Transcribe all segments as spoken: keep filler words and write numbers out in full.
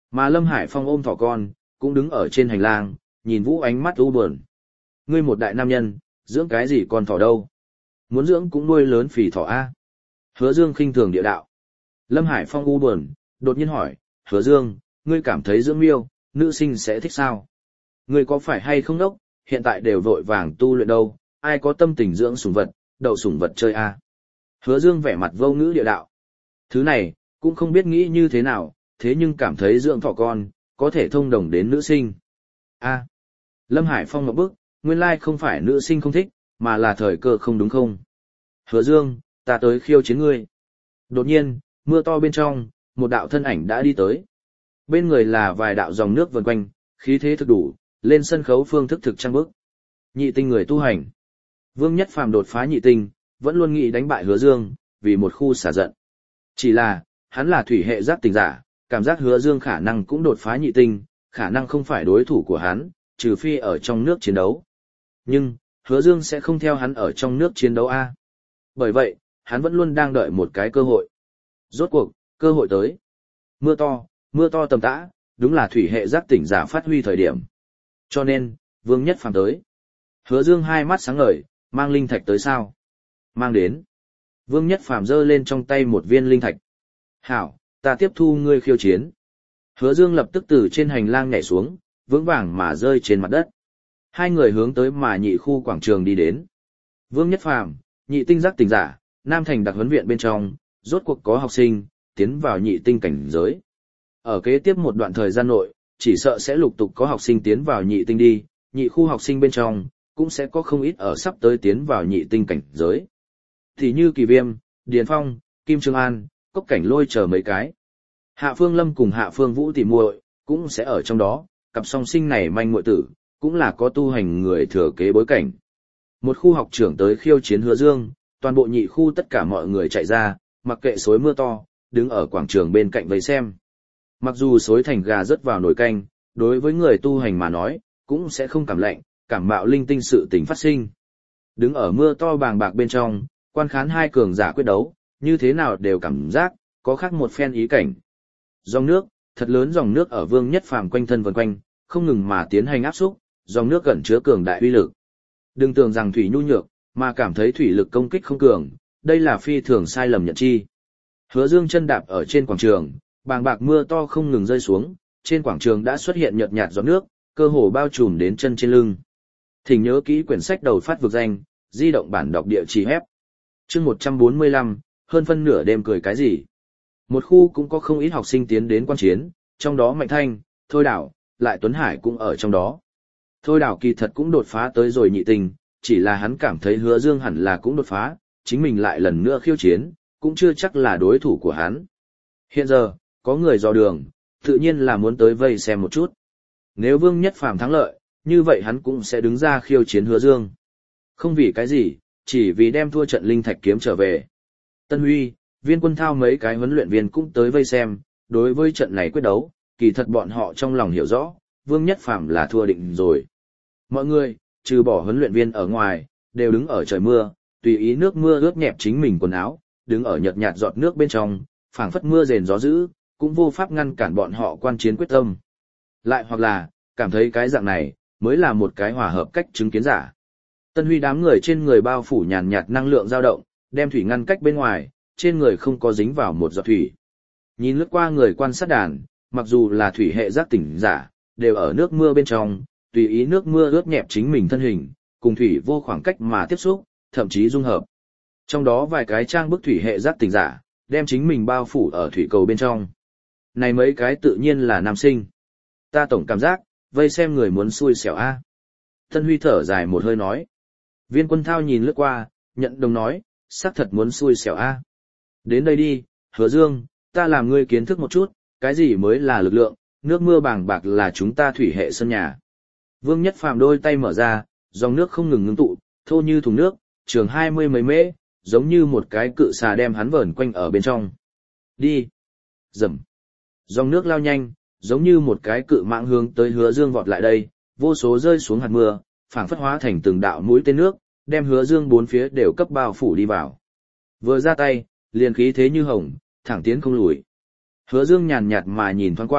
Mà Lâm Hải Phong ôm thỏ con, cũng đứng ở trên hành lang, nhìn Vũ ánh mắt u buồn. Ngươi một đại nam nhân, dưỡng cái gì con thỏ đâu? Muốn dưỡng cũng nuôi lớn phì thỏ A. Hứa Dương khinh thường địa đạo. Lâm Hải Phong u buồn, đột nhiên hỏi, Hứa Dương, ngươi cảm thấy dưỡng miêu, nữ sinh sẽ thích sao? Ngươi có phải hay không đốc, hiện tại đều vội vàng tu luyện đâu, ai có tâm tình dưỡng sủng vật, đậu sủng vật chơi A. Hứa Dương vẻ mặt vô ngữ địa đạo. Thứ này, cũng không biết nghĩ như thế nào, thế nhưng cảm thấy dưỡng thỏ con, có thể thông đồng đến nữ sinh. A. Lâm Hải Phong ngậm bức, nguyên lai không phải nữ sinh không thích, mà là thời cơ không đúng không? Hứa Dương, ta tới khiêu chiến ngươi. Đột nhiên, mưa to bên trong, một đạo thân ảnh đã đi tới. Bên người là vài đạo dòng nước vần quanh, khí thế thực đủ, lên sân khấu phương thức thực trang bức. Nhị tinh người tu hành. Vương Nhất Phàm đột phá nhị tinh, vẫn luôn nghĩ đánh bại Hứa Dương, vì một khu xả giận. Chỉ là, hắn là thủy hệ giác tỉnh giả, cảm giác Hứa Dương khả năng cũng đột phá nhị tinh, khả năng không phải đối thủ của hắn, trừ phi ở trong nước chiến đấu. Nhưng, Hứa Dương sẽ không theo hắn ở trong nước chiến đấu a. Bởi vậy, hắn vẫn luôn đang đợi một cái cơ hội. Rốt cuộc, cơ hội tới. Mưa to, mưa to tầm tã, đúng là thủy hệ giác tỉnh giả phát huy thời điểm. Cho nên, Vương Nhất Phàm tới. Hứa Dương hai mắt sáng ngời, mang linh thạch tới sao? Mang đến. Vương Nhất Phàm giơ lên trong tay một viên linh thạch. Hảo, ta tiếp thu ngươi khiêu chiến. Hứa Dương lập tức từ trên hành lang nhảy xuống, vững vàng mà rơi trên mặt đất. Hai người hướng tới mà nhị khu quảng trường đi đến. Vương Nhất Phàm, nhị tinh giác tỉnh giả, Nam Thành đặc huấn viện bên trong, rốt cuộc có học sinh, tiến vào nhị tinh cảnh giới. Ở kế tiếp một đoạn thời gian nội, chỉ sợ sẽ lục tục có học sinh tiến vào nhị tinh đi, nhị khu học sinh bên trong, cũng sẽ có không ít ở sắp tới tiến vào nhị tinh cảnh giới. Thì như Kỳ Viêm, Điền Phong, Kim Trương An, Cốc Cảnh Lôi chờ mấy cái. Hạ Phương Lâm cùng Hạ Phương Vũ tỉ muội cũng sẽ ở trong đó, cặp song sinh này manh muội tử, cũng là có tu hành người thừa kế bối cảnh. Một khu học trưởng tới khiêu chiến Hứa Dương, toàn bộ nhị khu tất cả mọi người chạy ra, mặc kệ xối mưa to, đứng ở quảng trường bên cạnh vây xem. Mặc dù xối thành gà rớt vào nồi canh, đối với người tu hành mà nói, cũng sẽ không cảm lạnh, cảm mạo linh tinh sự tình phát sinh. Đứng ở mưa to bàng bạc bên trong, quan khán hai cường giả quyết đấu, như thế nào đều cảm giác, có khác một phen ý cảnh. Dòng nước, thật lớn dòng nước ở Vương Nhất Phàm quanh thân vần quanh, không ngừng mà tiến hành áp xúc, dòng nước gần chứa cường đại uy lực. Đừng tưởng rằng thủy nhu nhược, mà cảm thấy thủy lực công kích không cường, đây là phi thường sai lầm nhận chi. Hứa Dương chân đạp ở trên quảng trường, bàng bạc mưa to không ngừng rơi xuống, trên quảng trường đã xuất hiện nhợt nhạt giọt nước, cơ hồ bao trùm đến chân trên lưng. Thỉnh nhớ kỹ quyển sách đầu phát vực danh, di động bản đọc địa chỉ hép. Chương một trăm bốn mươi lăm, hơn phân nửa đêm cười cái gì? Một khu cũng có không ít học sinh tiến đến quan chiến, trong đó Mạnh Thanh, Thôi Đảo, lại Tuấn Hải cũng ở trong đó. Thôi Đảo kỳ thật cũng đột phá tới rồi nhị tinh, chỉ là hắn cảm thấy Hứa Dương hẳn là cũng đột phá, chính mình lại lần nữa khiêu chiến, cũng chưa chắc là đối thủ của hắn. Hiện giờ, có người dò đường, tự nhiên là muốn tới vây xem một chút. Nếu Vương Nhất Phàm thắng lợi, như vậy hắn cũng sẽ đứng ra khiêu chiến Hứa Dương. Không vì cái gì, chỉ vì đem thua trận linh thạch kiếm trở về. Tân Huy, Viên Quân Thao mấy cái huấn luyện viên cũng tới vây xem, đối với trận này quyết đấu, kỳ thật bọn họ trong lòng hiểu rõ, Vương Nhất Phàm là thua định rồi. Mọi người, trừ bỏ huấn luyện viên ở ngoài, đều đứng ở trời mưa, tùy ý nước mưa ướt nhẹp chính mình quần áo, đứng ở nhợt nhạt giọt nước bên trong, phảng phất mưa rền gió dữ, cũng vô pháp ngăn cản bọn họ quan chiến quyết tâm. Lại hoặc là, cảm thấy cái dạng này, mới là một cái hòa hợp cách chứng kiến giả. Tân Huy đám người trên người bao phủ nhàn nhạt năng lượng dao động, đem thủy ngăn cách bên ngoài, trên người không có dính vào một giọt thủy. Nhìn lướt qua người quan sát đàn, mặc dù là thủy hệ giác tỉnh giả, đều ở nước mưa bên trong, tùy ý nước mưa ướt nhẹp chính mình thân hình, cùng thủy vô khoảng cách mà tiếp xúc, thậm chí dung hợp. Trong đó vài cái trang bức thủy hệ giác tỉnh giả, đem chính mình bao phủ ở thủy cầu bên trong. Này mấy cái tự nhiên là nam sinh. Ta tổng cảm giác, vây xem người muốn xui xẻo a. Tân Huy thở dài một hơi nói. Viên Quân Thao nhìn lướt qua, nhận đồng nói, xác thật muốn xui xẻo a. Đến đây đi, Hứa Dương, ta làm ngươi kiến thức một chút, cái gì mới là lực lượng, nước mưa bàng bạc là chúng ta thủy hệ sân nhà. Vương Nhất Phàm đôi tay mở ra, dòng nước không ngừng ngưng tụ, thô như thùng nước, trường hai mươi mấy mễ, giống như một cái cự xà đem hắn vờn quanh ở bên trong. Đi. Rầm. Dòng nước lao nhanh, giống như một cái cự mãng hướng tới Hứa Dương vọt lại đây, vô số rơi xuống hạt mưa, phảng phất hóa thành từng đạo mũi tên nước, đem Hứa Dương bốn phía đều cấp bao phủ đi vào. Vừa ra tay, liền khí thế như hồng, thẳng tiến không lùi. Hứa Dương nhàn nhạt mà nhìn thoáng qua,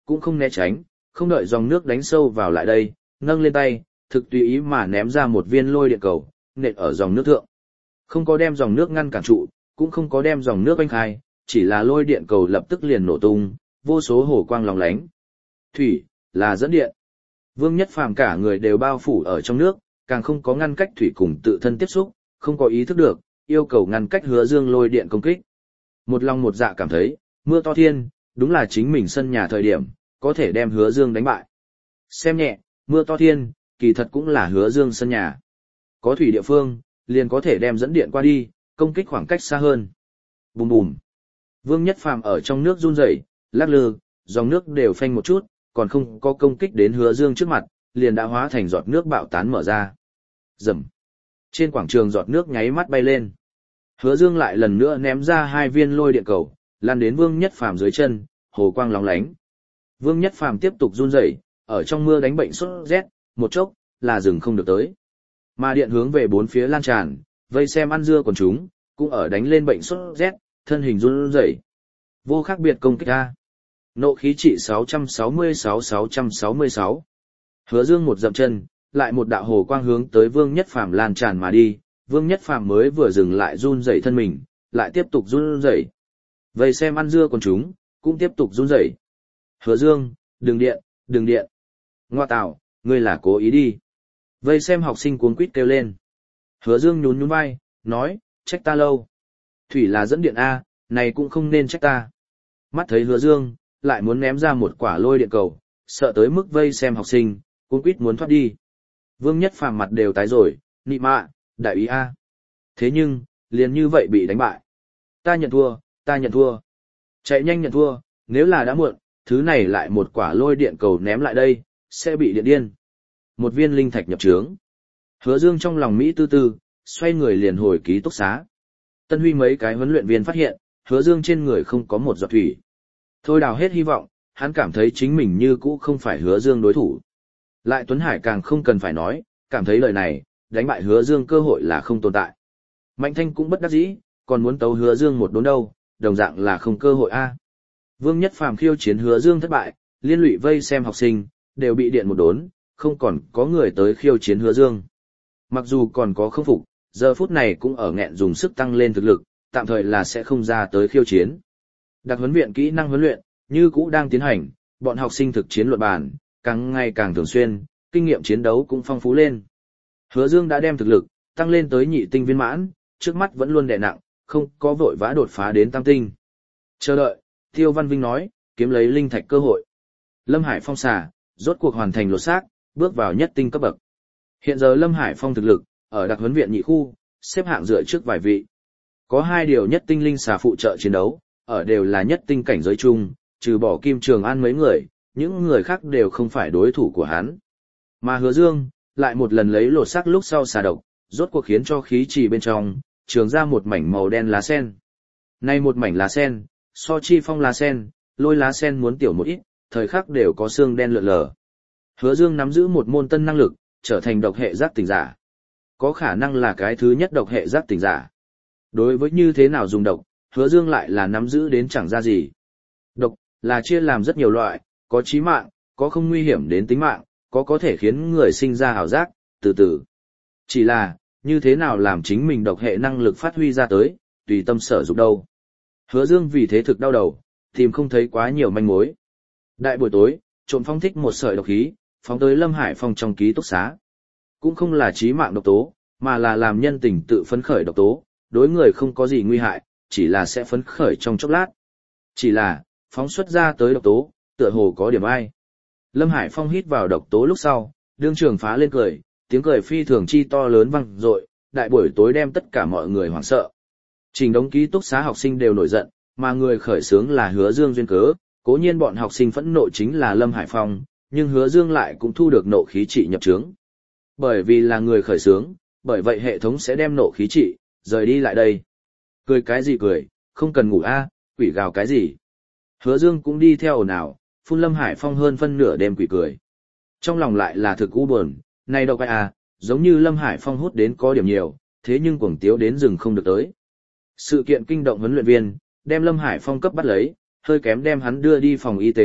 cũng không né tránh, không đợi dòng nước đánh sâu vào lại đây, nâng lên tay, thực tùy ý mà ném ra một viên lôi điện cầu, nện ở dòng nước thượng. Không có đem dòng nước ngăn cản trụ, cũng không có đem dòng nước oanh khai, chỉ là lôi điện cầu lập tức liền nổ tung, vô số hồ quang lóng lánh. Thủy, là dẫn điện. Vương Nhất Phàm cả người đều bao phủ ở trong nước, càng không có ngăn cách thủy cùng tự thân tiếp xúc, không có ý thức được, yêu cầu ngăn cách Hứa Dương lôi điện công kích. Một lòng một dạ cảm thấy, mưa to thiên, đúng là chính mình sân nhà thời điểm, có thể đem Hứa Dương đánh bại. Xem nhẹ, mưa to thiên, kỳ thật cũng là Hứa Dương sân nhà. Có thủy địa phương, liền có thể đem dẫn điện qua đi, công kích khoảng cách xa hơn. Bùm bùm. Vương Nhất Phàm ở trong nước run rẩy, lắc lư, dòng nước đều phanh một chút, còn không có công kích đến Hứa Dương trước mặt, liền đã hóa thành giọt nước bạo tán mở ra. Rầm. Trên quảng trường giọt nước nháy mắt bay lên. Hứa Dương lại lần nữa ném ra hai viên lôi điện cầu, lan đến Vương Nhất Phàm dưới chân, hồ quang lóng lánh. Vương Nhất Phàm tiếp tục run rẩy, ở trong mưa đánh bệnh sốt rét, một chốc là dừng không được tới. Mà điện hướng về bốn phía lan tràn, vây xem ăn dưa còn chúng, cũng ở đánh lên bệnh sốt rét, thân hình run rẩy. Vô khác biệt công kích a. Nộ khí trị sáu trăm sáu mươi sáu sáu trăm sáu mươi sáu. Hứa Dương một dậm chân, lại một đạo hồ quang hướng tới Vương Nhất Phàm lan tràn mà đi, Vương Nhất Phàm mới vừa dừng lại run rẩy thân mình, lại tiếp tục run rẩy. Vây xem ăn dưa còn chúng, cũng tiếp tục run rẩy. Hứa Dương, đừng điện, đừng điện. Ngoa tạo, ngươi là cố ý đi. Vây xem học sinh cuống quýt kêu lên. Hứa Dương nhún nhún vai, nói, trách ta lâu. Thủy là dẫn điện A, này cũng không nên trách ta. Mắt thấy Hứa Dương, lại muốn ném ra một quả lôi điện cầu, sợ tới mức vây xem học sinh, cuống quýt muốn thoát đi. Vương Nhất Phàm mặt đều tái rồi, nị mạ, đại ý A. Thế nhưng, liền như vậy bị đánh bại. Ta nhận thua, ta nhận thua. Chạy nhanh nhận thua, nếu là đã muộn, thứ này lại một quả lôi điện cầu ném lại đây, sẽ bị điện điên. Một viên linh thạch nhập trướng. Hứa Dương trong lòng Mỹ tư tư, xoay người liền hồi ký túc xá. Tân Huy mấy cái huấn luyện viên phát hiện, Hứa Dương trên người không có một giọt thủy. Thôi đào hết hy vọng, hắn cảm thấy chính mình như cũ không phải Hứa Dương đối thủ. Lại Tuấn Hải càng không cần phải nói, cảm thấy lời này, đánh bại Hứa Dương cơ hội là không tồn tại. Mạnh Thanh cũng bất đắc dĩ, còn muốn tấu Hứa Dương một đốn đâu, đồng dạng là không cơ hội a. Vương Nhất Phàm khiêu chiến Hứa Dương thất bại, liên lụy vây xem học sinh, đều bị điện một đốn, không còn có người tới khiêu chiến Hứa Dương. Mặc dù còn có không phục, giờ phút này cũng ở nghẹn dùng sức tăng lên thực lực, tạm thời là sẽ không ra tới khiêu chiến. Đặc huấn viện kỹ năng huấn luyện, như cũ đang tiến hành, bọn học sinh thực chiến luận bàn, càng ngày càng thường xuyên, kinh nghiệm chiến đấu cũng phong phú lên. Hứa Dương đã đem thực lực tăng lên tới nhị tinh viên mãn, trước mắt vẫn luôn đè nặng, không có vội vã đột phá đến tam tinh. Chờ đợi, Tiêu Văn Vinh nói, kiếm lấy linh thạch cơ hội. Lâm Hải Phong xả, rốt cuộc hoàn thành lột xác, bước vào nhất tinh cấp bậc. Hiện giờ Lâm Hải Phong thực lực, ở đặc huấn viện nhị khu, xếp hạng dựa trước vài vị. Có hai điều nhất tinh linh xà phụ trợ chiến đấu, ở đều là nhất tinh cảnh giới chung, trừ bỏ Kim Trường An mấy người, những người khác đều không phải đối thủ của hắn. Mà Hứa Dương, lại một lần lấy lột xác lúc sau xà độc, rốt cuộc khiến cho khí trì bên trong, trường ra một mảnh màu đen lá sen. Nay một mảnh lá sen, so chi phong lá sen, lôi lá sen muốn tiểu một ít, thời khắc đều có xương đen lượn lờ. Hứa Dương nắm giữ một môn tân năng lực, trở thành độc hệ giác tỉnh giả. Có khả năng là cái thứ nhất độc hệ giác tỉnh giả. Đối với như thế nào dùng độc, Hứa Dương lại là nắm giữ đến chẳng ra gì. Độc là chia làm rất nhiều loại, có chí mạng, có không nguy hiểm đến tính mạng, có có thể khiến người sinh ra ảo giác, từ từ. Chỉ là, như thế nào làm chính mình độc hệ năng lực phát huy ra tới, tùy tâm sở dụng đâu. Hứa Dương vì thế thực đau đầu, tìm không thấy quá nhiều manh mối. Đại buổi tối, trộm phong thích một sợi độc khí, phóng tới Lâm Hải Phong trong ký túc xá. Cũng không là chí mạng độc tố, mà là làm nhân tình tự phấn khởi độc tố, đối người không có gì nguy hại, chỉ là sẽ phấn khởi trong chốc lát. Chỉ là, phóng xuất ra tới độc tố, tựa hồ có điểm ai. Lâm Hải Phong hít vào độc tố lúc sau, đương trường phá lên cười, tiếng cười phi thường chi to lớn vang dội, đại buổi tối đem tất cả mọi người hoảng sợ. Trình đống ký túc xá học sinh đều nổi giận, mà người khởi xướng là Hứa Dương duyên cớ, cố nhiên bọn học sinh phẫn nộ chính là Lâm Hải Phong, nhưng Hứa Dương lại cũng thu được nộ khí trị nhập trướng. Bởi vì là người khởi xướng, bởi vậy hệ thống sẽ đem nộ khí trị rời đi lại đây. Cười cái gì cười, không cần ngủ a, quỷ gào cái gì. Hứa Dương cũng đi theo ồn ào, phun Lâm Hải Phong hơn phân nửa đêm quỷ cười. Trong lòng lại là thực u buồn, này đâu cái à, giống như Lâm Hải Phong hút đến có điểm nhiều, thế nhưng cuồng tiếu đến rừng không được tới. Sự kiện kinh động huấn luyện viên, đem Lâm Hải Phong cấp bắt lấy, hơi kém đem hắn đưa đi phòng y tế,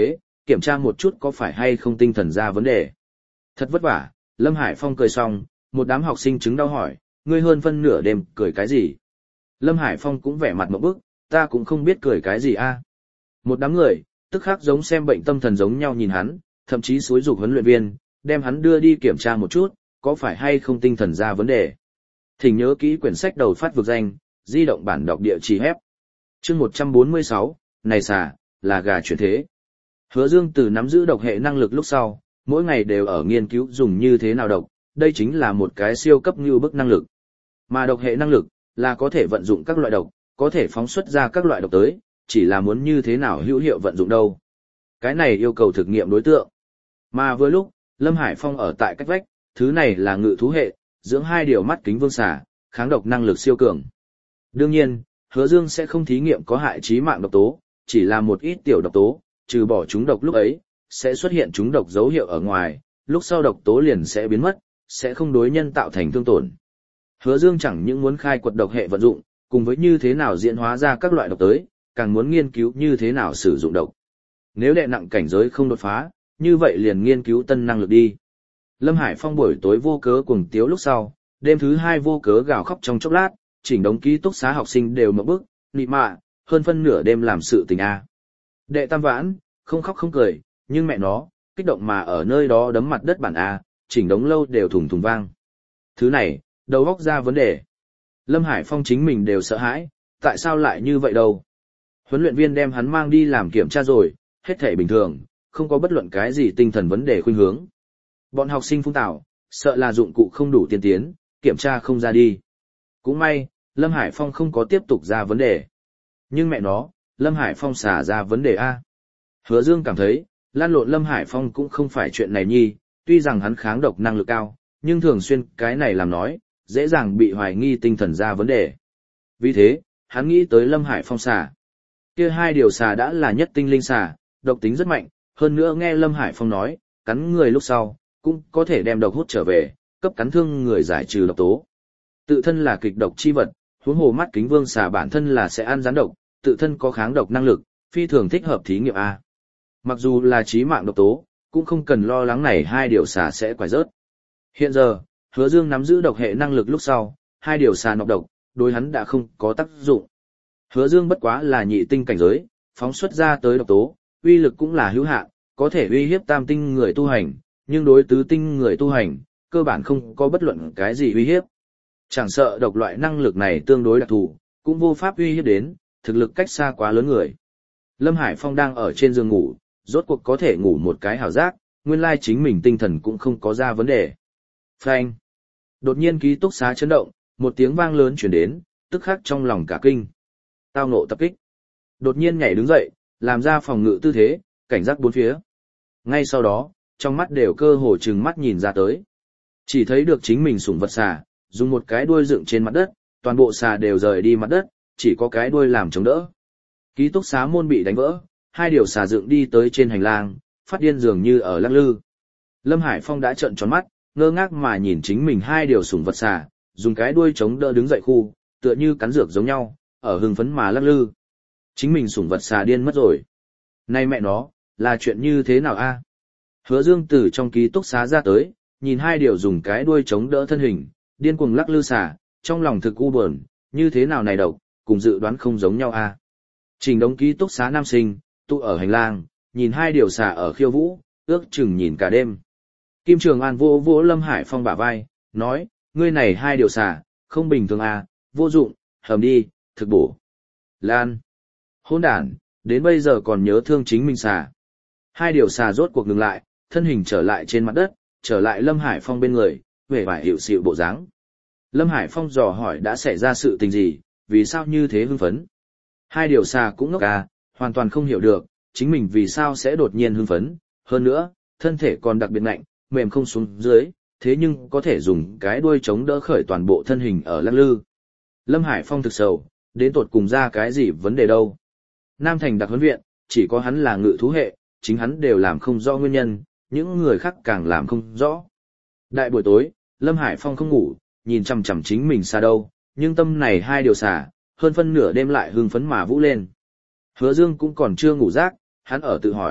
kiểm tra một chút có phải hay không tinh thần ra vấn đề. Thật vất vả, Lâm Hải Phong cười xong, một đám học sinh chứng đau hỏi, ngươi hơn phân nửa đêm cười cái gì? Lâm Hải Phong cũng vẻ mặt ngộp bức, ta cũng không biết cười cái gì a. Một đám người, tức khắc giống xem bệnh tâm thần giống nhau nhìn hắn, thậm chí xúi giục huấn luyện viên, đem hắn đưa đi kiểm tra một chút, có phải hay không tinh thần ra vấn đề. Thỉnh nhớ kỹ quyển sách đầu phát vực danh, di động bản đọc địa chỉ hép. Chương một trăm bốn mươi sáu, này xà, là gà chuyển thế. Hứa Dương từ nắm giữ độc hệ năng lực lúc sau, mỗi ngày đều ở nghiên cứu dùng như thế nào độc, đây chính là một cái siêu cấp như bức năng lực. Mà độc hệ năng lực, là có thể vận dụng các loại độc, có thể phóng xuất ra các loại độc tới, chỉ là muốn như thế nào hữu hiệu vận dụng đâu. Cái này yêu cầu thực nghiệm đối tượng. Mà vừa lúc, Lâm Hải Phong ở tại cách vách, thứ này là ngự thú hệ, dưỡng hai điều mắt kính vương xà, kháng độc năng lực siêu cường. Đương nhiên, Hứa Dương sẽ không thí nghiệm có hại chí mạng độc tố, chỉ là một ít tiểu độc tố, trừ bỏ chúng độc lúc ấy, sẽ xuất hiện chúng độc dấu hiệu ở ngoài, lúc sau độc tố liền sẽ biến mất, sẽ không đối nhân tạo thành thương tổn. Hứa Dương chẳng những muốn khai quật độc hệ vận dụng, cùng với như thế nào diễn hóa ra các loại độc tới, càng muốn nghiên cứu như thế nào sử dụng độc. Nếu đệ nặng cảnh giới không đột phá, như vậy liền nghiên cứu tân năng lực đi. Lâm Hải Phong buổi tối vô cớ cuồng tiếu lúc sau, đêm thứ hai vô cớ gào khóc trong chốc lát, chỉnh đống ký túc xá học sinh đều mở bức, nị mạ, hơn phân nửa đêm làm sự tình a. Đệ tam vãn, không khóc không cười, nhưng mẹ nó, kích động mà ở nơi đó đấm mặt đất bản a, chỉnh đống lâu đều thùng thùng vang. Thứ này, đầu óc ra vấn đề. Lâm Hải Phong chính mình đều sợ hãi, tại sao lại như vậy đâu? Huấn luyện viên đem hắn mang đi làm kiểm tra rồi, hết thể bình thường, không có bất luận cái gì tinh thần vấn đề khuynh hướng. Bọn học sinh phung tạo, sợ là dụng cụ không đủ tiên tiến, kiểm tra không ra đi. Cũng may, Lâm Hải Phong không có tiếp tục ra vấn đề. Nhưng mẹ nó, Lâm Hải Phong xả ra vấn đề A. Hứa Dương cảm thấy, lan lộn Lâm Hải Phong cũng không phải chuyện này nhi, tuy rằng hắn kháng độc năng lực cao, nhưng thường xuyên cái này làm nói, dễ dàng bị hoài nghi tinh thần ra vấn đề. Vì thế, hắn nghĩ tới Lâm Hải Phong xà. Kia hai điều xà đã là nhất tinh linh xà, độc tính rất mạnh, hơn nữa nghe Lâm Hải Phong nói, cắn người lúc sau, cũng có thể đem độc hút trở về, cấp cắn thương người giải trừ độc tố. Tự thân là kịch độc chi vật, huống hồ mắt kính vương xà bản thân là sẽ ăn rắn độc, tự thân có kháng độc năng lực, phi thường thích hợp thí nghiệm A. Mặc dù là chí mạng độc tố, cũng không cần lo lắng này hai điều xà sẽ quải rớt. Hiện giờ, Hứa Dương nắm giữ độc hệ năng lực lúc sau, hai điều xà nọc độc, đối hắn đã không có tác dụng. Hứa Dương bất quá là nhị tinh cảnh giới, phóng xuất ra tới độc tố, uy lực cũng là hữu hạn, có thể uy hiếp tam tinh người tu hành, nhưng đối tứ tinh người tu hành, cơ bản không có bất luận cái gì uy hiếp. Chẳng sợ độc loại năng lực này tương đối đặc thù, cũng vô pháp uy hiếp đến, thực lực cách xa quá lớn người. Lâm Hải Phong đang ở trên giường ngủ, rốt cuộc có thể ngủ một cái hảo giác, nguyên lai chính mình tinh thần cũng không có ra vấn đề. Phanh. Đột nhiên ký túc xá chấn động, một tiếng vang lớn truyền đến, tức khắc trong lòng cả kinh. Tao nộ tập kích. Đột nhiên nhảy đứng dậy, làm ra phòng ngự tư thế, cảnh giác bốn phía. Ngay sau đó, trong mắt đều cơ hồ trừng mắt nhìn ra tới. Chỉ thấy được chính mình sủng vật xà, dùng một cái đuôi dựng trên mặt đất, toàn bộ xà đều rời đi mặt đất, chỉ có cái đuôi làm chống đỡ. Ký túc xá môn bị đánh vỡ, hai điều xà dựng đi tới trên hành lang, phát điên dường như ở lắc lư. Lâm Hải Phong đã trợn tròn mắt, ngơ ngác mà nhìn chính mình hai điều sủng vật xà, dùng cái đuôi chống đỡ đứng dậy khu, tựa như cắn dược giống nhau, ở hưng phấn mà lắc lư. Chính mình sủng vật xà điên mất rồi. Này mẹ nó, là chuyện như thế nào a? Hứa Dương từ trong ký túc xá ra tới, nhìn hai điều dùng cái đuôi chống đỡ thân hình, điên cuồng lắc lư xà, trong lòng thực u buồn, như thế nào này độc, cùng dự đoán không giống nhau a. Trình đống ký túc xá nam sinh, tụ ở hành lang, nhìn hai điều xà ở khiêu vũ, ước chừng nhìn cả đêm. Kim Trường An vô vỗ Lâm Hải Phong bả vai, nói, ngươi này hai điều xà, không bình thường à, vô dụng, hầm đi, thực bổ. Lan. Hỗn đản, đến bây giờ còn nhớ thương chính mình xà. Hai điều xà rốt cuộc ngừng lại, thân hình trở lại trên mặt đất, trở lại Lâm Hải Phong bên người, vẻ vải hiệu xịu bộ dáng. Lâm Hải Phong dò hỏi đã xảy ra sự tình gì, vì sao như thế hưng phấn. Hai điều xà cũng ngốc à, hoàn toàn không hiểu được, chính mình vì sao sẽ đột nhiên hưng phấn. Hơn nữa, thân thể còn đặc biệt nạnh, mềm không xuống dưới, thế nhưng có thể dùng cái đuôi chống đỡ khởi toàn bộ thân hình ở lắc lư. Lâm Hải Phong thực sầu, đến tột cùng ra cái gì vấn đề đâu. Nam Thành đặc huấn viện, chỉ có hắn là ngự thú hệ, chính hắn đều làm không rõ nguyên nhân, những người khác càng làm không rõ. Đại buổi tối, Lâm Hải Phong không ngủ, nhìn chằm chằm chính mình xa đâu, nhưng tâm này hai điều xả, hơn phân nửa đêm lại hưng phấn mà vũ lên. Hứa Dương cũng còn chưa ngủ giấc, hắn ở tự hỏi,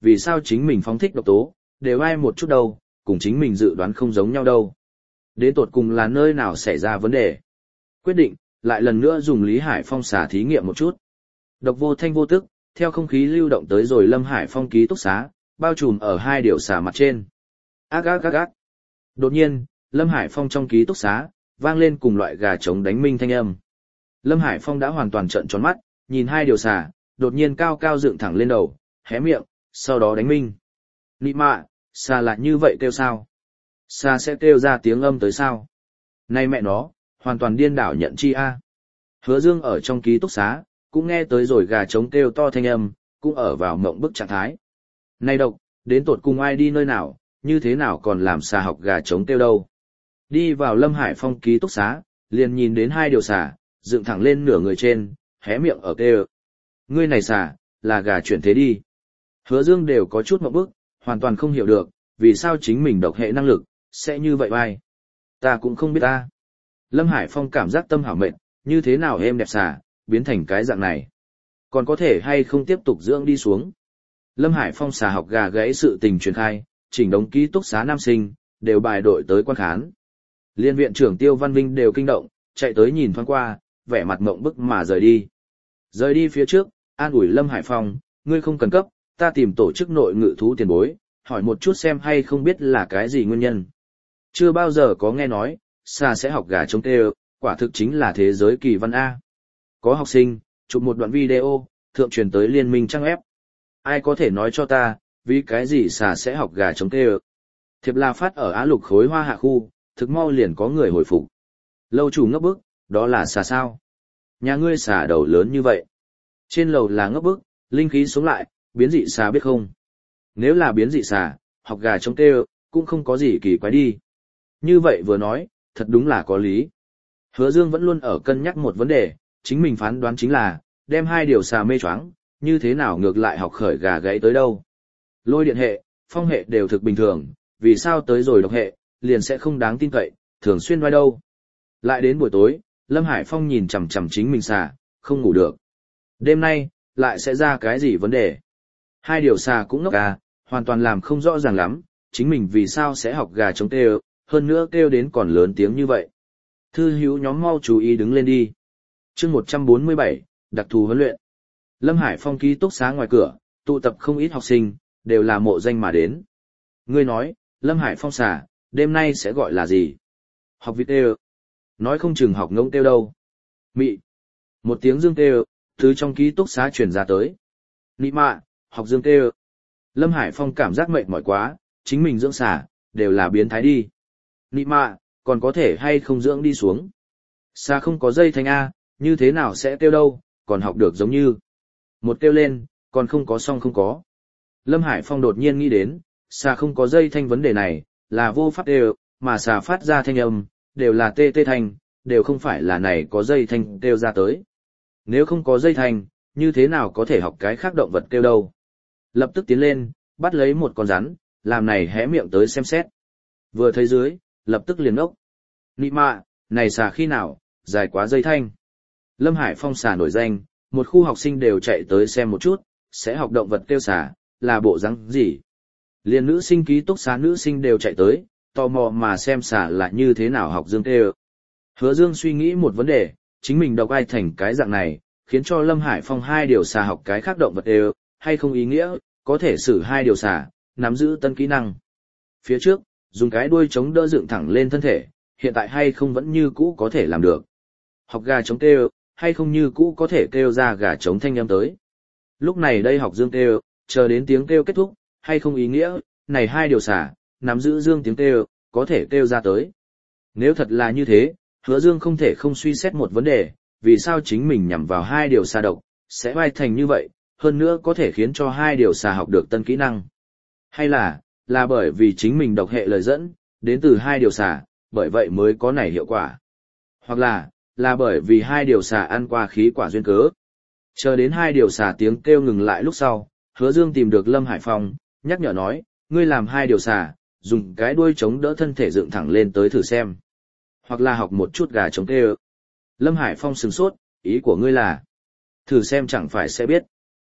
vì sao chính mình phóng thích độc tố, đều ai một chút đâu, cùng chính mình dự đoán không giống nhau đâu. Đến tột cùng là nơi nào xảy ra vấn đề. Quyết định, lại lần nữa dùng Lý Hải Phong xà thí nghiệm một chút. Độc vô thanh vô tức, theo không khí lưu động tới rồi Lâm Hải Phong ký túc xá, bao trùm ở hai điều xà mặt trên. Ác ác ác ác. Đột nhiên, Lâm Hải Phong trong ký túc xá, vang lên cùng loại gà trống đánh minh thanh âm. Lâm Hải Phong đã hoàn toàn trợn tròn mắt, nhìn hai điều xà, đột nhiên cao cao dựng thẳng lên đầu, hé miệng, sau đó đánh minh. Nị mạ, xà là như vậy kêu sao? Xà sẽ kêu ra tiếng âm tới sao? Này mẹ nó, hoàn toàn điên đảo nhận chi a. Hứa Dương ở trong ký túc xá, cũng nghe tới rồi gà trống kêu to thanh âm, cũng ở vào mộng bức trạng thái. Này độc, đến tột cùng ai đi nơi nào, như thế nào còn làm xà học gà trống kêu đâu. Đi vào Lâm Hải Phong ký túc xá, liền nhìn đến hai điều xà, dựng thẳng lên nửa người trên, hé miệng ở kêu. Ngươi này xà, là gà chuyển thế đi. Hứa Dương đều có chút mộng bức, hoàn toàn không hiểu được, vì sao chính mình độc hệ năng lực, sẽ như vậy vai. Ta cũng không biết ta. Lâm Hải Phong cảm giác tâm hảo mệt, như thế nào êm đẹp xà, biến thành cái dạng này. Còn có thể hay không tiếp tục dưỡng đi xuống. Lâm Hải Phong xà học gà gãy sự tình truyền khai, chỉnh đống ký túc xá nam sinh, đều bài đội tới quan khán. Liên viện trưởng Tiêu Văn Vinh đều kinh động, chạy tới nhìn thoáng qua, vẻ mặt mộng bức mà rời đi. Rời đi phía trước, an ủi Lâm Hải Phong, ngươi không cần cấp, ta tìm tổ chức nội ngự thú tiền bối, hỏi một chút xem hay không biết là cái gì nguyên nhân. Chưa bao giờ có nghe nói, xà sẽ học gà trống kêu, quả thực chính là thế giới kỳ văn A. Có học sinh, chụp một đoạn video, thượng truyền tới liên minh trang web. Ai có thể nói cho ta, vì cái gì xà sẽ học gà trống kêu? Thiệp là phát ở Á Lục khối hoa hạ khu, thực mau liền có người hồi phục. Lâu chủ ngốc bức, đó là xà sao? Nhà ngươi xà đầu lớn như vậy. Trên lầu là ngốc bức, linh khí xuống lại, biến dị xà biết không? Nếu là biến dị xà, học gà trống kêu, cũng không có gì kỳ quái đi. Như vậy vừa nói, thật đúng là có lý. Hứa Dương vẫn luôn ở cân nhắc một vấn đề, chính mình phán đoán chính là, đem hai điều xà mê choáng, như thế nào ngược lại học khởi gà gãy tới đâu. Lôi điện hệ, phong hệ đều thực bình thường, vì sao tới rồi độc hệ, liền sẽ không đáng tin cậy, thường xuyên vai đâu. Lại đến buổi tối, Lâm Hải Phong nhìn chằm chằm chính mình xà, không ngủ được. Đêm nay, lại sẽ ra cái gì vấn đề? Hai điều xà cũng ngốc gà, hoàn toàn làm không rõ ràng lắm, chính mình vì sao sẽ học gà trống kêu, hơn nữa kêu đến còn lớn tiếng như vậy. Thư hữu nhóm mau chú ý đứng lên đi. Chương một trăm bốn mươi bảy, đặc thù huấn luyện. Lâm Hải Phong ký túc xá ngoài cửa, tụ tập không ít học sinh, đều là mộ danh mà đến. Ngươi nói, Lâm Hải Phong xà, đêm nay sẽ gọi là gì? Học vịt kêu. Nói không chừng học ngông kêu đâu. Mị. Một tiếng dương kêu, từ trong ký túc xá truyền ra tới. Nị mạ, học dương kêu. Lâm Hải Phong cảm giác mệt mỏi quá, chính mình dưỡng xà, đều là biến thái đi. Nị mạ, còn có thể hay không dưỡng đi xuống. Xà không có dây thanh A, như thế nào sẽ kêu đâu, còn học được giống như. Một kêu lên, còn không có song không có. Lâm Hải Phong đột nhiên nghĩ đến, xà không có dây thanh vấn đề này, là vô pháp đều, mà xà phát ra thanh âm, đều là tê tê thanh, đều không phải là này có dây thanh kêu ra tới. Nếu không có dây thanh, như thế nào có thể học cái khác động vật kêu đâu. Lập tức tiến lên, bắt lấy một con rắn, làm này hé miệng tới xem xét. Vừa thấy dưới, lập tức liền ốc. Nị mạ, này xà khi nào, dài quá dây thanh. Lâm Hải Phong xà nổi danh, một khu học sinh đều chạy tới xem một chút, sẽ học động vật kêu xà, là bộ rắn gì. Liền nữ sinh ký túc xá nữ sinh đều chạy tới, tò mò mà xem xà là như thế nào học dương kêu. Hứa Dương suy nghĩ một vấn đề, chính mình đọc ai thành cái dạng này, khiến cho Lâm Hải Phong hai điều xà học cái khác động vật đều, hay không ý nghĩa, có thể xử hai điều xà, nắm giữ tân kỹ năng. Phía trước, dùng cái đuôi chống đỡ dựng thẳng lên thân thể, hiện tại hay không vẫn như cũ có thể làm được. Học gà trống kêu, hay không như cũ có thể kêu ra gà trống thanh âm tới. Lúc này đây học dương kêu, chờ đến tiếng kêu kết thúc, hay không ý nghĩa, này hai điều xà, nắm giữ dương tiếng kêu, có thể kêu ra tới. Nếu thật là như thế, Hứa Dương không thể không suy xét một vấn đề, vì sao chính mình nhằm vào hai điều xà độc, sẽ vai thành như vậy, hơn nữa có thể khiến cho hai điều xà học được tân kỹ năng. Hay là, là bởi vì chính mình độc hệ lời dẫn, đến từ hai điều xà, bởi vậy mới có này hiệu quả. Hoặc là, là bởi vì hai điều xà ăn qua khí quả duyên cớ. Chờ đến hai điều xà tiếng kêu ngừng lại lúc sau, Hứa Dương tìm được Lâm Hải Phong, nhắc nhở nói, ngươi làm hai điều xà, dùng cái đuôi chống đỡ thân thể dựng thẳng lên tới thử xem. Hoặc là học một chút gà trống kêu. Lâm Hải Phong sửng sốt, ý của ngươi là, thử xem chẳng phải sẽ biết.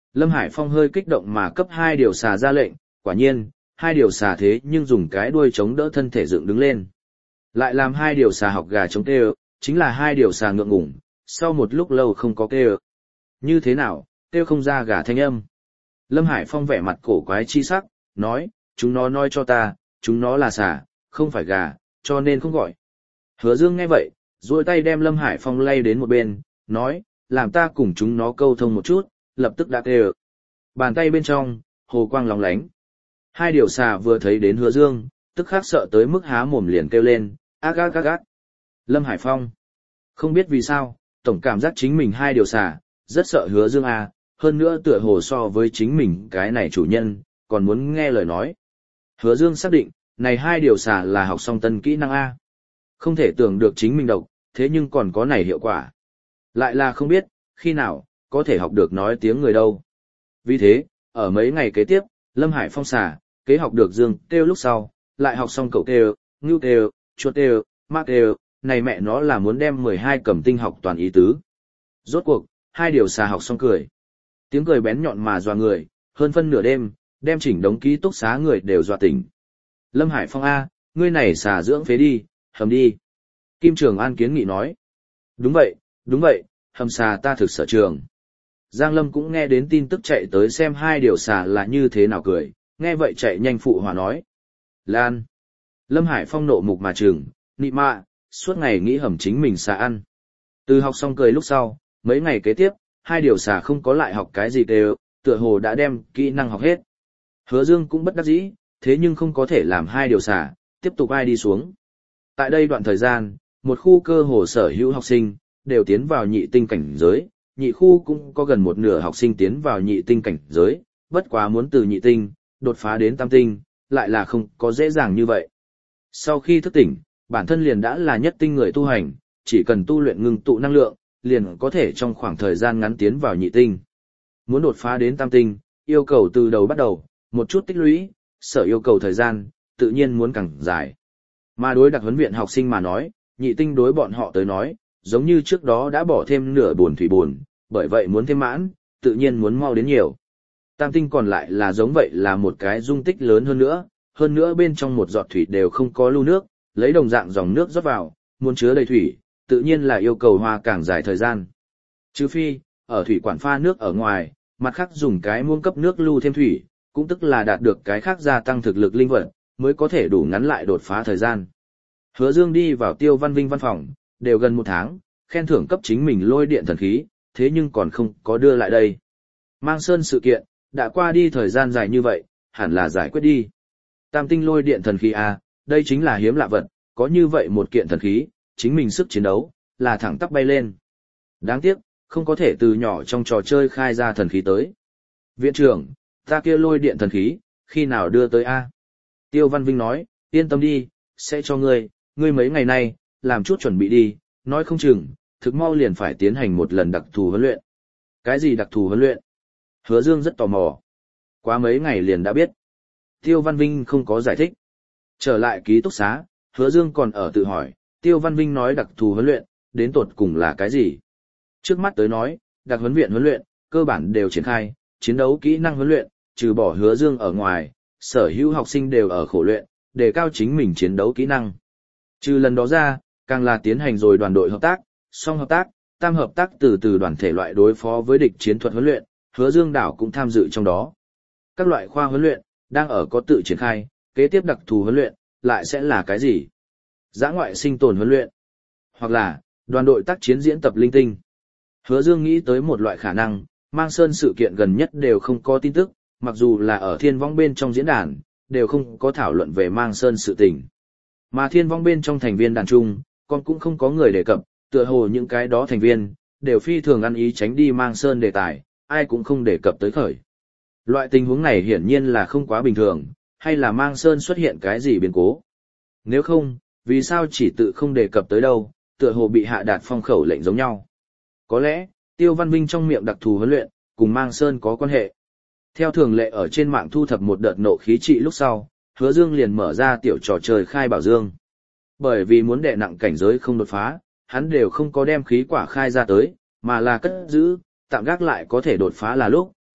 Lâm Hải Phong hơi kích động mà cấp hai điều xà ra lệnh, quả nhiên, hai điều xà thế nhưng dùng cái đuôi chống đỡ thân thể dựng đứng lên. Lại làm hai điều xà học gà chống kêu, chính là hai điều xà ngượng ngủng, sau một lúc lâu không có kêu. Như thế nào, kêu không ra gà thanh âm. Lâm Hải Phong vẻ mặt cổ quái chi sắc, nói, chúng nó nói cho ta, chúng nó là xà, không phải gà, cho nên không gọi. Hứa Dương nghe vậy, duỗi tay đem Lâm Hải Phong lay đến một bên, nói, làm ta cùng chúng nó câu thông một chút, lập tức đã kêu. Bàn tay bên trong, hồ quang lóng lánh. Hai điều xà vừa thấy đến Hứa Dương, tức khắc sợ tới mức há mồm liền kêu lên, ác ác ác ác. Lâm Hải Phong, không biết vì sao, tổng cảm giác chính mình hai điều xà, rất sợ Hứa Dương à, hơn nữa tựa hồ so với chính mình cái này chủ nhân, còn muốn nghe lời nói. Hứa Dương xác định, này hai điều xà là học xong tân kỹ năng A. Không thể tưởng được chính mình độc, thế nhưng còn có này hiệu quả. Lại là không biết, khi nào, có thể học được nói tiếng người đâu. Vì thế, ở mấy ngày kế tiếp, Lâm Hải Phong xà, kế học được Dương kêu lúc sau, lại học xong cậu kêu, ngưu kêu, chuột kêu, ma kêu, này mẹ nó là muốn đem mười hai cầm tinh học toàn ý tứ. Rốt cuộc, hai điều xà học xong cười. Tiếng cười bén nhọn mà dọa người, hơn phân nửa đêm, đem chỉnh đống ký túc xá người đều dọa tỉnh. Lâm Hải Phong A, ngươi này xà dưỡng phế đi, hầm đi. Kim Trường An kiến nghị nói. Đúng vậy, đúng vậy, hầm xà ta thực sở trường. Giang Lâm cũng nghe đến tin tức chạy tới xem hai điều xà là như thế nào cười, nghe vậy chạy nhanh phụ hòa nói. Lan. Lâm Hải Phong nộ mục mà trường, nị mạ, suốt ngày nghĩ hầm chính mình xà ăn. Từ học xong cười lúc sau, mấy ngày kế tiếp, hai điều xà không có lại học cái gì đều, tựa hồ đã đem kỹ năng học hết. Hứa Dương cũng bất đắc dĩ, thế nhưng không có thể làm hai điều xà, tiếp tục ai đi xuống. Tại đây đoạn thời gian, một khu cơ hồ sở hữu học sinh, đều tiến vào nhị tinh cảnh giới, nhị khu cũng có gần một nửa học sinh tiến vào nhị tinh cảnh giới, bất quá muốn từ nhị tinh, đột phá đến tam tinh, lại là không có dễ dàng như vậy. Sau khi thức tỉnh, bản thân liền đã là nhất tinh người tu hành, chỉ cần tu luyện ngưng tụ năng lượng, liền có thể trong khoảng thời gian ngắn tiến vào nhị tinh. Muốn đột phá đến tam tinh, yêu cầu từ đầu bắt đầu, một chút tích lũy, sở yêu cầu thời gian, tự nhiên muốn càng dài. Mà đối đặc huấn viện học sinh mà nói, nhị tinh đối bọn họ tới nói, giống như trước đó đã bỏ thêm nửa buồn thủy buồn, bởi vậy muốn thêm mãn, tự nhiên muốn mau đến nhiều. Tam tinh còn lại là giống vậy là một cái dung tích lớn hơn nữa, hơn nữa bên trong một giọt thủy đều không có lưu nước, lấy đồng dạng dòng nước rót vào, muốn chứa đầy thủy, tự nhiên là yêu cầu hoa càng dài thời gian. Trừ phi, ở thủy quản pha nước ở ngoài, mặt khác dùng cái muỗng cấp nước lưu thêm thủy, cũng tức là đạt được cái khác gia tăng thực lực linh vật, mới có thể đủ ngắn lại đột phá thời gian. Hứa Dương đi vào Tiêu Văn Vinh văn phòng, đều gần một tháng, khen thưởng cấp chính mình lôi điện thần khí, thế nhưng còn không có đưa lại đây. Mang Sơn sự kiện, đã qua đi thời gian dài như vậy, hẳn là giải quyết đi. Tam tinh lôi điện thần khí à, đây chính là hiếm lạ vật, có như vậy một kiện thần khí, chính mình sức chiến đấu, là thẳng tắp bay lên. Đáng tiếc, không có thể từ nhỏ trong trò chơi khai ra thần khí tới. Viện trưởng, ta kia lôi điện thần khí, khi nào đưa tới a? Tiêu Văn Vinh nói, yên tâm đi, sẽ cho ngươi, ngươi mấy ngày nay, làm chút chuẩn bị đi, nói không chừng, thực mau liền phải tiến hành một lần đặc thù huấn luyện. Cái gì đặc thù huấn luyện? Hứa Dương rất tò mò. Quá mấy ngày liền đã biết. Tiêu Văn Vinh không có giải thích. Trở lại ký túc xá, Hứa Dương còn ở tự hỏi, Tiêu Văn Vinh nói đặc thù huấn luyện, đến tột cùng là cái gì? Trước mắt tới nói, đặc huấn viện huấn luyện, cơ bản đều triển khai, chiến đấu kỹ năng huấn luyện, trừ bỏ Hứa Dương ở ngoài, sở hữu học sinh đều ở khổ luyện, đề cao chính mình chiến đấu kỹ năng. Trừ lần đó ra, càng là tiến hành rồi đoàn đội hợp tác, song hợp tác, tam hợp tác từ từ đoàn thể loại đối phó với địch chiến thuật huấn luyện, Hứa Dương đảo cũng tham dự trong đó. Các loại khoa huấn luyện đang ở có tự triển khai, kế tiếp đặc thù huấn luyện lại sẽ là cái gì? Dã ngoại sinh tồn huấn luyện, hoặc là đoàn đội tác chiến diễn tập linh tinh. Hứa Dương nghĩ tới một loại khả năng, Mang Sơn sự kiện gần nhất đều không có tin tức, mặc dù là ở Thiên Vong bên trong diễn đàn, đều không có thảo luận về Mang Sơn sự tình. Mà Thiên Vong bên trong thành viên đàn trung, còn cũng không có người đề cập, tựa hồ những cái đó thành viên, đều phi thường ăn ý tránh đi Mang Sơn đề tài, ai cũng không đề cập tới khởi. Loại tình huống này hiển nhiên là không quá bình thường, hay là Mang Sơn xuất hiện cái gì biến cố. Nếu không, vì sao chỉ tự không đề cập tới đâu, tựa hồ bị hạ đạt phong khẩu lệnh giống nhau. Có lẽ, Tiêu Văn Vinh trong miệng đặc thù huấn luyện, cùng Mang Sơn có quan hệ. Theo thường lệ ở trên mạng thu thập một đợt nộ khí trị lúc sau, Hứa Dương liền mở ra tiểu trò chơi khai bảo dương. Bởi vì muốn đè nặng cảnh giới không đột phá, hắn đều không có đem khí quả khai ra tới, mà là cất giữ, tạm gác lại có thể đột phá là lúc,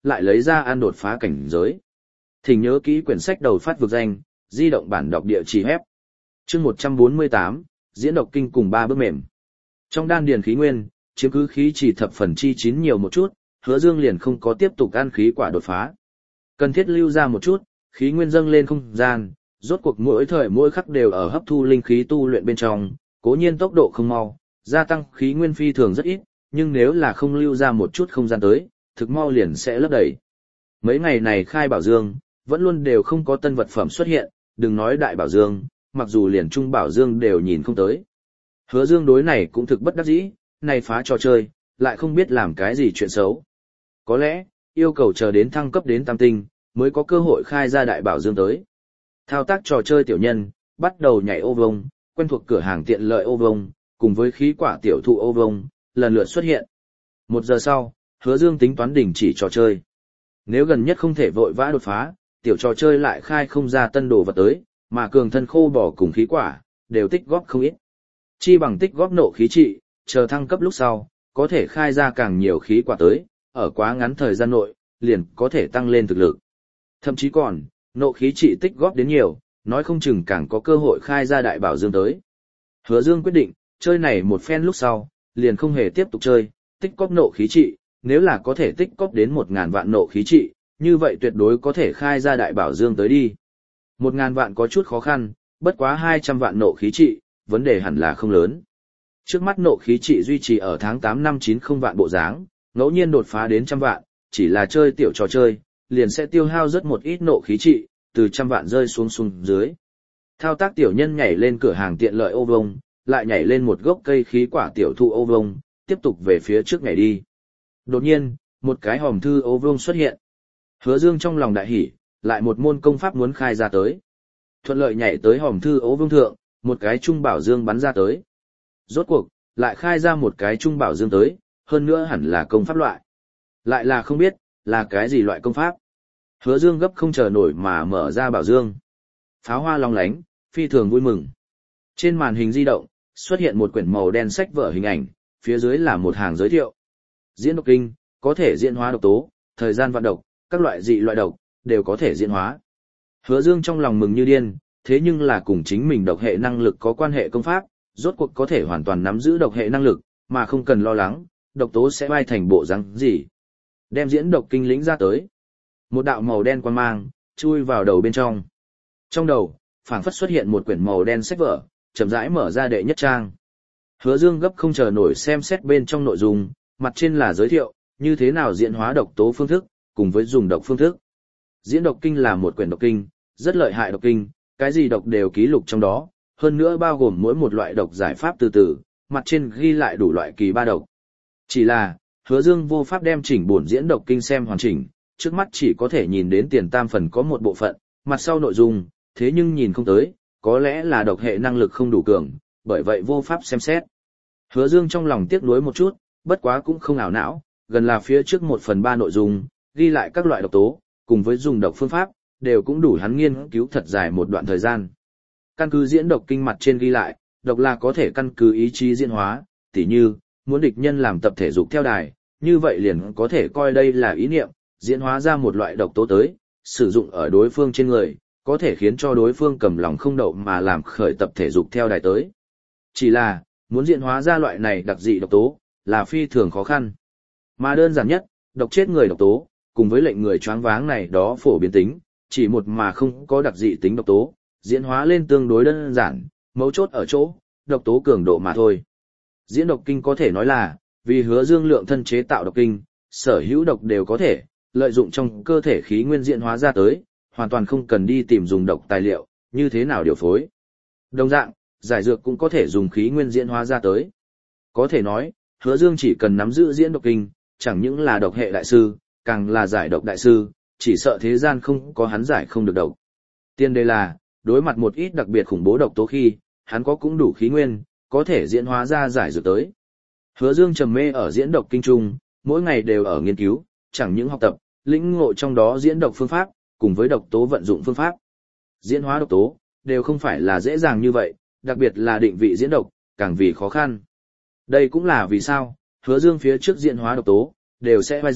lại lấy ra ăn đột phá cảnh giới. Thỉnh nhớ kỹ quyển sách đầu phát vực danh, di động bản đọc địa chỉ hép. Chương một trăm bốn mươi tám, diễn độc kinh cùng ba bước mềm. Trong đan điền khí nguyên, chiếm cứ khí chỉ thập phần chi chín nhiều một chút, Hứa Dương liền không có tiếp tục ăn khí quả đột phá. Cần thiết lưu ra một chút, khí nguyên dâng lên không gian, rốt cuộc mỗi thời mỗi khắc đều ở hấp thu linh khí tu luyện bên trong, cố nhiên tốc độ không mau, gia tăng khí nguyên phi thường rất ít, nhưng nếu là không lưu ra một chút không gian tới, thực mau liền sẽ lấp đầy. Mấy ngày này khai bảo dương, vẫn luôn đều không có tân vật phẩm xuất hiện, đừng nói đại bảo dương, mặc dù liền trung bảo dương đều nhìn không tới. Hứa Dương đối này cũng thực bất đắc dĩ, này phá trò chơi, lại không biết làm cái gì chuyện xấu. Có lẽ, yêu cầu chờ đến thăng cấp đến tam tinh, mới có cơ hội khai ra đại bảo dương tới. Thao tác trò chơi tiểu nhân, bắt đầu nhảy ô vông, quen thuộc cửa hàng tiện lợi ô vông, cùng với khí quả tiểu thụ ô vông, lần lượt xuất hiện. Một giờ sau, Hứa Dương tính toán đình chỉ trò chơi. Nếu gần nhất không thể vội vã đột phá, tiểu trò chơi lại khai không ra tân đồ vật tới, mà cường thân khô bò cùng khí quả, đều tích góp không ít. Chi bằng tích góp nộ khí trị, chờ thăng cấp lúc sau, có thể khai ra càng nhiều khí quả tới, ở quá ngắn thời gian nội, liền có thể tăng lên thực lực. Thậm chí còn, nộ khí trị tích góp đến nhiều, nói không chừng càng có cơ hội khai ra đại bảo dương tới. Hứa Dương quyết định, chơi này một phen lúc sau, liền không hề tiếp tục chơi, tích góp nộ khí trị, nếu là có thể tích góp đến một ngàn vạn nộ khí trị, như vậy tuyệt đối có thể khai ra đại bảo dương tới đi. Một ngàn vạn có chút khó khăn, bất quá hai trăm vạn nộ khí trị, vấn đề hẳn là không lớn. Trước mắt nộ khí trị duy trì ở tháng tám năm chín không vạn bộ dáng, ngẫu nhiên đột phá đến trăm vạn, chỉ là chơi tiểu trò chơi, liền sẽ tiêu hao rất một ít nộ khí trị, từ trăm vạn rơi xuống xuống dưới. Thao tác tiểu nhân nhảy lên cửa hàng tiện lợi ô vông, lại nhảy lên một gốc cây khí quả tiểu thụ ô vông, tiếp tục về phía trước nhảy đi. Đột nhiên, một cái hòm thư ô vông xuất hiện. Hứa Dương trong lòng đại hỉ, lại một môn công pháp muốn khai ra tới. Thuận lợi nhảy tới hòm thư ô vông thượng, một cái trung bảo dương bắn ra tới. Rốt cuộc, lại khai ra một cái trung bảo dương tới, hơn nữa hẳn là công pháp loại. Lại là không biết, là cái gì loại công pháp. Hứa Dương gấp không chờ nổi mà mở ra bảo dương. Pháo hoa long lánh, phi thường vui mừng. Trên màn hình di động, xuất hiện một quyển màu đen sách vở hình ảnh, phía dưới là một hàng giới thiệu. Diễn độc kinh, có thể diễn hóa độc tố, thời gian vạn độc, các loại dị loại độc, đều có thể diễn hóa. Hứa Dương trong lòng mừng như điên, thế nhưng là cùng chính mình độc hệ năng lực có quan hệ công pháp, rốt cuộc có thể hoàn toàn nắm giữ độc hệ năng lực, mà không cần lo lắng, độc tố sẽ bay thành bộ dáng gì. Đem diễn độc kinh lĩnh ra tới. Một đạo màu đen quang mang, chui vào đầu bên trong. Trong đầu, phảng phất xuất hiện một quyển màu đen sách vở, chậm rãi mở ra đệ nhất trang. Hứa Dương gấp không chờ nổi xem xét bên trong nội dung, mặt trên là giới thiệu, như thế nào diễn hóa độc tố phương thức, cùng với dùng độc phương thức. Diễn độc kinh là một quyển độc kinh, rất lợi hại độc kinh, cái gì độc đều ký lục trong đó, hơn nữa bao gồm mỗi một loại độc giải pháp từ từ, mặt trên ghi lại đủ loại kỳ ba độc. Chỉ là, Hứa Dương vô pháp đem chỉnh buồn diễn độc kinh xem hoàn chỉnh, trước mắt chỉ có thể nhìn đến tiền tam phần có một bộ phận, mặt sau nội dung, thế nhưng nhìn không tới, có lẽ là độc hệ năng lực không đủ cường, bởi vậy vô pháp xem xét. Hứa Dương trong lòng tiếc nuối một chút, bất quá cũng không ảo não, gần là phía trước một phần ba nội dung, ghi lại các loại độc tố, cùng với dùng độc phương pháp, đều cũng đủ hắn nghiên cứu thật dài một đoạn thời gian. Căn cứ diễn độc kinh mặt trên ghi lại, độc là có thể căn cứ ý chí diễn hóa, tỉ như, muốn địch nhân làm tập thể dục theo đài, như vậy liền có thể coi đây là ý niệm, diễn hóa ra một loại độc tố tới, sử dụng ở đối phương trên người, có thể khiến cho đối phương cầm lòng không đậu mà làm khởi tập thể dục theo đài tới. Chỉ là, muốn diễn hóa ra loại này đặc dị độc tố, là phi thường khó khăn. Mà đơn giản nhất, độc chết người độc tố, cùng với lệnh người choáng váng này đó phổ biến tính, chỉ một mà không có đặc dị tính độc tố, diễn hóa lên tương đối đơn giản, mấu chốt ở chỗ, độc tố cường độ mà thôi. Diễn độc kinh có thể nói là, vì Hứa Dương lượng thân chế tạo độc kinh, sở hữu độc đều có thể, lợi dụng trong cơ thể khí nguyên diễn hóa ra tới, hoàn toàn không cần đi tìm dùng độc tài liệu, như thế nào điều phối. Đồng dạng, giải dược cũng có thể dùng khí nguyên diễn hóa ra tới. Có thể nói, Hứa Dương chỉ cần nắm giữ diễn độc kinh, chẳng những là độc hệ đại sư, càng là giải độc đại sư, chỉ sợ thế gian không có hắn giải không được độc. Tiên đề là, đối mặt một ít đặc biệt khủng bố độc tố khi, hắn có cũng đủ khí nguyên, có thể diễn hóa ra giải dược tới. Hứa Dương trầm mê ở diễn độc kinh trung, mỗi ngày đều ở nghiên cứu, chẳng những học tập, lĩnh ngộ trong đó diễn độc phương pháp, cùng với độc tố vận dụng phương pháp. Diễn hóa độc tố, đều không phải là dễ dàng như vậy, đặc biệt là định vị diễn độc, càng vì khó khăn. Đây cũng là vì sao, Hứa Dương phía trước diễn hóa độc tố, đều sẽ vai rớt,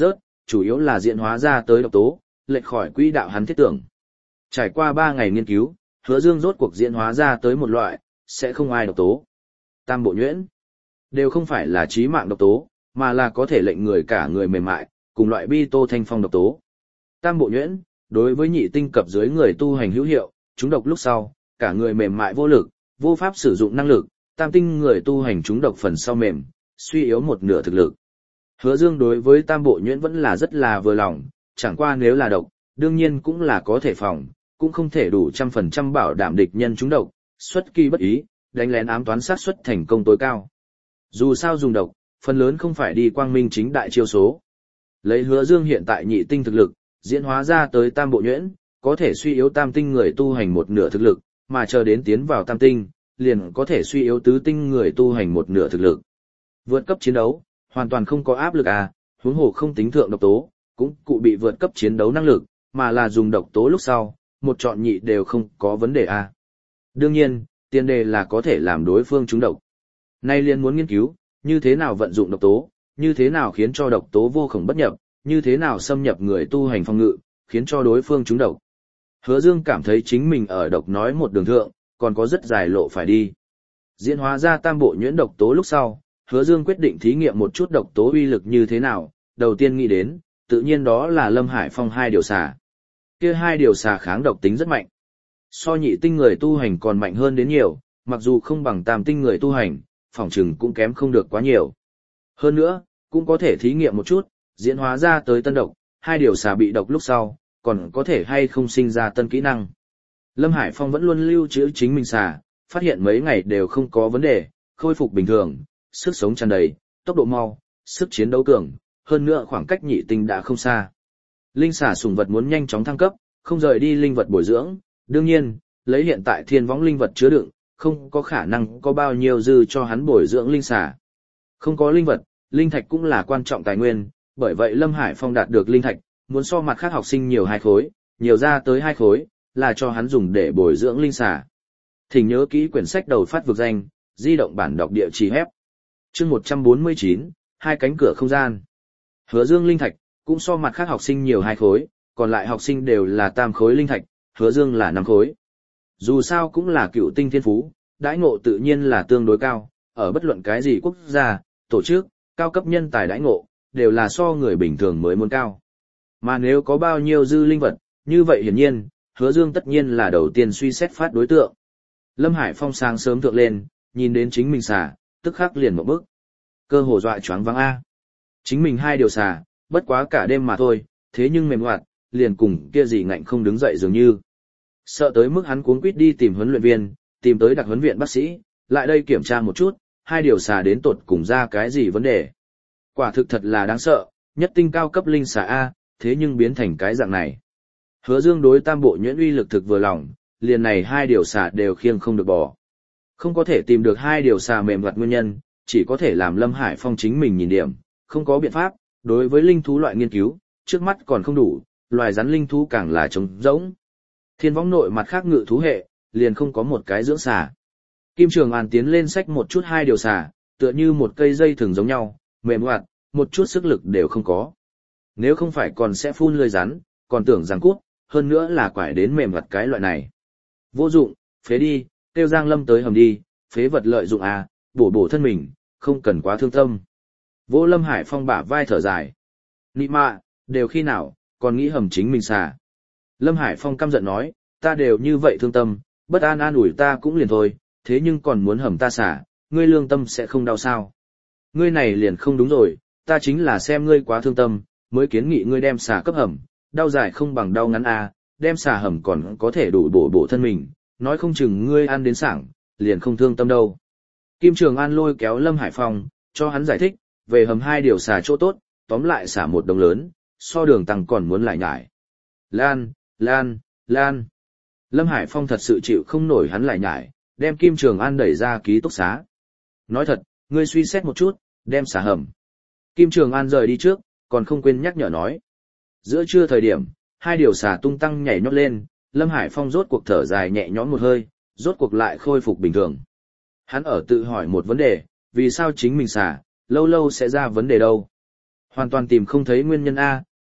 chủ yếu là diễn hóa ra tới độc tố, lệch khỏi quỹ đạo hắn thiết tưởng. Trải qua ba ngày nghiên cứu, Hứa Dương rốt cuộc diễn hóa ra tới một loại, sẽ không ai độc tố. Tam bộ nhuyễn, đều không phải là chí mạng độc tố, mà là có thể lệnh người cả người mềm mại, cùng loại bi tô thanh phong độc tố. Tam bộ nhuyễn, đối với nhị tinh cấp dưới người tu hành hữu hiệu, chúng độc lúc sau, cả người mềm mại vô lực, vô pháp sử dụng năng lực, tam tinh người tu hành chúng độc phần sau mềm, suy yếu một nửa thực lực. Hứa Dương đối với tam bộ nhuyễn vẫn là rất là vừa lòng, chẳng qua nếu là độc, đương nhiên cũng là có thể phòng, cũng không thể đủ trăm phần trăm bảo đảm địch nhân chúng độc, xuất kỳ bất ý, đánh lén ám toán sát suất thành công tối cao. Dù sao dùng độc, phần lớn không phải đi quang minh chính đại chiêu số. Lấy Hứa Dương hiện tại nhị tinh thực lực, diễn hóa ra tới tam bộ nhuyễn, có thể suy yếu tam tinh người tu hành một nửa thực lực, mà chờ đến tiến vào tam tinh, liền có thể suy yếu tứ tinh người tu hành một nửa thực lực. Vượt cấp chiến đấu, hoàn toàn không có áp lực à, huống hồ không tính thượng độc tố, cũng cụ bị vượt cấp chiến đấu năng lực, mà là dùng độc tố lúc sau, một chọn nhị đều không có vấn đề à. Đương nhiên, tiền đề là có thể làm đối phương trúng độc. Nay liền muốn nghiên cứu, như thế nào vận dụng độc tố, như thế nào khiến cho độc tố vô khổng bất nhập, như thế nào xâm nhập người tu hành phòng ngự, khiến cho đối phương trúng độc. Hứa Dương cảm thấy chính mình ở độc nói một đường thượng, còn có rất dài lộ phải đi. Diễn hóa ra tam bộ nhuyễn độc tố lúc sau, Hứa Dương quyết định thí nghiệm một chút độc tố uy lực như thế nào, đầu tiên nghĩ đến, tự nhiên đó là Lâm Hải Phong hai điều xà. Kia hai điều xà kháng độc tính rất mạnh. So nhị tinh người tu hành còn mạnh hơn đến nhiều, mặc dù không bằng tam tinh người tu hành, phỏng chừng cũng kém không được quá nhiều. Hơn nữa, cũng có thể thí nghiệm một chút, diễn hóa ra tới tân độc, hai điều xà bị độc lúc sau, còn có thể hay không sinh ra tân kỹ năng. Lâm Hải Phong vẫn luôn lưu trữ chính mình xà, phát hiện mấy ngày đều không có vấn đề, khôi phục bình thường, sức sống tràn đầy, tốc độ mau, sức chiến đấu cường, hơn nữa khoảng cách nhị tinh đã không xa. Linh xà sùng vật muốn nhanh chóng thăng cấp, không rời đi linh vật bồi dưỡng, đương nhiên, lấy hiện tại thiên võng linh vật chứa đựng, không có khả năng có bao nhiêu dư cho hắn bồi dưỡng linh xà. Không có linh vật, linh thạch cũng là quan trọng tài nguyên, bởi vậy Lâm Hải Phong đạt được linh thạch, muốn so mặt khác học sinh nhiều hai khối, nhiều ra tới hai khối, là cho hắn dùng để bồi dưỡng linh xà. Thỉnh nhớ kỹ quyển sách đầu phát vực danh, di động bản đọc địa chỉ hép. Chương một trăm bốn mươi chín, hai cánh cửa không gian. Hứa Dương linh thạch cũng so mặt khác học sinh nhiều hai khối, còn lại học sinh đều là tam khối linh thạch, Hứa Dương là năm khối. Dù sao cũng là cựu tinh thiên phú, đãi ngộ tự nhiên là tương đối cao, ở bất luận cái gì quốc gia, tổ chức, cao cấp nhân tài đãi ngộ, đều là so người bình thường mới muốn cao. Mà nếu có bao nhiêu dư linh vật, như vậy hiển nhiên, Hứa Dương tất nhiên là đầu tiên suy xét phát đối tượng. Lâm Hải Phong sáng sớm thượng lên, nhìn đến chính mình xà, tức khắc liền một bước. Cơ hồ dọa choáng váng a. Chính mình hai điều xà, bất quá cả đêm mà thôi, thế nhưng mềm hoạt, liền cùng kia gì ngạnh không đứng dậy dường như. Sợ tới mức hắn cuống quýt đi tìm huấn luyện viên, tìm tới đặc huấn viện bác sĩ, lại đây kiểm tra một chút, hai điều xà đến tột cùng ra cái gì vấn đề. Quả thực thật là đáng sợ, nhất tinh cao cấp linh xà A, thế nhưng biến thành cái dạng này. Hứa Dương đối tam bộ nhuyễn uy lực thực vừa lòng, liền này hai điều xà đều khiêng không được bỏ. Không có thể tìm được hai điều xà mềm hoạt nguyên nhân, chỉ có thể làm Lâm Hải Phong chính mình nhìn điểm, không có biện pháp, đối với linh thú loại nghiên cứu, trước mắt còn không đủ, loài rắn linh thú càng là trống rỗng. Thiên võng nội mặt khác ngự thú hệ, liền không có một cái dưỡng xà. Kim Trường An tiến lên xách một chút hai điều xà, tựa như một cây dây thường giống nhau, mềm hoạt, một chút sức lực đều không có. Nếu không phải còn sẽ phun lưỡi rắn, còn tưởng rằng cút, hơn nữa là quải đến mềm hoạt cái loại này. Vô dụng, phế đi, tiêu Giang Lâm tới hầm đi, phế vật lợi dụng à, bổ bổ thân mình, không cần quá thương tâm. Vô Lâm Hải Phong bả vai thở dài. Nị mạ, đều khi nào, còn nghĩ hầm chính mình xà. Lâm Hải Phong căm giận nói, ta đều như vậy thương tâm, bất an an ủi ta cũng liền thôi, thế nhưng còn muốn hầm ta xà, ngươi lương tâm sẽ không đau sao. Ngươi này liền không đúng rồi, ta chính là xem ngươi quá thương tâm, mới kiến nghị ngươi đem xà cấp hầm, đau dài không bằng đau ngắn à, đem xà hầm còn có thể đủ bổ bổ thân mình, nói không chừng ngươi ăn đến sảng, liền không thương tâm đâu. Kim Trường An lôi kéo Lâm Hải Phong, cho hắn giải thích, về hầm hai điều xà chỗ tốt, tóm lại xả một đồng lớn, so đường tăng còn muốn lại nhải. Lan, Lan, Lan. Lâm Hải Phong thật sự chịu không nổi hắn lại nhải, đem Kim Trường An đẩy ra ký túc xá. Nói thật, ngươi suy xét một chút, đem xả hầm. Kim Trường An rời đi trước, còn không quên nhắc nhở nói. Giữa trưa thời điểm, hai điều xả tung tăng nhảy nhót lên, Lâm Hải Phong rốt cuộc thở dài nhẹ nhõm một hơi, rốt cuộc lại khôi phục bình thường. Hắn ở tự hỏi một vấn đề, vì sao chính mình xả, lâu lâu sẽ ra vấn đề đâu. Hoàn toàn tìm không thấy nguyên nhân A,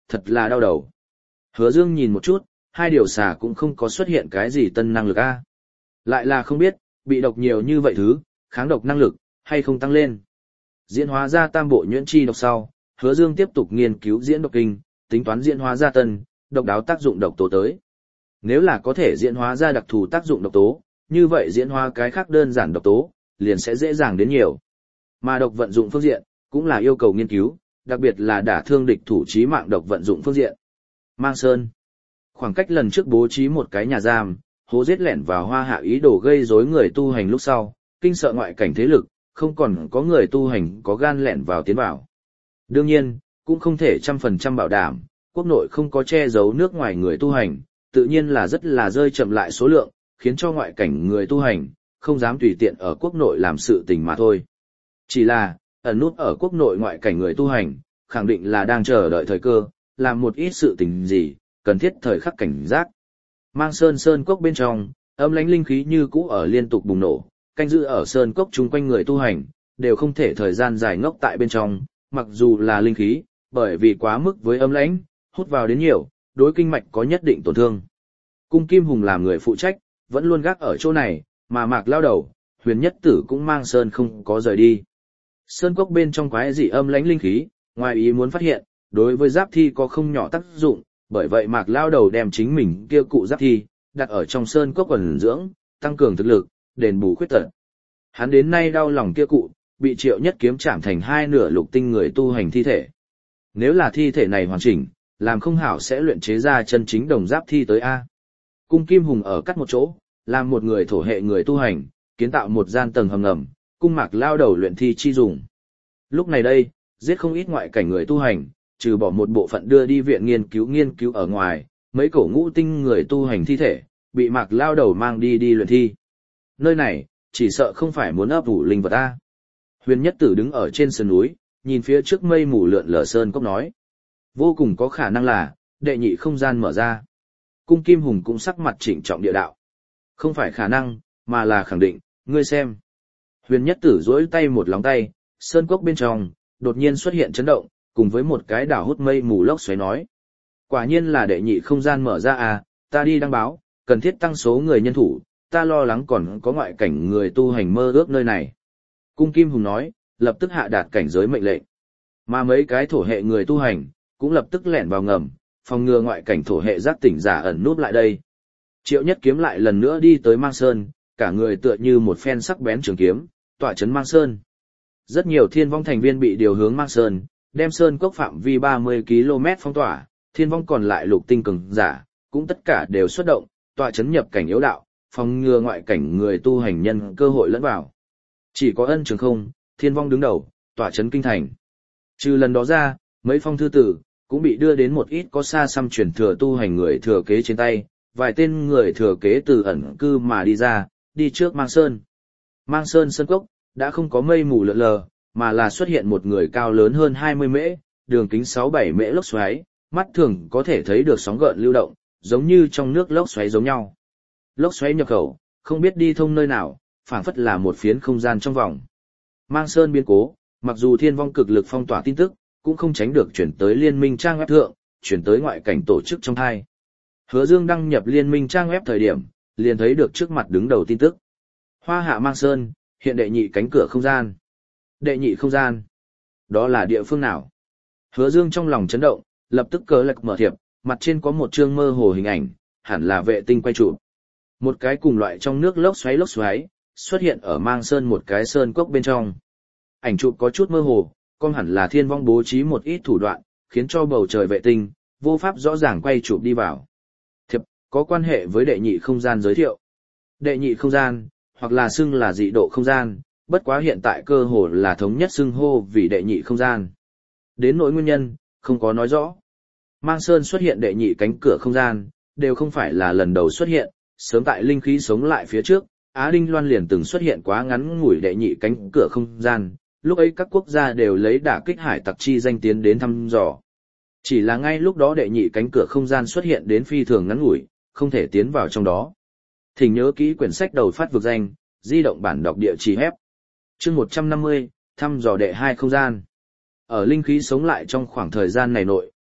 thật là đau đầu. Hứa Dương nhìn một chút, hai điều xà cũng không có xuất hiện cái gì tân năng lực a. Lại là không biết, bị độc nhiều như vậy thứ, kháng độc năng lực, hay không tăng lên. Diễn hóa ra tam bộ nhuyễn chi độc sau, Hứa Dương tiếp tục nghiên cứu diễn độc kinh, tính toán diễn hóa ra tân, độc đáo tác dụng độc tố tới. Nếu là có thể diễn hóa ra đặc thù tác dụng độc tố, như vậy diễn hóa cái khác đơn giản độc tố, liền sẽ dễ dàng đến nhiều. Mà độc vận dụng phương diện, cũng là yêu cầu nghiên cứu, đặc biệt là đả thương địch thủ chí mạng độc vận dụng phương diện. Mang Sơn. Khoảng cách lần trước bố trí một cái nhà giam, hố giết lẻn vào Hoa Hạ ý đồ gây rối người tu hành lúc sau, kinh sợ ngoại cảnh thế lực, không còn có người tu hành có gan lẻn vào tiến vào. Đương nhiên, cũng không thể trăm phần trăm bảo đảm, quốc nội không có che giấu nước ngoài người tu hành, tự nhiên là rất là rơi chậm lại số lượng, khiến cho ngoại cảnh người tu hành, không dám tùy tiện ở quốc nội làm sự tình mà thôi. Chỉ là, ẩn nút ở quốc nội ngoại cảnh người tu hành, khẳng định là đang chờ đợi thời cơ, làm một ít sự tình gì, cần thiết thời khắc cảnh giác. Mang Sơn Sơn Cốc bên trong, âm lãnh linh khí như cũ ở liên tục bùng nổ, canh giữ ở Sơn Cốc chung quanh người tu hành, đều không thể thời gian dài ngốc tại bên trong, mặc dù là linh khí, bởi vì quá mức với âm lãnh, hút vào đến nhiều, đối kinh mạch có nhất định tổn thương. Cung Kim Hùng làm người phụ trách, vẫn luôn gác ở chỗ này, mà Mạc lao đầu, Huyền Nhất Tử cũng mang Sơn không có rời đi. Sơn Cốc bên trong quái dị âm lãnh linh khí, ngoài ý muốn phát hiện, đối với giáp thi có không nhỏ tác dụng, bởi vậy Mạc lao đầu đem chính mình kia cụ giáp thi, đặt ở trong Sơn Cốc ẩn dưỡng, tăng cường thực lực, đền bù khuyết tật. Hắn đến nay đau lòng kia cụ, bị Triệu Nhất kiếm chạm thành hai nửa lục tinh người tu hành thi thể. Nếu là thi thể này hoàn chỉnh, làm không hảo sẽ luyện chế ra chân chính đồng giáp thi tới A. Cung Kim Hùng ở cắt một chỗ, làm một người thổ hệ người tu hành, kiến tạo một gian tầng hầm ngầm, cung Mạc lao đầu luyện thi chi dùng. Lúc này đây, giết không ít ngoại cảnh người tu hành, trừ bỏ một bộ phận đưa đi viện nghiên cứu nghiên cứu ở ngoài, mấy cổ ngũ tinh người tu hành thi thể, bị Mạc lao đầu mang đi đi luyện thi. Nơi này, chỉ sợ không phải muốn ấp ủ linh vật A. Huyền Nhất Tử đứng ở trên sườn núi, nhìn phía trước mây mù lượn lờ Sơn Cốc nói. Vô cùng có khả năng là, đệ nhị không gian mở ra. Cung Kim Hùng cũng sắc mặt trịnh trọng địa đạo. Không phải khả năng, mà là khẳng định, ngươi xem. Huyền Nhất Tử duỗi tay một lóng tay, Sơn Cốc bên trong, đột nhiên xuất hiện chấn động, cùng với một cái đảo hút mây mù lốc xoáy nói. Quả nhiên là đệ nhị không gian mở ra à, ta đi đăng báo, cần thiết tăng số người nhân thủ, ta lo lắng còn có ngoại cảnh người tu hành mơ ước nơi này. Cung Kim Hùng nói, lập tức hạ đạt cảnh giới mệnh lệnh. Mà mấy cái thổ hệ người tu hành, cũng lập tức lẻn vào ngầm, phòng ngừa ngoại cảnh thổ hệ giác tỉnh giả ẩn núp lại đây. Triệu Nhất kiếm lại lần nữa đi tới Mang Sơn, cả người tựa như một phen sắc bén trường kiếm, tỏa chấn Mang Sơn. Rất nhiều thiên vong thành viên bị điều hướng Mang Sơn, đem Sơn Cốc phạm vi ba mươi ki lô mét phong tỏa, thiên vong còn lại lục tinh cường giả, cũng tất cả đều xuất động, tỏa chấn nhập cảnh yếu đạo, phòng ngừa ngoại cảnh người tu hành nhân cơ hội lẫn vào. Chỉ có Ân Trường Không, thiên vong đứng đầu, tỏa chấn kinh thành. Trừ lần đó ra, mấy phong thư tử, cũng bị đưa đến một ít có xa xăm truyền thừa tu hành người thừa kế trên tay, vài tên người thừa kế từ ẩn cư mà đi ra, đi trước Mang Sơn. Mang Sơn Sơn Cốc, đã không có mây mù lượn lờ, mà là xuất hiện một người cao lớn hơn hai mươi mễ, đường kính sáu bảy mễ lốc xoáy, mắt thường có thể thấy được sóng gợn lưu động, giống như trong nước lốc xoáy giống nhau. Lốc xoáy nhập khẩu, không biết đi thông nơi nào, phảng phất là một phiến không gian trong vòng. Mang Sơn biến cố, mặc dù thiên vong cực lực phong tỏa tin tức, cũng không tránh được chuyển tới liên minh trang web thượng, chuyển tới ngoại cảnh tổ chức trong hai. Hứa Dương đăng nhập liên minh trang web thời điểm, liền thấy được trước mặt đứng đầu tin tức. Hoa Hạ Mang Sơn, hiện đệ nhị cánh cửa không gian. Đệ nhị không gian. Đó là địa phương nào? Hứa Dương trong lòng chấn động, lập tức cớ lạc mở thiệp, mặt trên có một chương mơ hồ hình ảnh, hẳn là vệ tinh quay chụp. Một cái cùng loại trong nước lốc xoáy lốc xoáy, xuất hiện ở Mang Sơn một cái sơn cốc bên trong. Ảnh chụp có chút mơ hồ, con hẳn là thiên vong bố trí một ít thủ đoạn, khiến cho bầu trời vệ tinh, vô pháp rõ ràng quay chụp đi vào. Thiệp, có quan hệ với đệ nhị không gian giới thiệu. Đệ nhị không gian, hoặc là xưng là dị độ không gian, bất quá hiện tại cơ hồ là thống nhất xưng hô vì đệ nhị không gian. Đến nỗi nguyên nhân, không có nói rõ. Mang Sơn xuất hiện đệ nhị cánh cửa không gian, đều không phải là lần đầu xuất hiện, sớm tại linh khí sống lại phía trước, Á Đinh Loan liền từng xuất hiện quá ngắn ngủi đệ nhị cánh cửa không gian, lúc ấy các quốc gia đều lấy đả kích hải tặc chi danh tiến đến thăm dò. Chỉ là ngay lúc đó đệ nhị cánh cửa không gian xuất hiện đến phi thường ngắn ngủi, không thể tiến vào trong đó. Thỉnh nhớ kỹ quyển sách đầu phát vực danh, di động bản đọc địa chỉ hép. Chương một trăm năm mươi, thăm dò đệ hai không gian. Ở linh khí sống lại trong khoảng thời gian này nội,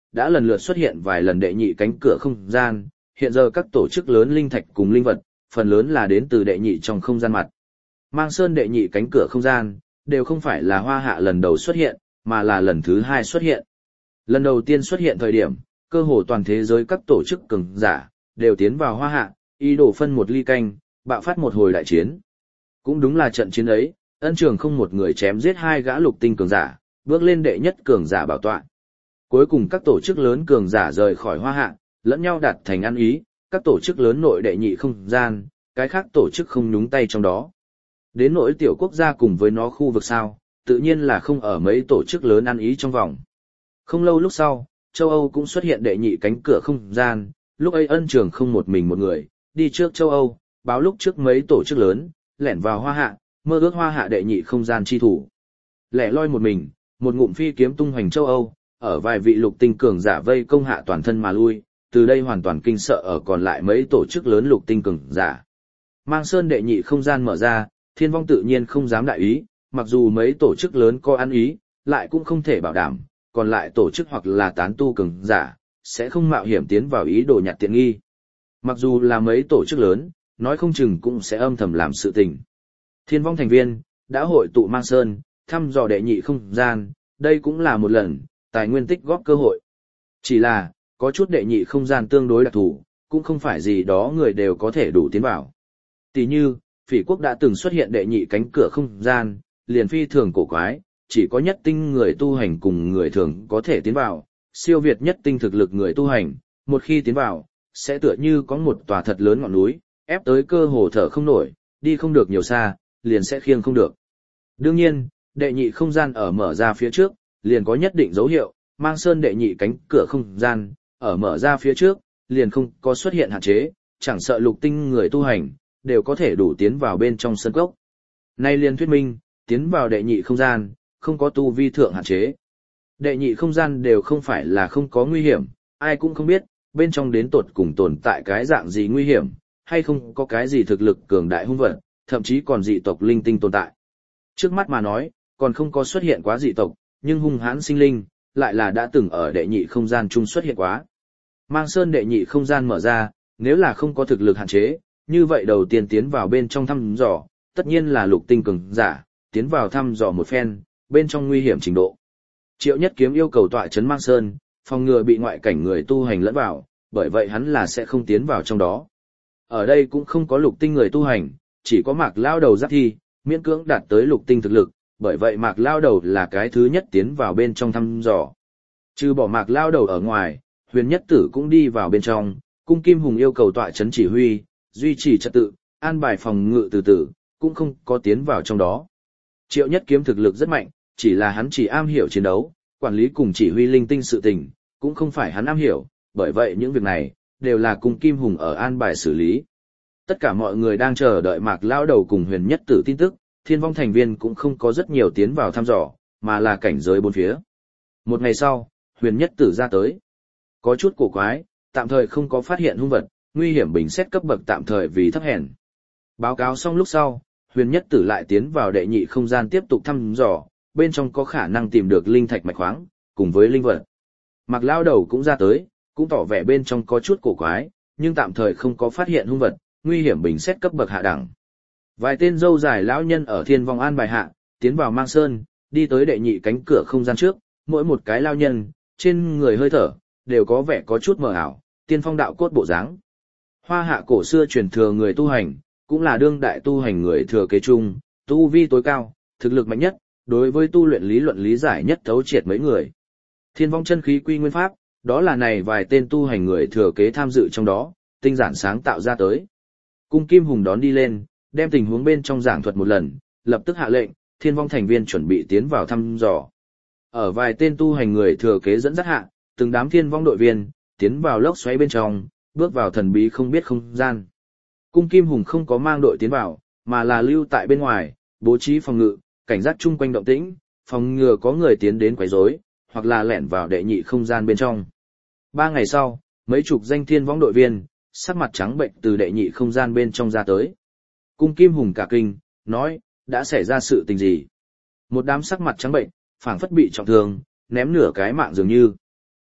đã lần lượt xuất hiện vài lần đệ nhị cánh cửa không gian, hiện giờ các tổ chức lớn linh thạch cùng linh vật, phần lớn là đến từ đệ nhị trong không gian mặt. Mang Sơn đệ nhị cánh cửa không gian, đều không phải là Hoa Hạ lần đầu xuất hiện, mà là lần thứ hai xuất hiện. Lần đầu tiên xuất hiện thời điểm, cơ hồ toàn thế giới các tổ chức cường giả, đều tiến vào Hoa Hạ, ý đồ phân một ly canh, bạo phát một hồi đại chiến. Cũng đúng là trận chiến ấy, Ân Trường không một người chém giết hai gã lục tinh cường giả, bước lên đệ nhất cường giả bảo tọa. Cuối cùng các tổ chức lớn cường giả rời khỏi Hoa Hạ, lẫn nhau đạt thành ăn ý, các tổ chức lớn nội đệ nhị không gian, cái khác tổ chức không nhúng tay trong đó. Đến nỗi tiểu quốc gia cùng với nó khu vực sao, tự nhiên là không ở mấy tổ chức lớn ăn ý trong vòng. Không lâu lúc sau, châu Âu cũng xuất hiện đệ nhị cánh cửa không gian, lúc ấy Ân Trường không một mình một người, đi trước châu Âu, báo lúc trước mấy tổ chức lớn, lẻn vào Hoa Hạ, mơ ước Hoa Hạ đệ nhị không gian chi thủ. Lẻ loi một mình, một ngụm phi kiếm tung hoành châu Âu, ở vài vị lục tinh cường giả vây công hạ toàn thân mà lui, từ đây hoàn toàn kinh sợ ở còn lại mấy tổ chức lớn lục tinh cường giả. Mang Sơn đệ nhị không gian mở ra, Thiên Vong tự nhiên không dám đại ý, mặc dù mấy tổ chức lớn có ăn ý, lại cũng không thể bảo đảm, còn lại tổ chức hoặc là tán tu cường giả, sẽ không mạo hiểm tiến vào ý đồ nhặt tiện nghi. Mặc dù là mấy tổ chức lớn, nói không chừng cũng sẽ âm thầm làm sự tình. Thiên Vong thành viên, đã hội tụ Mang Sơn, thăm dò đệ nhị không gian, đây cũng là một lần, tài nguyên tích góp cơ hội. Chỉ là, có chút đệ nhị không gian tương đối đặc thù, cũng không phải gì đó người đều có thể đủ tiến vào. Tỷ như, Phỉ quốc đã từng xuất hiện đệ nhị cánh cửa không gian, liền phi thường cổ quái, chỉ có nhất tinh người tu hành cùng người thường có thể tiến vào, siêu việt nhất tinh thực lực người tu hành, một khi tiến vào, sẽ tựa như có một tòa thật lớn ngọn núi, ép tới cơ hồ thở không nổi, đi không được nhiều xa, liền sẽ khiêng không được. Đương nhiên, đệ nhị không gian ở mở ra phía trước, liền có nhất định dấu hiệu, Mang Sơn đệ nhị cánh cửa không gian, ở mở ra phía trước, liền không có xuất hiện hạn chế, chẳng sợ lục tinh người tu hành, đều có thể đủ tiến vào bên trong sân cốc. Nay liền thuyết minh, tiến vào đệ nhị không gian, không có tu vi thượng hạn chế. Đệ nhị không gian đều không phải là không có nguy hiểm, ai cũng không biết, bên trong đến tột cùng tồn tại cái dạng gì nguy hiểm, hay không có cái gì thực lực cường đại hung vật, thậm chí còn dị tộc linh tinh tồn tại. Trước mắt mà nói, còn không có xuất hiện quá dị tộc, nhưng hung hãn sinh linh, lại là đã từng ở đệ nhị không gian chung xuất hiện quá. Mang Sơn đệ nhị không gian mở ra, nếu là không có thực lực hạn chế, như vậy đầu tiên tiến vào bên trong thăm dò, tất nhiên là lục tinh cường giả, tiến vào thăm dò một phen, bên trong nguy hiểm trình độ. Triệu Nhất Kiếm yêu cầu tọa trấn Mang Sơn, phòng ngừa bị ngoại cảnh người tu hành lẫn vào, bởi vậy hắn là sẽ không tiến vào trong đó. Ở đây cũng không có lục tinh người tu hành, chỉ có Mạc Lao Đầu giáp thi, miễn cưỡng đạt tới lục tinh thực lực, bởi vậy Mạc Lao Đầu là cái thứ nhất tiến vào bên trong thăm dò. Trừ bỏ Mạc Lao Đầu ở ngoài, Huyền Nhất Tử cũng đi vào bên trong, Cung Kim Hùng yêu cầu tọa trấn chỉ huy, duy trì trật tự, an bài phòng ngự từ từ, cũng không có tiến vào trong đó. Triệu Nhất Kiếm thực lực rất mạnh, chỉ là hắn chỉ am hiểu chiến đấu, quản lý cùng chỉ huy linh tinh sự tình, cũng không phải hắn am hiểu, bởi vậy những việc này, đều là Cung Kim Hùng ở an bài xử lý. Tất cả mọi người đang chờ đợi Mạc Lao Đầu cùng Huyền Nhất Tử tin tức, Thiên Vong thành viên cũng không có rất nhiều tiến vào thăm dò, mà là cảnh giới bốn phía. Một ngày sau, Huyền Nhất Tử ra tới. Có chút cổ quái, tạm thời không có phát hiện hung vật, nguy hiểm bình xét cấp bậc tạm thời vì thấp hèn. Báo cáo xong lúc sau, Huyền Nhất Tử lại tiến vào đệ nhị không gian tiếp tục thăm dò, bên trong có khả năng tìm được linh thạch mạch khoáng, cùng với linh vật. Mạc Lao Đầu cũng ra tới, cũng tỏ vẻ bên trong có chút cổ quái, nhưng tạm thời không có phát hiện hung vật, nguy hiểm bình xét cấp bậc hạ đẳng. Vài tên dâu dài lão nhân ở Thiên Vong an bài hạ, tiến vào Mang Sơn, đi tới đệ nhị cánh cửa không gian trước, mỗi một cái lão nhân, trên người hơi thở, đều có vẻ có chút mờ ảo, tiên phong đạo cốt bộ dáng. Hoa Hạ cổ xưa truyền thừa người tu hành, cũng là đương đại tu hành người thừa kế chung, tu vi tối cao, thực lực mạnh nhất, đối với tu luyện lý luận lý giải nhất thấu triệt mấy người. Thiên Vong chân khí quy nguyên pháp, đó là này vài tên tu hành người thừa kế tham dự trong đó, tinh giản sáng tạo ra tới. Cung Kim Hùng đón đi lên, đem tình huống bên trong giảng thuật một lần, lập tức hạ lệnh, Thiên Vong thành viên chuẩn bị tiến vào thăm dò. Ở vài tên tu hành người thừa kế dẫn dắt hạ, từng đám Thiên Vong đội viên, tiến vào lốc xoáy bên trong, bước vào thần bí không biết không gian. Cung Kim Hùng không có mang đội tiến vào, mà là lưu tại bên ngoài, bố trí phòng ngự, cảnh giác chung quanh động tĩnh, phòng ngừa có người tiến đến quấy rối, hoặc là lẻn vào đệ nhị không gian bên trong. Ba ngày sau, mấy chục danh Thiên Vong đội viên, sắc mặt trắng bệnh từ đệ nhị không gian bên trong ra tới. Cung Kim Hùng cả kinh, nói, đã xảy ra sự tình gì? Một đám sắc mặt trắng bệnh, phảng phất bị trọng thương, ném nửa cái mạng dường như.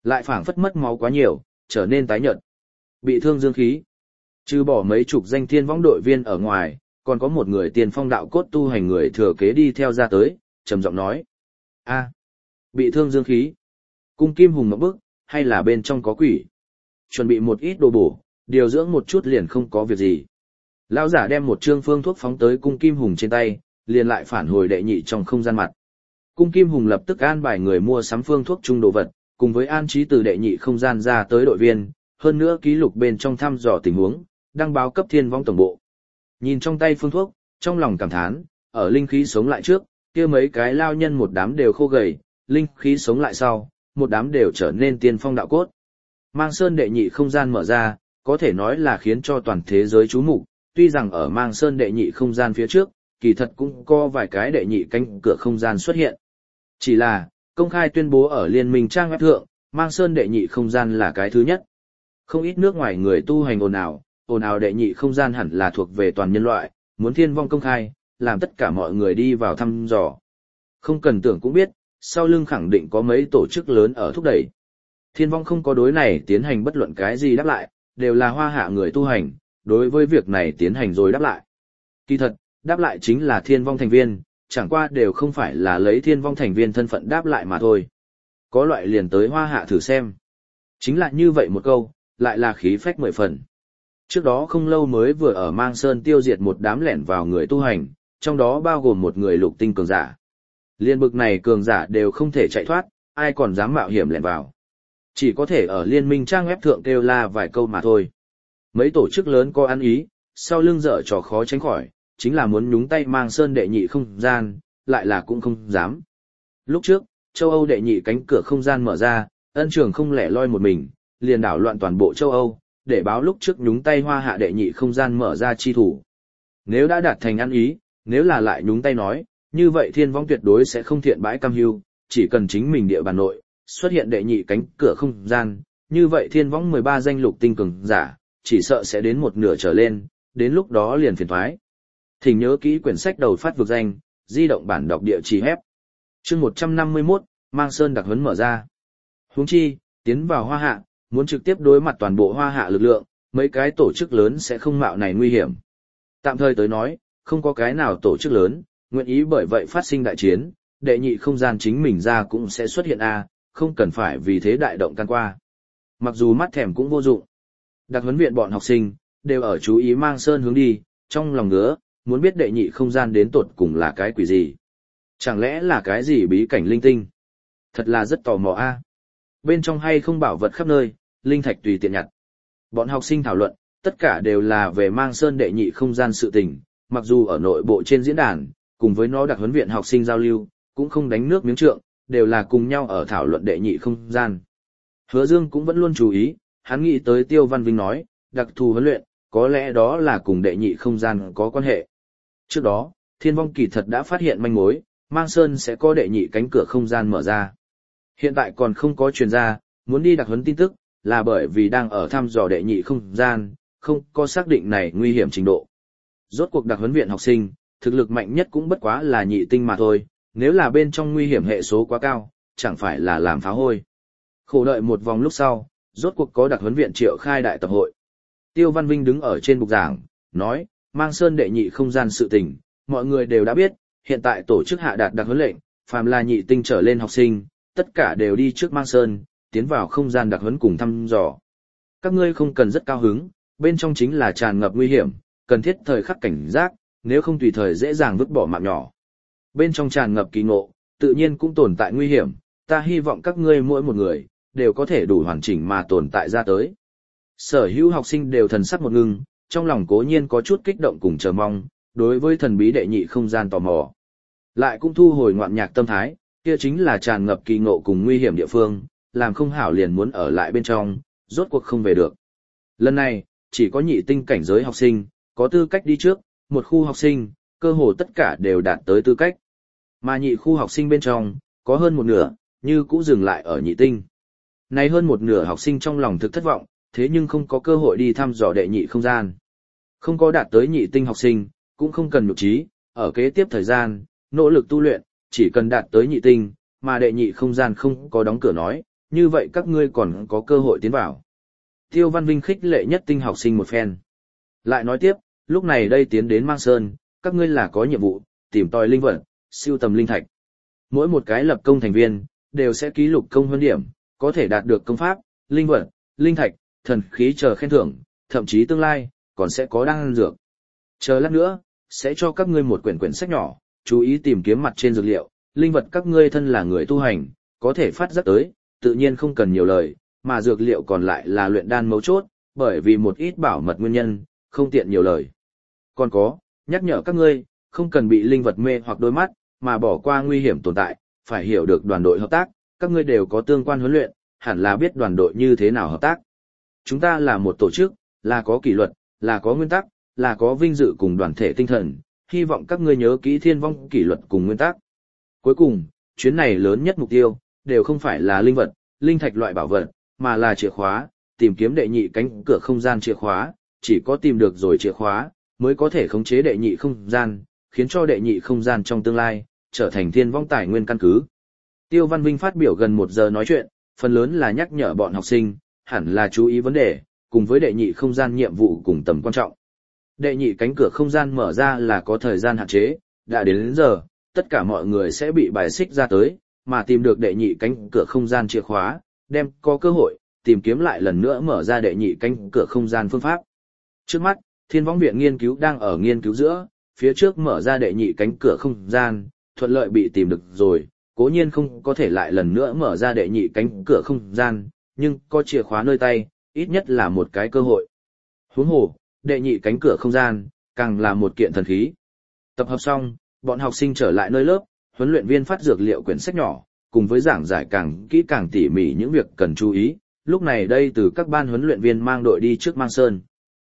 Lại phảng phất mất máu quá nhiều, trở nên tái nhợt. Bị thương dương khí. Trừ bỏ mấy chục danh thiên võng đội viên ở ngoài, còn có một người tiền phong đạo cốt tu hành người thừa kế đi theo ra tới, trầm giọng nói. A, bị thương dương khí. Cung Kim Hùng ngậm bức, hay là bên trong có quỷ? Chuẩn bị một ít đồ bổ, điều dưỡng một chút liền không có việc gì. Lão giả đem một trương phương thuốc phóng tới Cung Kim Hùng trên tay, liền lại phản hồi đệ nhị trong không gian mặt. Cung Kim Hùng lập tức an bài người mua sắm phương thuốc chung đồ vật, cùng với an trí từ đệ nhị không gian ra tới đội viên, hơn nữa ký lục bên trong thăm dò tình huống, đăng báo cấp thiên vong tổng bộ. Nhìn trong tay phương thuốc, trong lòng cảm thán, ở linh khí sống lại trước, kia mấy cái lao nhân một đám đều khô gầy, linh khí sống lại sau, một đám đều trở nên tiên phong đạo cốt. Mang Sơn đệ nhị không gian mở ra, có thể nói là khiến cho toàn thế giới chú mục, tuy rằng ở Mang Sơn đệ nhị không gian phía trước, kỳ thật cũng có vài cái đệ nhị cánh cửa không gian xuất hiện. Chỉ là, công khai tuyên bố ở liên minh trang web thượng, Mang Sơn đệ nhị không gian là cái thứ nhất. Không ít nước ngoài người tu hành ồn ào, ồn ào đệ nhị không gian hẳn là thuộc về toàn nhân loại, muốn thiên vong công khai, làm tất cả mọi người đi vào thăm dò. Không cần tưởng cũng biết, sau lưng khẳng định có mấy tổ chức lớn ở thúc đẩy. Thiên vong không có đối này tiến hành bất luận cái gì đáp lại, đều là hoa hạ người tu hành, đối với việc này tiến hành rồi đáp lại. Kỳ thật, đáp lại chính là thiên vong thành viên, chẳng qua đều không phải là lấy thiên vong thành viên thân phận đáp lại mà thôi. Có loại liền tới hoa hạ thử xem. Chính là như vậy một câu, lại là khí phách mười phần. Trước đó không lâu mới vừa ở Mang Sơn tiêu diệt một đám lẻn vào người tu hành, trong đó bao gồm một người lục tinh cường giả. Liên bực này cường giả đều không thể chạy thoát, ai còn dám mạo hiểm lẻn vào. Chỉ có thể ở liên minh trang web thượng kêu la vài câu mà thôi. Mấy tổ chức lớn có ăn ý, sau lưng dở trò khó tránh khỏi, chính là muốn nhúng tay Mang Sơn đệ nhị không gian, lại là cũng không dám. Lúc trước, châu Âu đệ nhị cánh cửa không gian mở ra, Ân Trường không lẻ loi một mình, liền đảo loạn toàn bộ châu Âu, để báo lúc trước nhúng tay hoa hạ đệ nhị không gian mở ra chi thủ. Nếu đã đạt thành ăn ý, nếu là lại nhúng tay nói, như vậy thiên vong tuyệt đối sẽ không thiện bãi cam hưu, chỉ cần chính mình địa bàn nội, xuất hiện đệ nhị cánh cửa không gian, như vậy thiên vong mười ba danh lục tinh cường giả, chỉ sợ sẽ đến một nửa trở lên, đến lúc đó liền phiền thoái. Thỉnh nhớ kỹ quyển sách đầu phát vực danh, di động bản đọc địa chỉ hép. Chương một trăm năm mươi mốt, Mang Sơn đặc huấn mở ra. Huống chi, tiến vào hoa hạ, muốn trực tiếp đối mặt toàn bộ hoa hạ lực lượng, mấy cái tổ chức lớn sẽ không mạo này nguy hiểm. Tạm thời tới nói, không có cái nào tổ chức lớn, nguyện ý bởi vậy phát sinh đại chiến, đệ nhị không gian chính mình ra cũng sẽ xuất hiện a, không cần phải vì thế đại động can qua. Mặc dù mắt thèm cũng vô dụng. Đặc huấn viện bọn học sinh, đều ở chú ý Mang Sơn hướng đi, trong lòng ngứa, muốn biết đệ nhị không gian đến tột cùng là cái quỷ gì. Chẳng lẽ là cái gì bí cảnh linh tinh? Thật là rất tò mò a. Bên trong hay không bảo vật khắp nơi, linh thạch tùy tiện nhặt. Bọn học sinh thảo luận, tất cả đều là về Mang Sơn đệ nhị không gian sự tình, mặc dù ở nội bộ trên diễn đàn, cùng với nó đặc huấn viện học sinh giao lưu, cũng không đánh nước miếng trượng, đều là cùng nhau ở thảo luận đệ nhị không gian. Hứa Dương cũng vẫn luôn chú ý, hắn nghĩ tới Tiêu Văn Vinh nói, đặc thù huấn luyện, có lẽ đó là cùng đệ nhị không gian có quan hệ. Trước đó, Thiên Vong kỳ thật đã phát hiện manh mối, Mang Sơn sẽ có đệ nhị cánh cửa không gian mở ra. Hiện tại còn không có truyền ra, muốn đi đặc huấn tin tức, là bởi vì đang ở thăm dò đệ nhị không gian, không có xác định này nguy hiểm trình độ. Rốt cuộc đặc huấn viện học sinh, thực lực mạnh nhất cũng bất quá là nhị tinh mà thôi, nếu là bên trong nguy hiểm hệ số quá cao, chẳng phải là làm phá hôi. Khổ đợi một vòng lúc sau, rốt cuộc có đặc huấn viện triệu khai đại tập hội. Tiêu Văn Vinh đứng ở trên bục giảng, nói, Mang Sơn đệ nhị không gian sự tình, mọi người đều đã biết, hiện tại tổ chức hạ đạt đặc huấn lệnh, phàm là nhị tinh trở lên học sinh, tất cả đều đi trước Mang Sơn, tiến vào không gian đặc huấn cùng thăm dò. Các ngươi không cần rất cao hứng, bên trong chính là tràn ngập nguy hiểm, cần thiết thời khắc cảnh giác, nếu không tùy thời dễ dàng vứt bỏ mạng nhỏ. Bên trong tràn ngập kỳ ngộ, tự nhiên cũng tồn tại nguy hiểm, ta hy vọng các ngươi mỗi một người, đều có thể đủ hoàn chỉnh mà tồn tại ra tới. Sở hữu học sinh đều thần sắc một ngưng, trong lòng cố nhiên có chút kích động cùng chờ mong, đối với thần bí đệ nhị không gian tò mò. Lại cũng thu hồi ngoạn nhạc tâm thái, kia chính là tràn ngập kỳ ngộ cùng nguy hiểm địa phương, làm không hảo liền muốn ở lại bên trong, rốt cuộc không về được. Lần này, chỉ có nhị tinh cảnh giới học sinh, có tư cách đi trước, một khu học sinh, cơ hồ tất cả đều đạt tới tư cách. Mà nhị khu học sinh bên trong, có hơn một nửa, như cũ dừng lại ở nhị tinh. Này hơn một nửa học sinh trong lòng thực thất vọng, thế nhưng không có cơ hội đi thăm dò đệ nhị không gian. Không có đạt tới nhị tinh học sinh, cũng không cần nhục trí, ở kế tiếp thời gian, nỗ lực tu luyện, chỉ cần đạt tới nhị tinh, mà đệ nhị không gian không có đóng cửa nói, như vậy các ngươi còn có cơ hội tiến vào. Tiêu Văn Vinh khích lệ nhất tinh học sinh một phen. Lại nói tiếp, lúc này đây tiến đến Mang Sơn, các ngươi là có nhiệm vụ, tìm tòi linh vật, siêu tầm linh thạch. Mỗi một cái lập công thành viên, đều sẽ ký lục công huân điểm, có thể đạt được công pháp, linh vật, linh thạch, thần khí chờ khen thưởng, thậm chí tương lai, còn sẽ có đan dược. Chờ lát nữa, sẽ cho các ngươi một quyển quyển sách nhỏ, chú ý tìm kiếm mặt trên dược liệu, linh vật các ngươi thân là người tu hành, có thể phát giác tới, tự nhiên không cần nhiều lời, mà dược liệu còn lại là luyện đan mấu chốt, bởi vì một ít bảo mật nguyên nhân, không tiện nhiều lời. Còn có, nhắc nhở các ngươi, không cần bị linh vật mê hoặc đôi mắt, mà bỏ qua nguy hiểm tồn tại, phải hiểu được đoàn đội hợp tác, các ngươi đều có tương quan huấn luyện, hẳn là biết đoàn đội như thế nào hợp tác. Chúng ta là một tổ chức, là có kỷ luật, là có nguyên tắc, là có vinh dự cùng đoàn thể tinh thần, hy vọng các ngươi nhớ kỹ thiên vong kỷ luật cùng nguyên tắc. Cuối cùng, chuyến này lớn nhất mục tiêu, đều không phải là linh vật, linh thạch loại bảo vật, mà là chìa khóa, tìm kiếm đệ nhị cánh cửa không gian chìa khóa, chỉ có tìm được rồi chìa khóa, mới có thể khống chế đệ nhị không gian, khiến cho đệ nhị không gian trong tương lai, trở thành thiên vong tài nguyên căn cứ. Tiêu Văn Vinh phát biểu gần một giờ nói chuyện, phần lớn là nhắc nhở bọn học sinh, hẳn là chú ý vấn đề, cùng với đệ nhị không gian nhiệm vụ cùng tầm quan trọng. Đệ nhị cánh cửa không gian mở ra là có thời gian hạn chế, đã đến, đến giờ, tất cả mọi người sẽ bị bài xích ra tới, mà tìm được đệ nhị cánh cửa không gian chìa khóa, đem có cơ hội, tìm kiếm lại lần nữa mở ra đệ nhị cánh cửa không gian phương pháp. Trước mắt, Thiên Võng Viện nghiên cứu đang ở nghiên cứu giữa, phía trước mở ra đệ nhị cánh cửa không gian, thuận lợi bị tìm được rồi, cố nhiên không có thể lại lần nữa mở ra đệ nhị cánh cửa không gian, nhưng có chìa khóa nơi tay, ít nhất là một cái cơ hội. Huống hồ, đệ nhị cánh cửa không gian, càng là một kiện thần khí. Tập hợp xong, bọn học sinh trở lại nơi lớp, huấn luyện viên phát dược liệu quyển sách nhỏ, cùng với giảng giải càng kỹ càng tỉ mỉ những việc cần chú ý. Lúc này đây từ các ban huấn luyện viên mang đội đi trước Mang Sơn.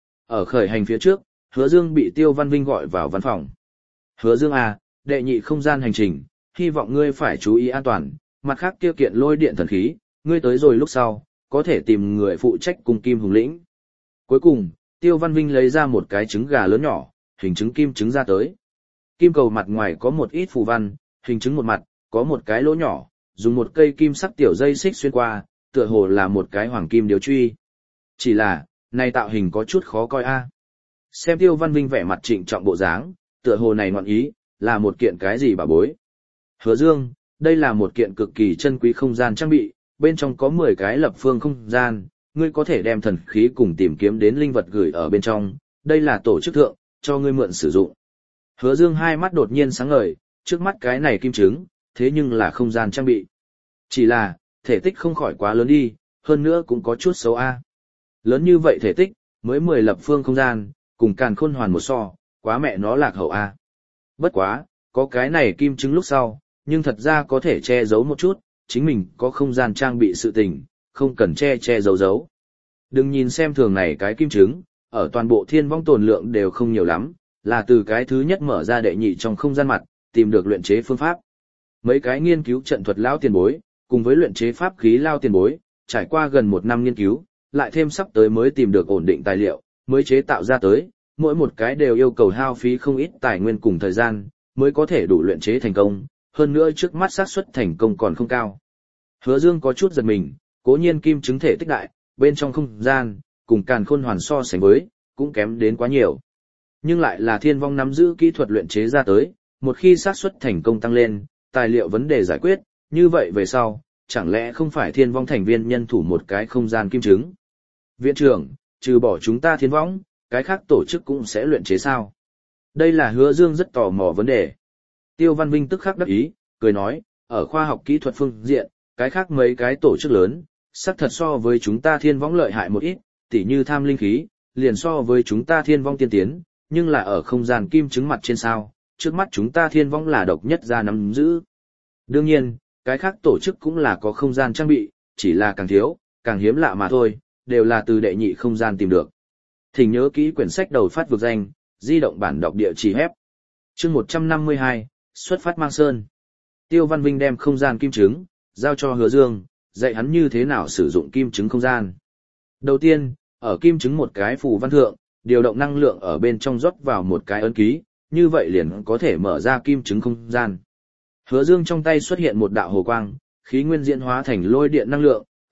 Ở khởi hành phía trước, Hứa Dương bị Tiêu Văn Vinh gọi vào văn phòng. Hứa Dương à, đệ nhị không gian hành trình, hy vọng ngươi phải chú ý an toàn, mặt khác kia kiện lôi điện thần khí, ngươi tới rồi lúc sau, có thể tìm người phụ trách cùng Kim Hùng lĩnh. Cuối cùng, Tiêu Văn Vinh lấy ra một cái trứng gà lớn nhỏ, hình trứng kim trứng ra tới. Kim cầu mặt ngoài có một ít phù văn, hình trứng một mặt, có một cái lỗ nhỏ, dùng một cây kim sắc tiểu dây xích xuyên qua, tựa hồ là một cái hoàng kim điếu truy. Chỉ là, này tạo hình có chút khó coi a. Xem Tiêu Văn Vinh vẻ mặt trịnh trọng bộ dáng, tựa hồ này ngọn ý, là một kiện cái gì bà bối. Hứa Dương, đây là một kiện cực kỳ chân quý không gian trang bị, bên trong có mười cái lập phương không gian, ngươi có thể đem thần khí cùng tìm kiếm đến linh vật gửi ở bên trong, đây là tổ chức thượng, cho ngươi mượn sử dụng. Hứa Dương hai mắt đột nhiên sáng ngời, trước mắt cái này kim trứng, thế nhưng là không gian trang bị. Chỉ là, thể tích không khỏi quá lớn đi, hơn nữa cũng có chút xấu a. Lớn như vậy thể tích, mới mười lập phương không gian, cùng càn khôn hoàn một so, quá mẹ nó lạc hậu a. Bất quá, có cái này kim trứng lúc sau, nhưng thật ra có thể che giấu một chút, chính mình có không gian trang bị sự tình, không cần che che giấu giấu. Đừng nhìn xem thường này cái kim trứng, ở toàn bộ thiên vong tồn lượng đều không nhiều lắm, là từ cái thứ nhất mở ra đệ nhị trong không gian mặt, tìm được luyện chế phương pháp. Mấy cái nghiên cứu trận thuật lao tiền bối, cùng với luyện chế pháp khí lao tiền bối, trải qua gần một năm nghiên cứu, lại thêm sắp tới mới tìm được ổn định tài liệu, mới chế tạo ra tới, mỗi một cái đều yêu cầu hao phí không ít tài nguyên cùng thời gian, mới có thể đủ luyện chế thành công, hơn nữa trước mắt xác suất thành công còn không cao. Hứa Dương có chút giật mình, cố nhiên kim chứng thể tích đại, bên trong không gian, cùng càn khôn hoàn so sánh với, cũng kém đến quá nhiều. Nhưng lại là thiên vong nắm giữ kỹ thuật luyện chế ra tới, một khi xác suất thành công tăng lên, tài liệu vấn đề giải quyết, như vậy về sau, chẳng lẽ không phải thiên vong thành viên nhân thủ một cái không gian kim chứng? Viện trưởng, trừ bỏ chúng ta thiên vong, cái khác tổ chức cũng sẽ luyện chế sao? Đây là Hứa Dương rất tò mò vấn đề. Tiêu Văn Vinh tức khắc đắc ý, cười nói, ở khoa học kỹ thuật phương diện, cái khác mấy cái tổ chức lớn, xác thật so với chúng ta thiên vong lợi hại một ít, tỉ như tham linh khí, liền so với chúng ta thiên vong tiên tiến, nhưng là ở không gian kim chứng mặt trên sao, trước mắt chúng ta thiên vong là độc nhất ra nắm giữ. Đương nhiên, cái khác tổ chức cũng là có không gian trang bị, chỉ là càng thiếu, càng hiếm lạ mà thôi, đều là từ đệ nhị không gian tìm được. Thỉnh nhớ kỹ quyển sách đầu phát vực danh, di động bản đọc địa chỉ hép. Chương một trăm năm mươi hai, xuất phát Mang Sơn. Tiêu Văn Vinh đem không gian kim chứng, giao cho Hứa Dương, dạy hắn như thế nào sử dụng kim chứng không gian. Đầu tiên, ở kim chứng một cái phù văn thượng, điều động năng lượng ở bên trong rót vào một cái ấn ký, như vậy liền có thể mở ra kim chứng không gian. Hứa Dương trong tay xuất hiện một đạo hồ quang, khí nguyên diễn hóa thành lôi điện năng lượng,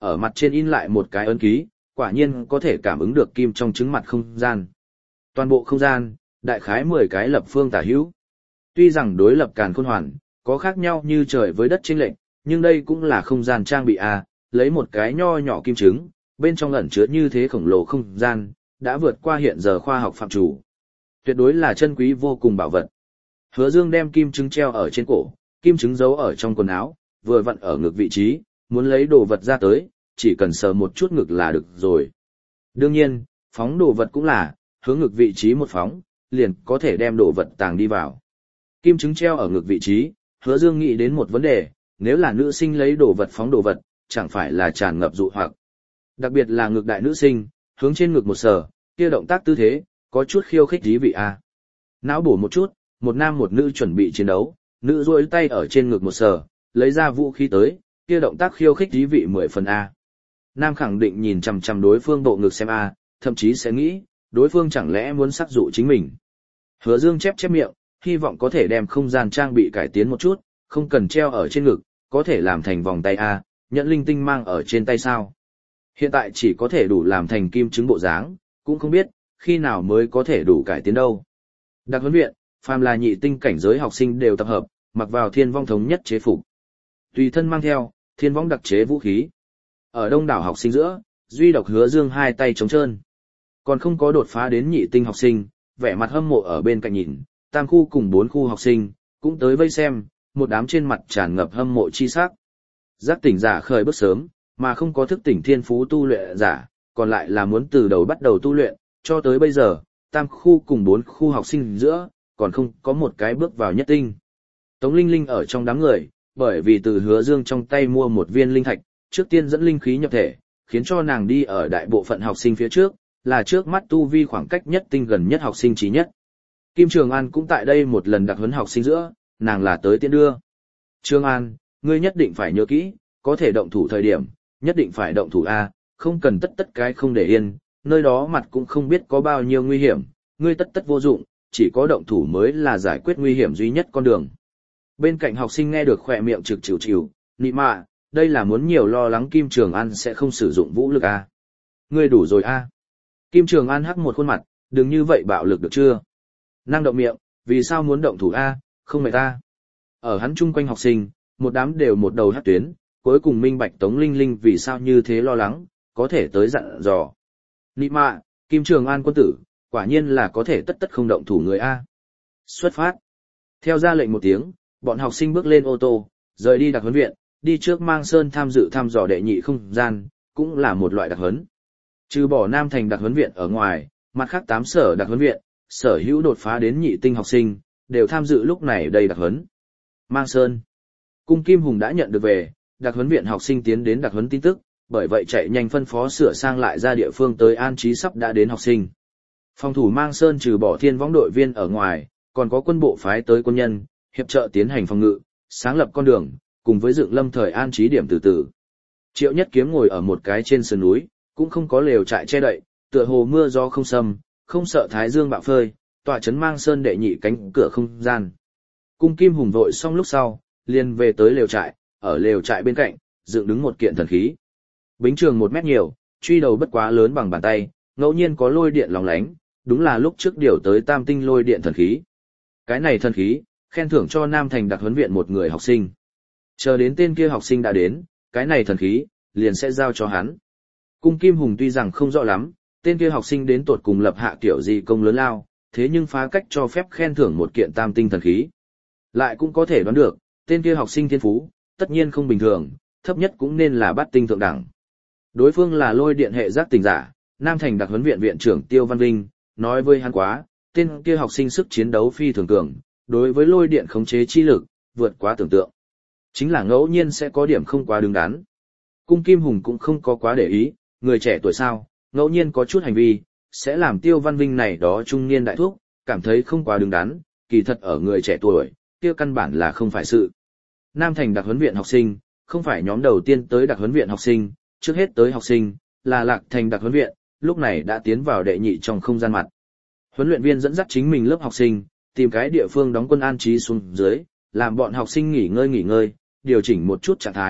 ở mặt trên in lại một cái ấn ký, quả nhiên có thể cảm ứng được kim trong trứng mặt không gian. Toàn bộ không gian, đại khái mười cái lập phương tả hữu. Tuy rằng đối lập càn khôn hoàn, có khác nhau như trời với đất chênh lệch, nhưng đây cũng là không gian trang bị a, lấy một cái nho nhỏ kim trứng, bên trong ẩn chứa như thế khổng lồ không gian, đã vượt qua hiện giờ khoa học phạm chủ. Tuyệt đối là chân quý vô cùng bảo vật. Hứa Dương đem kim trứng treo ở trên cổ, kim trứng giấu ở trong quần áo, vừa vặn ở ngực vị trí, muốn lấy đồ vật ra tới, chỉ cần sờ một chút ngực là được rồi. Đương nhiên, phóng đồ vật cũng là, hướng ngực vị trí một phóng, liền có thể đem đồ vật tàng đi vào. Kim trứng treo ở ngực vị trí, Hứa Dương nghĩ đến một vấn đề, nếu là nữ sinh lấy đồ vật phóng đồ vật, chẳng phải là tràn ngập dụ hoặc. Đặc biệt là ngực đại nữ sinh, hướng trên ngực một sờ, kia động tác tư thế, có chút khiêu khích thí vị a. Não bổ một chút, một nam một nữ chuẩn bị chiến đấu, nữ duỗi tay ở trên ngực một sờ, lấy ra vũ khí tới, kia động tác khiêu khích thí vị mười phần a. Nam khẳng định nhìn chằm chằm đối phương bộ ngực xem a, thậm chí sẽ nghĩ, đối phương chẳng lẽ muốn sắc dụ chính mình. Hứa Dương chép chép miệng, hy vọng có thể đem không gian trang bị cải tiến một chút, không cần treo ở trên ngực, có thể làm thành vòng tay a, nhẫn linh tinh mang ở trên tay sao. Hiện tại chỉ có thể đủ làm thành kim trứng bộ dáng, cũng không biết, khi nào mới có thể đủ cải tiến đâu. Đặc huấn viện, phàm là nhị tinh cảnh giới học sinh đều tập hợp, mặc vào thiên vong thống nhất chế phục. Tùy thân mang theo, thiên vong đặc chế vũ khí. Ở đông đảo học sinh giữa, duy độc Hứa Dương hai tay trống trơn. Còn không có đột phá đến nhị tinh học sinh, vẻ mặt hâm mộ ở bên cạnh nhìn, tam khu cùng bốn khu học sinh, cũng tới vây xem, một đám trên mặt tràn ngập hâm mộ chi sắc. Giác tỉnh giả khởi bước sớm, mà không có thức tỉnh thiên phú tu luyện giả, còn lại là muốn từ đầu bắt đầu tu luyện, cho tới bây giờ, tam khu cùng bốn khu học sinh giữa, còn không có một cái bước vào nhất tinh. Tống Linh Linh ở trong đám người, bởi vì từ Hứa Dương trong tay mua một viên linh thạch, trước tiên dẫn linh khí nhập thể, khiến cho nàng đi ở đại bộ phận học sinh phía trước, là trước mắt tu vi khoảng cách nhất tinh gần nhất học sinh trí nhất. Kim Trường An cũng tại đây một lần đặc huấn học sinh giữa, nàng là tới tiễn đưa. Trường An, ngươi nhất định phải nhớ kỹ, có thể động thủ thời điểm, nhất định phải động thủ A, không cần tất tất cái không để yên, nơi đó mặt cũng không biết có bao nhiêu nguy hiểm, ngươi tất tất vô dụng, chỉ có động thủ mới là giải quyết nguy hiểm duy nhất con đường. Bên cạnh học sinh nghe được khỏe miệng trực chịu chịu, nị mạ, đây là muốn nhiều lo lắng Kim Trường An sẽ không sử dụng vũ lực A. Ngươi đủ rồi A. Kim Trường An hắc một khuôn mặt, đừng như vậy bạo lực được chưa? Năng động miệng, vì sao muốn động thủ A, không mệt ta. Ở hắn chung quanh học sinh, một đám đều một đầu hắc tuyến, cuối cùng minh bạch Tống Linh Linh vì sao như thế lo lắng, có thể tới dặn dò. Nị mạ, Kim Trường An quân tử, quả nhiên là có thể tất tất không động thủ người A. Xuất phát. Theo ra lệnh một tiếng, bọn học sinh bước lên ô tô, rời đi đặc huấn viện, đi trước Mang Sơn tham dự thăm dò đệ nhị không gian, cũng là một loại đặc huấn. Trừ bỏ Nam Thành đặc huấn viện ở ngoài, mặt khác tám sở đặc huấn viện, sở hữu đột phá đến nhị tinh học sinh, đều tham dự lúc này đây đặc huấn. Mang Sơn. Cung Kim Hùng đã nhận được về, đặc huấn viện học sinh tiến đến đặc huấn tin tức, bởi vậy chạy nhanh phân phó sửa sang lại ra địa phương tới an trí sắp đã đến học sinh. Phòng thủ Mang Sơn trừ bỏ thiên võng đội viên ở ngoài, còn có quân bộ phái tới quân nhân, hiệp trợ tiến hành phòng ngự, sáng lập con đường, cùng với dựng lâm thời an trí điểm từ từ. Triệu Nhất Kiếm ngồi ở một cái trên sườn núi, cũng không có lều trại che đậy, tựa hồ mưa gió không xâm, không sợ thái dương bạo phơi, tọa trấn Mang Sơn đệ nhị cánh cửa không gian. Cung Kim Hùng vội xong lúc sau, liền về tới lều trại, ở lều trại bên cạnh, dựng đứng một kiện thần khí. Bính trường một mét nhiều, truy đầu bất quá lớn bằng bàn tay, ngẫu nhiên có lôi điện lóng lánh, đúng là lúc trước điều tới tam tinh lôi điện thần khí. Cái này thần khí, khen thưởng cho Nam Thành đặc huấn viện một người học sinh. Chờ đến tên kia học sinh đã đến, cái này thần khí, liền sẽ giao cho hắn. Cung Kim Hùng tuy rằng không rõ lắm, tên kia học sinh đến tột cùng lập hạ kiểu gì công lớn lao, thế nhưng phá cách cho phép khen thưởng một kiện tam tinh thần khí. Lại cũng có thể đoán được, tên kia học sinh thiên phú, tất nhiên không bình thường, thấp nhất cũng nên là bát tinh thượng đẳng. Đối phương là lôi điện hệ giác tỉnh giả, Nam Thành đặc huấn viện viện trưởng Tiêu Văn Vinh, nói với hắn quá, tên kia học sinh sức chiến đấu phi thường cường, đối với lôi điện khống chế chi lực, vượt quá tưởng tượng. Chính là ngẫu nhiên sẽ có điểm không quá đứng đắn. Cung Kim Hùng cũng không có quá để ý, người trẻ tuổi sao, ngẫu nhiên có chút hành vi, sẽ làm Tiêu Văn Vinh này đó trung niên đại thúc, cảm thấy không quá đứng đắn, kỳ thật ở người trẻ tuổi, kia căn bản là không phải sự. Nam Thành đặc huấn viện học sinh, không phải nhóm đầu tiên tới đặc huấn viện học sinh, trước hết tới học sinh, là Lạc Thành đặc huấn viện, lúc này đã tiến vào đệ nhị trong không gian mặt. Huấn luyện viên dẫn dắt chính mình lớp học sinh, tìm cái địa phương đóng quân an trí xuống dưới, làm bọn học sinh nghỉ ngơi nghỉ ngơi, điều chỉnh một chút trạng thái,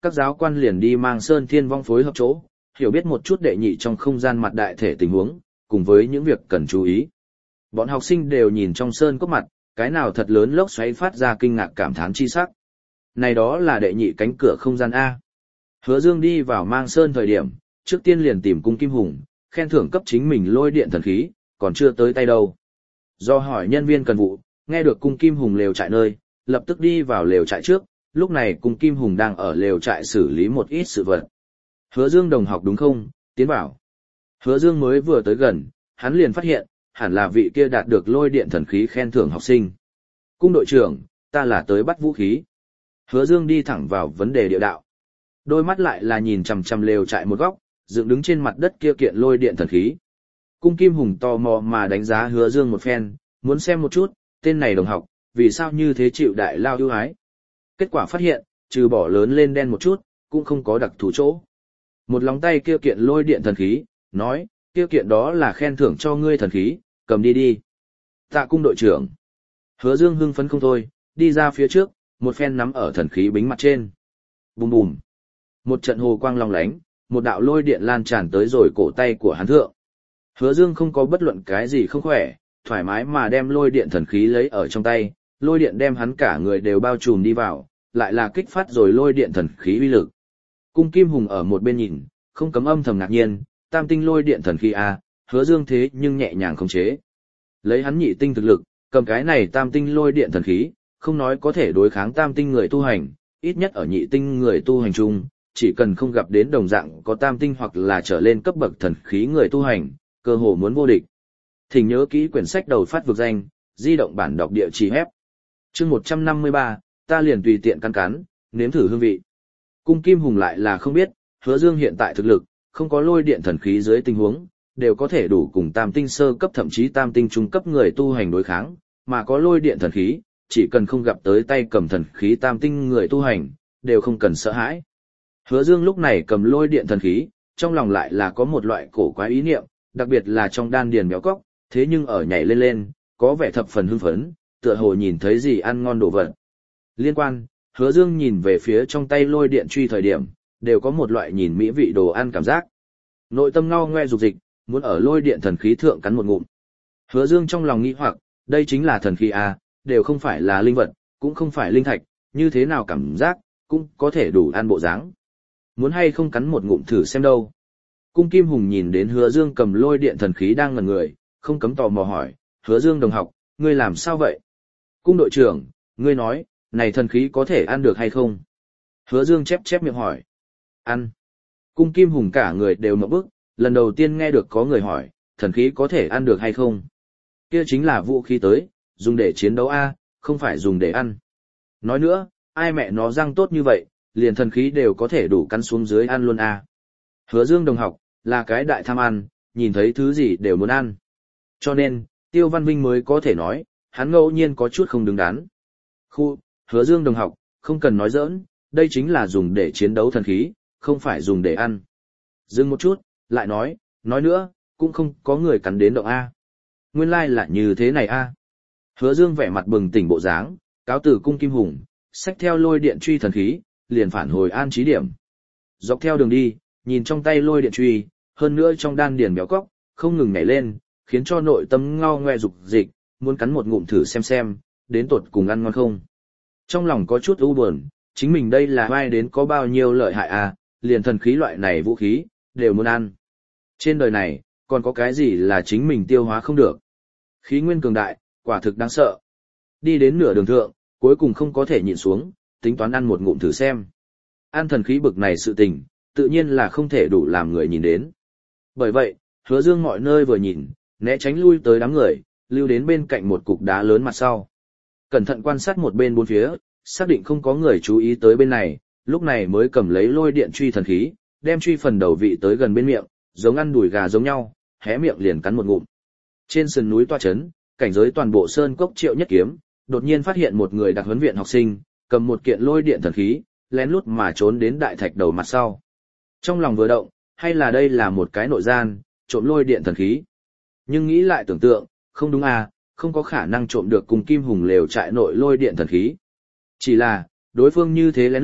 các giáo quan liền đi mang Sơn Thiên Vong phối hợp chỗ, hiểu biết một chút đệ nhị trong không gian mặt đại thể tình huống, cùng với những việc cần chú ý. Bọn học sinh đều nhìn trong sơn cốc mặt, cái nào thật lớn lốc xoáy phát ra kinh ngạc cảm thán chi sắc. Này đó là đệ nhị cánh cửa không gian A. Hứa Dương đi vào mang sơn thời điểm, trước tiên liền tìm cung Kim Hùng, khen thưởng cấp chính mình lôi điện thần khí, còn chưa tới tay đâu. Do hỏi nhân viên cần vụ, nghe được cung Kim Hùng lều trại nơi, lập tức đi vào lều trại trước, lúc này cung Kim Hùng đang ở lều trại xử lý một ít sự vật. Hứa Dương đồng học đúng không, tiến vào. Hứa Dương mới vừa tới gần, hắn liền phát hiện, hẳn là vị kia đạt được lôi điện thần khí khen thưởng học sinh. Cung đội trưởng, ta là tới bắt vũ khí. Hứa Dương đi thẳng vào vấn đề địa đạo. Đôi mắt lại là nhìn chằm chằm lều trại một góc, dựng đứng trên mặt đất kia kiện lôi điện thần khí. Cung Kim Hùng tò mò mà đánh giá Hứa Dương một phen, muốn xem một chút, tên này đồng học, vì sao như thế chịu đại lao ưu ái. Kết quả phát hiện, trừ bỏ lớn lên đen một chút, cũng không có đặc thù chỗ. Một lòng tay kia kiện lôi điện thần khí, nói, kia kiện đó là khen thưởng cho ngươi thần khí, cầm đi đi. Tạ cung đội trưởng. Hứa Dương hưng phấn không thôi, đi ra phía trước, một phen nắm ở thần khí bính mặt trên. Bùm bùm. Một trận hồ quang long lánh, một đạo lôi điện lan tràn tới rồi cổ tay của hắn thượng. Hứa Dương không có bất luận cái gì không khỏe, thoải mái mà đem lôi điện thần khí lấy ở trong tay, lôi điện đem hắn cả người đều bao trùm đi vào, lại là kích phát rồi lôi điện thần khí uy lực. Cung Kim Hùng ở một bên nhìn, không cấm âm thầm ngạc nhiên, tam tinh lôi điện thần khí a, Hứa Dương thế nhưng nhẹ nhàng khống chế. Lấy hắn nhị tinh thực lực, cầm cái này tam tinh lôi điện thần khí, không nói có thể đối kháng tam tinh người tu hành, ít nhất ở nhị tinh người tu hành chung, chỉ cần không gặp đến đồng dạng có tam tinh hoặc là trở lên cấp bậc thần khí người tu hành, cơ hồ muốn vô địch. Thỉnh nhớ kỹ quyển sách đầu phát vực danh, di động bản đọc địa chỉ hép. Chương một trăm năm mươi ba, ta liền tùy tiện cắn cắn, nếm thử hương vị. Cung Kim Hùng lại là không biết, Hứa Dương hiện tại thực lực, không có lôi điện thần khí dưới tình huống, đều có thể đủ cùng tam tinh sơ cấp thậm chí tam tinh trung cấp người tu hành đối kháng, mà có lôi điện thần khí, chỉ cần không gặp tới tay cầm thần khí tam tinh người tu hành, đều không cần sợ hãi. Hứa Dương lúc này cầm lôi điện thần khí, trong lòng lại là có một loại cổ quái ý niệm, đặc biệt là trong đan điền béo cóc, thế nhưng ở nhảy lên lên, có vẻ thập phần hưng phấn, tựa hồ nhìn thấy gì ăn ngon đồ vật. Liên quan, Hứa Dương nhìn về phía trong tay lôi điện truy thời điểm, đều có một loại nhìn mỹ vị đồ ăn cảm giác. Nội tâm ngao ngoe dục dịch, muốn ở lôi điện thần khí thượng cắn một ngụm. Hứa Dương trong lòng nghĩ hoặc, đây chính là thần khí à, đều không phải là linh vật, cũng không phải linh thạch, như thế nào cảm giác, cũng có thể đủ ăn bộ dáng. Muốn hay không cắn một ngụm thử xem đâu. Cung Kim Hùng nhìn đến Hứa Dương cầm lôi điện thần khí đang ngẩn người, không cấm tò mò hỏi, Hứa Dương đồng học, ngươi làm sao vậy? Cung đội trưởng, ngươi nói, này thần khí có thể ăn được hay không? Hứa Dương chép chép miệng hỏi. Ăn. Cung Kim Hùng cả người đều ngậm bức, lần đầu tiên nghe được có người hỏi, thần khí có thể ăn được hay không? Kia chính là vũ khí tới, dùng để chiến đấu a, không phải dùng để ăn. Nói nữa, ai mẹ nó răng tốt như vậy, liền thần khí đều có thể đủ cắn xuống dưới ăn luôn a. Hứa Dương đồng học, là cái đại tham ăn, nhìn thấy thứ gì đều muốn ăn. Cho nên, Tiêu Văn Vinh mới có thể nói, hắn ngẫu nhiên có chút không đứng đắn. Khu, Hứa Dương đồng học, không cần nói giỡn, đây chính là dùng để chiến đấu thần khí, không phải dùng để ăn. Dừng một chút, lại nói, nói nữa, cũng không có người cắn đến động A. Nguyên lai like là như thế này A. Hứa Dương vẻ mặt bừng tỉnh bộ dáng, cáo từ Cung Kim Hùng, xách theo lôi điện truy thần khí, liền phản hồi an trí điểm. Dọc theo đường đi, nhìn trong tay lôi điện truy, hơn nữa trong đan điền béo cóc, không ngừng nhảy lên, khiến cho nội tâm ngao ngoe dục dịch, muốn cắn một ngụm thử xem xem, đến tột cùng ăn ngon không. Trong lòng có chút u buồn, chính mình đây là vai đến có bao nhiêu lợi hại à, liền thần khí loại này vũ khí, đều muốn ăn. Trên đời này, còn có cái gì là chính mình tiêu hóa không được. Khí nguyên cường đại, quả thực đáng sợ. Đi đến nửa đường thượng, cuối cùng không có thể nhịn xuống, tính toán ăn một ngụm thử xem. Ăn thần khí bực này sự tình, tự nhiên là không thể đủ làm người nhìn đến. Bởi vậy, Hứa Dương mọi nơi vừa nhìn, né tránh lui tới đám người, lưu đến bên cạnh một cục đá lớn mặt sau. Cẩn thận quan sát một bên bốn phía, xác định không có người chú ý tới bên này, lúc này mới cầm lấy lôi điện truy thần khí, đem truy phần đầu vị tới gần bên miệng, giống ăn đùi gà giống nhau, hé miệng liền cắn một ngụm. Trên sườn núi toa chấn, cảnh giới toàn bộ sơn cốc Triệu Nhất Kiếm, đột nhiên phát hiện một người đặc huấn viện học sinh, cầm một kiện lôi điện thần khí, lén lút mà trốn đến đại thạch đầu mặt sau. Trong lòng vừa động, hay là đây là một cái nội gian, trộm lôi điện thần khí. Nhưng nghĩ lại tưởng tượng, không đúng à, không có khả năng trộm được cùng Kim Hùng lều trại nội lôi điện thần khí. Chỉ là, đối phương như thế lén lút,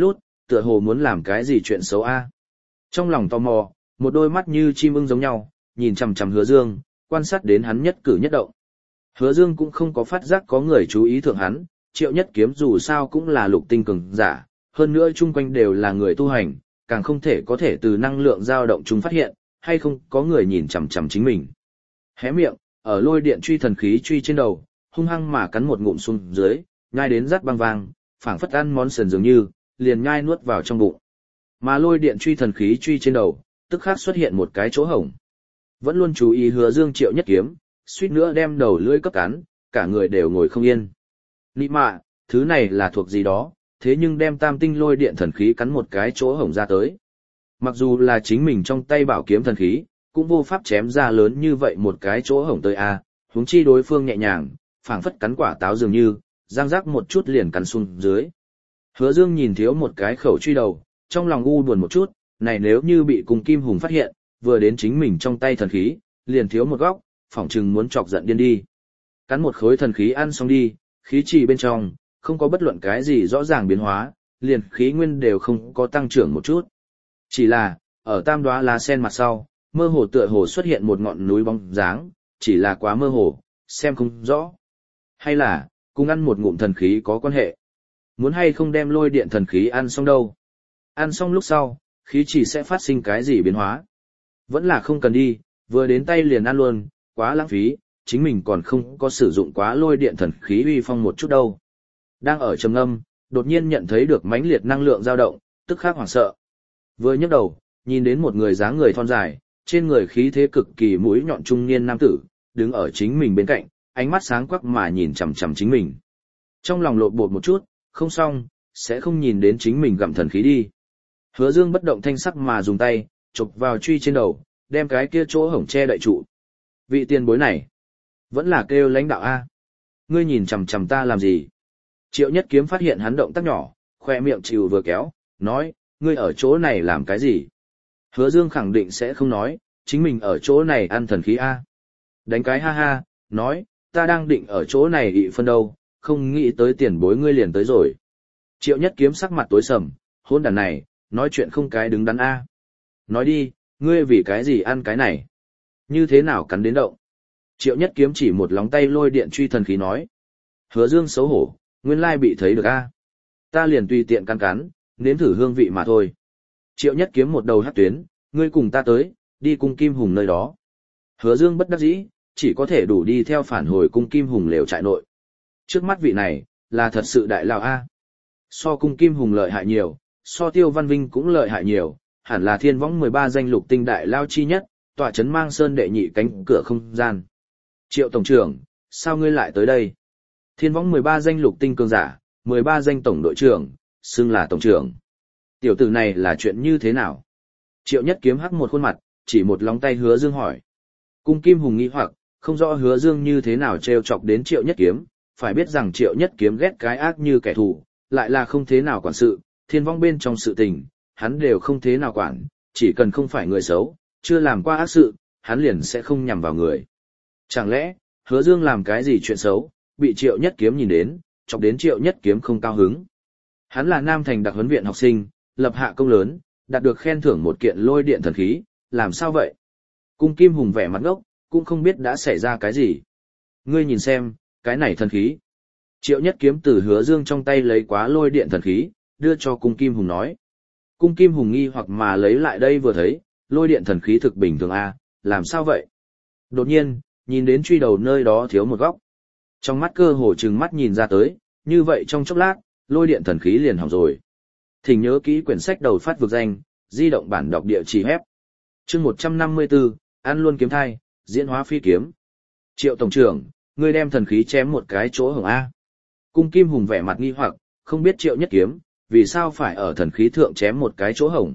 tựa hồ muốn làm cái gì chuyện xấu a. Trong lòng tò mò, một đôi mắt như chim ưng giống nhau, nhìn chằm chằm Hứa Dương, quan sát đến hắn nhất cử nhất động. Hứa Dương cũng không có phát giác có người chú ý thượng hắn, Triệu Nhất Kiếm dù sao cũng là lục tinh cường giả, hơn nữa chung quanh đều là người tu hành, càng không thể có thể từ năng lượng dao động chúng phát hiện, hay không có người nhìn chằm chằm chính mình. Hé miệng, ở lôi điện truy thần khí truy trên đầu, hung hăng mà cắn một ngụm xuống dưới, nhai đến rát băng vang, phảng phất ăn món sườn dường như, liền nhai nuốt vào trong bụng. Mà lôi điện truy thần khí truy trên đầu, tức khắc xuất hiện một cái chỗ hổng. Vẫn luôn chú ý Hứa Dương Triệu Nhất Kiếm, suýt nữa đem đầu lưỡi cấp cắn, cả người đều ngồi không yên. Nị mạ, thứ này là thuộc gì đó, thế nhưng đem tam tinh lôi điện thần khí cắn một cái chỗ hổng ra tới. Mặc dù là chính mình trong tay bảo kiếm thần khí, cũng vô pháp chém ra lớn như vậy một cái chỗ hổng tới a, huống chi đối phương nhẹ nhàng, phảng phất cắn quả táo dường như, răng rắc một chút liền cắn xuống dưới. Hứa Dương nhìn thiếu một cái khẩu truy đầu, trong lòng u buồn một chút, này nếu như bị cùng Kim Hùng phát hiện, vừa đến chính mình trong tay thần khí, liền thiếu một góc, phỏng chừng muốn chọc giận điên đi. Cắn một khối thần khí ăn xong đi, khí trì bên trong, không có bất luận cái gì rõ ràng biến hóa, liền khí nguyên đều không có tăng trưởng một chút. Chỉ là, ở tam đóa lá sen mặt sau, mơ hồ tựa hồ xuất hiện một ngọn núi bóng dáng, chỉ là quá mơ hồ, xem không rõ. Hay là, cùng ăn một ngụm thần khí có quan hệ. Muốn hay không đem lôi điện thần khí ăn xong đâu. Ăn xong lúc sau, khí chỉ sẽ phát sinh cái gì biến hóa. Vẫn là không cần đi, vừa đến tay liền ăn luôn, quá lãng phí, chính mình còn không có sử dụng quá lôi điện thần khí uy phong một chút đâu. Đang ở trầm ngâm, đột nhiên nhận thấy được mãnh liệt năng lượng dao động, tức khắc hoảng sợ. Vừa nhấc đầu, nhìn đến một người dáng người thon dài, trên người khí thế cực kỳ mũi nhọn trung niên nam tử, đứng ở chính mình bên cạnh, ánh mắt sáng quắc mà nhìn chằm chằm chính mình. Trong lòng lột bột một chút, không xong, sẽ không nhìn đến chính mình gặm thần khí đi. Hứa Dương bất động thanh sắc mà dùng tay, chụp vào truy trên đầu, đem cái kia chỗ hổng che đậy trụ. Vị tiền bối này, vẫn là kêu lãnh đạo A. Ngươi nhìn chằm chằm ta làm gì? Triệu Nhất Kiếm phát hiện hắn động tác nhỏ, khoe miệng chịu vừa kéo, nói, ngươi ở chỗ này làm cái gì? Hứa Dương khẳng định sẽ không nói, chính mình ở chỗ này ăn thần khí A. Đánh cái ha ha, nói, ta đang định ở chỗ này ị phân đâu, không nghĩ tới tiền bối ngươi liền tới rồi. Triệu Nhất Kiếm sắc mặt tối sầm, hôn đàn này, nói chuyện không cái đứng đắn A. Nói đi, ngươi vì cái gì ăn cái này? Như thế nào cắn đến động? Triệu Nhất Kiếm chỉ một lóng tay lôi điện truy thần khí nói. Hứa Dương xấu hổ, nguyên lai bị thấy được A. Ta liền tùy tiện cắn cắn, nếm thử hương vị mà thôi. Triệu Nhất Kiếm một đầu hắc tuyến, ngươi cùng ta tới, đi cung Kim Hùng nơi đó. Hứa Dương bất đắc dĩ, chỉ có thể đủ đi theo phản hồi cung Kim Hùng lều trại nội. Trước mắt vị này, là thật sự đại lão A. So cung Kim Hùng lợi hại nhiều, so Tiêu Văn Vinh cũng lợi hại nhiều, hẳn là thiên võng mười ba danh lục tinh đại lao chi nhất, tọa chấn mang sơn đệ nhị cánh cửa không gian. Triệu tổng trưởng, sao ngươi lại tới đây? Thiên võng mười ba danh lục tinh cường giả, mười ba danh tổng đội trưởng, xưng là tổng trưởng. Tiểu tử này là chuyện như thế nào? Triệu Nhất Kiếm hắc một khuôn mặt, chỉ một lóng tay Hứa Dương hỏi. Cung Kim Hùng nghi hoặc, không rõ Hứa Dương như thế nào trêu chọc đến Triệu Nhất Kiếm, phải biết rằng Triệu Nhất Kiếm ghét cái ác như kẻ thù, lại là không thế nào quản sự, thiên vong bên trong sự tình, hắn đều không thế nào quản, chỉ cần không phải người xấu, chưa làm qua ác sự, hắn liền sẽ không nhằm vào người. Chẳng lẽ, Hứa Dương làm cái gì chuyện xấu, bị Triệu Nhất Kiếm nhìn đến, chọc đến Triệu Nhất Kiếm không cao hứng. Hắn là Nam Thành đặc huấn viện học sinh, lập hạ công lớn, đạt được khen thưởng một kiện lôi điện thần khí, làm sao vậy? Cung Kim Hùng vẻ mặt ngốc, cũng không biết đã xảy ra cái gì. Ngươi nhìn xem, cái này thần khí. Triệu Nhất Kiếm từ Hứa Dương trong tay lấy quá lôi điện thần khí, đưa cho Cung Kim Hùng nói. Cung Kim Hùng nghi hoặc mà lấy lại đây vừa thấy, lôi điện thần khí thực bình thường a, làm sao vậy? Đột nhiên, nhìn đến truy đầu nơi đó thiếu một góc. Trong mắt cơ hồ trừng mắt nhìn ra tới, như vậy trong chốc lát, lôi điện thần khí liền hỏng rồi. Thỉnh nhớ kỹ quyển sách đầu phát vực danh, di động bản đọc địa chỉ hép. Chương một trăm năm mươi tư, ăn luôn kiếm thai, diễn hóa phi kiếm. Triệu tổng trưởng, ngươi đem thần khí chém một cái chỗ hổng a. Cung Kim Hùng vẻ mặt nghi hoặc, không biết Triệu Nhất Kiếm, vì sao phải ở thần khí thượng chém một cái chỗ hổng.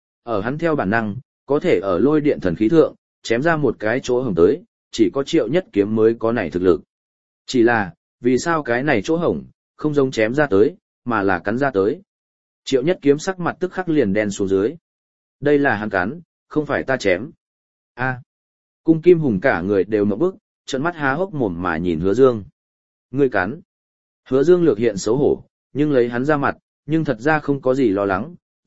Ở hắn theo bản năng, có thể ở lôi điện thần khí thượng, chém ra một cái chỗ hổng tới, chỉ có Triệu Nhất Kiếm mới có này thực lực. Chỉ là, vì sao cái này chỗ hổng, không giống chém ra tới, mà là cắn ra tới. Triệu Nhất Kiếm sắc mặt tức khắc liền đen xuống dưới. Đây là hắn cắn, không phải ta chém. A. Cung Kim Hùng cả người đều ngậm bức, trợn mắt há hốc mồm mà nhìn Hứa Dương. Ngươi cắn. Hứa Dương lược hiện xấu hổ, nhưng lấy hắn ra mặt, nhưng thật ra không có gì lo lắng,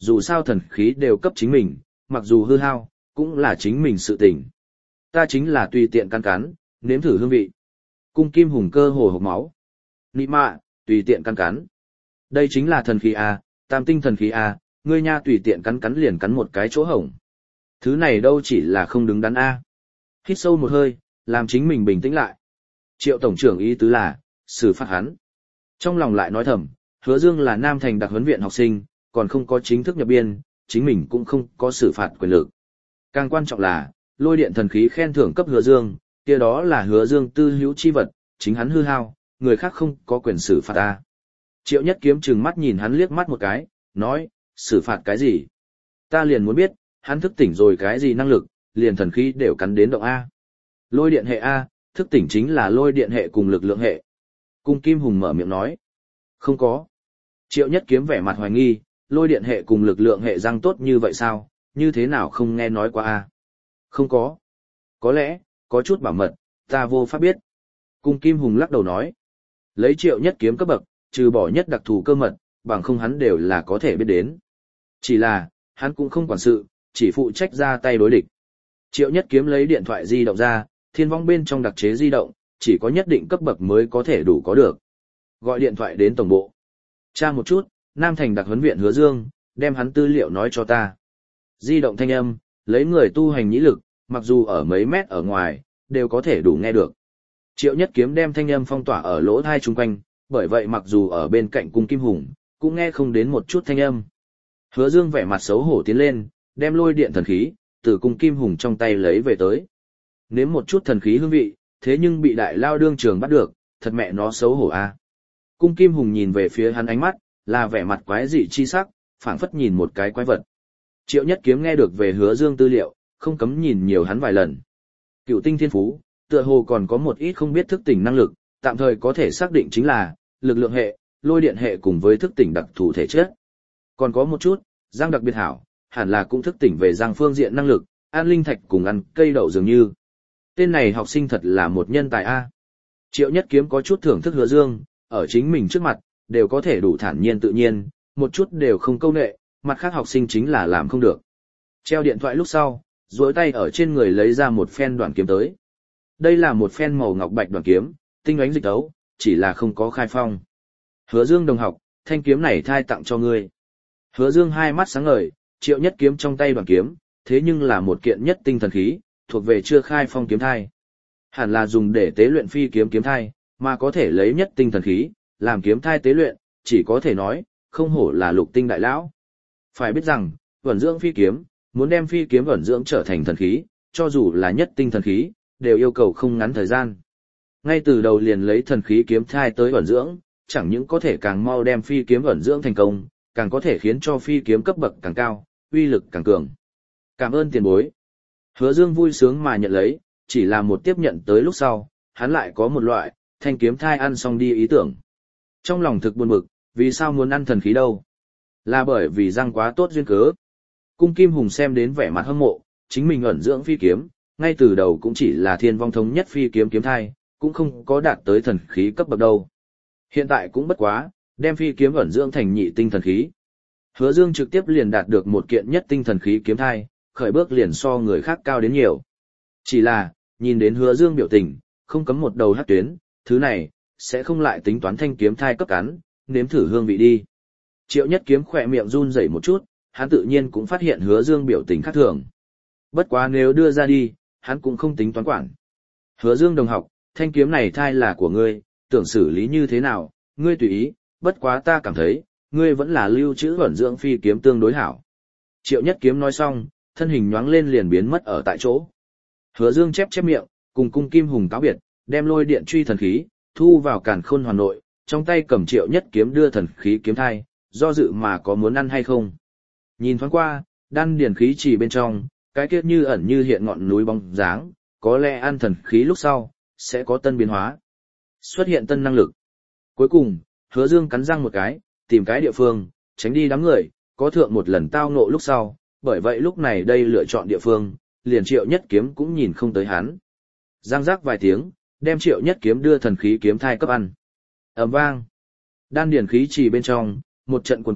dù sao thần khí đều cấp chính mình, mặc dù hư hao, cũng là chính mình sự tình. Ta chính là tùy tiện cắn cắn, nếm thử hương vị. Cung Kim Hùng cơ hồ hộc máu. Nị mạ, tùy tiện cắn cắn. Đây chính là thần khí A, tam tinh thần khí A, ngươi nha tùy tiện cắn cắn liền cắn một cái chỗ hổng. Thứ này đâu chỉ là không đứng đắn A. Hít sâu một hơi, làm chính mình bình tĩnh lại. Triệu tổng trưởng ý tứ là, xử phạt hắn. Trong lòng lại nói thầm, Hứa Dương là Nam Thành đặc huấn viện học sinh, còn không có chính thức nhập biên, chính mình cũng không có xử phạt quyền lực. Càng quan trọng là, lôi điện thần khí khen thưởng cấp Hứa Dương, kia đó là Hứa Dương tư hữu chi vật, chính hắn hư hao, người khác không có quyền xử phạt ta. Triệu Nhất Kiếm trừng mắt nhìn hắn liếc mắt một cái, nói, xử phạt cái gì? Ta liền muốn biết, hắn thức tỉnh rồi cái gì năng lực, liền thần khí đều cắn đến động A. Lôi điện hệ A, thức tỉnh chính là lôi điện hệ cùng lực lượng hệ. Cung Kim Hùng mở miệng nói, không có. Triệu Nhất Kiếm vẻ mặt hoài nghi, lôi điện hệ cùng lực lượng hệ răng tốt như vậy sao, như thế nào không nghe nói qua A. Không có. Có lẽ, có chút bảo mật, ta vô pháp biết. Cung Kim Hùng lắc đầu nói, lấy Triệu Nhất Kiếm cấp bậc, trừ bỏ nhất đặc thù cơ mật, bằng không hắn đều là có thể biết đến. Chỉ là, hắn cũng không quản sự, chỉ phụ trách ra tay đối địch. Triệu Nhất Kiếm lấy điện thoại di động ra, thiên vong bên trong đặc chế di động, chỉ có nhất định cấp bậc mới có thể đủ có được. Gọi điện thoại đến tổng bộ. Tra một chút, Nam Thành đặc huấn viện Hứa Dương, đem hắn tư liệu nói cho ta. Di động thanh âm, lấy người tu hành nhĩ lực, mặc dù ở mấy mét ở ngoài, đều có thể đủ nghe được. Triệu Nhất Kiếm đem thanh âm phong tỏa ở lỗ tai chung quanh, bởi vậy mặc dù ở bên cạnh Cung Kim Hùng, cũng nghe không đến một chút thanh âm. Hứa Dương vẻ mặt xấu hổ tiến lên, đem lôi điện thần khí từ Cung Kim Hùng trong tay lấy về tới. Nếm một chút thần khí hương vị, thế nhưng bị đại lao đương trường bắt được, thật mẹ nó xấu hổ a. Cung Kim Hùng nhìn về phía hắn ánh mắt, là vẻ mặt quái dị chi sắc, phảng phất nhìn một cái quái vật. Triệu Nhất Kiếm nghe được về Hứa Dương tư liệu, không cấm nhìn nhiều hắn vài lần. Cựu tinh thiên phú, tựa hồ còn có một ít không biết thức tỉnh năng lực, tạm thời có thể xác định chính là lực lượng hệ, lôi điện hệ cùng với thức tỉnh đặc thù thể chất. Còn có một chút, răng đặc biệt hảo, hẳn là cũng thức tỉnh về răng phương diện năng lực, an linh thạch cùng ăn cây đậu dường như. Tên này học sinh thật là một nhân tài a. Triệu Nhất Kiếm có chút thưởng thức Hứa Dương, ở chính mình trước mặt, đều có thể đủ thản nhiên tự nhiên, một chút đều không câu nệ, mặt khác học sinh chính là làm không được. Treo điện thoại lúc sau, duỗi tay ở trên người lấy ra một phen đoạn kiếm tới. Đây là một phen màu ngọc bạch đoạn kiếm, tinh ánh dịch tấu, chỉ là không có khai phong. Hứa Dương đồng học, thanh kiếm này thai tặng cho ngươi. Hứa Dương hai mắt sáng ngời, Triệu Nhất Kiếm trong tay đoạn kiếm, thế nhưng là một kiện nhất tinh thần khí, thuộc về chưa khai phong kiếm thai. Hẳn là dùng để tế luyện phi kiếm kiếm thai, mà có thể lấy nhất tinh thần khí, làm kiếm thai tế luyện, chỉ có thể nói, không hổ là lục tinh đại lão. Phải biết rằng, ẩn dưỡng phi kiếm, muốn đem phi kiếm ẩn dưỡng trở thành thần khí, cho dù là nhất tinh thần khí, đều yêu cầu không ngắn thời gian. Ngay từ đầu liền lấy thần khí kiếm thai tới ẩn dưỡng, chẳng những có thể càng mau đem phi kiếm ẩn dưỡng thành công, càng có thể khiến cho phi kiếm cấp bậc càng cao, uy lực càng cường. Cảm ơn tiền bối. Hứa Dương vui sướng mà nhận lấy, chỉ là một tiếp nhận tới lúc sau, hắn lại có một loại, thanh kiếm thai ăn xong đi ý tưởng. Trong lòng thực buồn bực, vì sao muốn ăn thần khí đâu? Là bởi vì răng quá tốt duyên cớ. Cung Kim Hùng xem đến vẻ mặt hâm mộ, chính mình ẩn dưỡng phi kiếm, ngay từ đầu cũng chỉ là thiên vong thống nhất phi kiếm kiếm thai, cũng không có đạt tới thần khí cấp bậc đâu. Hiện tại cũng bất quá, đem phi kiếm ẩn dưỡng thành nhị tinh thần khí. Hứa Dương trực tiếp liền đạt được một kiện nhất tinh thần khí kiếm thai, khởi bước liền so người khác cao đến nhiều. Chỉ là, nhìn đến Hứa Dương biểu tình, không cấm một đầu hắc tuyến, thứ này, sẽ không lại tính toán thanh kiếm thai cấp cắn, nếm thử hương vị đi. Triệu Nhất Kiếm khỏe miệng run rẩy một chút, hắn tự nhiên cũng phát hiện Hứa Dương biểu tình khác thường. Bất quá nếu đưa ra đi, hắn cũng không tính toán quản. Hứa Dương đồng học, thanh kiếm này thai là của ngươi, tưởng xử lý như thế nào, ngươi tùy ý, bất quá ta cảm thấy, ngươi vẫn là lưu trữ ẩn dưỡng phi kiếm tương đối hảo. Triệu Nhất Kiếm nói xong, thân hình nhoáng lên liền biến mất ở tại chỗ. Hứa Dương chép chép miệng, cùng Cung Kim Hùng cáo biệt, đem lôi điện truy thần khí, thu vào càn khôn hoàn nội, trong tay cầm Triệu Nhất Kiếm đưa thần khí kiếm thai, do dự mà có muốn ăn hay không. Nhìn thoáng qua, đan điển khí chỉ bên trong, cái kia như ẩn như hiện ngọn núi bóng dáng, có lẽ ăn thần khí lúc sau, sẽ có tân biến hóa. Xuất hiện tân năng lực. Cuối cùng, Hứa Dương cắn răng một cái, tìm cái địa phương, tránh đi đám người, có thượng một lần tao ngộ lúc sau, bởi vậy lúc này đây lựa chọn địa phương, liền Triệu Nhất Kiếm cũng nhìn không tới hắn. Giang giác vài tiếng, đem Triệu Nhất Kiếm đưa thần khí kiếm thai cấp ăn. Ầm vang. Đan điển khí chỉ bên trong, một trận cuồn cuộn,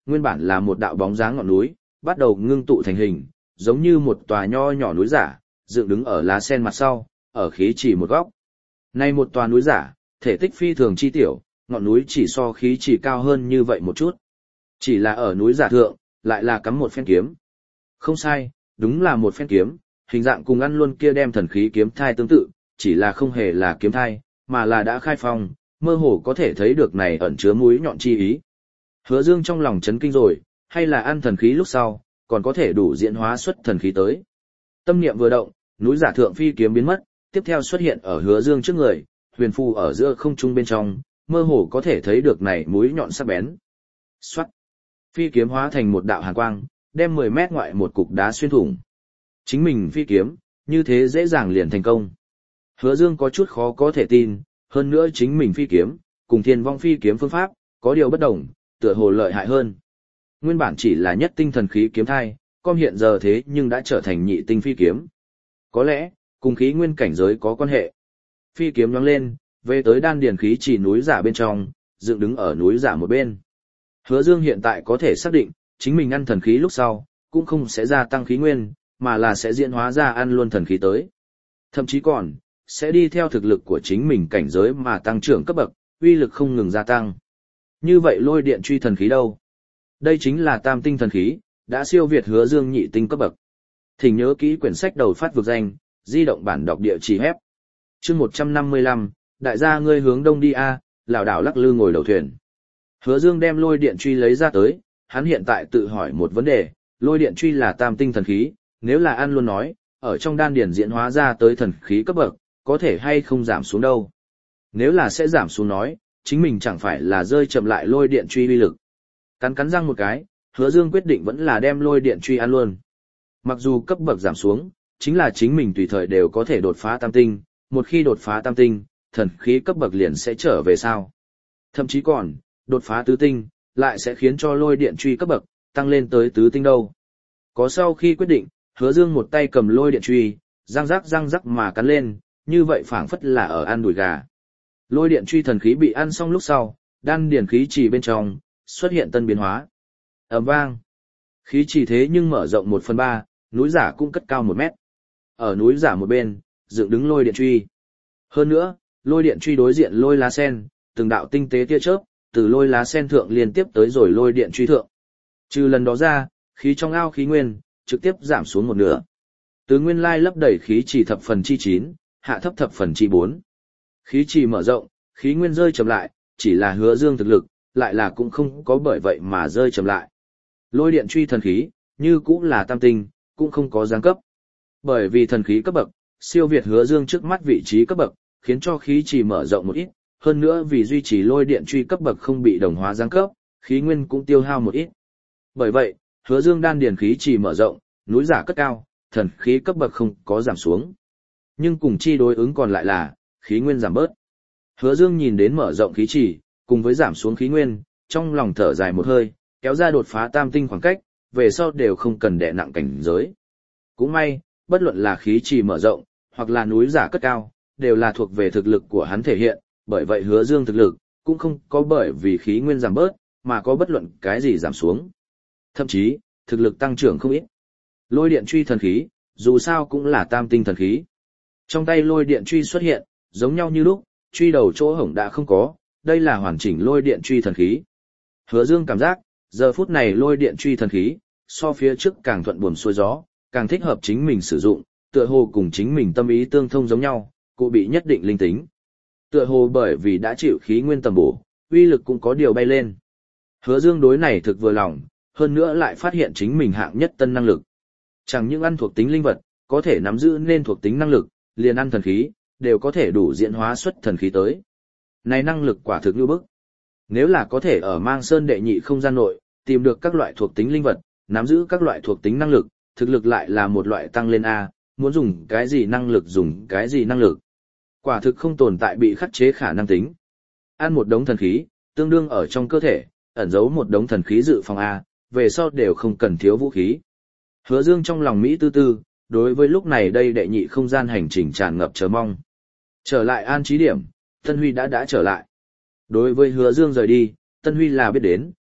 nguyên bản là một đạo bóng dáng ngọn núi, bắt đầu ngưng tụ thành hình, giống như một tòa nho nhỏ núi giả, dựng đứng ở lá sen mặt sau, ở khí chỉ một góc. Này một tòa núi giả, thể tích phi thường chi tiểu, ngọn núi chỉ so khí chỉ cao hơn như vậy một chút. Chỉ là ở núi giả thượng, lại là cắm một phen kiếm. Không sai, đúng là một phen kiếm, hình dạng cùng ăn luôn kia đem thần khí kiếm thai tương tự, chỉ là không hề là kiếm thai, mà là đã khai phong, mơ hồ có thể thấy được này ẩn chứa mũi nhọn chi ý. Hứa Dương trong lòng chấn kinh rồi, hay là ăn thần khí lúc sau, còn có thể đủ diễn hóa xuất thần khí tới. Tâm niệm vừa động, núi giả thượng phi kiếm biến mất, tiếp theo xuất hiện ở Hứa Dương trước người, huyền phù ở giữa không trung bên trong, mơ hồ có thể thấy được này mũi nhọn sắc bén. Xoát. Phi kiếm hóa thành một đạo hàn quang, đem mười mét ngoại một cục đá xuyên thủng. Chính mình phi kiếm, như thế dễ dàng liền thành công. Hứa Dương có chút khó có thể tin, hơn nữa chính mình phi kiếm, cùng Thiên Vong phi kiếm phương pháp, có điều bất đồng, tựa hồ lợi hại hơn. Nguyên bản chỉ là nhất tinh thần khí kiếm thai, con hiện giờ thế nhưng đã trở thành nhị tinh phi kiếm. Có lẽ, cùng khí nguyên cảnh giới có quan hệ. Phi kiếm nhoáng lên, về tới đan điền khí chỉ núi giả bên trong, dựng đứng ở núi giả một bên. Hứa Dương hiện tại có thể xác định, chính mình ăn thần khí lúc sau, cũng không sẽ gia tăng khí nguyên, mà là sẽ diễn hóa ra ăn luôn thần khí tới. Thậm chí còn, sẽ đi theo thực lực của chính mình cảnh giới mà tăng trưởng cấp bậc, uy lực không ngừng gia tăng. Như vậy lôi điện truy thần khí đâu? Đây chính là tam tinh thần khí, đã siêu việt Hứa Dương nhị tinh cấp bậc. Thỉnh nhớ kỹ quyển sách đầu phát vực danh, di động bản đọc địa chỉ hép. Chương một trăm năm mươi lăm, đại gia ngươi hướng đông đi a, lảo đảo lắc lư ngồi đầu thuyền. Hứa Dương đem lôi điện truy lấy ra tới, hắn hiện tại tự hỏi một vấn đề, lôi điện truy là tam tinh thần khí, nếu là ăn luôn nói, ở trong đan điển diễn hóa ra tới thần khí cấp bậc, có thể hay không giảm xuống đâu. Nếu là sẽ giảm xuống nói, chính mình chẳng phải là rơi chậm lại lôi điện truy uy lực. Cắn cắn răng một cái, Hứa Dương quyết định vẫn là đem lôi điện truy ăn luôn. Mặc dù cấp bậc giảm xuống, chính là chính mình tùy thời đều có thể đột phá tam tinh, một khi đột phá tam tinh, thần khí cấp bậc liền sẽ trở về sao. Thậm chí còn, đột phá tứ tinh, lại sẽ khiến cho lôi điện truy cấp bậc tăng lên tới tứ tinh đâu. Có sau khi quyết định, Hứa Dương một tay cầm lôi điện truy, răng rắc răng rắc mà cắn lên, như vậy phảng phất là ở ăn đùi gà. Lôi điện truy thần khí bị ăn xong lúc sau, đan điển khí trì bên trong xuất hiện tân biến hóa. Ầm vang, khí trì thế nhưng mở rộng một phần ba, núi giả cũng cất cao một mét. Ở núi giả một bên, dựng đứng lôi điện truy. Hơn nữa, lôi điện truy đối diện lôi lá sen, từng đạo tinh tế tia chớp từ lôi lá sen thượng liên tiếp tới rồi lôi điện truy thượng. Trừ lần đó ra, khí trong ao khí nguyên trực tiếp giảm xuống một nửa. Từ nguyên lai lấp đầy khí chỉ thập phần chi chín, hạ thấp thập phần chi bốn. Khí chỉ mở rộng, khí nguyên rơi chậm lại, chỉ là Hứa Dương thực lực, lại là cũng không có bởi vậy mà rơi chậm lại. Lôi điện truy thần khí, như cũng là tam tinh, cũng không có giáng cấp. Bởi vì thần khí cấp bậc, siêu việt Hứa Dương trước mắt vị trí cấp bậc, khiến cho khí chỉ mở rộng một ít, hơn nữa vì duy trì lôi điện truy cấp bậc không bị đồng hóa giáng cấp, khí nguyên cũng tiêu hao một ít. Bởi vậy, Hứa Dương đan điền khí chỉ mở rộng, núi giả cất cao, thần khí cấp bậc không có giảm xuống. Nhưng cùng chi đối ứng còn lại là, khí nguyên giảm bớt. Hứa Dương nhìn đến mở rộng khí chỉ, cùng với giảm xuống khí nguyên, trong lòng thở dài một hơi, kéo ra đột phá tam tinh khoảng cách, về sau đều không cần đè nặng cảnh giới. Cũng may, bất luận là khí chỉ mở rộng, hoặc là núi giả cất cao, đều là thuộc về thực lực của hắn thể hiện, bởi vậy Hứa Dương thực lực, cũng không có bởi vì khí nguyên giảm bớt, mà có bất luận cái gì giảm xuống. Thậm chí, thực lực tăng trưởng không ít. Lôi điện truy thần khí, dù sao cũng là tam tinh thần khí. Trong tay lôi điện truy xuất hiện, giống nhau như lúc, truy đầu chỗ hổng đã không có, đây là hoàn chỉnh lôi điện truy thần khí. Hứa Dương cảm giác, giờ phút này lôi điện truy thần khí, so phía trước càng thuận buồm xuôi gió, càng thích hợp chính mình sử dụng, tựa hồ cùng chính mình tâm ý tương thông giống nhau, cụ bị nhất định linh tính. Tựa hồ bởi vì đã chịu khí nguyên tầm bổ, uy lực cũng có điều bay lên. Hứa Dương đối này thực vừa lòng, hơn nữa lại phát hiện chính mình hạng nhất tân năng lực. Chẳng những ăn thuộc tính linh vật, có thể nắm giữ nên thuộc tính năng lực, liền ăn thần khí, đều có thể đủ diễn hóa xuất thần khí tới. Này năng lực quả thực như bức. Nếu là có thể ở Mang Sơn đệ nhị không gian nội, tìm được các loại thuộc tính linh vật, nắm giữ các loại thuộc tính năng lực, thực lực lại là một loại tăng lên A, muốn dùng cái gì năng lực dùng cái gì năng lực. Quả thực không tồn tại bị khắc chế khả năng tính. Ăn một đống thần khí, tương đương ở trong cơ thể, ẩn giấu một đống thần khí dự phòng A, về sau đều không cần thiếu vũ khí. Hứa Dương trong lòng Mỹ tư tư, đối với lúc này đây đệ nhị không gian hành trình tràn ngập chờ mong. Trở lại an trí điểm, Tân Huy đã đã trở lại. Đối với Hứa Dương rời đi, Tân Huy là biết đến,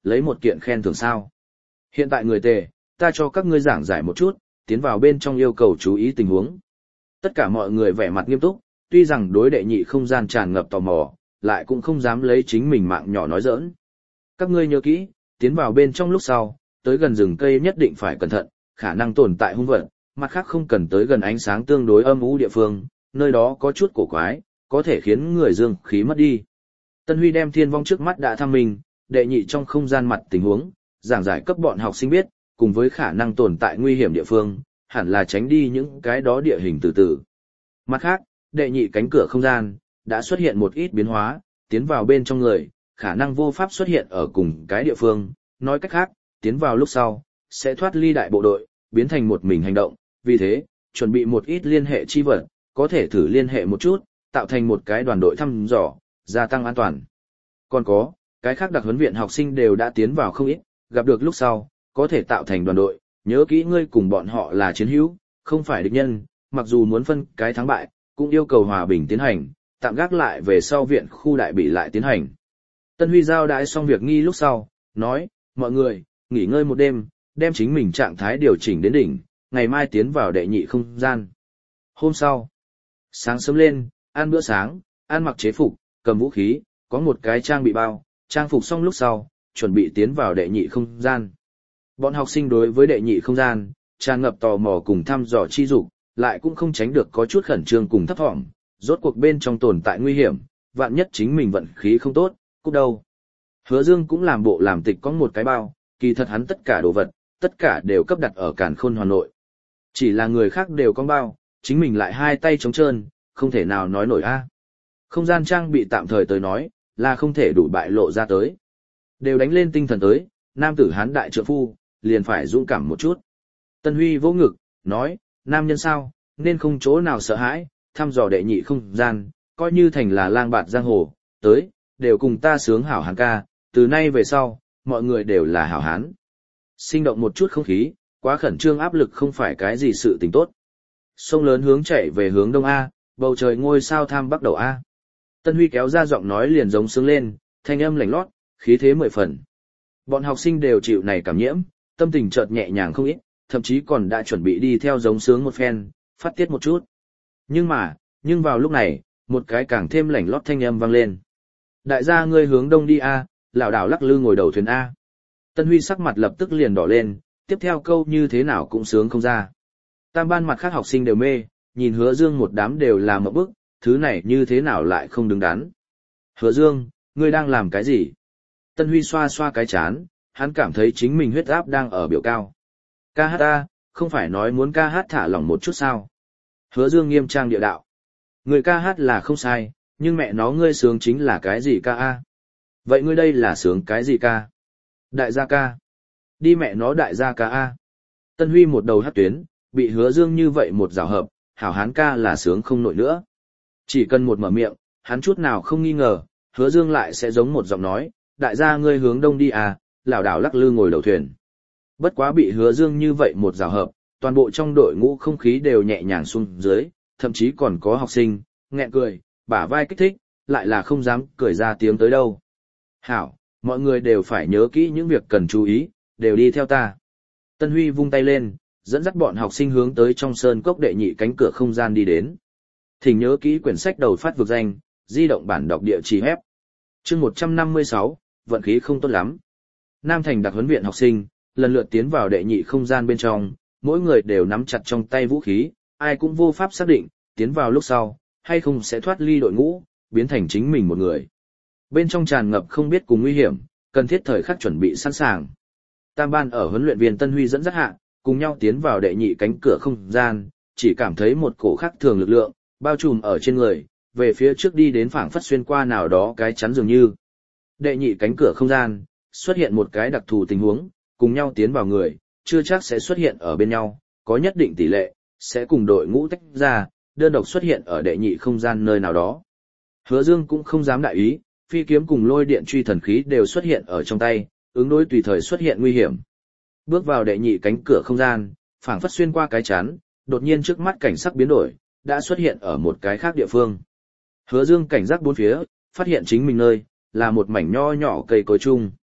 lấy một kiện khen thưởng sao. Hiện tại người tề, ta cho các ngươi giảng giải một chút, tiến vào bên trong yêu cầu chú ý tình huống. Tất cả mọi người vẻ mặt nghiêm túc, tuy rằng đối đệ nhị không gian tràn ngập tò mò, lại cũng không dám lấy chính mình mạng nhỏ nói giỡn. Các ngươi nhớ kỹ, tiến vào bên trong lúc sau, tới gần rừng cây nhất định phải cẩn thận, khả năng tồn tại hung vật, mặt khác không cần tới gần ánh sáng tương đối âm u địa phương, nơi đó có chút cổ quái, có thể khiến người dương khí mất đi. Tân Huy đem thiên vong trước mắt đã thăm mình, đệ nhị trong không gian mặt tình huống, giảng giải cấp bọn học sinh biết, cùng với khả năng tồn tại nguy hiểm địa phương, hẳn là tránh đi những cái đó địa hình từ từ. Mặt khác, đệ nhị cánh cửa không gian, đã xuất hiện một ít biến hóa, tiến vào bên trong người, khả năng vô pháp xuất hiện ở cùng cái địa phương, nói cách khác, tiến vào lúc sau, sẽ thoát ly đại bộ đội, biến thành một mình hành động, vì thế, chuẩn bị một ít liên hệ chi vật, có thể thử liên hệ một chút, tạo thành một cái đoàn đội thăm dò, gia tăng an toàn. Còn có, cái khác đặc huấn viện học sinh đều đã tiến vào không ít, gặp được lúc sau, có thể tạo thành đoàn đội, nhớ kỹ ngươi cùng bọn họ là chiến hữu, không phải địch nhân, mặc dù muốn phân cái thắng bại, cũng yêu cầu hòa bình tiến hành, tạm gác lại về sau viện khu đại bị lại tiến hành. Tân Huy giao đãi xong việc nghi lúc sau, nói, mọi người, nghỉ ngơi một đêm, đem chính mình trạng thái điều chỉnh đến đỉnh, ngày mai tiến vào đệ nhị không gian. Hôm sau, sáng sớm lên, ăn bữa sáng, ăn mặc chế phục, cầm vũ khí, có một cái trang bị bao, trang phục xong lúc sau, chuẩn bị tiến vào đệ nhị không gian. Bọn học sinh đối với đệ nhị không gian, tràn ngập tò mò cùng thăm dò chi dục, lại cũng không tránh được có chút khẩn trương cùng thấp thỏm, rốt cuộc bên trong tồn tại nguy hiểm, vạn nhất chính mình vận khí không tốt, cút đâu. Hứa Dương cũng làm bộ làm tịch có một cái bao, kỳ thật hắn tất cả đồ vật, tất cả đều cấp đặt ở Càn Khôn Hoàn Nội. Chỉ là người khác đều có bao, chính mình lại hai tay trống trơn, không thể nào nói nổi a. Không gian trang bị tạm thời tới nói, là không thể đủ bại lộ ra tới. Đều đánh lên tinh thần tới, nam tử hán đại trượng phu, liền phải dũng cảm một chút. Tân Huy vỗ ngực, nói, nam nhân sao, nên không chỗ nào sợ hãi, thăm dò đệ nhị không gian, coi như thành là lang bạt giang hồ, tới, đều cùng ta sướng hảo hán ca, từ nay về sau, mọi người đều là hảo hán. Sinh động một chút không khí, quá khẩn trương áp lực không phải cái gì sự tình tốt. Sông lớn hướng chạy về hướng đông A, bầu trời ngôi sao tham bắt đầu A. Tân Huy kéo ra giọng nói liền giống sướng lên, thanh âm lạnh lót, khí thế mười phần. Bọn học sinh đều chịu này cảm nhiễm, tâm tình chợt nhẹ nhàng không ít, thậm chí còn đã chuẩn bị đi theo giống sướng một phen, phát tiết một chút. Nhưng mà, nhưng vào lúc này, một cái càng thêm lạnh lót thanh âm vang lên. Đại gia ngươi hướng đông đi A, lảo đảo lắc lư ngồi đầu thuyền A. Tân Huy sắc mặt lập tức liền đỏ lên, tiếp theo câu như thế nào cũng sướng không ra. Tam ban mặt khác học sinh đều mê, nhìn Hứa Dương một đám đều là một bức, thứ này như thế nào lại không đứng đắn. Hứa Dương, ngươi đang làm cái gì? Tân Huy xoa xoa cái chán, hắn cảm thấy chính mình huyết áp đang ở biểu cao. Ca hát ta, không phải nói muốn ca hát thả lỏng một chút sao? Hứa Dương nghiêm trang địa đạo. Người ca hát là không sai, nhưng mẹ nó ngươi sướng chính là cái gì ca a? Vậy ngươi đây là sướng cái gì ca? Đại gia ca. Đi mẹ nó đại gia ca a. Tân Huy một đầu hát tuyến, bị Hứa Dương như vậy một rào hợp, hảo hán ca là sướng không nổi nữa. Chỉ cần một mở miệng, hắn chút nào không nghi ngờ, Hứa Dương lại sẽ giống một giọng nói, đại gia ngươi hướng đông đi à, lảo đảo lắc lư ngồi đầu thuyền. Bất quá bị Hứa Dương như vậy một rào hợp, toàn bộ trong đội ngũ không khí đều nhẹ nhàng xuống dưới, thậm chí còn có học sinh, nghẹn cười, bả vai kích thích, lại là không dám cười ra tiếng tới đâu. Hảo, mọi người đều phải nhớ kỹ những việc cần chú ý, đều đi theo ta. Tân Huy vung tay lên, dẫn dắt bọn học sinh hướng tới trong sơn cốc đệ nhị cánh cửa không gian đi đến. Thỉnh nhớ kỹ quyển sách đầu phát vực danh, di động bản đọc địa chỉ hép. Chương một trăm năm mươi sáu, vận khí không tốt lắm. Nam Thành đặc huấn viện học sinh, lần lượt tiến vào đệ nhị không gian bên trong, mỗi người đều nắm chặt trong tay vũ khí, ai cũng vô pháp xác định, tiến vào lúc sau, hay không sẽ thoát ly đội ngũ, biến thành chính mình một người. Bên trong tràn ngập không biết cùng nguy hiểm, cần thiết thời khắc chuẩn bị sẵn sàng. Tam ban ở huấn luyện viên Tân Huy dẫn dắt hạ, cùng nhau tiến vào đệ nhị cánh cửa không gian, chỉ cảm thấy một cổ khác thường lực lượng, bao trùm ở trên người, về phía trước đi đến phảng phất xuyên qua nào đó cái chắn dường như. Đệ nhị cánh cửa không gian, xuất hiện một cái đặc thù tình huống, cùng nhau tiến vào người, chưa chắc sẽ xuất hiện ở bên nhau, có nhất định tỷ lệ, sẽ cùng đội ngũ tách ra, đơn độc xuất hiện ở đệ nhị không gian nơi nào đó. Hứa Dương cũng không dám đại ý, phi kiếm cùng lôi điện truy thần khí đều xuất hiện ở trong tay, ứng đối tùy thời xuất hiện nguy hiểm. Bước vào đệ nhị cánh cửa không gian, phảng phất xuyên qua cái chắn, đột nhiên trước mắt cảnh sắc biến đổi, đã xuất hiện ở một cái khác địa phương. Hứa Dương cảnh giác bốn phía, phát hiện chính mình nơi, là một mảnh nho nhỏ cây cối chung.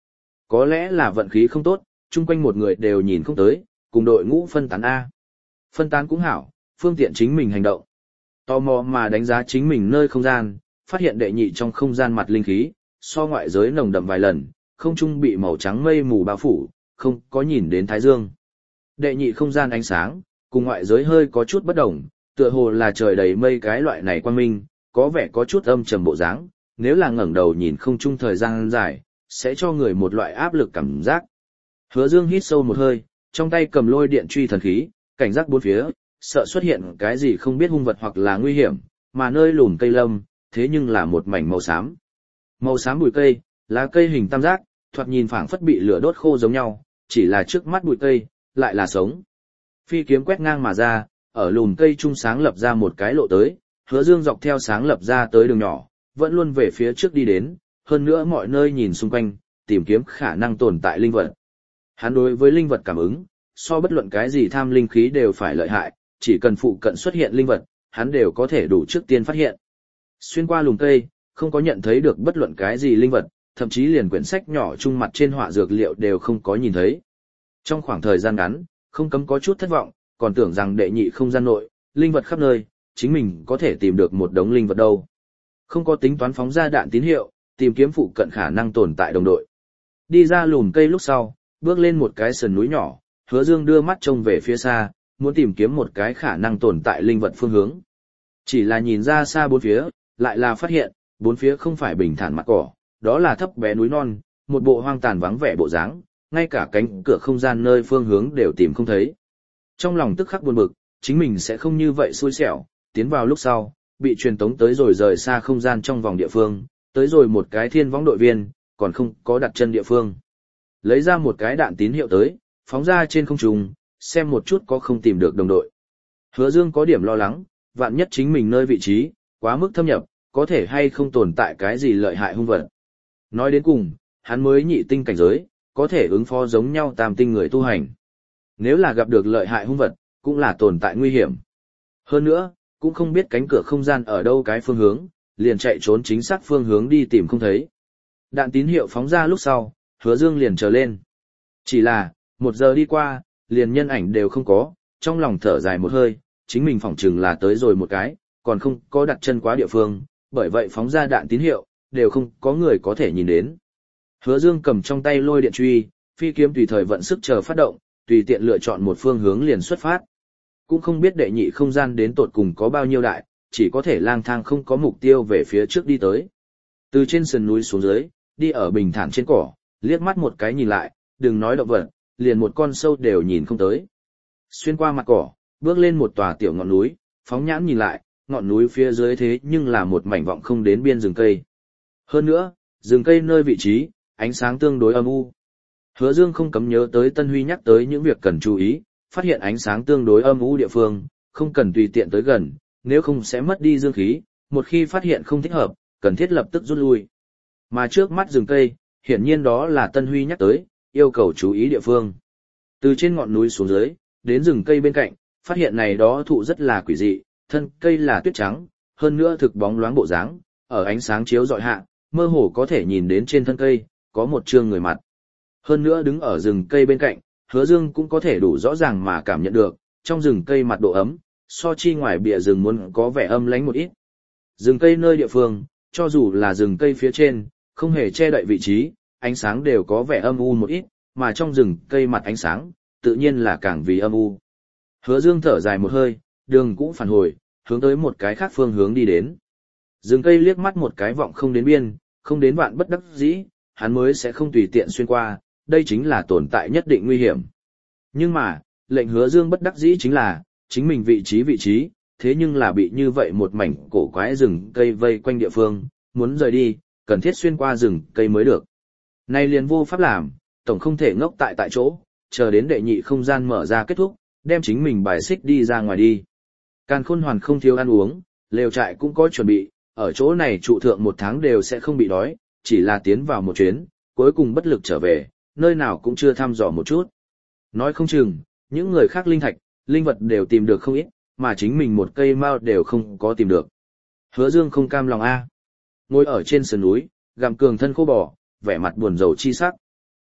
Có lẽ là vận khí không tốt, chung quanh một người đều nhìn không tới, cùng đội ngũ phân tán A. Phân tán cũng hảo, phương tiện chính mình hành động. Tò mò mà đánh giá chính mình nơi không gian, phát hiện đệ nhị trong không gian mặt linh khí, so ngoại giới nồng đậm vài lần, không trung bị màu trắng mây mù bao phủ, không có nhìn đến thái dương. Đệ nhị không gian ánh sáng, cùng ngoại giới hơi có chút bất đồng, tựa hồ là trời đầy mây cái loại này quang minh, có vẻ có chút âm trầm bộ dáng, nếu là ngẩng đầu nhìn không trung thời gian dài, sẽ cho người một loại áp lực cảm giác. Hứa Dương hít sâu một hơi, trong tay cầm lôi điện truy thần khí, cảnh giác bốn phía, sợ xuất hiện cái gì không biết hung vật hoặc là nguy hiểm, mà nơi lùm cây lâm, thế nhưng là một mảnh màu xám. Màu xám bụi cây, lá cây hình tam giác, thoạt nhìn phảng phất bị lửa đốt khô giống nhau, chỉ là trước mắt bụi cây, lại là sống. Phi kiếm quét ngang mà ra, ở lùm cây trung sáng lập ra một cái lộ tới, Hứa Dương dọc theo sáng lập ra tới đường nhỏ, vẫn luôn về phía trước đi đến, hơn nữa mọi nơi nhìn xung quanh, tìm kiếm khả năng tồn tại linh vật. Hắn đối với linh vật cảm ứng, so bất luận cái gì tham linh khí đều phải lợi hại, chỉ cần phụ cận xuất hiện linh vật, hắn đều có thể đủ trước tiên phát hiện. Xuyên qua lùm cây, không có nhận thấy được bất luận cái gì linh vật, thậm chí liền quyển sách nhỏ trung mặt trên họa dược liệu đều không có nhìn thấy. Trong khoảng thời gian ngắn, không cấm có chút thất vọng, còn tưởng rằng đệ nhị không gian nội, linh vật khắp nơi, chính mình có thể tìm được một đống linh vật đâu. Không có tính toán phóng ra đạn tín hiệu, tìm kiếm phụ cận khả năng tồn tại đồng đội. Đi ra lùm cây lúc sau, bước lên một cái sườn núi nhỏ, Hứa Dương đưa mắt trông về phía xa, muốn tìm kiếm một cái khả năng tồn tại linh vật phương hướng. Chỉ là nhìn ra xa bốn phía, lại là phát hiện, bốn phía không phải bình thản mặt cỏ, đó là thấp bé núi non, một bộ hoang tàn vắng vẻ bộ dáng, ngay cả cánh cửa không gian nơi phương hướng đều tìm không thấy. Trong lòng tức khắc buồn bực, chính mình sẽ không như vậy xui xẻo, tiến vào lúc sau, bị truyền tống tới rồi rời xa không gian trong vòng địa phương, tới rồi một cái thiên võng đội viên, còn không có đặt chân địa phương. Lấy ra một cái đạn tín hiệu tới, phóng ra trên không trung, xem một chút có không tìm được đồng đội. Hứa Dương có điểm lo lắng, vạn nhất chính mình nơi vị trí, quá mức thâm nhập, có thể hay không tồn tại cái gì lợi hại hung vật. Nói đến cùng, hắn mới nhị tinh cảnh giới, có thể ứng phó giống nhau tam tinh người tu hành. Nếu là gặp được lợi hại hung vật, cũng là tồn tại nguy hiểm. Hơn nữa, cũng không biết cánh cửa không gian ở đâu cái phương hướng, liền chạy trốn chính xác phương hướng đi tìm không thấy. Đạn tín hiệu phóng ra lúc sau, Hứa Dương liền chờ lên. Chỉ là, một giờ đi qua, liền nhân ảnh đều không có, trong lòng thở dài một hơi, chính mình phỏng chừng là tới rồi một cái, còn không có đặt chân quá địa phương, bởi vậy phóng ra đạn tín hiệu, đều không có người có thể nhìn đến. Hứa Dương cầm trong tay lôi điện truy, phi kiếm tùy thời vận sức chờ phát động, tùy tiện lựa chọn một phương hướng liền xuất phát. Cũng không biết đệ nhị không gian đến tột cùng có bao nhiêu đại, chỉ có thể lang thang không có mục tiêu về phía trước đi tới. Từ trên sườn núi xuống dưới, đi ở bình thản trên cỏ, liếc mắt một cái nhìn lại, đừng nói động vật, liền một con sâu đều nhìn không tới. Xuyên qua mặt cỏ, bước lên một tòa tiểu ngọn núi, phóng nhãn nhìn lại, ngọn núi phía dưới thế nhưng là một mảnh vọng không đến biên rừng cây. Hơn nữa, rừng cây nơi vị trí, ánh sáng tương đối âm u. Hứa Dương không cấm nhớ tới Tân Huy nhắc tới những việc cần chú ý, phát hiện ánh sáng tương đối âm u địa phương, không cần tùy tiện tới gần, nếu không sẽ mất đi dương khí, một khi phát hiện không thích hợp, cần thiết lập tức rút lui. Mà trước mắt rừng cây, hiển nhiên đó là Tân Huy nhắc tới, yêu cầu chú ý địa phương. Từ trên ngọn núi xuống dưới, đến rừng cây bên cạnh, phát hiện này đó thụ rất là quỷ dị, thân cây là tuyết trắng, hơn nữa thực bóng loáng bộ dáng, ở ánh sáng chiếu rọi hạ, mơ hồ có thể nhìn đến trên thân cây, có một trương người mặt. Hơn nữa đứng ở rừng cây bên cạnh, Hứa Dương cũng có thể đủ rõ ràng mà cảm nhận được, trong rừng cây mặt độ ấm, so chi ngoài bìa rừng muốn có vẻ âm lãnh một ít. Rừng cây nơi địa phương, cho dù là rừng cây phía trên, không hề che đậy vị trí, ánh sáng đều có vẻ âm u một ít, mà trong rừng cây mặt ánh sáng, tự nhiên là càng vì âm u. Hứa Dương thở dài một hơi, đường cũng phản hồi, hướng tới một cái khác phương hướng đi đến. Rừng cây liếc mắt một cái vọng không đến biên, không đến vạn bất đắc dĩ, hắn mới sẽ không tùy tiện xuyên qua, đây chính là tồn tại nhất định nguy hiểm. Nhưng mà, lệnh Hứa Dương bất đắc dĩ chính là, chính mình vị trí vị trí, thế nhưng là bị như vậy một mảnh cổ quái rừng cây vây quanh địa phương, muốn rời đi, cần thiết xuyên qua rừng cây mới được. Này liền vô pháp làm, tổng không thể ngốc tại tại chỗ, chờ đến đệ nhị không gian mở ra kết thúc, đem chính mình bài xích đi ra ngoài đi. Càn Khôn Hoàn không thiếu ăn uống, lều trại cũng có chuẩn bị, ở chỗ này trụ thượng một tháng đều sẽ không bị đói, chỉ là tiến vào một chuyến, cuối cùng bất lực trở về, nơi nào cũng chưa thăm dò một chút. Nói không chừng, những người khác linh thạch, linh vật đều tìm được không ít, mà chính mình một cây mao đều không có tìm được. Hứa Dương không cam lòng a. Ngồi ở trên sườn núi, gặm cường thân khô bò, vẻ mặt buồn rầu chi sắc.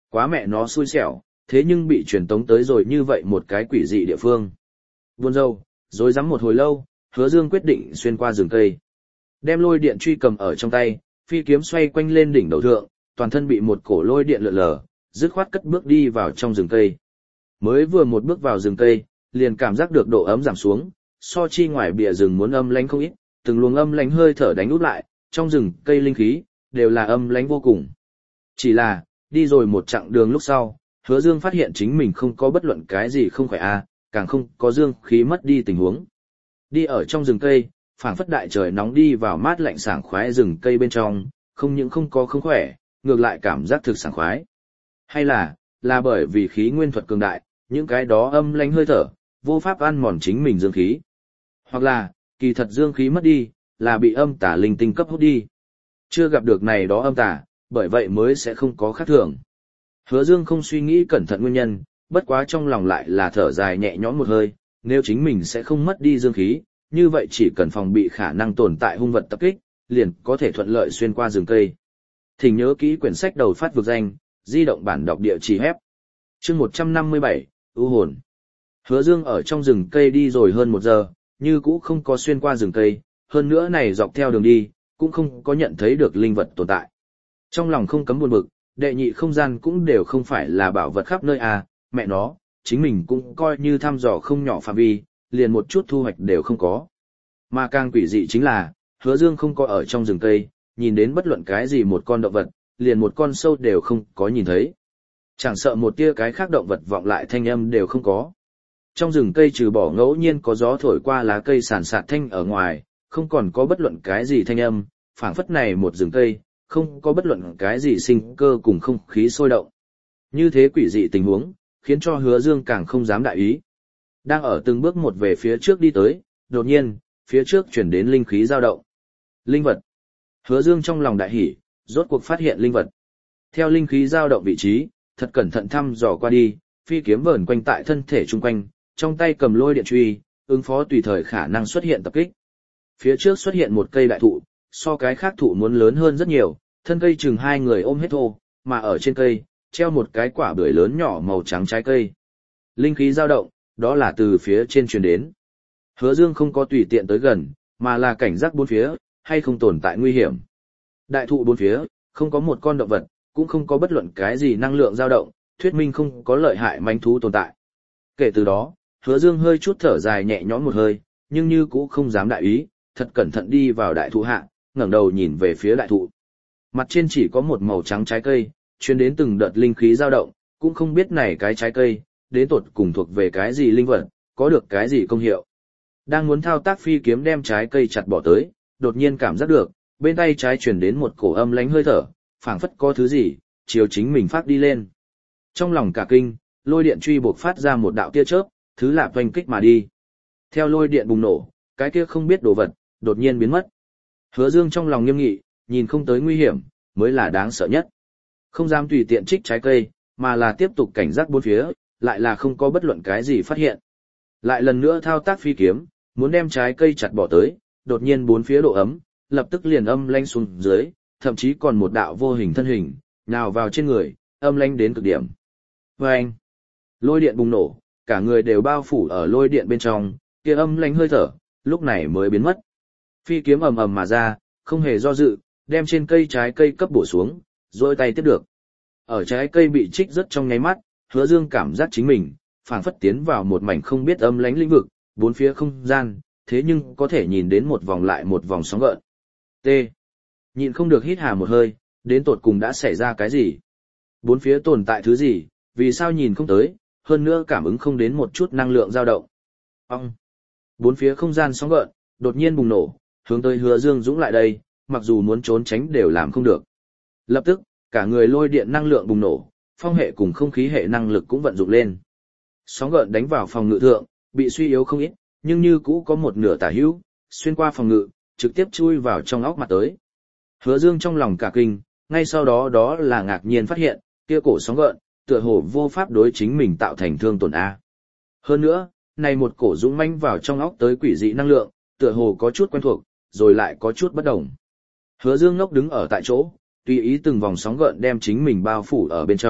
Quá mẹ nó xui xẻo, thế nhưng bị truyền tống tới rồi như vậy một cái quỷ dị địa phương. Buồn rầu, rồi rắm một hồi lâu, Hứa Dương quyết định xuyên qua rừng cây. Đem lôi điện truy cầm ở trong tay, phi kiếm xoay quanh lên đỉnh đầu thượng, toàn thân bị một cổ lôi điện lượn lờ, dứt khoát cất bước đi vào trong rừng cây. Mới vừa một bước vào rừng cây, liền cảm giác được độ ấm giảm xuống, so chi ngoài bìa rừng muốn âm lãnh không ít, từng luồng âm lãnh hơi thở đánh úp lại, trong rừng cây linh khí đều là âm lãnh vô cùng. Chỉ là, đi rồi một chặng đường lúc sau, Hứa Dương phát hiện chính mình không có bất luận cái gì không khỏe a, càng không có dương khí mất đi tình huống. Đi ở trong rừng cây, phảng phất đại trời nóng đi vào mát lạnh sảng khoái rừng cây bên trong, không những không có không khỏe, ngược lại cảm giác thực sảng khoái. Hay là, là bởi vì khí nguyên thuật cường đại, những cái đó âm lãnh hơi thở, vô pháp ăn mòn chính mình dương khí. Hoặc là, kỳ thật dương khí mất đi, là bị âm tà linh tinh cấp hút đi. Chưa gặp được này đó âm tà, bởi vậy mới sẽ không có khác thường. Hứa Dương không suy nghĩ cẩn thận nguyên nhân, bất quá trong lòng lại là thở dài nhẹ nhõm một hơi, nếu chính mình sẽ không mất đi dương khí, như vậy chỉ cần phòng bị khả năng tồn tại hung vật tập kích, liền có thể thuận lợi xuyên qua rừng cây. Thỉnh nhớ kỹ quyển sách đầu phát vực danh, di động bản đọc địa chỉ hép. Chương một trăm năm mươi bảy, ưu hồn. Hứa Dương ở trong rừng cây đi rồi hơn một giờ, như cũ không có xuyên qua rừng cây, hơn nữa này dọc theo đường đi, cũng không có nhận thấy được linh vật tồn tại. Trong lòng không cấm buồn bực, đệ nhị không gian cũng đều không phải là bảo vật khắp nơi à, mẹ nó, chính mình cũng coi như thăm dò không nhỏ phạm vi, liền một chút thu hoạch đều không có. Mà càng quỷ dị chính là, Hứa Dương không có ở trong rừng cây, nhìn đến bất luận cái gì một con động vật, liền một con sâu đều không có nhìn thấy. Chẳng sợ một tia cái khác động vật vọng lại thanh âm đều không có. Trong rừng cây trừ bỏ ngẫu nhiên có gió thổi qua lá cây sàn sạt thanh ở ngoài, không còn có bất luận cái gì thanh âm, phảng phất này một rừng cây, không có bất luận cái gì sinh cơ cùng không khí sôi động. Như thế quỷ dị tình huống, khiến cho Hứa Dương càng không dám đại ý. Đang ở từng bước một về phía trước đi tới, đột nhiên, phía trước chuyển đến linh khí dao động. Linh vật. Hứa Dương trong lòng đại hỉ, rốt cuộc phát hiện linh vật. Theo linh khí dao động vị trí, thật cẩn thận thăm dò qua đi, phi kiếm vờn quanh tại thân thể chung quanh, trong tay cầm lôi điện truy, ứng phó tùy thời khả năng xuất hiện tập kích. Phía trước xuất hiện một cây đại thụ, so cái khác thụ muốn lớn hơn rất nhiều, thân cây chừng hai người ôm hết thô, mà ở trên cây, treo một cái quả bưởi lớn nhỏ màu trắng trái cây. Linh khí dao động, đó là từ phía trên truyền đến. Hứa Dương không có tùy tiện tới gần, mà là cảnh giác bốn phía, hay không tồn tại nguy hiểm. Đại thụ bốn phía, không có một con động vật, cũng không có bất luận cái gì năng lượng dao động, thuyết minh không có lợi hại manh thú tồn tại. Kể từ đó, Hứa Dương hơi chút thở dài nhẹ nhõm một hơi, nhưng như cũ không dám đại ý, thật cẩn thận đi vào đại thụ hạ, ngẩng đầu nhìn về phía đại thụ. Mặt trên chỉ có một màu trắng trái cây, truyền đến từng đợt linh khí dao động, cũng không biết này cái trái cây, đến tột cùng thuộc về cái gì linh vật, có được cái gì công hiệu. Đang muốn thao tác phi kiếm đem trái cây chặt bỏ tới, đột nhiên cảm giác được, bên tay trái truyền đến một cổ âm lãnh hơi thở, phảng phất có thứ gì, chiều chính mình phát đi lên. Trong lòng cả kinh, lôi điện truy buộc phát ra một đạo tia chớp, thứ lạ oanh kích mà đi. Theo lôi điện bùng nổ, cái kia không biết đồ vật, đột nhiên biến mất. Hứa Dương trong lòng nghiêm nghị, nhìn không tới nguy hiểm, mới là đáng sợ nhất. Không dám tùy tiện trích trái cây, mà là tiếp tục cảnh giác bốn phía, lại là không có bất luận cái gì phát hiện. Lại lần nữa thao tác phi kiếm, muốn đem trái cây chặt bỏ tới, đột nhiên bốn phía độ ấm, lập tức liền âm lãnh xuống dưới, thậm chí còn một đạo vô hình thân hình, nào vào trên người, âm lãnh đến cực điểm. Vâng! Lôi điện bùng nổ, cả người đều bao phủ ở lôi điện bên trong, kia âm lãnh hơi thở, lúc này mới biến mất. Phi kiếm ầm ầm mà ra, không hề do dự, đem trên cây trái cây cấp bổ xuống, rồi tay tiếp được. Ở trái cây bị trích rất trong nháy mắt, Hứa Dương cảm giác chính mình, phảng phất tiến vào một mảnh không biết âm lãnh lĩnh vực, bốn phía không gian, thế nhưng có thể nhìn đến một vòng lại một vòng sóng gợn. T. Nhịn không được hít hà một hơi, đến tột cùng đã xảy ra cái gì? Bốn phía tồn tại thứ gì, vì sao nhìn không tới, hơn nữa cảm ứng không đến một chút năng lượng dao động. Ông. Bốn phía không gian sóng gợn, đột nhiên bùng nổ, hướng tới Hứa Dương dũng lại đây, mặc dù muốn trốn tránh đều làm không được. Lập tức, cả người lôi điện năng lượng bùng nổ, phong hệ cùng không khí hệ năng lực cũng vận dụng lên. Sóng gợn đánh vào phòng ngự thượng, bị suy yếu không ít, nhưng như cũ có một nửa tả hữu, xuyên qua phòng ngự, trực tiếp chui vào trong óc mặt tới. Hứa Dương trong lòng cả kinh, ngay sau đó đó là ngạc nhiên phát hiện, kia cổ sóng gợn, tựa hồ vô pháp đối chính mình tạo thành thương tổn a. Hơn nữa, này một cổ dũng mãnh vào trong óc tới quỷ dị năng lượng, tựa hồ có chút quen thuộc, rồi lại có chút bất đồng. Hứa Dương ngốc đứng ở tại chỗ, tùy ý từng vòng sóng gợn đem chính mình bao phủ ở bên trong,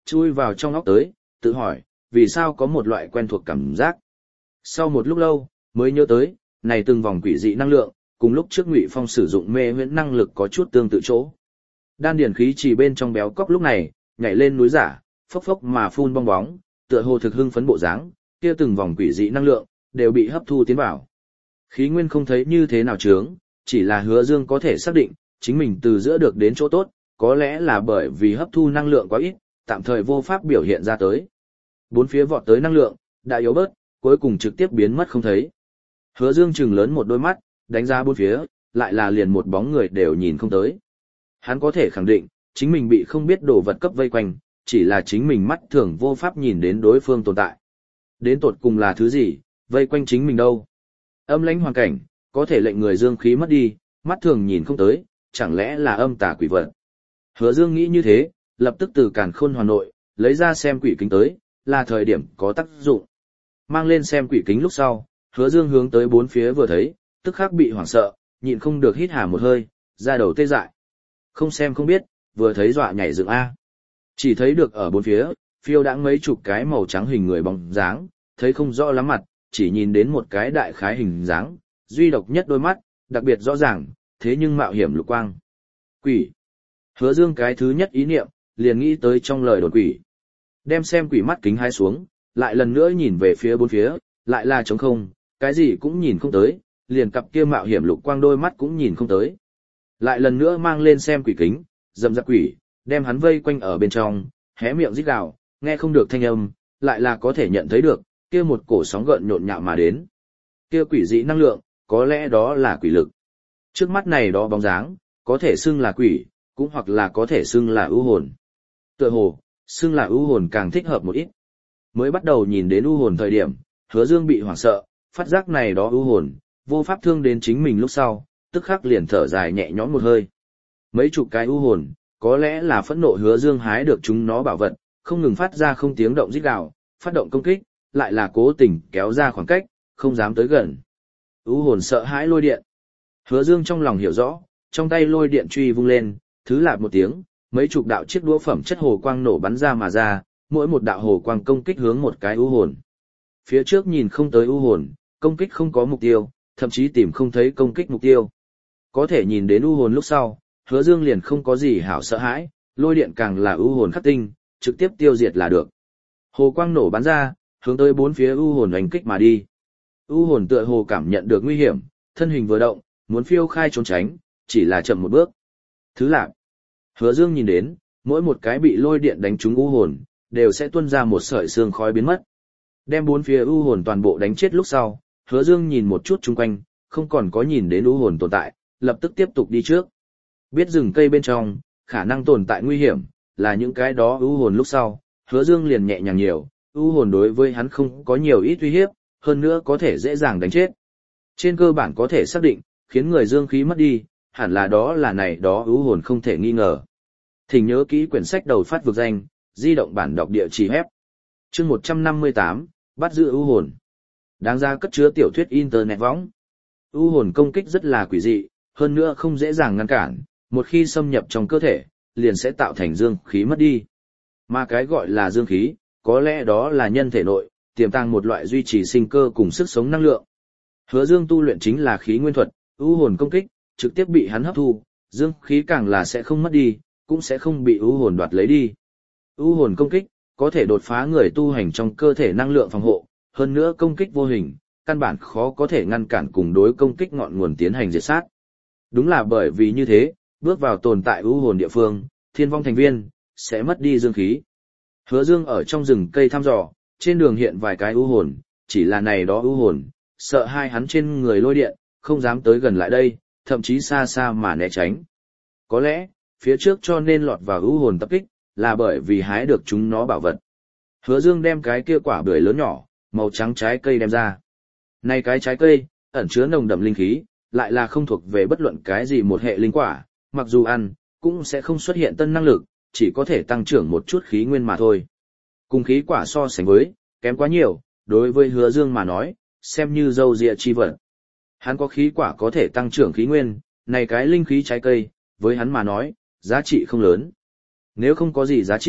chui vào trong óc tới, tự hỏi, vì sao có một loại quen thuộc cảm giác. Sau một lúc lâu, mới nhớ tới, này từng vòng quỷ dị năng lượng, cùng lúc trước Ngụy Phong sử dụng mê huyễn năng lực có chút tương tự chỗ. Đan điển khí chỉ bên trong béo cóc lúc này, nhảy lên núi giả, phốc phốc mà phun bong bóng, tựa hồ thực hưng phấn bộ dáng, kia từng vòng quỷ dị năng lượng đều bị hấp thu tiến vào. Khí nguyên không thấy như thế nào chướng, chỉ là Hứa Dương có thể xác định, chính mình từ giữa được đến chỗ tốt, có lẽ là bởi vì hấp thu năng lượng quá ít, tạm thời vô pháp biểu hiện ra tới. Bốn phía vọt tới năng lượng, đã yếu bớt, cuối cùng trực tiếp biến mất không thấy. Hứa Dương trừng lớn một đôi mắt, đánh ra bốn phía, lại là liền một bóng người đều nhìn không tới. Hắn có thể khẳng định, chính mình bị không biết đồ vật cấp vây quanh, chỉ là chính mình mắt thường vô pháp nhìn đến đối phương tồn tại. Đến tột cùng là thứ gì, vây quanh chính mình đâu? Âm lãnh hoàn cảnh, có thể lệnh người dương khí mất đi, mắt thường nhìn không tới, chẳng lẽ là âm tà quỷ vật? Hứa Dương nghĩ như thế, lập tức từ càn khôn hoàn nội, lấy ra xem quỷ kính tới, là thời điểm có tác dụng. Mang lên xem quỷ kính lúc sau, Hứa Dương hướng tới bốn phía vừa thấy, tức khắc bị hoảng sợ, nhịn không được hít hà một hơi, da đầu tê dại. Không xem không biết, vừa thấy dọa nhảy dựng a. Chỉ thấy được ở bốn phía, phiêu đãng mấy chục cái màu trắng hình người bóng dáng, thấy không rõ lắm mặt, chỉ nhìn đến một cái đại khái hình dáng, duy độc nhất đôi mắt, đặc biệt rõ ràng, thế nhưng mạo hiểm lục quang. Quỷ. Hứa Dương cái thứ nhất ý niệm, liền nghĩ tới trong lời đồn quỷ. Đem xem quỷ mắt kính hai xuống, lại lần nữa nhìn về phía bốn phía, lại là trống không, cái gì cũng nhìn không tới, liền cặp kia mạo hiểm lục quang đôi mắt cũng nhìn không tới. Lại lần nữa mang lên xem quỷ kính, dầm dạp quỷ, đem hắn vây quanh ở bên trong, hé miệng rít gào, nghe không được thanh âm, lại là có thể nhận thấy được, kia một cổ sóng gợn nhộn nhạo mà đến. Kia quỷ dị năng lượng, có lẽ đó là quỷ lực. Trước mắt này đó bóng dáng, có thể xưng là quỷ, cũng hoặc là có thể xưng là ưu hồn. Tựa hồ, xưng là ưu hồn càng thích hợp một ít. Mới bắt đầu nhìn đến ưu hồn thời điểm, Hứa Dương bị hoảng sợ, phát giác này đó ưu hồn, vô pháp thương đến chính mình lúc sau, tức khắc liền thở dài nhẹ nhõm một hơi. Mấy chục cái ưu hồn, có lẽ là phẫn nộ Hứa Dương hái được chúng nó bảo vật, không ngừng phát ra không tiếng động rít gào, phát động công kích, lại là cố tình kéo ra khoảng cách, không dám tới gần. Ưu hồn sợ hãi lôi điện. Hứa Dương trong lòng hiểu rõ, trong tay lôi điện truy vung lên, thứ lạp một tiếng, mấy chục đạo chiếc đũa phẩm chất hồ quang nổ bắn ra mà ra, mỗi một đạo hồ quang công kích hướng một cái ưu hồn. Phía trước nhìn không tới ưu hồn, công kích không có mục tiêu, thậm chí tìm không thấy công kích mục tiêu. Có thể nhìn đến ưu hồn lúc sau, Hứa Dương liền không có gì hảo sợ hãi, lôi điện càng là ưu hồn khắc tinh, trực tiếp tiêu diệt là được. Hồ quang nổ bắn ra, hướng tới bốn phía ưu hồn đánh kích mà đi. Ưu hồn tựa hồ cảm nhận được nguy hiểm, thân hình vừa động, muốn phiêu khai trốn tránh, chỉ là chậm một bước. Thứ lạp. Hứa Dương nhìn đến, mỗi một cái bị lôi điện đánh trúng ưu hồn, đều sẽ tuôn ra một sợi sương khói biến mất. Đem bốn phía ưu hồn toàn bộ đánh chết lúc sau, Hứa Dương nhìn một chút chung quanh, không còn có nhìn đến ưu hồn tồn tại, lập tức tiếp tục đi trước. Biết rừng cây bên trong, khả năng tồn tại nguy hiểm, là những cái đó ưu hồn lúc sau, Hứa Dương liền nhẹ nhàng nhiều, ưu hồn đối với hắn không có nhiều ít uy hiếp, hơn nữa có thể dễ dàng đánh chết. Trên cơ bản có thể xác định, khiến người dương khí mất đi, hẳn là đó là này đó ưu hồn không thể nghi ngờ. Thỉnh nhớ kỹ quyển sách đầu phát vực danh, di động bản đọc địa chỉ hép. Chương một trăm năm mươi tám, bắt giữ ưu hồn. Đáng ra cất chứa tiểu thuyết internet võng. Ưu hồn công kích rất là quỷ dị, hơn nữa không dễ dàng ngăn cản, một khi xâm nhập trong cơ thể, liền sẽ tạo thành dương khí mất đi. Mà cái gọi là dương khí, có lẽ đó là nhân thể nội, tiềm tàng một loại duy trì sinh cơ cùng sức sống năng lượng. Hứa Dương tu luyện chính là khí nguyên thuật, ưu hồn công kích, trực tiếp bị hắn hấp thu, dương khí càng là sẽ không mất đi, cũng sẽ không bị ưu hồn đoạt lấy đi. Ưu hồn công kích, có thể đột phá người tu hành trong cơ thể năng lượng phòng hộ, hơn nữa công kích vô hình, căn bản khó có thể ngăn cản cùng đối công kích ngọn nguồn tiến hành diệt sát. Đúng là bởi vì như thế, bước vào tồn tại ưu hồn địa phương, thiên vong thành viên, sẽ mất đi dương khí. Hứa Dương ở trong rừng cây thăm dò, trên đường hiện vài cái ưu hồn, chỉ là này đó ưu hồn, sợ hai hắn trên người lôi điện, không dám tới gần lại đây, thậm chí xa xa mà né tránh. Có lẽ, phía trước cho nên lọt vào ưu hồn tập kích, là bởi vì hái được chúng nó bảo vật. Hứa Dương đem cái kia quả bưởi lớn nhỏ, màu trắng trái cây đem ra. Này cái trái cây, ẩn chứa nồng đậm linh khí, lại là không thuộc về bất luận cái gì một hệ linh quả, mặc dù ăn, cũng sẽ không xuất hiện tân năng lực, chỉ có thể tăng trưởng một chút khí nguyên mà thôi. Cùng khí quả so sánh với, kém quá nhiều, đối với Hứa Dương mà nói, xem như dâu dịa chi vật. Hắn có khí quả có thể tăng trưởng khí nguyên, này cái linh khí trái cây, với hắn mà nói, giá trị không lớn. Nếu không có gì giá trị,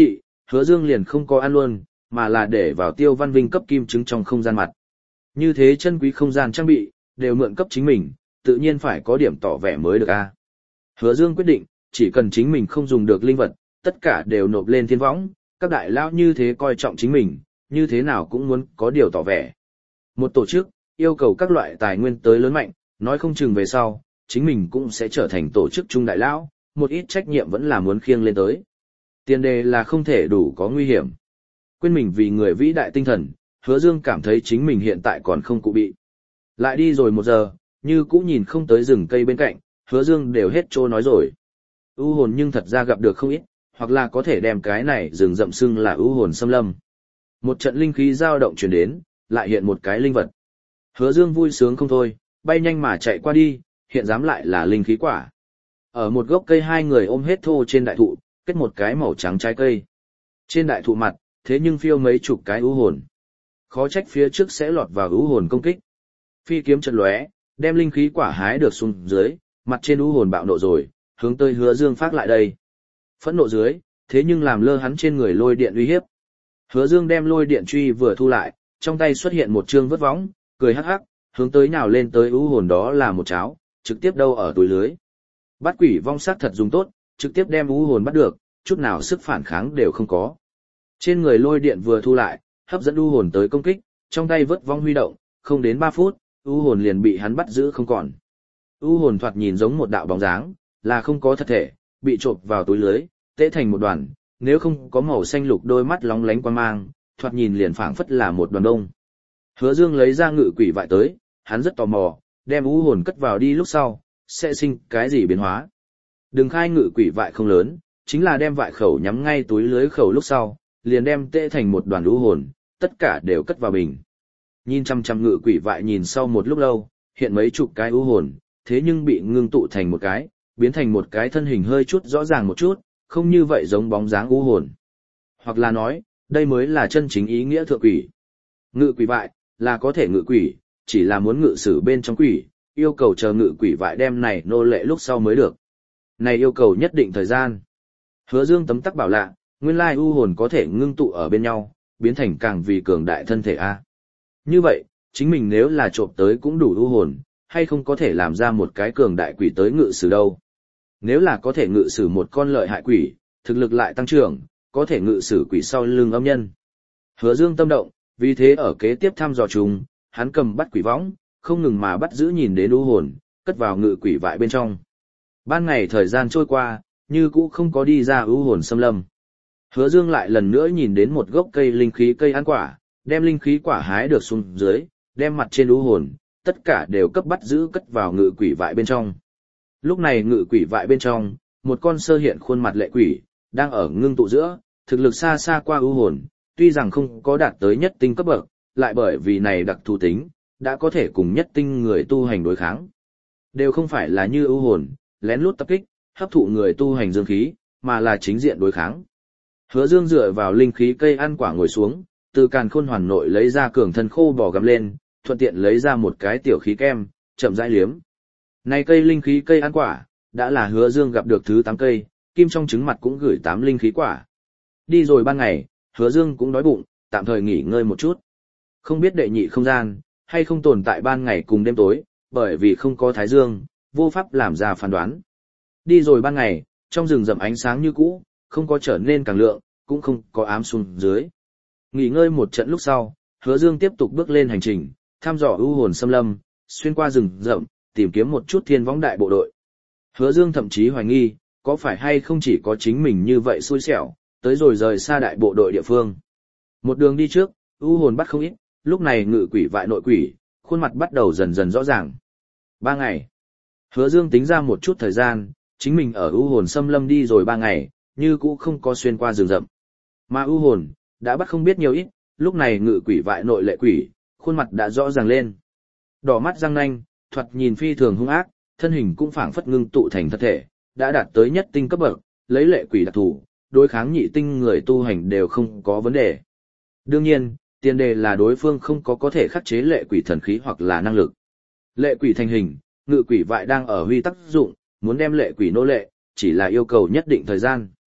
Hứa Dương liền không có ăn luôn, mà là để vào Tiêu Văn Vinh cấp kim trứng trong không gian mặt. Như thế chân quý không gian trang bị, đều mượn cấp chính mình, tự nhiên phải có điểm tỏ vẻ mới được a. Hứa Dương quyết định, chỉ cần chính mình không dùng được linh vật, tất cả đều nộp lên thiên võng, các đại lão như thế coi trọng chính mình, như thế nào cũng muốn có điều tỏ vẻ. Một tổ chức, yêu cầu các loại tài nguyên tới lớn mạnh, nói không chừng về sau, chính mình cũng sẽ trở thành tổ chức trung đại lão, một ít trách nhiệm vẫn là muốn khiêng lên tới. Tiền đề là không thể đủ có nguy hiểm. Quên mình vì người vĩ đại tinh thần, Hứa Dương cảm thấy chính mình hiện tại còn không cụ bị. Lại đi rồi một giờ, như cũ nhìn không tới rừng cây bên cạnh, Hứa Dương đều hết trô nói rồi. ưu hồn nhưng thật ra gặp được không ít, hoặc là có thể đem cái này rừng rậm xưng là ưu hồn xâm lâm. Một trận linh khí dao động truyền đến, lại hiện một cái linh vật. Hứa Dương vui sướng không thôi, bay nhanh mà chạy qua đi, hiện dám lại là linh khí quả. Ở một gốc cây hai người ôm hết thô trên đại thụ, kết một cái màu trắng trái cây. Trên đại thụ mặt, thế nhưng phiêu mấy chục cái ưu hồn. Khó trách phía trước sẽ lọt vào ưu hồn công kích. Phi kiếm chợt lóe, đem linh khí quả hái được xuống dưới, mặt trên ưu hồn bạo nộ rồi, hướng tới Hứa Dương phát lại đây. Phẫn nộ dưới, thế nhưng làm lơ hắn trên người lôi điện uy hiếp. Hứa Dương đem lôi điện truy vừa thu lại, trong tay xuất hiện một trương vớt võng, cười hắc hắc, hướng tới nào lên tới ưu hồn đó là một cháo, trực tiếp đâu ở túi lưới. Bắt quỷ vong sắc thật dùng tốt, trực tiếp đem ưu hồn bắt được, chút nào sức phản kháng đều không có. Trên người lôi điện vừa thu lại, hấp dẫn ưu hồn tới công kích, trong tay vớt vong huy động, không đến ba phút, ưu hồn liền bị hắn bắt giữ không còn. ưu hồn thoạt nhìn giống một đạo bóng dáng, là không có thật thể, bị trộn vào túi lưới, tễ thành một đoàn, nếu không có màu xanh lục đôi mắt lóng lánh quang mang, thoạt nhìn liền phảng phất là một đoàn đông. Hứa Dương lấy ra ngự quỷ vại tới, hắn rất tò mò, đem ưu hồn cất vào đi lúc sau, sẽ sinh cái gì biến hóa. Đừng khai ngự quỷ vại không lớn, chính là đem vại khẩu nhắm ngay túi lưới khẩu lúc sau, liền đem tễ thành một đoàn ưu hồn, tất cả đều cất vào bình. Nhìn chăm chăm ngự quỷ vại nhìn sau một lúc lâu, hiện mấy chục cái ưu hồn, thế nhưng bị ngưng tụ thành một cái, biến thành một cái thân hình hơi chút rõ ràng một chút, không như vậy giống bóng dáng ưu hồn. Hoặc là nói, đây mới là chân chính ý nghĩa thượng quỷ. Ngự quỷ vại, là có thể ngự quỷ, chỉ là muốn ngự sử bên trong quỷ, yêu cầu chờ ngự quỷ vại đem này nô lệ lúc sau mới được. Này yêu cầu nhất định thời gian. Hứa Dương tấm tắc bảo lạ, nguyên lai ưu hồn có thể ngưng tụ ở bên nhau, biến thành càng vì cường đại thân thể a. Như vậy, chính mình nếu là trộm tới cũng đủ ưu hồn, hay không có thể làm ra một cái cường đại quỷ tới ngự sử đâu. Nếu là có thể ngự sử một con lợi hại quỷ, thực lực lại tăng trưởng, có thể ngự sử quỷ sau lưng âm nhân. Hứa Dương tâm động, vì thế ở kế tiếp thăm dò chúng, hắn cầm bắt quỷ võng, không ngừng mà bắt giữ nhìn đến ưu hồn, cất vào ngự quỷ vại bên trong. Ban ngày thời gian trôi qua, như cũ không có đi ra ưu hồn xâm lâm. Hứa Dương lại lần nữa nhìn đến một gốc cây linh khí cây ăn quả, đem linh khí quả hái được xuống dưới, đem mặt trên ưu hồn, tất cả đều cấp bắt giữ cất vào ngự quỷ vại bên trong. Lúc này ngự quỷ vại bên trong, một con sơ hiện khuôn mặt lệ quỷ, đang ở ngưng tụ giữa, thực lực xa xa qua ưu hồn, tuy rằng không có đạt tới nhất tinh cấp bậc, lại bởi vì này đặc thù tính, đã có thể cùng nhất tinh người tu hành đối kháng. Đều không phải là như ưu hồn, lén lút tập kích, hấp thụ người tu hành dương khí, mà là chính diện đối kháng. Hứa Dương dựa vào linh khí cây ăn quả ngồi xuống, từ càn khôn hoàn nội lấy ra cường thân khô bò gặm lên, thuận tiện lấy ra một cái tiểu khí kem, chậm rãi liếm. Này cây linh khí cây ăn quả, đã là Hứa Dương gặp được thứ tám cây, kim trong trứng mặt cũng gửi tám linh khí quả. Đi rồi ban ngày, Hứa Dương cũng đói bụng, tạm thời nghỉ ngơi một chút. Không biết đệ nhị không gian, hay không tồn tại ban ngày cùng đêm tối, bởi vì không có thái dương, vô pháp làm ra phán đoán. Đi rồi ban ngày, trong rừng rậm ánh sáng như cũ, không có trở nên càng lượng, cũng không có ám xuống dưới. Nghỉ ngơi một trận lúc sau, Hứa Dương tiếp tục bước lên hành trình, thăm dò ưu hồn xâm lâm, xuyên qua rừng rậm, tìm kiếm một chút thiên võng đại bộ đội. Hứa Dương thậm chí hoài nghi, có phải hay không chỉ có chính mình như vậy xui xẻo, tới rồi rời xa đại bộ đội địa phương. Một đường đi trước, ưu hồn bắt không ít, lúc này ngự quỷ vại nội quỷ, khuôn mặt bắt đầu dần dần rõ ràng. Ba ngày. Hứa Dương tính ra một chút thời gian, chính mình ở ưu hồn xâm lâm đi rồi ba ngày, như cũ không có xuyên qua rừng rậm. Mà ưu hồn, đã bắt không biết nhiều ít, lúc này ngự quỷ vại nội lệ quỷ, khuôn mặt đã rõ ràng lên. Đỏ mắt răng nanh, thoạt nhìn phi thường hung ác, thân hình cũng phảng phất ngưng tụ thành thật thể, đã đạt tới nhất tinh cấp bậc, lấy lệ quỷ đặc thủ, đối kháng nhị tinh người tu hành đều không có vấn đề. Đương nhiên, tiền đề là đối phương không có có thể khắc chế lệ quỷ thần khí hoặc là năng lực. Lệ quỷ thành hình, ngự quỷ vại đang ở huy tác dụng, muốn đem lệ quỷ nô lệ, chỉ là yêu cầu nhất định thời gian.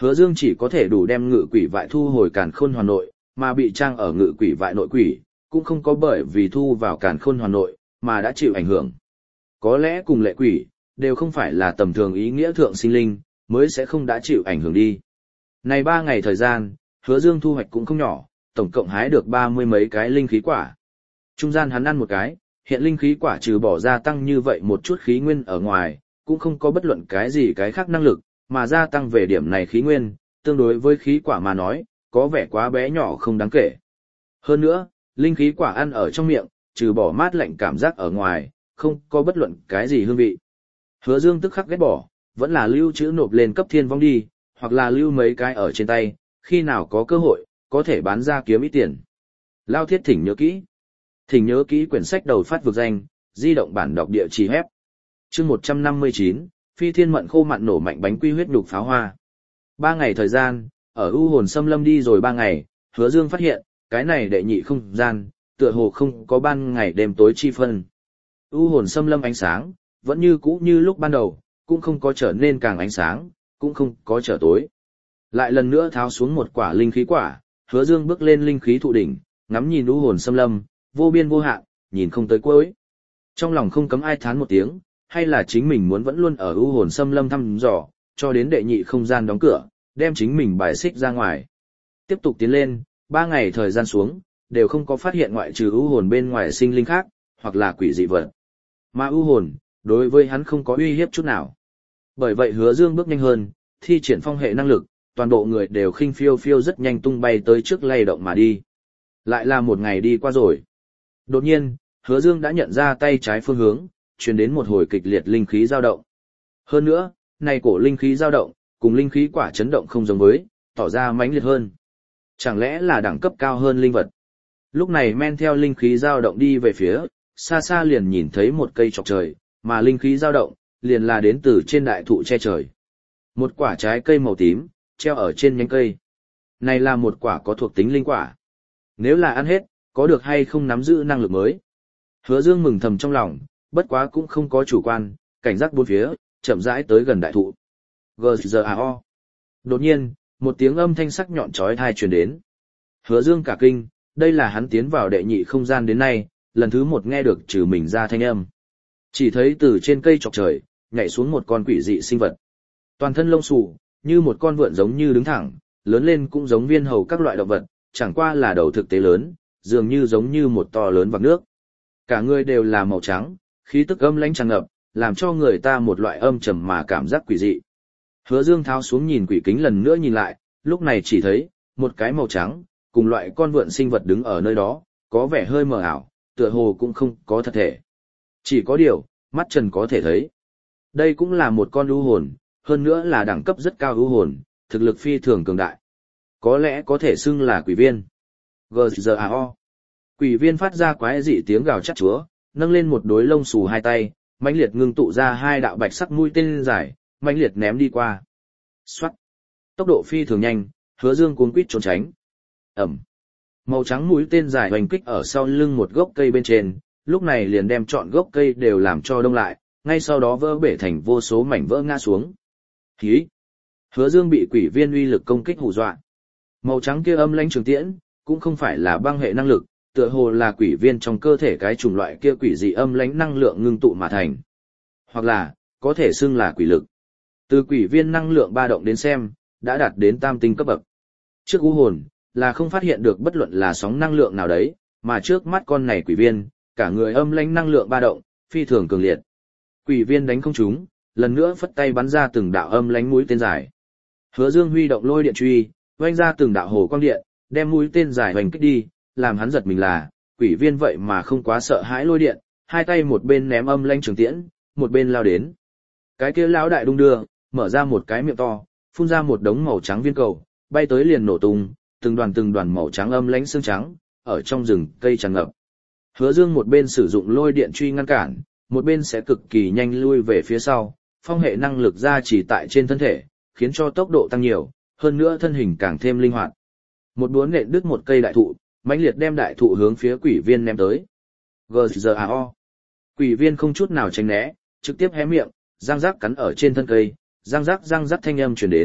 Hứa Dương chỉ có thể đủ đem ngự quỷ vại thu hồi càn khôn hoàn nội, mà bị trang ở ngự quỷ vại nội quỷ, cũng không có bởi vì thu vào càn khôn hoàn nội, mà đã chịu ảnh hưởng. Có lẽ cùng lệ quỷ, đều không phải là tầm thường ý nghĩa thượng sinh linh, mới sẽ không đã chịu ảnh hưởng đi. Này ba ngày thời gian, Hứa Dương thu hoạch cũng không nhỏ, tổng cộng hái được ba mươi mấy cái linh khí quả. Trung gian hắn ăn một cái, hiện linh khí quả trừ bỏ ra tăng như vậy một chút khí nguyên ở ngoài, cũng không có bất luận cái gì cái khác năng lực, mà gia tăng về điểm này khí nguyên, tương đối với khí quả mà nói, có vẻ quá bé nhỏ không đáng kể. Hơn nữa, linh khí quả ăn ở trong miệng, trừ bỏ mát lạnh cảm giác ở ngoài, không có bất luận cái gì hương vị. Hứa Dương tức khắc ghét bỏ, vẫn là lưu trữ nộp lên cấp thiên vong đi, hoặc là lưu mấy cái ở trên tay, khi nào có cơ hội, có thể bán ra kiếm ít tiền. Lao Thiết thỉnh nhớ kỹ. Thỉnh nhớ kỹ quyển sách đầu phát vực danh, di động bản đọc địa chỉ hép. Chương một trăm năm mươi chín, Phi Thiên Mận khô mặn nổ mạnh bánh quy huyết nhục pháo hoa. Ba ngày thời gian, ở U Hồn Xâm Lâm đi rồi ba ngày, Hứa Dương phát hiện, cái này đệ nhị không gian, tựa hồ không có ban ngày đêm tối chi phân. U Hồn Xâm Lâm ánh sáng, vẫn như cũ như lúc ban đầu, cũng không có trở nên càng ánh sáng, cũng không có trở tối. Lại lần nữa tháo xuống một quả linh khí quả, Hứa Dương bước lên linh khí thụ đỉnh, ngắm nhìn U Hồn Xâm Lâm, vô biên vô hạn, nhìn không tới cuối. Trong lòng không cấm ai thán một tiếng, hay là chính mình muốn vẫn luôn ở U Hồn Xâm Lâm thăm dò, cho đến đệ nhị không gian đóng cửa, đem chính mình bài xích ra ngoài. Tiếp tục tiến lên, ba ngày thời gian xuống, đều không có phát hiện ngoại trừ U Hồn bên ngoài sinh linh khác, hoặc là quỷ dị vật. Mà U Hồn, đối với hắn không có uy hiếp chút nào. Bởi vậy Hứa Dương bước nhanh hơn, thi triển phong hệ năng lực, toàn bộ người đều khinh phiêu phiêu rất nhanh tung bay tới trước lay động mà đi. Lại là một ngày đi qua rồi. Đột nhiên, Hứa Dương đã nhận ra tay trái phương hướng, truyền đến một hồi kịch liệt linh khí dao động. Hơn nữa, này cổ linh khí dao động, cùng linh khí quả chấn động không giống với, tỏ ra mãnh liệt hơn. Chẳng lẽ là đẳng cấp cao hơn linh vật? Lúc này men theo linh khí dao động đi về phía, xa xa liền nhìn thấy một cây chọc trời, mà linh khí dao động, liền là đến từ trên đại thụ che trời. Một quả trái cây màu tím, treo ở trên nhánh cây. Này là một quả có thuộc tính linh quả. Nếu là ăn hết, có được hay không nắm giữ năng lực mới? Hứa Dương mừng thầm trong lòng, bất quá cũng không có chủ quan, cảnh giác bốn phía, chậm rãi tới gần đại thụ. giê giê a o. Đột nhiên, một tiếng âm thanh sắc nhọn chói tai truyền đến. Hứa Dương cả kinh, đây là hắn tiến vào đệ nhị không gian đến nay, lần thứ một nghe được trừ mình ra thanh âm. Chỉ thấy từ trên cây chọc trời, nhảy xuống một con quỷ dị sinh vật. Toàn thân lông xù, như một con vượn giống như đứng thẳng, lớn lên cũng giống viên hầu các loại động vật, chẳng qua là đầu thực tế lớn, dường như giống như một to lớn vạc nước. Cả người đều là màu trắng, khí tức âm lãnh tràn ngập, làm cho người ta một loại âm trầm mà cảm giác quỷ dị. Hứa Dương tháo xuống nhìn quỷ kính lần nữa nhìn lại, lúc này chỉ thấy một cái màu trắng, cùng loại con vượn sinh vật đứng ở nơi đó, có vẻ hơi mờ ảo, tựa hồ cũng không có thật thể. Chỉ có điều, mắt trần có thể thấy. Đây cũng là một con u hồn, hơn nữa là đẳng cấp rất cao u hồn, thực lực phi thường cường đại. Có lẽ có thể xưng là quỷ viên. giê giê a o. Quỷ viên phát ra quái dị tiếng gào chát chúa, nâng lên một đối lông xù hai tay, mãnh liệt ngưng tụ ra hai đạo bạch sắc mũi tên dài, mãnh liệt ném đi qua. Xoát. Tốc độ phi thường nhanh, Hứa Dương cuống quýt trốn tránh. Ầm. Màu trắng mũi tên dài hoành kích ở sau lưng một gốc cây bên trên, lúc này liền đem trọn gốc cây đều làm cho đông lại, ngay sau đó vỡ bể thành vô số mảnh vỡ ngã xuống. Hí! Hứa Dương bị quỷ viên uy lực công kích hù dọa. Màu trắng kia âm lãnh trường tiễn, cũng không phải là băng hệ năng lực, tựa hồ là quỷ viên trong cơ thể cái chủng loại kia quỷ dị âm lãnh năng lượng ngưng tụ mà thành. Hoặc là, có thể xưng là quỷ lực. Từ quỷ viên năng lượng ba động đến xem, đã đạt đến tam tinh cấp bậc. Trước u hồn, là không phát hiện được bất luận là sóng năng lượng nào đấy, mà trước mắt con này quỷ viên, cả người âm lãnh năng lượng ba động, phi thường cường liệt. Quỷ viên đánh không trúng, lần nữa phất tay bắn ra từng đạo âm lãnh mũi tên dài. Hứa Dương huy động lôi điện truy, oanh ra từng đạo hồ quang điện, đem mũi tên dài hoành kích đi, làm hắn giật mình là, quỷ viên vậy mà không quá sợ hãi lôi điện, hai tay một bên ném âm lãnh trường tiễn, một bên lao đến. Cái kia lão đại đung đưa, mở ra một cái miệng to, phun ra một đống màu trắng viên cầu, bay tới liền nổ tung, từng đoàn từng đoàn màu trắng âm lãnh xương trắng, ở trong rừng cây tràn ngập. Hứa Dương một bên sử dụng lôi điện truy ngăn cản, một bên sẽ cực kỳ nhanh lui về phía sau, phong hệ năng lực gia trì tại trên thân thể, khiến cho tốc độ tăng nhiều, hơn nữa thân hình càng thêm linh hoạt. Một búa nện đứt một cây đại thụ, mãnh liệt đem đại thụ hướng phía quỷ viên ném tới. giê giê a o. Quỷ viên không chút nào tránh né, trực tiếp hé miệng, răng rắc cắn ở trên thân cây, răng rắc răng rắc thanh âm truyền đến,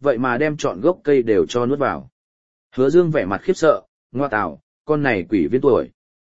vậy mà đem trọn gốc cây đều cho nuốt vào. Hứa Dương vẻ mặt khiếp sợ, ngoa tạo, con này quỷ viên tuổi.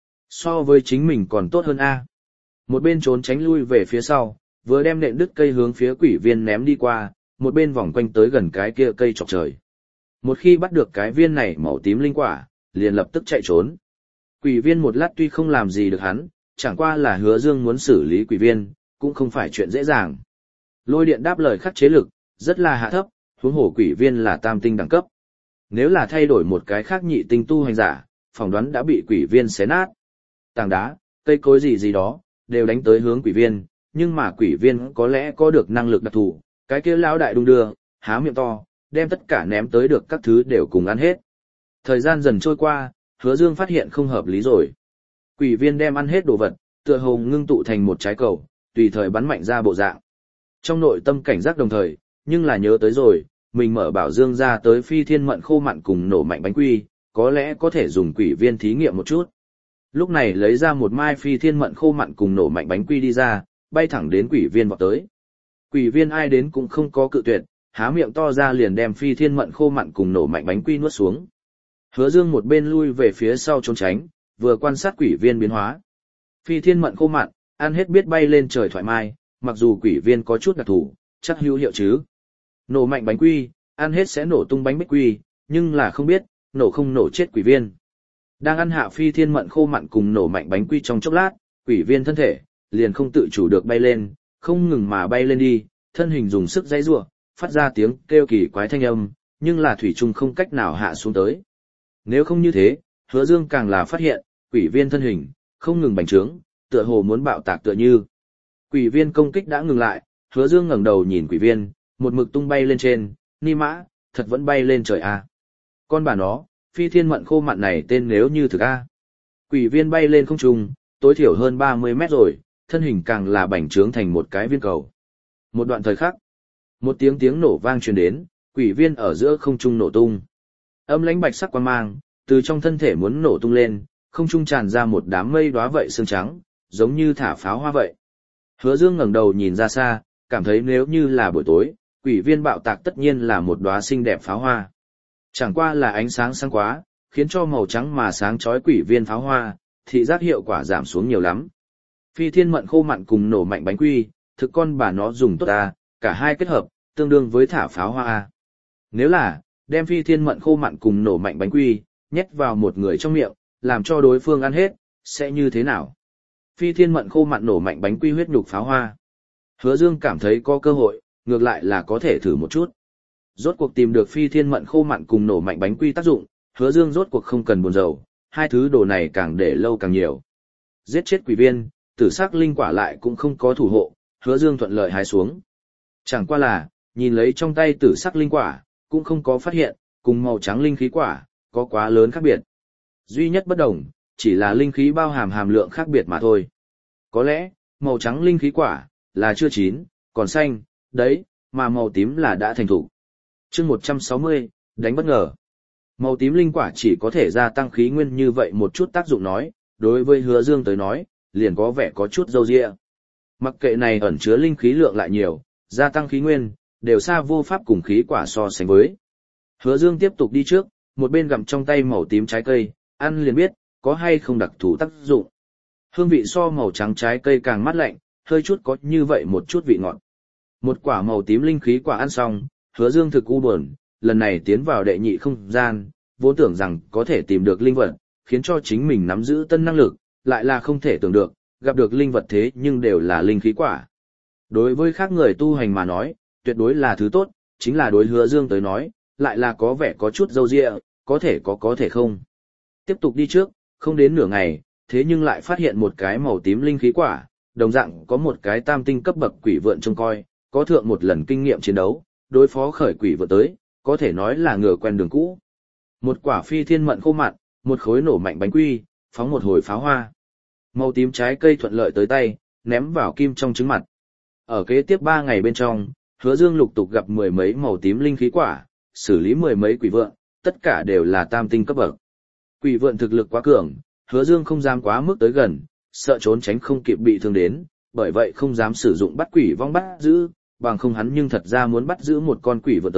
So với chính mình còn tốt hơn a. Một bên trốn tránh lui về phía sau, vừa đem nện đứt cây hướng phía quỷ viên ném đi qua, một bên vòng quanh tới gần cái kia cây chọc trời. Một khi bắt được cái viên này màu tím linh quả, liền lập tức chạy trốn. Quỷ viên một lát tuy không làm gì được hắn, chẳng qua là Hứa Dương muốn xử lý quỷ viên, cũng không phải chuyện dễ dàng. Lôi điện đáp lời khắc chế lực, rất là hạ thấp, huống hồ quỷ viên là tam tinh đẳng cấp. Nếu là thay đổi một cái khác nhị tinh tu hành giả, phỏng đoán đã bị quỷ viên xé nát. Tảng đá, cây cối gì gì đó, đều đánh tới hướng quỷ viên, nhưng mà quỷ viên có lẽ có được năng lực đặc thù, cái kia lão đại đung đưa, há miệng to, đem tất cả ném tới được các thứ đều cùng ăn hết. Thời gian dần trôi qua, Hứa Dương phát hiện không hợp lý rồi. Quỷ viên đem ăn hết đồ vật, tựa hồ ngưng tụ thành một trái cầu, tùy thời bắn mạnh ra bộ dạng. Trong nội tâm cảnh giác đồng thời, nhưng là nhớ tới rồi, mình mở bảo dương ra tới phi thiên mận khô mặn cùng nổ mạnh bánh quy, có lẽ có thể dùng quỷ viên thí nghiệm một chút. Lúc này lấy ra một mai phi thiên mận khô mặn cùng nổ mạnh bánh quy đi ra, bay thẳng đến quỷ viên vọt tới. Quỷ viên ai đến cũng không có cự tuyệt, há miệng to ra liền đem phi thiên mận khô mặn cùng nổ mạnh bánh quy nuốt xuống. Hứa Dương một bên lui về phía sau trốn tránh, vừa quan sát quỷ viên biến hóa. Phi thiên mận khô mặn, ăn hết biết bay lên trời thoải mái, mặc dù quỷ viên có chút đặc thù, chắc hữu hiệu chứ. Nổ mạnh bánh quy, ăn hết sẽ nổ tung bánh bích quy, nhưng là không biết, nổ không nổ chết quỷ viên. Đang ăn hạ phi thiên mận khô mặn cùng nổ mạnh bánh quy trong chốc lát, quỷ viên thân thể, liền không tự chủ được bay lên, không ngừng mà bay lên đi, thân hình dùng sức dãy rủa, phát ra tiếng kêu kỳ quái thanh âm, nhưng là thủy chung không cách nào hạ xuống tới. Nếu không như thế, Hứa Dương càng là phát hiện, quỷ viên thân hình, không ngừng bành trướng, tựa hồ muốn bạo tạc tựa như. Quỷ viên công kích đã ngừng lại, Hứa Dương ngẩng đầu nhìn quỷ viên, một mực tung bay lên trên, ni mã, thật vẫn bay lên trời a. Con bà nó, phi thiên mận khô mặn này tên nếu như thực a. Quỷ viên bay lên không trung, tối thiểu hơn ba mươi mét rồi, thân hình càng là bành trướng thành một cái viên cầu. Một đoạn thời khắc, một tiếng tiếng nổ vang truyền đến, quỷ viên ở giữa không trung nổ tung. Âm lãnh bạch sắc quang mang, từ trong thân thể muốn nổ tung lên, không trung tràn ra một đám mây đóa vậy sương trắng, giống như thả pháo hoa vậy. Hứa Dương ngẩng đầu nhìn ra xa, cảm thấy nếu như là buổi tối, quỷ viên bạo tạc tất nhiên là một đóa xinh đẹp pháo hoa. Chẳng qua là ánh sáng sáng quá, khiến cho màu trắng mà sáng chói quỷ viên pháo hoa, thị giác hiệu quả giảm xuống nhiều lắm. Phi thiên mận khô mặn cùng nổ mạnh bánh quy, thực con bà nó dùng tốt a, cả hai kết hợp, tương đương với thả pháo hoa a. Nếu là, đem phi thiên mận khô mặn cùng nổ mạnh bánh quy, nhét vào một người trong miệng, làm cho đối phương ăn hết, sẽ như thế nào? Phi thiên mận khô mặn nổ mạnh bánh quy huyết nhục pháo hoa. Hứa Dương cảm thấy có cơ hội, ngược lại là có thể thử một chút. Rốt cuộc tìm được phi thiên mận khô mặn cùng nổ mạnh bánh quy tác dụng, Hứa Dương rốt cuộc không cần buồn rầu, hai thứ đồ này càng để lâu càng nhiều. Giết chết quỷ viên, tử sắc linh quả lại cũng không có thủ hộ, Hứa Dương thuận lợi hái xuống. Chẳng qua là, nhìn lấy trong tay tử sắc linh quả, cũng không có phát hiện, cùng màu trắng linh khí quả, có quá lớn khác biệt. Duy nhất bất đồng, chỉ là linh khí bao hàm hàm lượng khác biệt mà thôi. Có lẽ, màu trắng linh khí quả, là chưa chín, còn xanh, đấy, mà màu tím là đã thành thủ. Chương một trăm sáu mươi, đánh bất ngờ. Màu tím linh quả chỉ có thể gia tăng khí nguyên như vậy một chút tác dụng nói, đối với Hứa Dương tới nói, liền có vẻ có chút dâu dịa. Mặc kệ này ẩn chứa linh khí lượng lại nhiều, gia tăng khí nguyên, đều xa vô pháp cùng khí quả so sánh với. Hứa Dương tiếp tục đi trước, một bên gặm trong tay màu tím trái cây, ăn liền biết, có hay không đặc thù tác dụng. Hương vị so màu trắng trái cây càng mát lạnh, hơi chút có như vậy một chút vị ngọt. Một quả màu tím linh khí quả ăn xong, Hứa Dương thực u buồn, lần này tiến vào đệ nhị không gian, vốn tưởng rằng có thể tìm được linh vật, khiến cho chính mình nắm giữ tân năng lực, lại là không thể tưởng được, gặp được linh vật thế nhưng đều là linh khí quả. Đối với khác người tu hành mà nói, tuyệt đối là thứ tốt, chính là đối Hứa Dương tới nói, lại là có vẻ có chút dâu dịa, có thể có có thể không. Tiếp tục đi trước, không đến nửa ngày, thế nhưng lại phát hiện một cái màu tím linh khí quả, đồng dạng có một cái tam tinh cấp bậc quỷ vượn trông coi, có thượng một lần kinh nghiệm chiến đấu, đối phó khởi quỷ vượn tới, có thể nói là ngựa quen đường cũ. Một quả phi thiên mận khô mặn, một khối nổ mạnh bánh quy, phóng một hồi pháo hoa. Màu tím trái cây thuận lợi tới tay, ném vào kim trong trứng mặt. Ở kế tiếp ba ngày bên trong, Hứa Dương lục tục gặp mười mấy màu tím linh khí quả, xử lý mười mấy quỷ vượn, tất cả đều là tam tinh cấp bậc. Quỷ vượn thực lực quá cường, Hứa Dương không dám quá mức tới gần, sợ trốn tránh không kịp bị thương đến, bởi vậy không dám sử dụng bắt quỷ vong bắt giữ, bằng không hắn nhưng thật ra muốn bắt giữ một con quỷ vượn tới,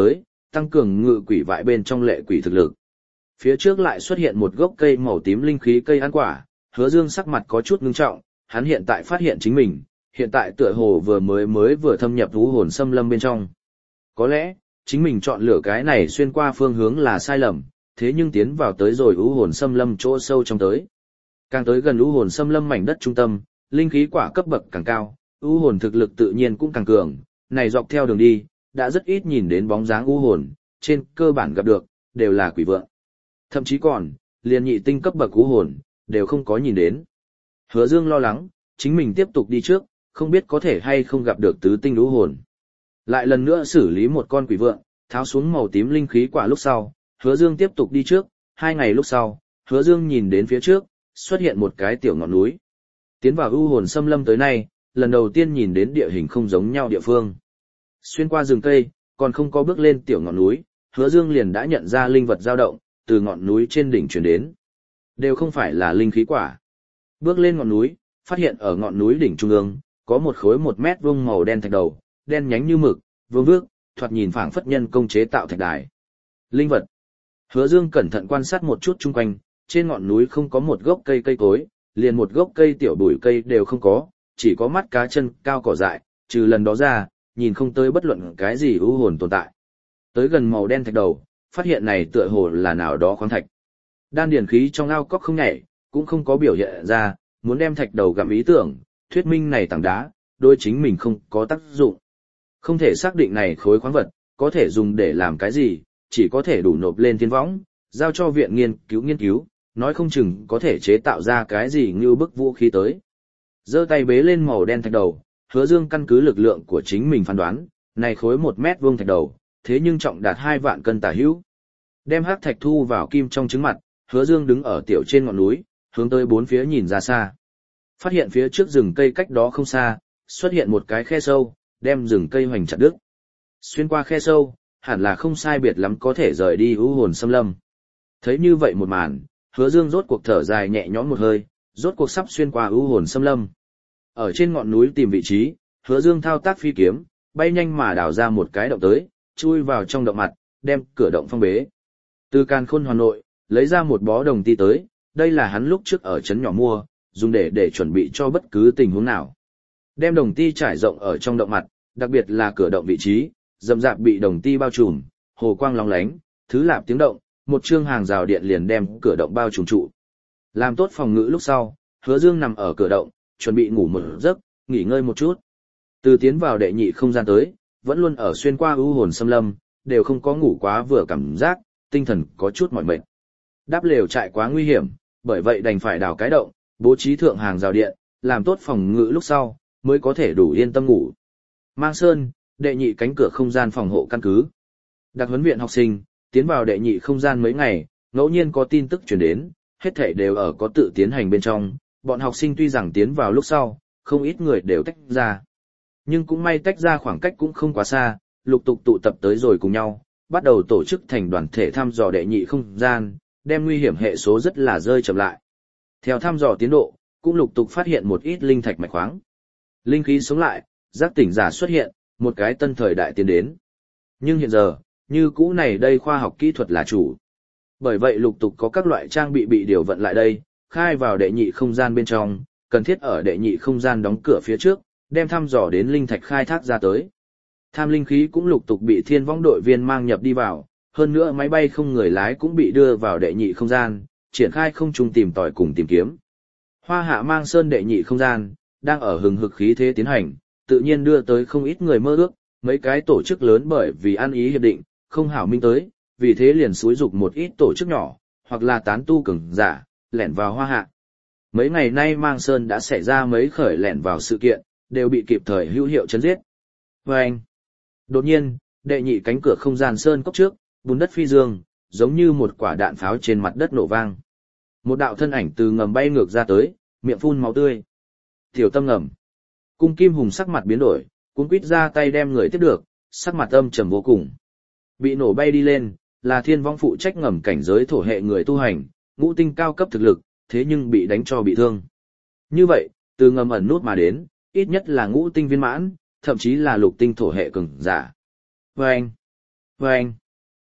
tăng cường ngự quỷ vại bên trong lệ quỷ thực lực. Phía trước lại xuất hiện một gốc cây màu tím linh khí cây ăn quả, Hứa Dương sắc mặt có chút ngưng trọng, hắn hiện tại phát hiện chính mình, hiện tại tựa hồ vừa mới mới vừa thâm nhập u hồn xâm lâm bên trong. Có lẽ, chính mình chọn lựa cái này xuyên qua phương hướng là sai lầm, thế nhưng tiến vào tới rồi u hồn xâm lâm chỗ sâu trong tới. Càng tới gần u hồn xâm lâm mảnh đất trung tâm, linh khí quả cấp bậc càng cao, u hồn thực lực tự nhiên cũng càng cường, này dọc theo đường đi, đã rất ít nhìn đến bóng dáng u hồn, trên cơ bản gặp được, đều là quỷ vượng. Thậm chí còn, liền nhị tinh cấp bậc u hồn, đều không có nhìn đến. Hứa Dương lo lắng, chính mình tiếp tục đi trước, không biết có thể hay không gặp được tứ tinh u hồn. Lại lần nữa xử lý một con quỷ vượng, tháo xuống màu tím linh khí quả lúc sau, Hứa Dương tiếp tục đi trước, hai ngày lúc sau, Hứa Dương nhìn đến phía trước, xuất hiện một cái tiểu ngọn núi. Tiến vào u hồn xâm lâm tới nay, lần đầu tiên nhìn đến địa hình không giống nhau địa phương. Xuyên qua rừng cây, còn không có bước lên tiểu ngọn núi, Hứa Dương liền đã nhận ra linh vật dao động, từ ngọn núi trên đỉnh truyền đến. Đều không phải là linh khí quả. Bước lên ngọn núi, phát hiện ở ngọn núi đỉnh trung ương, có một khối một mét vuông màu đen thạch đầu, đen nhánh như mực, vương vước, thoạt nhìn phảng phất nhân công chế tạo thạch đài. Linh vật. Hứa Dương cẩn thận quan sát một chút chung quanh, trên ngọn núi không có một gốc cây cây cối, liền một gốc cây tiểu bụi cây đều không có, chỉ có mắt cá chân cao cỏ dại, trừ lần đó ra, nhìn không tới bất luận cái gì u hồn tồn tại. Tới gần màu đen thạch đầu, phát hiện này tựa hồ là nào đó khoáng thạch. Đan điển khí trong ao cốc không nhảy, cũng không có biểu hiện ra, muốn đem thạch đầu gặm ý tưởng, thuyết minh này tảng đá, đối chính mình không có tác dụng. Không thể xác định này khối khoáng vật, có thể dùng để làm cái gì, chỉ có thể đủ nộp lên thiên võng, giao cho viện nghiên cứu nghiên cứu, nói không chừng có thể chế tạo ra cái gì như bức vũ khí tới. Giơ tay bế lên màu đen thạch đầu, Hứa Dương căn cứ lực lượng của chính mình phán đoán, này khối một mét vuông thạch đầu, thế nhưng trọng đạt hai vạn cân tả hữu. Đem hắc thạch thu vào kim trong trứng mặt, Hứa Dương đứng ở tiểu trên ngọn núi, hướng tới bốn phía nhìn ra xa. Phát hiện phía trước rừng cây cách đó không xa, xuất hiện một cái khe sâu, đem rừng cây hoành chặt đứt. Xuyên qua khe sâu, hẳn là không sai biệt lắm có thể rời đi u hồn xâm lâm. Thấy như vậy một màn, Hứa Dương rốt cuộc thở dài nhẹ nhõm một hơi, rốt cuộc sắp xuyên qua u hồn xâm lâm. Ở trên ngọn núi tìm vị trí, Hứa Dương thao tác phi kiếm, bay nhanh mà đào ra một cái động tới, chui vào trong động mặt, đem cửa động phong bế. Từ càn khôn hoàn nội, lấy ra một bó đồng ti tới, đây là hắn lúc trước ở trấn nhỏ mua, dùng để để chuẩn bị cho bất cứ tình huống nào. Đem đồng ti trải rộng ở trong động mặt, đặc biệt là cửa động vị trí, rậm rạp bị đồng ti bao trùm, hồ quang lóng lánh, thứ lạp tiếng động, một chương hàng rào điện liền đem cửa động bao trùm trụ. Làm tốt phòng ngự lúc sau, Hứa Dương nằm ở cửa động, chuẩn bị ngủ một giấc, nghỉ ngơi một chút. Từ tiến vào đệ nhị không gian tới, vẫn luôn ở xuyên qua u hồn xâm lâm, đều không có ngủ quá vừa cảm giác, tinh thần có chút mỏi mệt. Đáp lều trại quá nguy hiểm, bởi vậy đành phải đào cái động, bố trí thượng hàng rào điện, làm tốt phòng ngự lúc sau, mới có thể đủ yên tâm ngủ. Mang Sơn, đệ nhị cánh cửa không gian phòng hộ căn cứ. Đặc huấn viện học sinh, tiến vào đệ nhị không gian mấy ngày, ngẫu nhiên có tin tức truyền đến, hết thảy đều ở có tự tiến hành bên trong, bọn học sinh tuy rằng tiến vào lúc sau, không ít người đều tách ra. Nhưng cũng may tách ra khoảng cách cũng không quá xa, lục tục tụ tập tới rồi cùng nhau, bắt đầu tổ chức thành đoàn thể thăm dò đệ nhị không gian, đem nguy hiểm hệ số rất là rơi chậm lại. Theo thăm dò tiến độ, cũng lục tục phát hiện một ít linh thạch mạch khoáng. Linh khí sống lại, giác tỉnh giả xuất hiện, một cái tân thời đại tiến đến. Nhưng hiện giờ, như cũ này đây khoa học kỹ thuật là chủ. Bởi vậy lục tục có các loại trang bị bị điều vận lại đây, khai vào đệ nhị không gian bên trong, cần thiết ở đệ nhị không gian đóng cửa phía trước, đem thăm dò đến linh thạch khai thác ra tới. Tham linh khí cũng lục tục bị thiên vong đội viên mang nhập đi vào, hơn nữa máy bay không người lái cũng bị đưa vào đệ nhị không gian, triển khai không trung tìm tòi cùng tìm kiếm. Hoa Hạ Mang Sơn đệ nhị không gian, đang ở hừng hực khí thế tiến hành, tự nhiên đưa tới không ít người mơ ước, mấy cái tổ chức lớn bởi vì ăn ý hiệp định, không hảo minh tới, vì thế liền xúi dục một ít tổ chức nhỏ, hoặc là tán tu cường giả, lẻn vào Hoa Hạ. Mấy ngày nay Mang Sơn đã xảy ra mấy khởi lẻn vào sự kiện, đều bị kịp thời hữu hiệu chấn giết. Và anh, đột nhiên, đệ nhị cánh cửa không gian sơn cốc trước, bùn đất phi dương, giống như một quả đạn pháo trên mặt đất nổ vang. Một đạo thân ảnh từ ngầm bay ngược ra tới, miệng phun máu tươi. Tiểu Tâm ngầm. Cung Kim Hùng sắc mặt biến đổi, cuống quýt ra tay đem người tiếp được, sắc mặt âm trầm vô cùng. Bị nổ bay đi lên, là thiên vong phụ trách ngầm cảnh giới thổ hệ người tu hành, ngũ tinh cao cấp thực lực, thế nhưng bị đánh cho bị thương. Như vậy, từ ngầm ẩn nút mà đến, ít nhất là ngũ tinh viên mãn, thậm chí là lục tinh thổ hệ cường giả. Vâng! Vâng!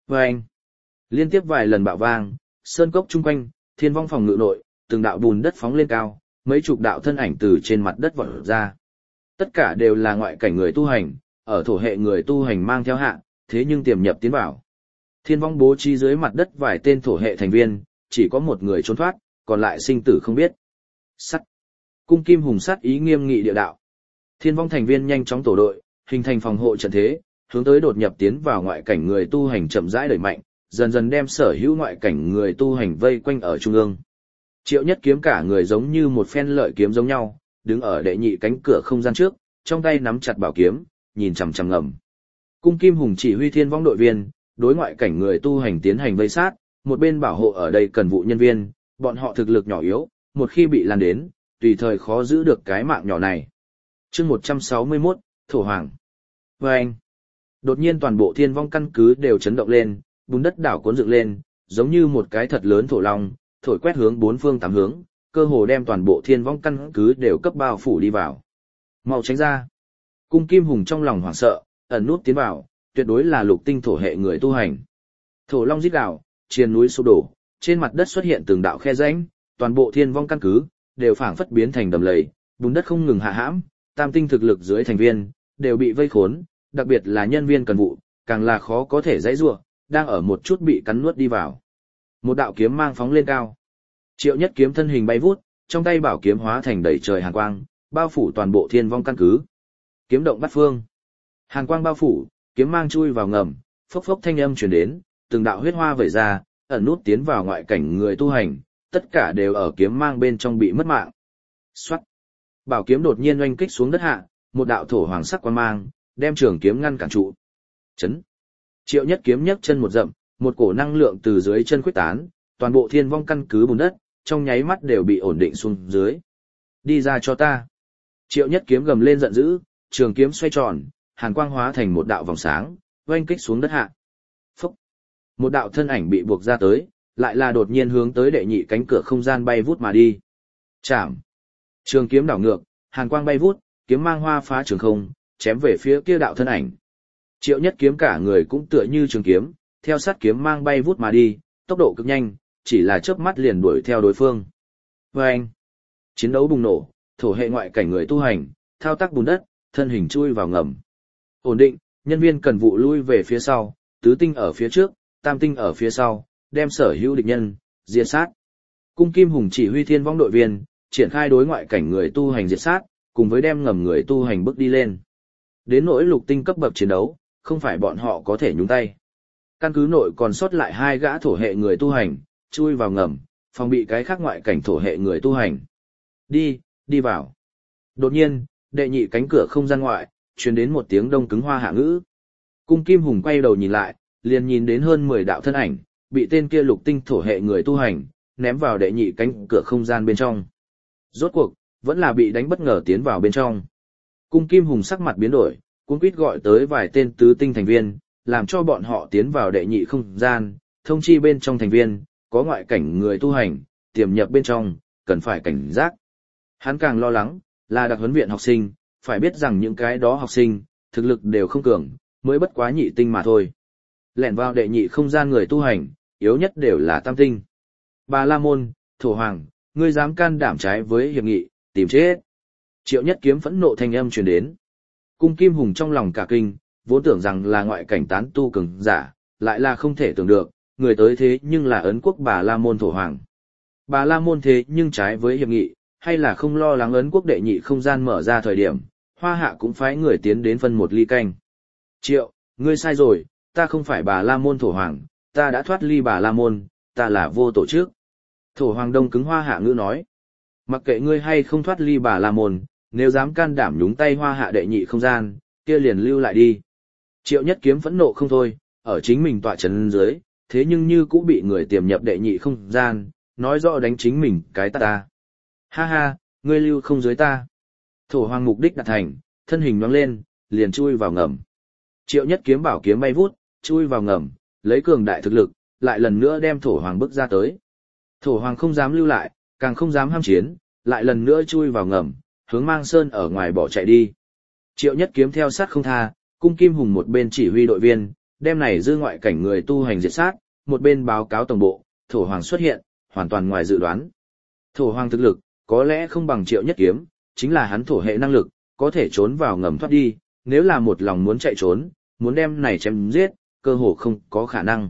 Vâng! Liên tiếp vài lần bạo vang, sơn cốc chung quanh, thiên vong phòng ngự nội, từng đạo bùn đất phóng lên cao, mấy chục đạo thân ảnh từ trên mặt đất vọt ra. Tất cả đều là ngoại cảnh người tu hành, ở thổ hệ người tu hành mang theo hạ, thế nhưng tiềm nhập tiến vào. Thiên vong bố trí dưới mặt đất vài tên thổ hệ thành viên, chỉ có một người trốn thoát, còn lại sinh tử không biết. Sắt. Cung Kim Hùng sắt ý nghiêm nghị địa đạo. Thiên vong thành viên nhanh chóng tổ đội, hình thành phòng hộ trận thế, hướng tới đột nhập tiến vào ngoại cảnh người tu hành chậm rãi đẩy mạnh, dần dần đem sở hữu ngoại cảnh người tu hành vây quanh ở trung ương. Triệu Nhất Kiếm cả người giống như một phen lợi kiếm giống nhau, đứng ở đệ nhị cánh cửa không gian trước, trong tay nắm chặt bảo kiếm, nhìn chằm chằm ngầm. Cung Kim Hùng chỉ huy thiên vong đội viên, đối ngoại cảnh người tu hành tiến hành vây sát, một bên bảo hộ ở đây cần vụ nhân viên, bọn họ thực lực nhỏ yếu, một khi bị lan đến, tùy thời khó giữ được cái mạng nhỏ này. Chương một trăm sáu mươi mốt, Thổ Hoàng. Vâng! Đột nhiên toàn bộ thiên vong căn cứ đều chấn động lên, bùn đất đảo cuốn dựng lên, giống như một cái thật lớn thổ long, thổi quét hướng bốn phương tám hướng, cơ hồ đem toàn bộ thiên vong căn cứ đều cấp bao phủ đi vào. Mau tránh ra! Cung Kim Hùng trong lòng hoảng sợ, ẩn nút tiến vào, tuyệt đối là lục tinh thổ hệ người tu hành. Thổ long rít gào, triền núi sụp đổ, trên mặt đất xuất hiện từng đạo khe rãnh, toàn bộ thiên vong căn cứ đều phảng phất biến thành đầm lầy, bùn đất không ngừng hạ hãm, tam tinh thực lực dưới thành viên đều bị vây khốn, đặc biệt là nhân viên cần vụ, càng là khó có thể giãy giụa, đang ở một chút bị cắn nuốt đi vào. Một đạo kiếm mang phóng lên cao. Triệu Nhất Kiếm thân hình bay vút, trong tay bảo kiếm hóa thành đầy trời hàn quang, bao phủ toàn bộ thiên vong căn cứ. Kiếm động bắt phương. Hàn quang bao phủ, kiếm mang chui vào ngầm, phốc phốc thanh âm truyền đến, từng đạo huyết hoa vẩy ra, ẩn nút tiến vào ngoại cảnh người tu hành, tất cả đều ở kiếm mang bên trong bị mất mạng. Soát. Bảo kiếm đột nhiên oanh kích xuống đất hạ, một đạo thổ hoàng sắc quang mang, đem trường kiếm ngăn cản trụ. Chấn. Triệu Nhất Kiếm nhấc chân một dậm, một cổ năng lượng từ dưới chân khuếch tán, toàn bộ thiên vong căn cứ bùn đất, trong nháy mắt đều bị ổn định xuống dưới. Đi ra cho ta. Triệu Nhất Kiếm gầm lên giận dữ, trường kiếm xoay tròn, hàn quang hóa thành một đạo vòng sáng, oanh kích xuống đất hạ. Phúc. Một đạo thân ảnh bị buộc ra tới, lại là đột nhiên hướng tới đệ nhị cánh cửa không gian bay vút mà đi. Chạm. Trường kiếm đảo ngược, hàn quang bay vút, kiếm mang hoa phá trường không, chém về phía kia đạo thân ảnh. Triệu Nhất Kiếm cả người cũng tựa như trường kiếm, theo sát kiếm mang bay vút mà đi, tốc độ cực nhanh, chỉ là chớp mắt liền đuổi theo đối phương. Vâng! Chiến đấu bùng nổ, thổ hệ ngoại cảnh người tu hành, thao tác bùn đất, thân hình chui vào ngầm. Ổn định, nhân viên cần vụ lui về phía sau, tứ tinh ở phía trước, tam tinh ở phía sau, đem sở hữu địch nhân, diệt sát. Cung Kim Hùng chỉ huy thiên vong đội viên, triển khai đối ngoại cảnh người tu hành diệt sát, cùng với đem ngầm người tu hành bước đi lên. Đến nỗi lục tinh cấp bậc chiến đấu, không phải bọn họ có thể nhúng tay. Căn cứ nội còn sót lại hai gã thổ hệ người tu hành, chui vào ngầm, phòng bị cái khác ngoại cảnh thổ hệ người tu hành. Đi, đi vào. Đột nhiên, đệ nhị cánh cửa không gian ngoại, truyền đến một tiếng đông cứng hoa hạ ngữ. Cung Kim Hùng quay đầu nhìn lại, liền nhìn đến hơn mười đạo thân ảnh, bị tên kia lục tinh thổ hệ người tu hành, ném vào đệ nhị cánh cửa không gian bên trong. Rốt cuộc, vẫn là bị đánh bất ngờ tiến vào bên trong. Cung Kim Hùng sắc mặt biến đổi, cuống quýt gọi tới vài tên tứ tinh thành viên, làm cho bọn họ tiến vào đệ nhị không gian, thông chi bên trong thành viên, có ngoại cảnh người tu hành, tiềm nhập bên trong, cần phải cảnh giác. Hắn càng lo lắng, là đặc huấn viện học sinh, phải biết rằng những cái đó học sinh, thực lực đều không cường, mới bất quá nhị tinh mà thôi. Lẻn vào đệ nhị không gian người tu hành, yếu nhất đều là tam tinh. Bà La Môn, Thổ Hoàng, ngươi dám can đảm trái với hiệp nghị, tìm chết. Triệu Nhất Kiếm phẫn nộ thanh âm truyền đến. Cung Kim Hùng trong lòng cả kinh, vốn tưởng rằng là ngoại cảnh tán tu cường giả, lại là không thể tưởng được, người tới thế nhưng là ấn quốc Bà La Môn Thổ Hoàng. Bà La Môn thế nhưng trái với hiệp nghị, hay là không lo lắng ấn quốc đệ nhị không gian mở ra thời điểm, Hoa Hạ cũng phái người tiến đến phân một ly canh. Triệu, ngươi sai rồi, ta không phải Bà La Môn Thổ Hoàng, ta đã thoát ly Bà La Môn, ta là vô tổ chức. Thổ Hoàng đông cứng Hoa Hạ ngữ nói. Mặc kệ ngươi hay không thoát ly Bà La Môn, nếu dám can đảm nhúng tay Hoa Hạ đệ nhị không gian, kia liền lưu lại đi. Triệu Nhất Kiếm phẫn nộ không thôi, ở chính mình tọa trấn dưới, thế nhưng như cũng bị người tiềm nhập đệ nhị không gian, nói rõ đánh chính mình cái ta ta. Ha ha, ngươi lưu không dưới ta. Thổ Hoàng mục đích đạt thành, thân hình nhoáng lên, liền chui vào ngầm. Triệu Nhất Kiếm bảo kiếm bay vút, chui vào ngầm, lấy cường đại thực lực, lại lần nữa đem Thổ Hoàng bước ra tới. Thổ Hoàng không dám lưu lại, càng không dám ham chiến, lại lần nữa chui vào ngầm, hướng Mang Sơn ở ngoài bỏ chạy đi. Triệu Nhất Kiếm theo sát không tha, Cung Kim Hùng một bên chỉ huy đội viên, đem này dư ngoại cảnh người tu hành diệt sát, một bên báo cáo tổng bộ, thổ hoàng xuất hiện, hoàn toàn ngoài dự đoán. Thổ hoàng thực lực, có lẽ không bằng Triệu Nhất Kiếm, chính là hắn thổ hệ năng lực, có thể trốn vào ngầm thoát đi, nếu là một lòng muốn chạy trốn, muốn đem này chém giết, cơ hồ không có khả năng.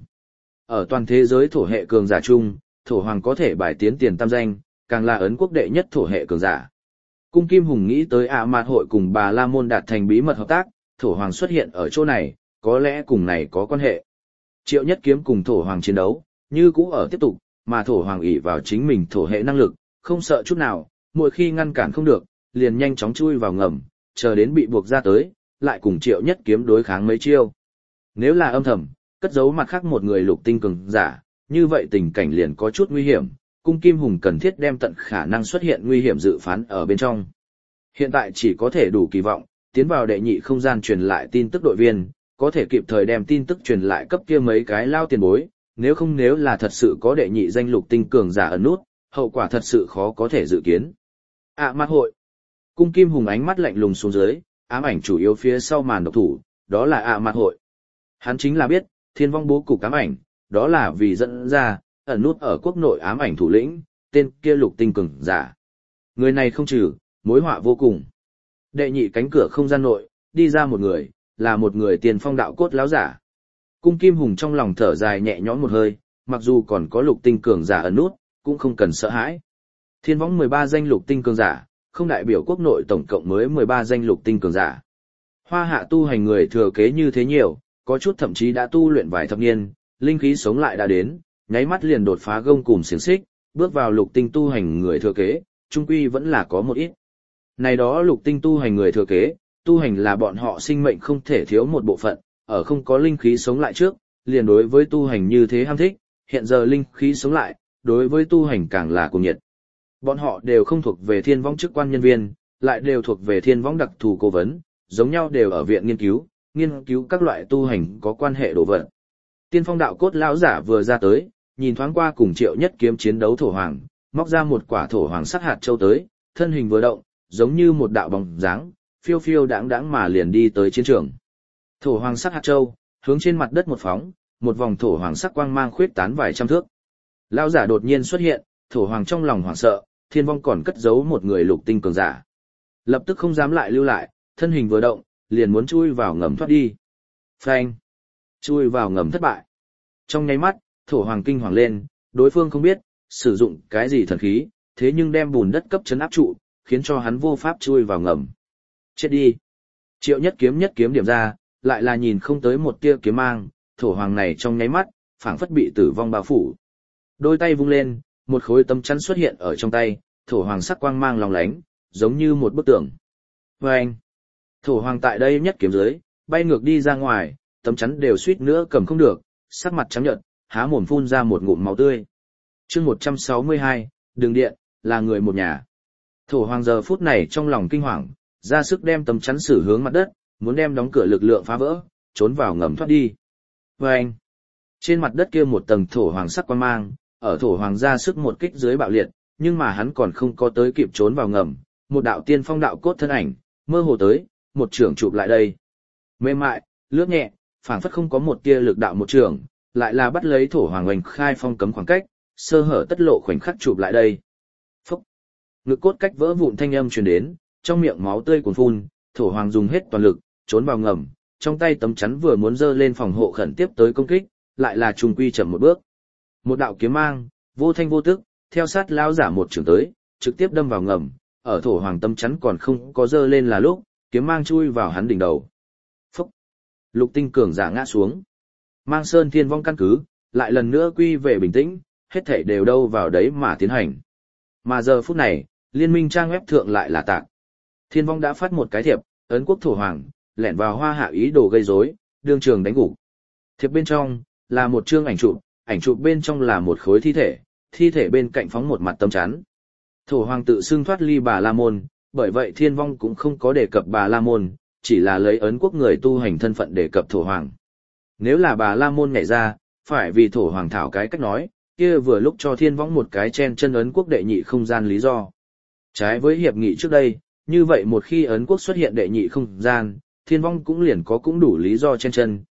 Ở toàn thế giới thổ hệ cường giả chung, thổ hoàng có thể bài tiến tiền tam danh, càng là ấn quốc đệ nhất thổ hệ cường giả. Cung Kim Hùng nghĩ tới ạ mạt hội cùng bà La Môn đạt thành bí mật hợp tác, thổ hoàng xuất hiện ở chỗ này, có lẽ cùng này có quan hệ. Triệu Nhất Kiếm cùng thổ hoàng chiến đấu, như cũ ở tiếp tục, mà thổ hoàng ỷ vào chính mình thổ hệ năng lực, không sợ chút nào, mỗi khi ngăn cản không được, liền nhanh chóng chui vào ngầm, chờ đến bị buộc ra tới, lại cùng Triệu Nhất Kiếm đối kháng mấy chiêu. Nếu là âm thầm, cất giấu mặt khác một người lục tinh cường giả, như vậy tình cảnh liền có chút nguy hiểm, Cung Kim Hùng cần thiết đem tận khả năng xuất hiện nguy hiểm dự phán ở bên trong. Hiện tại chỉ có thể đủ kỳ vọng, tiến vào đệ nhị không gian truyền lại tin tức đội viên, có thể kịp thời đem tin tức truyền lại cấp kia mấy cái lao tiền bối, nếu không nếu là thật sự có đệ nhị danh lục tinh cường giả ẩn nút, hậu quả thật sự khó có thể dự kiến. ạ mạt hội. Cung Kim Hùng ánh mắt lạnh lùng xuống dưới, ám ảnh chủ yếu phía sau màn độc thủ, đó là ạ mạt hội. Hắn chính là biết, Thiên Vong bố cục ám ảnh, đó là vì dẫn ra, ẩn nút ở quốc nội ám ảnh thủ lĩnh, tên kia lục tinh cường giả. Người này không trừ, mối họa vô cùng. Đệ nhị cánh cửa không gian nội, đi ra một người, là một người tiền phong đạo cốt láo giả. Cung Kim Hùng trong lòng thở dài nhẹ nhõm một hơi, mặc dù còn có lục tinh cường giả ẩn nút, cũng không cần sợ hãi. Thiên Võng mười ba danh lục tinh cường giả, không đại biểu quốc nội tổng cộng mới mười ba danh lục tinh cường giả. Hoa hạ tu hành người thừa kế như thế nhiều, có chút thậm chí đã tu luyện vài thập niên, linh khí sống lại đã đến, nháy mắt liền đột phá gông cùm xiềng xích, bước vào lục tinh tu hành người thừa kế, trung quy vẫn là có một ít. Này đó lục tinh tu hành người thừa kế, tu hành là bọn họ sinh mệnh không thể thiếu một bộ phận, ở không có linh khí sống lại trước, liền đối với tu hành như thế ham thích, hiện giờ linh khí sống lại, đối với tu hành càng là cuồng nhiệt. Bọn họ đều không thuộc về Thiên Võng chức quan nhân viên, lại đều thuộc về Thiên Võng đặc thù cố vấn, giống nhau đều ở viện nghiên cứu, nghiên cứu các loại tu hành có quan hệ đồ vật. Tiên phong đạo cốt lão giả vừa ra tới, nhìn thoáng qua cùng Triệu Nhất Kiếm chiến đấu thổ hoàng, móc ra một quả thổ hoàng sắc hạt châu tới, thân hình vừa động, giống như một đạo bóng dáng, phiêu phiêu đãng đãng mà liền đi tới chiến trường. Thổ hoàng sắc hạt châu, hướng trên mặt đất một phóng, một vòng thổ hoàng sắc quang mang khuyết tán vài trăm thước. Lão giả đột nhiên xuất hiện, thổ hoàng trong lòng hoảng sợ, Thiên Vong còn cất giấu một người lục tinh cường giả. Lập tức không dám lại lưu lại, thân hình vừa động, liền muốn chui vào ngầm thoát đi. Phanh! Chui vào ngầm thất bại. Trong nháy mắt, thổ hoàng kinh hoàng lên, đối phương không biết sử dụng cái gì thần khí, thế nhưng đem bùn đất cấp chấn áp trụ, khiến cho hắn vô pháp chui vào ngầm. Chết đi! Triệu Nhất Kiếm nhất kiếm điểm ra, lại là nhìn không tới một tia kiếm mang, thổ hoàng này trong nháy mắt, phảng phất bị tử vong bao phủ. Đôi tay vung lên, một khối tấm chắn xuất hiện ở trong tay, thổ hoàng sắc quang mang lóng lánh, giống như một bức tường. Vâng! Thổ hoàng tại đây nhất kiếm dưới, bay ngược đi ra ngoài, tấm chắn đều suýt nữa cầm không được, sắc mặt trắng nhợt, há mồm phun ra một ngụm máu tươi. Chương một trăm sáu mươi hai, đường điện, là người một nhà. Thổ hoàng giờ phút này trong lòng kinh hoàng, ra sức đem tấm chắn xử hướng mặt đất, muốn đem đóng cửa lực lượng phá vỡ, trốn vào ngầm thoát đi. Vâng! Trên mặt đất kia một tầng thổ hoàng sắc quang mang, ở thổ hoàng ra sức một kích dưới bạo liệt, nhưng mà hắn còn không có tới kịp trốn vào ngầm, một đạo tiên phong đạo cốt thân ảnh, mơ hồ tới, một trưởng chụp lại đây. Mềm mại, lướt nhẹ, phảng phất không có một tia lực đạo một trưởng, lại là bắt lấy thổ hoàng oanh khai phong cấm khoảng cách, sơ hở tất lộ khoảnh khắc chụp lại đây. Phúc! Ngực cốt cách vỡ vụn thanh âm truyền đến, trong miệng máu tươi cuồn phun, thổ hoàng dùng hết toàn lực, trốn vào ngầm, trong tay tấm chắn vừa muốn giơ lên phòng hộ khẩn tiếp tới công kích, lại là trùng quy chậm một bước. Một đạo kiếm mang, vô thanh vô tức, theo sát lao giả một trường tới, trực tiếp đâm vào ngầm, ở thổ hoàng tấm chắn còn không có giơ lên là lúc, kiếm mang chui vào hắn đỉnh đầu. Phúc! Lục tinh cường giả ngã xuống. Mang Sơn Thiên Vong căn cứ, lại lần nữa quy về bình tĩnh, hết thảy đều đâu vào đấy mà tiến hành. Mà giờ phút này, liên minh trang web thượng lại là tạc. Thiên Vong đã phát một cái thiệp, ấn quốc thổ hoàng, lẻn vào Hoa Hạ ý đồ gây rối, đương trường đánh gục. Thiệp bên trong là một chương ảnh chụp, ảnh chụp bên trong là một khối thi thể, thi thể bên cạnh phóng một mặt tấm chắn. Thổ hoàng tự xưng thoát ly Bà La Môn, bởi vậy Thiên Vong cũng không có đề cập Bà La Môn, chỉ là lấy ấn quốc người tu hành thân phận đề cập thổ hoàng. Nếu là Bà La Môn nhảy ra, phải vì thổ hoàng thảo cái cách nói, kia vừa lúc cho Thiên Vong một cái chen chân ấn quốc đệ nhị không gian lý do. Trái với hiệp nghị trước đây, như vậy một khi ấn quốc xuất hiện đệ nhị không gian, Thiên Vong cũng liền có cũng đủ lý do chen chân,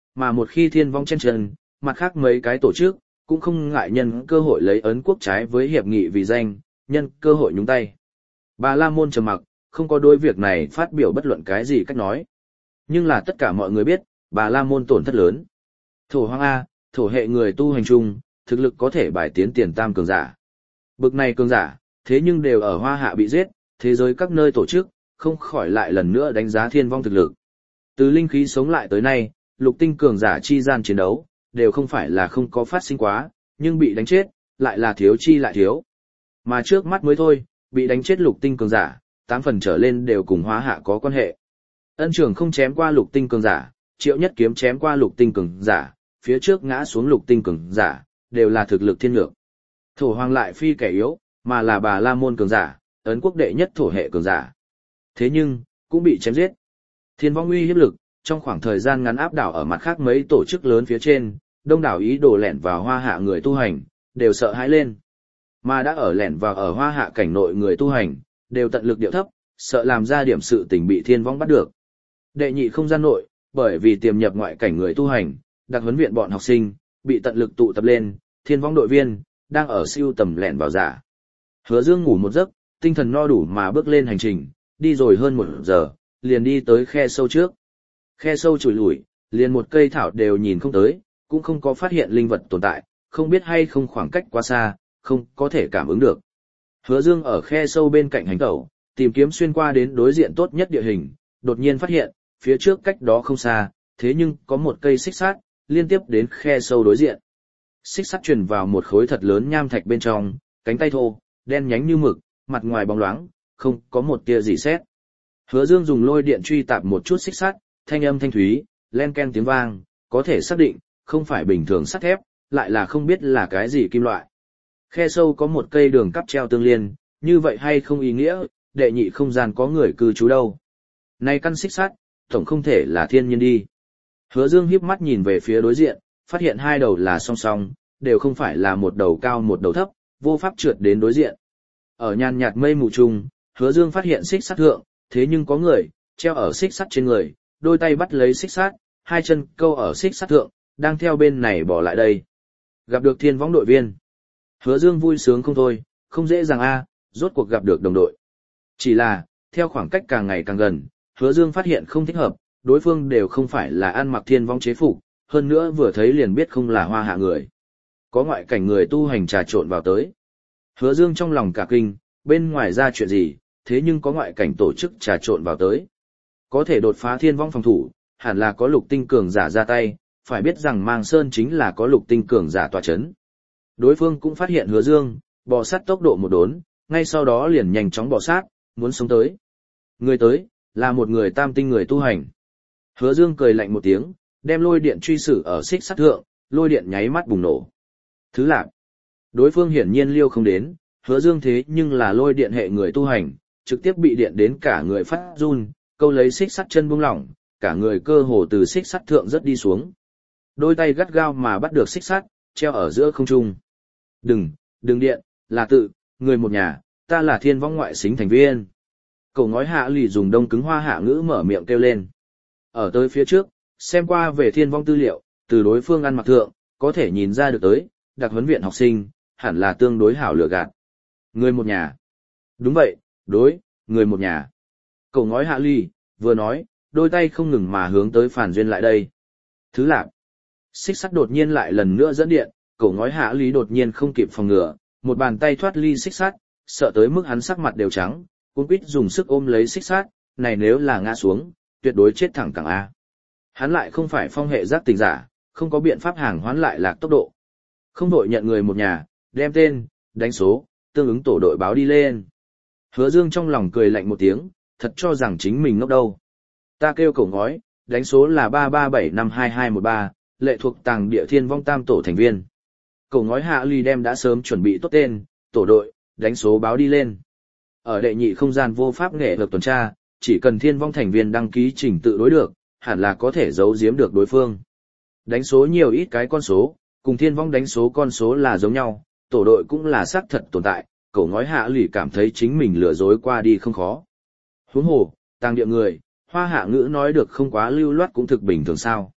mà một khi thiên vong chen chân, mặt khác mấy cái tổ chức, cũng không ngại nhân cơ hội lấy ấn quốc trái với hiệp nghị vì danh, nhân cơ hội nhúng tay. Bà La Môn trầm mặc, không có đối việc này phát biểu bất luận cái gì cách nói. Nhưng là tất cả mọi người biết, bà La Môn tổn thất lớn. Thổ hoang A, thổ hệ người tu hành chung, thực lực có thể bài tiến tiền tam cường giả. Bực này cường giả, thế nhưng đều ở Hoa Hạ bị giết, thế giới các nơi tổ chức, không khỏi lại lần nữa đánh giá thiên vong thực lực. Từ linh khí sống lại tới nay, lục tinh cường giả chi gian chiến đấu, đều không phải là không có phát sinh quá, nhưng bị đánh chết, lại là thiếu chi lại thiếu. Mà trước mắt mới thôi, bị đánh chết lục tinh cường giả, tám phần trở lên đều cùng Hoa Hạ có quan hệ. Ân Trường không chém qua lục tinh cường giả, Triệu Nhất Kiếm chém qua lục tinh cường giả, phía trước ngã xuống lục tinh cường giả, đều là thực lực thiên lược. Thổ Hoàng lại phi kẻ yếu, mà là bà La Môn cường giả, ấn quốc đệ nhất thổ hệ cường giả. Thế nhưng, cũng bị chém giết. Thiên vong uy hiếp lực, trong khoảng thời gian ngắn áp đảo ở mặt khác mấy tổ chức lớn phía trên, đông đảo ý đồ lẻn vào Hoa Hạ người tu hành, đều sợ hãi lên. Mà đã ở lẻn vào ở Hoa Hạ cảnh nội người tu hành, đều tận lực điệu thấp, sợ làm ra điểm sự tình bị thiên vong bắt được. Đệ nhị không gian nội, bởi vì tiềm nhập ngoại cảnh người tu hành, đặc huấn viện bọn học sinh, bị tận lực tụ tập lên, thiên vong đội viên, đang ở siêu tầm lẻn vào giả. Hứa Dương ngủ một giấc, tinh thần no đủ mà bước lên hành trình, đi rồi hơn một giờ, liền đi tới khe sâu trước. Khe sâu chùi lủi, liền một cây thảo đều nhìn không tới, cũng không có phát hiện linh vật tồn tại, không biết hay không khoảng cách quá xa, không có thể cảm ứng được. Hứa Dương ở khe sâu bên cạnh hành tẩu, tìm kiếm xuyên qua đến đối diện tốt nhất địa hình, đột nhiên phát hiện, phía trước cách đó không xa, thế nhưng có một cây xích sắt liên tiếp đến khe sâu đối diện. Xích sắt truyền vào một khối thật lớn nham thạch bên trong, cánh tay thô, đen nhánh như mực, mặt ngoài bóng loáng, không có một tia gì sét. Hứa Dương dùng lôi điện truy tạp một chút xích sắt, thanh âm thanh thúy, len ken tiếng vang, có thể xác định, không phải bình thường sắt thép, lại là không biết là cái gì kim loại. Khe sâu có một cây đường cắp treo tương liên, như vậy hay không ý nghĩa, đệ nhị không gian có người cư trú đâu. Này căn xích sắt, tổng không thể là thiên nhiên đi. Hứa Dương híp mắt nhìn về phía đối diện, phát hiện hai đầu là song song, đều không phải là một đầu cao một đầu thấp, vô pháp trượt đến đối diện. Ở nhàn nhạt mây mù trùng, Hứa Dương phát hiện xích sắt thượng, thế nhưng có người, treo ở xích sắt trên người, đôi tay bắt lấy xích sắt, hai chân câu ở xích sắt thượng, đang theo bên này bỏ lại đây. Gặp được thiên võng đội viên. Hứa Dương vui sướng không thôi, không dễ dàng a, rốt cuộc gặp được đồng đội. Chỉ là, theo khoảng cách càng ngày càng gần, Hứa Dương phát hiện không thích hợp, đối phương đều không phải là ăn mặc thiên vong chế phục, hơn nữa vừa thấy liền biết không là Hoa Hạ người. Có ngoại cảnh người tu hành trà trộn vào tới. Hứa Dương trong lòng cả kinh, bên ngoài ra chuyện gì, thế nhưng có ngoại cảnh tổ chức trà trộn vào tới. Có thể đột phá thiên vong phòng thủ, hẳn là có lục tinh cường giả ra tay, phải biết rằng Mang Sơn chính là có lục tinh cường giả tọa chấn. Đối phương cũng phát hiện Hứa Dương, bò sát tốc độ một đốn, ngay sau đó liền nhanh chóng bò sát, muốn sống tới. Người tới, là một người tam tinh người tu hành. Hứa Dương cười lạnh một tiếng, đem lôi điện truy sử ở xích sắt thượng, lôi điện nháy mắt bùng nổ. Thứ lạc. Đối phương hiển nhiên liêu không đến, Hứa Dương thế nhưng là lôi điện hệ người tu hành, trực tiếp bị điện đến cả người phát run, câu lấy xích sắt chân buông lỏng, cả người cơ hồ từ xích sắt thượng rất đi xuống. Đôi tay gắt gao mà bắt được xích sắt, treo ở giữa không trung. Đừng, đừng điện, là tự, người một nhà, ta là thiên vong ngoại xính thành viên. Cậu ngói hạ lì dùng đông cứng hoa hạ ngữ mở miệng kêu lên. Ở tới phía trước, xem qua về thiên vong tư liệu, từ đối phương ăn mặc thượng, có thể nhìn ra được tới, đặc huấn viện học sinh, hẳn là tương đối hảo lựa gạt. Người một nhà. Đúng vậy, đối, người một nhà. Cậu ngói hạ ly, vừa nói, đôi tay không ngừng mà hướng tới Phản Duyên lại đây. Thứ lạc. Xích sắt đột nhiên lại lần nữa dẫn điện, cậu ngói hạ ly đột nhiên không kịp phòng ngừa, một bàn tay thoát ly xích sắt, sợ tới mức hắn sắc mặt đều trắng, cuống quýt dùng sức ôm lấy xích sắt, này nếu là ngã xuống, tuyệt đối chết thẳng cẳng A. Hắn lại không phải phong hệ giác tình giả, không có biện pháp hàng hoán lại lạc tốc độ. Không đội nhận người một nhà, đem tên, đánh số, tương ứng tổ đội báo đi lên. Hứa Dương trong lòng cười lạnh một tiếng, thật cho rằng chính mình ngốc đâu. Ta kêu cậu ngói, đánh số là ba ba bảy năm hai hai một ba, lệ thuộc tàng địa thiên vong tam tổ thành viên. Cậu ngói hạ ly đem đã sớm chuẩn bị tốt tên, tổ đội, đánh số báo đi lên. Ở đệ nhị không gian vô pháp nghệ lực tuần tra, chỉ cần thiên vong thành viên đăng ký trình tự đối được, hẳn là có thể giấu giếm được đối phương. Đánh số nhiều ít cái con số, cùng thiên vong đánh số con số là giống nhau, tổ đội cũng là xác thật tồn tại, cậu ngói hạ lì cảm thấy chính mình lừa dối qua đi không khó. Huống hồ, tàng địa người, Hoa Hạ ngữ nói được không quá lưu loát cũng thực bình thường sao.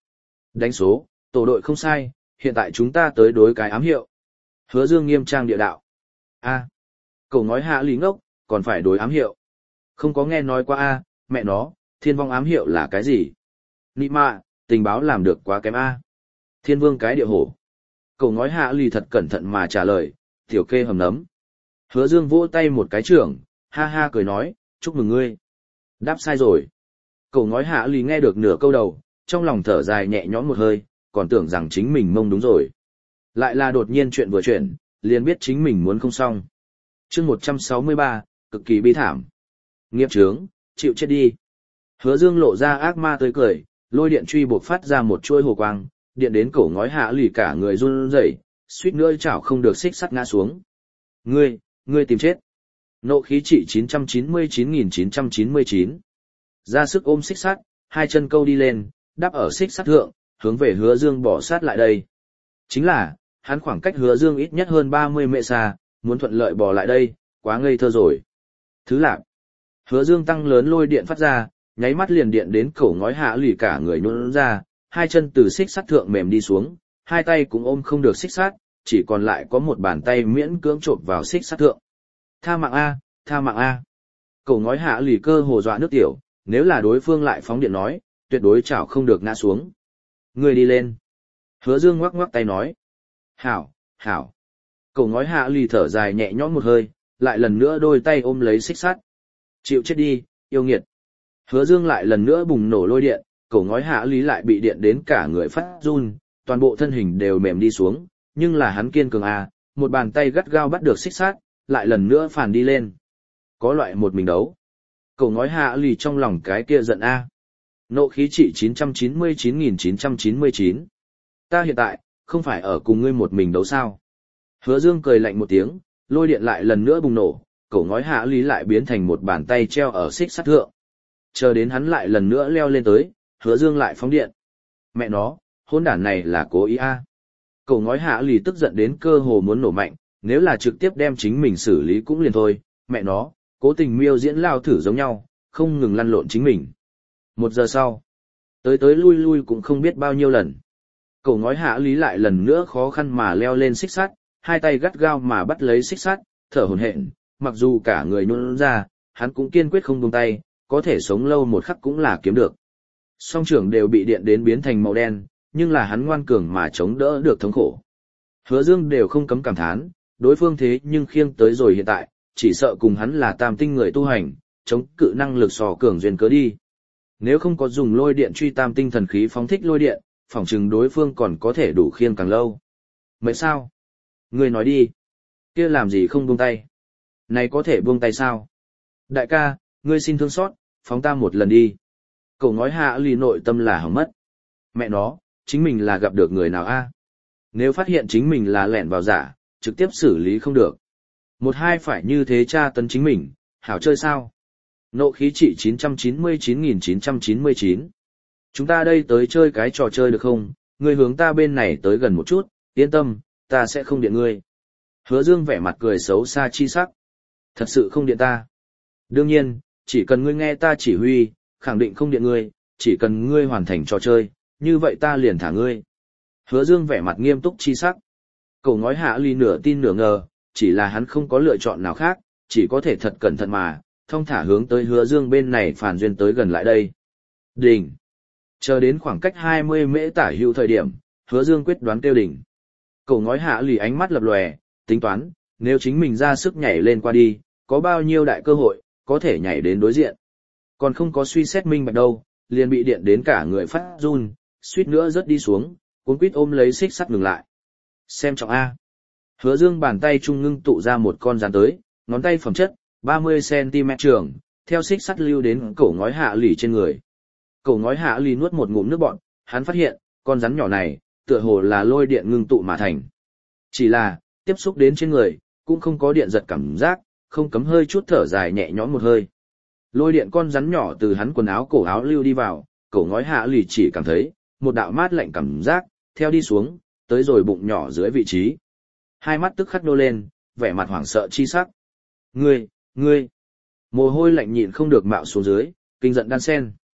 Đánh số, tổ đội không sai, hiện tại chúng ta tới đối cái ám hiệu. Hứa Dương nghiêm trang địa đạo. A, cậu nói hạ lý ngốc, còn phải đối ám hiệu. Không có nghe nói qua a, mẹ nó, thiên vong ám hiệu là cái gì? Nị mạ, tình báo làm được quá kém a. Thiên vương cái địa hổ. Cậu nói hạ lý thật cẩn thận mà trả lời, tiểu kê hầm nấm. Hứa Dương vỗ tay một cái trưởng, ha ha cười nói, chúc mừng ngươi. Đáp sai rồi. Cậu nói hạ lý nghe được nửa câu đầu, trong lòng thở dài nhẹ nhõm một hơi, còn tưởng rằng chính mình mông đúng rồi. Lại là đột nhiên chuyện vừa chuyển, liền biết chính mình muốn không xong. Chương một trăm sáu mươi ba, cực kỳ bi thảm. Nghiệp chướng, chịu chết đi. Hứa Dương lộ ra ác ma tươi cười, lôi điện truy buộc phát ra một chuôi hồ quang, điện đến cổ ngói hạ lì cả người run rẩy, suýt nữa chảo không được xích sắt ngã xuống. Ngươi, ngươi tìm chết. Nộ khí trị chín trăm chín mươi chín nghìn chín trăm chín mươi chín. Ra sức ôm xích sắt, hai chân câu đi lên, đáp ở xích sắt thượng, hướng về Hứa Dương bỏ sát lại đây. Chính là, hắn khoảng cách Hứa Dương ít nhất hơn ba mươi mệ xa, muốn thuận lợi bò lại đây, quá ngây thơ rồi. Thứ lạc. Hứa Dương tăng lớn lôi điện phát ra, nháy mắt liền điện đến cổ ngói hạ lì cả người nhũn ra, hai chân từ xích sắt thượng mềm đi xuống, hai tay cũng ôm không được xích sắt, chỉ còn lại có một bàn tay miễn cưỡng chộp vào xích sắt thượng. Tha mạng a, tha mạng a. Cổ ngói hạ lì cơ hồ dọa nước tiểu, nếu là đối phương lại phóng điện nói, tuyệt đối chảo không được ngã xuống. Người đi lên. Hứa Dương ngoắc ngoắc tay nói. Hảo, hảo. Cổ ngói hạ lì thở dài nhẹ nhõm một hơi, lại lần nữa đôi tay ôm lấy xích sắt. Chịu chết đi, yêu nghiệt. Hứa Dương lại lần nữa bùng nổ lôi điện, cổ ngói hạ lý lại bị điện đến cả người phát run, toàn bộ thân hình đều mềm đi xuống, nhưng là hắn kiên cường à, một bàn tay gắt gao bắt được xích sắt, lại lần nữa phản đi lên. Có loại một mình đấu. Cổ ngói hạ lì trong lòng cái kia giận a. Nộ khí trị chín trăm chín mươi chín nghìn chín trăm chín mươi chín. Ta hiện tại, không phải ở cùng ngươi một mình đấu sao. Hứa Dương cười lạnh một tiếng, lôi điện lại lần nữa bùng nổ, cổ ngói hạ lý lại biến thành một bàn tay treo ở xích sắt thượng. Chờ đến hắn lại lần nữa leo lên tới, Hứa Dương lại phóng điện. Mẹ nó, hôn đản này là cố ý a. Cổ ngói hạ lý tức giận đến cơ hồ muốn nổ mạnh, nếu là trực tiếp đem chính mình xử lý cũng liền thôi, mẹ nó, cố tình miêu diễn lao thử giống nhau, không ngừng lăn lộn chính mình. Một giờ sau, tới tới lui lui cũng không biết bao nhiêu lần. Cổ ngói hạ lý lại lần nữa khó khăn mà leo lên xích sắt, hai tay gắt gao mà bắt lấy xích sắt, thở hổn hển, mặc dù cả người nhũn ra, hắn cũng kiên quyết không buông tay, có thể sống lâu một khắc cũng là kiếm được. Song trưởng đều bị điện đến biến thành màu đen, nhưng là hắn ngoan cường mà chống đỡ được thống khổ. Hứa Dương đều không cấm cảm thán, đối phương thế nhưng khiêng tới rồi hiện tại, chỉ sợ cùng hắn là tam tinh người tu hành, chống cự năng lực sò cường duyên cớ đi. Nếu không có dùng lôi điện truy tam tinh thần khí phóng thích lôi điện, phỏng chừng đối phương còn có thể đủ khiêng càng lâu. Vậy sao? Ngươi nói đi. Kia làm gì không buông tay? Này có thể buông tay sao? Đại ca, ngươi xin thương xót, phóng ta một lần đi. Cậu ngói hạ lì nội tâm là hỏng mất. Mẹ nó, chính mình là gặp được người nào a? Nếu phát hiện chính mình là lẻn vào giả, trực tiếp xử lý không được. Một hai phải như thế tra tấn chính mình, hảo chơi sao? Nộ khí trị chín trăm chín mươi chín nghìn chín trăm chín mươi chín. Chúng ta đây tới chơi cái trò chơi được không? Ngươi hướng ta bên này tới gần một chút, yên tâm, ta sẽ không điện ngươi. Hứa Dương vẻ mặt cười xấu xa chi sắc. Thật sự không điện ta. Đương nhiên, chỉ cần ngươi nghe ta chỉ huy, khẳng định không điện ngươi, chỉ cần ngươi hoàn thành trò chơi, như vậy ta liền thả ngươi. Hứa Dương vẻ mặt nghiêm túc chi sắc. Cậu ngói hạ ly nửa tin nửa ngờ, chỉ là hắn không có lựa chọn nào khác, chỉ có thể thật cẩn thận mà, thông thả hướng tới Hứa Dương bên này phản duyên tới gần lại đây. Đỉnh. Chờ đến khoảng cách hai mươi mễ tả hữu thời điểm, Hứa Dương quyết đoán kêu đỉnh. Cậu ngói hạ lì ánh mắt lập lòe, tính toán, nếu chính mình ra sức nhảy lên qua đi, có bao nhiêu đại cơ hội, có thể nhảy đến đối diện. Còn không có suy xét minh bạch đâu, liền bị điện đến cả người phát run, suýt nữa rớt đi xuống, cuốn quýt ôm lấy xích sắt ngừng lại. Xem trọng A. Hứa Dương bàn tay trung ngưng tụ ra một con rắn tới, ngón tay phẩm chất, ba mươi xăng ti mét trường, theo xích sắt lưu đến cổ ngói hạ lì trên người. Cổ ngói hạ lì nuốt một ngụm nước bọt, hắn phát hiện, con rắn nhỏ này, tựa hồ là lôi điện ngưng tụ mà thành. Chỉ là, tiếp xúc đến trên người, cũng không có điện giật cảm giác, không cấm hơi chút thở dài nhẹ nhõm một hơi. Lôi điện con rắn nhỏ từ hắn quần áo cổ áo lưu đi vào, cổ ngói hạ lì chỉ cảm thấy, một đạo mát lạnh cảm giác, theo đi xuống, tới rồi bụng nhỏ dưới vị trí. Hai mắt tức khắc đô lên, vẻ mặt hoảng sợ chi sắc. Ngươi, ngươi, mồ hôi lạnh nhịn không được mạo xuống dưới, kinh giận đan sen.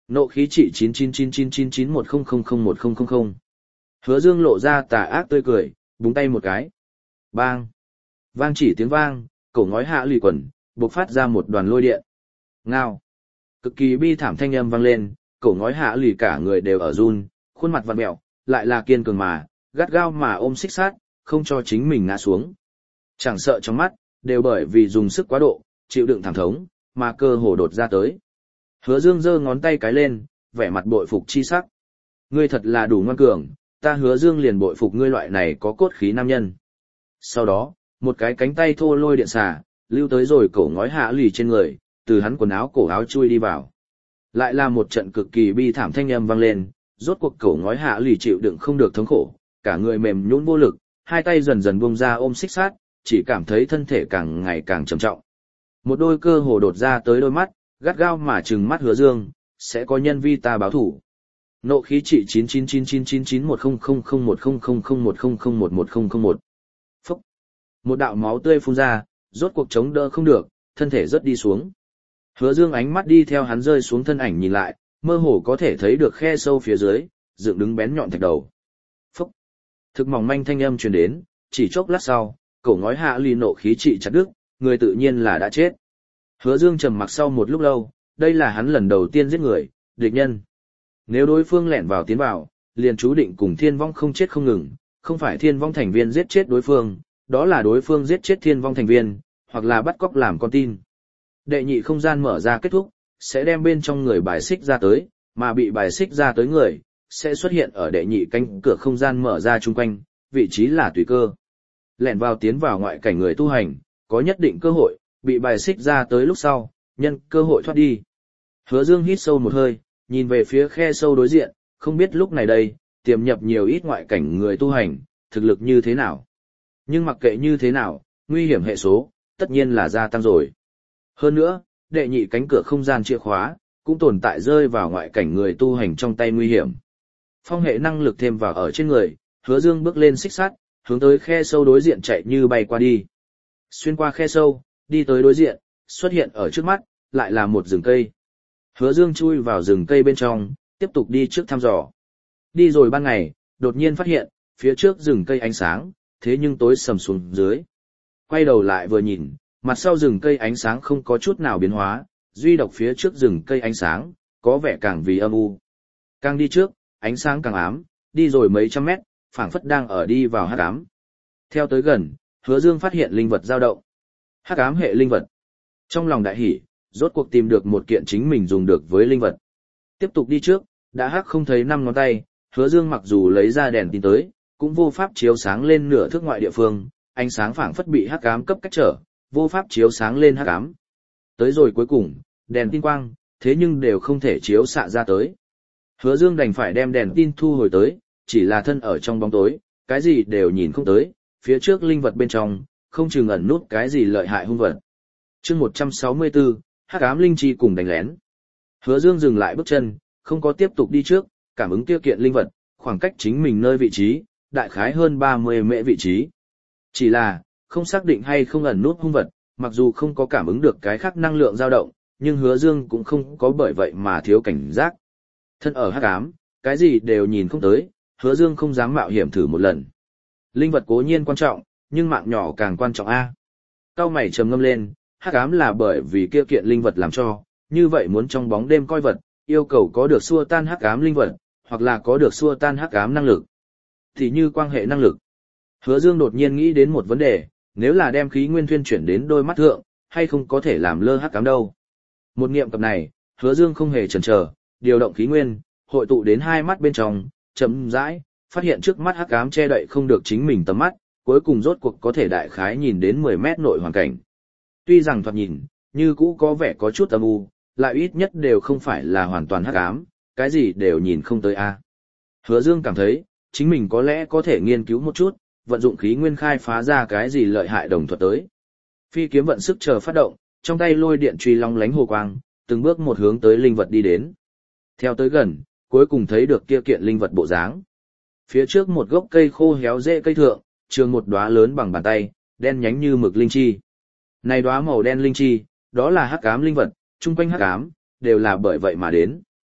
Nộ khí trị chín chín chín chín chín chín một không không không một không không không. Hứa Dương lộ ra tà ác tươi cười, búng tay một cái. Bang! Vang chỉ tiếng vang, cổ ngói hạ lì quần, bộc phát ra một đoàn lôi điện. Ngao! Cực kỳ bi thảm thanh âm vang lên, cổ ngói hạ lì cả người đều ở run, khuôn mặt vặn mẹo, lại là kiên cường mà, gắt gao mà ôm xích sát, không cho chính mình ngã xuống. Chẳng sợ trong mắt, đều bởi vì dùng sức quá độ, chịu đựng thảm thống, mà cơ hồ đột ra tới. Hứa Dương giơ ngón tay cái lên, vẻ mặt bội phục chi sắc. Ngươi thật là đủ ngoan cường, ta Hứa Dương liền bội phục ngươi loại này có cốt khí nam nhân. Sau đó, một cái cánh tay thô lôi điện xà, lưu tới rồi cổ ngói hạ lì trên người, từ hắn quần áo cổ áo chui đi vào. Lại là một trận cực kỳ bi thảm thanh âm vang lên, rốt cuộc cổ ngói hạ lì chịu đựng không được thống khổ, cả người mềm nhũn vô lực, hai tay dần dần buông ra ôm xích sát, chỉ cảm thấy thân thể càng ngày càng trầm trọng. Một đôi cơ hồ đột ra tới đôi mắt, gắt gao mà trừng mắt Hứa Dương, sẽ có nhân vi ta báo thủ. Nộ khí trị chín chín chín chín chín chín một không không không một không không không một không không một một không không một. Phúc! Một đạo máu tươi phun ra, rốt cuộc chống đỡ không được, thân thể rớt đi xuống. Hứa Dương ánh mắt đi theo hắn rơi xuống thân ảnh nhìn lại, mơ hồ có thể thấy được khe sâu phía dưới, dựng đứng bén nhọn thạch đầu. Phúc! Thực mỏng manh thanh âm truyền đến, chỉ chốc lát sau, cổ ngói hạ lì nộ khí trị chặt đứt, người tự nhiên là đã chết. Hứa Dương trầm mặc sau một lúc lâu, đây là hắn lần đầu tiên giết người, địch nhân. Nếu đối phương lẻn vào tiến vào, liền chú định cùng thiên vong không chết không ngừng, không phải thiên vong thành viên giết chết đối phương, đó là đối phương giết chết thiên vong thành viên, hoặc là bắt cóc làm con tin. Đệ nhị không gian mở ra kết thúc, sẽ đem bên trong người bài xích ra tới, mà bị bài xích ra tới người, sẽ xuất hiện ở đệ nhị cánh cửa không gian mở ra chung quanh, vị trí là tùy cơ. Lẻn vào tiến vào ngoại cảnh người tu hành, có nhất định cơ hội, bị bài xích ra tới lúc sau, nhân cơ hội thoát đi. Hứa Dương hít sâu một hơi, nhìn về phía khe sâu đối diện, không biết lúc này đây, tiềm nhập nhiều ít ngoại cảnh người tu hành, thực lực như thế nào. Nhưng mặc kệ như thế nào, nguy hiểm hệ số, tất nhiên là gia tăng rồi. Hơn nữa, đệ nhị cánh cửa không gian chìa khóa, cũng tồn tại rơi vào ngoại cảnh người tu hành trong tay nguy hiểm. Phong hệ năng lực thêm vào ở trên người, Hứa Dương bước lên xích sắt, hướng tới khe sâu đối diện chạy như bay qua đi. Xuyên qua khe sâu, đi tới đối diện, xuất hiện ở trước mắt, lại là một rừng cây. Hứa Dương chui vào rừng cây bên trong, tiếp tục đi trước thăm dò. Đi rồi ban ngày, đột nhiên phát hiện, phía trước rừng cây ánh sáng, thế nhưng tối sầm xuống dưới. Quay đầu lại vừa nhìn, mặt sau rừng cây ánh sáng không có chút nào biến hóa, duy độc phía trước rừng cây ánh sáng, có vẻ càng vì âm u. Càng đi trước, ánh sáng càng ám, đi rồi mấy trăm mét, phảng phất đang ở đi vào hắc ám. Theo tới gần, Hứa Dương phát hiện linh vật dao động. Hắc ám hệ linh vật. Trong lòng đại hỉ, rốt cuộc tìm được một kiện chính mình dùng được với linh vật. Tiếp tục đi trước, đã hắc không thấy năm ngón tay, Hứa Dương mặc dù lấy ra đèn tin tới, cũng vô pháp chiếu sáng lên nửa thước ngoại địa phương, ánh sáng phảng phất bị hắc ám cấp cách trở, vô pháp chiếu sáng lên hắc ám. Tới rồi cuối cùng, đèn tin quang, thế nhưng đều không thể chiếu xạ ra tới. Hứa Dương đành phải đem đèn tin thu hồi tới, chỉ là thân ở trong bóng tối, cái gì đều nhìn không tới, phía trước linh vật bên trong, không chừng ẩn nút cái gì lợi hại hung vật. Chương một trăm sáu mươi tư, Hắc ám linh chi cùng đánh lén. Hứa Dương dừng lại bước chân, không có tiếp tục đi trước, cảm ứng tiêu kiện linh vật, khoảng cách chính mình nơi vị trí, đại khái hơn ba mươi mễ vị trí. Chỉ là, không xác định hay không ẩn nút hung vật, mặc dù không có cảm ứng được cái khác năng lượng dao động, nhưng Hứa Dương cũng không có bởi vậy mà thiếu cảnh giác. Thân ở hắc ám, cái gì đều nhìn không tới, Hứa Dương không dám mạo hiểm thử một lần. Linh vật cố nhiên quan trọng, nhưng mạng nhỏ càng quan trọng a. Cao mày trầm ngâm lên, hắc ám là bởi vì kia kiện linh vật làm cho, như vậy muốn trong bóng đêm coi vật, yêu cầu có được xua tan hắc ám linh vật, hoặc là có được xua tan hắc ám năng lực. Thì như quan hệ năng lực. Hứa Dương đột nhiên nghĩ đến một vấn đề, nếu là đem khí nguyên thuyên chuyển đến đôi mắt thượng, hay không có thể làm lơ hắc ám đâu. Một niệm cập này, Hứa Dương không hề chần chờ, điều động khí nguyên, hội tụ đến hai mắt bên trong, chậm rãi, phát hiện trước mắt hắc ám che đậy không được chính mình tầm mắt, cuối cùng rốt cuộc có thể đại khái nhìn đến mười mét nội hoàn cảnh. Tuy rằng thoạt nhìn, như cũ có vẻ có chút âm u, lại ít nhất đều không phải là hoàn toàn hắc ám, cái gì đều nhìn không tới a. Hứa Dương cảm thấy, chính mình có lẽ có thể nghiên cứu một chút, vận dụng khí nguyên khai phá ra cái gì lợi hại đồng thuật tới. Phi kiếm vận sức chờ phát động, trong tay lôi điện truy long lánh hồ quang, từng bước một hướng tới linh vật đi đến. Theo tới gần, cuối cùng thấy được kia kiện linh vật bộ dáng. Phía trước một gốc cây khô héo rễ cây thượng, trường một đóa lớn bằng bàn tay, đen nhánh như mực linh chi. Này đóa màu đen linh chi, đó là hắc ám linh vật, chung quanh hắc ám, đều là bởi vậy mà đến.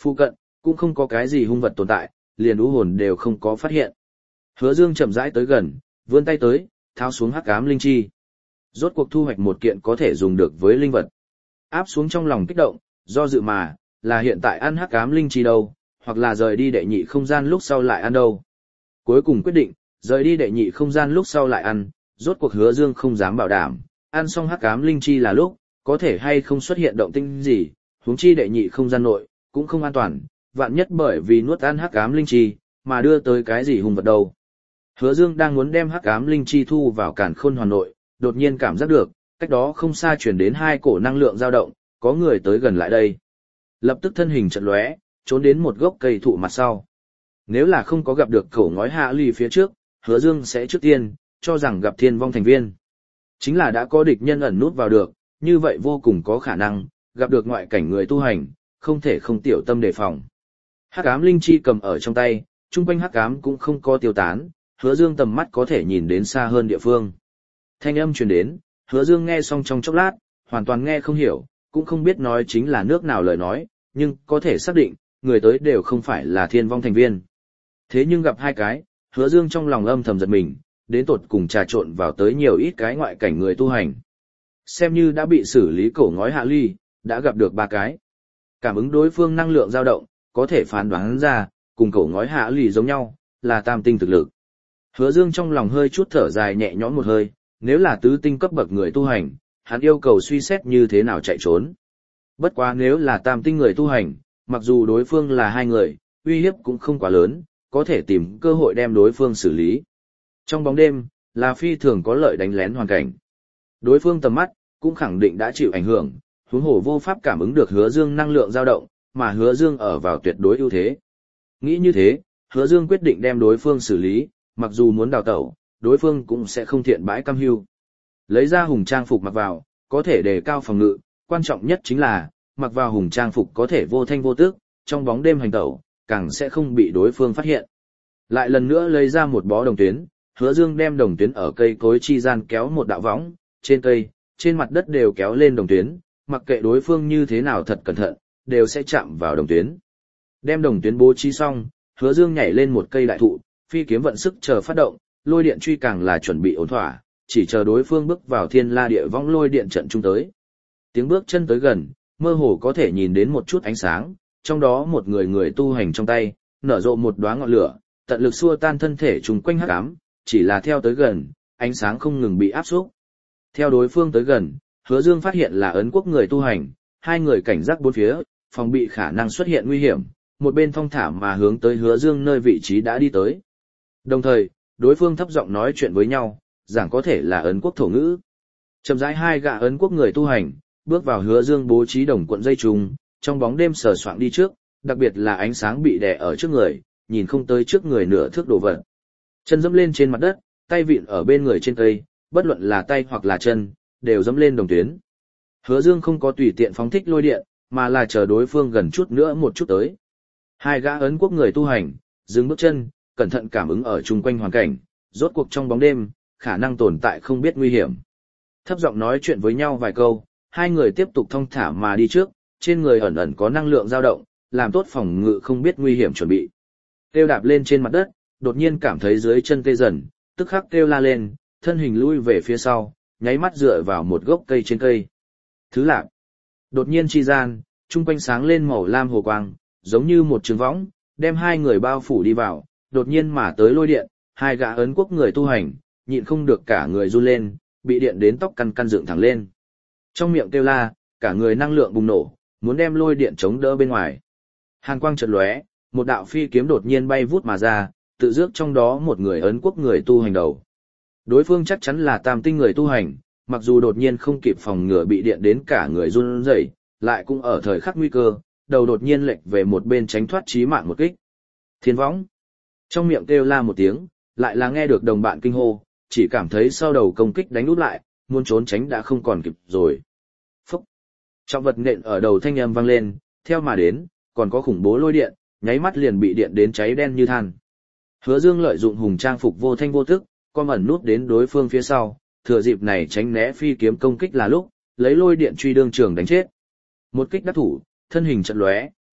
Phụ cận, cũng không có cái gì hung vật tồn tại, liền u hồn đều không có phát hiện. Hứa Dương chậm rãi tới gần, vươn tay tới, tháo xuống hắc ám linh chi. Rốt cuộc thu hoạch một kiện có thể dùng được với linh vật. Áp xuống trong lòng kích động, do dự mà, là hiện tại ăn hắc ám linh chi đâu, hoặc là rời đi đệ nhị không gian lúc sau lại ăn đâu. Cuối cùng quyết định, rời đi đệ nhị không gian lúc sau lại ăn, rốt cuộc Hứa Dương không dám bảo đảm, ăn xong hắc ám linh chi là lúc, có thể hay không xuất hiện động tĩnh gì, huống chi đệ nhị không gian nội, cũng không an toàn, vạn nhất bởi vì nuốt ăn hắc ám linh chi, mà đưa tới cái gì hung vật đâu. Hứa Dương đang muốn đem hắc ám linh chi thu vào càn khôn hoàn nội, đột nhiên cảm giác được, cách đó không xa truyền đến hai cổ năng lượng dao động, có người tới gần lại đây. Lập tức thân hình chợt lóe, trốn đến một gốc cây thụ mặt sau. Nếu là không có gặp được cổ ngói hạ ly phía trước, Hứa Dương sẽ trước tiên cho rằng gặp thiên vong thành viên. Chính là đã có địch nhân ẩn nút vào được, như vậy vô cùng có khả năng gặp được ngoại cảnh người tu hành, không thể không tiểu tâm đề phòng. Hắc ám linh chi cầm ở trong tay, trung quanh hắc ám cũng không có tiêu tán, Hứa Dương tầm mắt có thể nhìn đến xa hơn địa phương. Thanh âm truyền đến, Hứa Dương nghe xong trong chốc lát, hoàn toàn nghe không hiểu, cũng không biết nói chính là nước nào lời nói, nhưng có thể xác định, người tới đều không phải là thiên vong thành viên. Thế nhưng gặp hai cái, Hứa Dương trong lòng âm thầm giật mình, đến tột cùng trà trộn vào tới nhiều ít cái ngoại cảnh người tu hành. Xem như đã bị xử lý cổ ngói hạ ly, đã gặp được ba cái. Cảm ứng đối phương năng lượng dao động, có thể phán đoán ra, cùng cổ ngói hạ ly giống nhau, là tam tinh thực lực. Hứa Dương trong lòng hơi chút thở dài nhẹ nhõm một hơi, nếu là tứ tinh cấp bậc người tu hành, hắn yêu cầu suy xét như thế nào chạy trốn. Bất quá nếu là tam tinh người tu hành, mặc dù đối phương là hai người, uy hiếp cũng không quá lớn, có thể tìm cơ hội đem đối phương xử lý. Trong bóng đêm, là phi thường có lợi đánh lén hoàn cảnh. Đối phương tầm mắt, cũng khẳng định đã chịu ảnh hưởng, huống hồ vô pháp cảm ứng được Hứa Dương năng lượng dao động, mà Hứa Dương ở vào tuyệt đối ưu thế. Nghĩ như thế, Hứa Dương quyết định đem đối phương xử lý, mặc dù muốn đào tẩu, đối phương cũng sẽ không thiện bãi cam hưu. Lấy ra hùng trang phục mặc vào, có thể đề cao phòng ngự, quan trọng nhất chính là, mặc vào hùng trang phục có thể vô thanh vô tức, trong bóng đêm hành tẩu, càng sẽ không bị đối phương phát hiện. Lại lần nữa lấy ra một bó đồng tuyến, Hứa Dương đem đồng tuyến ở cây cối chi gian kéo một đạo võng, trên cây, trên mặt đất đều kéo lên đồng tuyến, mặc kệ đối phương như thế nào thật cẩn thận, đều sẽ chạm vào đồng tuyến. Đem đồng tuyến bố trí xong, Hứa Dương nhảy lên một cây đại thụ, phi kiếm vận sức chờ phát động, lôi điện truy càng là chuẩn bị ổn thỏa, chỉ chờ đối phương bước vào thiên la địa võng lôi điện trận trung tới. Tiếng bước chân tới gần, mơ hồ có thể nhìn đến một chút ánh sáng, trong đó một người người tu hành trong tay, nở rộ một đóa ngọn lửa, tận lực xua tan thân thể trùng quanh hắc ám, chỉ là theo tới gần, ánh sáng không ngừng bị áp xúc. Theo đối phương tới gần, Hứa Dương phát hiện là Ấn Quốc người tu hành, hai người cảnh giác bốn phía, phòng bị khả năng xuất hiện nguy hiểm, một bên thong thả mà hướng tới Hứa Dương nơi vị trí đã đi tới. Đồng thời, đối phương thấp giọng nói chuyện với nhau, giảng có thể là Ấn Quốc thổ ngữ. Chậm rãi hai gã Ấn Quốc người tu hành, bước vào Hứa Dương bố trí đồng cuộn dây trùng, trong bóng đêm sờ soạng đi trước, đặc biệt là ánh sáng bị đè ở trước người, nhìn không tới trước người nửa thước đồ vật. Chân dẫm lên trên mặt đất, tay vịn ở bên người trên cây, bất luận là tay hoặc là chân, đều dẫm lên đồng tuyến. Hứa Dương không có tùy tiện phóng thích lôi điện, mà là chờ đối phương gần chút nữa một chút tới. Hai gã Ấn Quốc người tu hành, dừng bước chân, cẩn thận cảm ứng ở chung quanh hoàn cảnh, rốt cuộc trong bóng đêm, khả năng tồn tại không biết nguy hiểm. Thấp giọng nói chuyện với nhau vài câu, hai người tiếp tục thong thả mà đi trước, trên người ẩn ẩn có năng lượng dao động, làm tốt phòng ngự không biết nguy hiểm chuẩn bị. Kêu đạp lên trên mặt đất, đột nhiên cảm thấy dưới chân tê dần, tức khắc kêu la lên, thân hình lui về phía sau, nháy mắt dựa vào một gốc cây trên cây. Thứ lạc. Đột nhiên chi gian, trung quanh sáng lên màu lam hồ quang, giống như một trường võng, đem hai người bao phủ đi vào, đột nhiên mà tới lôi điện, hai gã Ấn Quốc người tu hành, nhịn không được cả người run lên, bị điện đến tóc căn căn dựng thẳng lên. Trong miệng kêu la, cả người năng lượng bùng nổ, muốn đem lôi điện chống đỡ bên ngoài. Hàn quang chợt lóe, một đạo phi kiếm đột nhiên bay vút mà ra, tự rước trong đó một người Ấn Quốc người tu hành đầu. Đối phương chắc chắn là tam tinh người tu hành, mặc dù đột nhiên không kịp phòng ngừa bị điện đến cả người run rẩy, lại cũng ở thời khắc nguy cơ, đầu đột nhiên lệch về một bên tránh thoát chí mạng một kích. Thiên võng. Trong miệng kêu la một tiếng, lại là nghe được đồng bạn kinh hô, chỉ cảm thấy sau đầu công kích đánh úp lại, muốn trốn tránh đã không còn kịp rồi. Phúc. Trọng vật nện ở đầu thanh âm vang lên, theo mà đến, còn có khủng bố lôi điện, nháy mắt liền bị điện đến cháy đen như than. Hứa Dương lợi dụng hùng trang phục vô thanh vô tức, con ẩn nút đến đối phương phía sau, thừa dịp này tránh né phi kiếm công kích là lúc, lấy lôi điện truy đương trường đánh chết. Một kích đắc thủ, thân hình chợt lóe,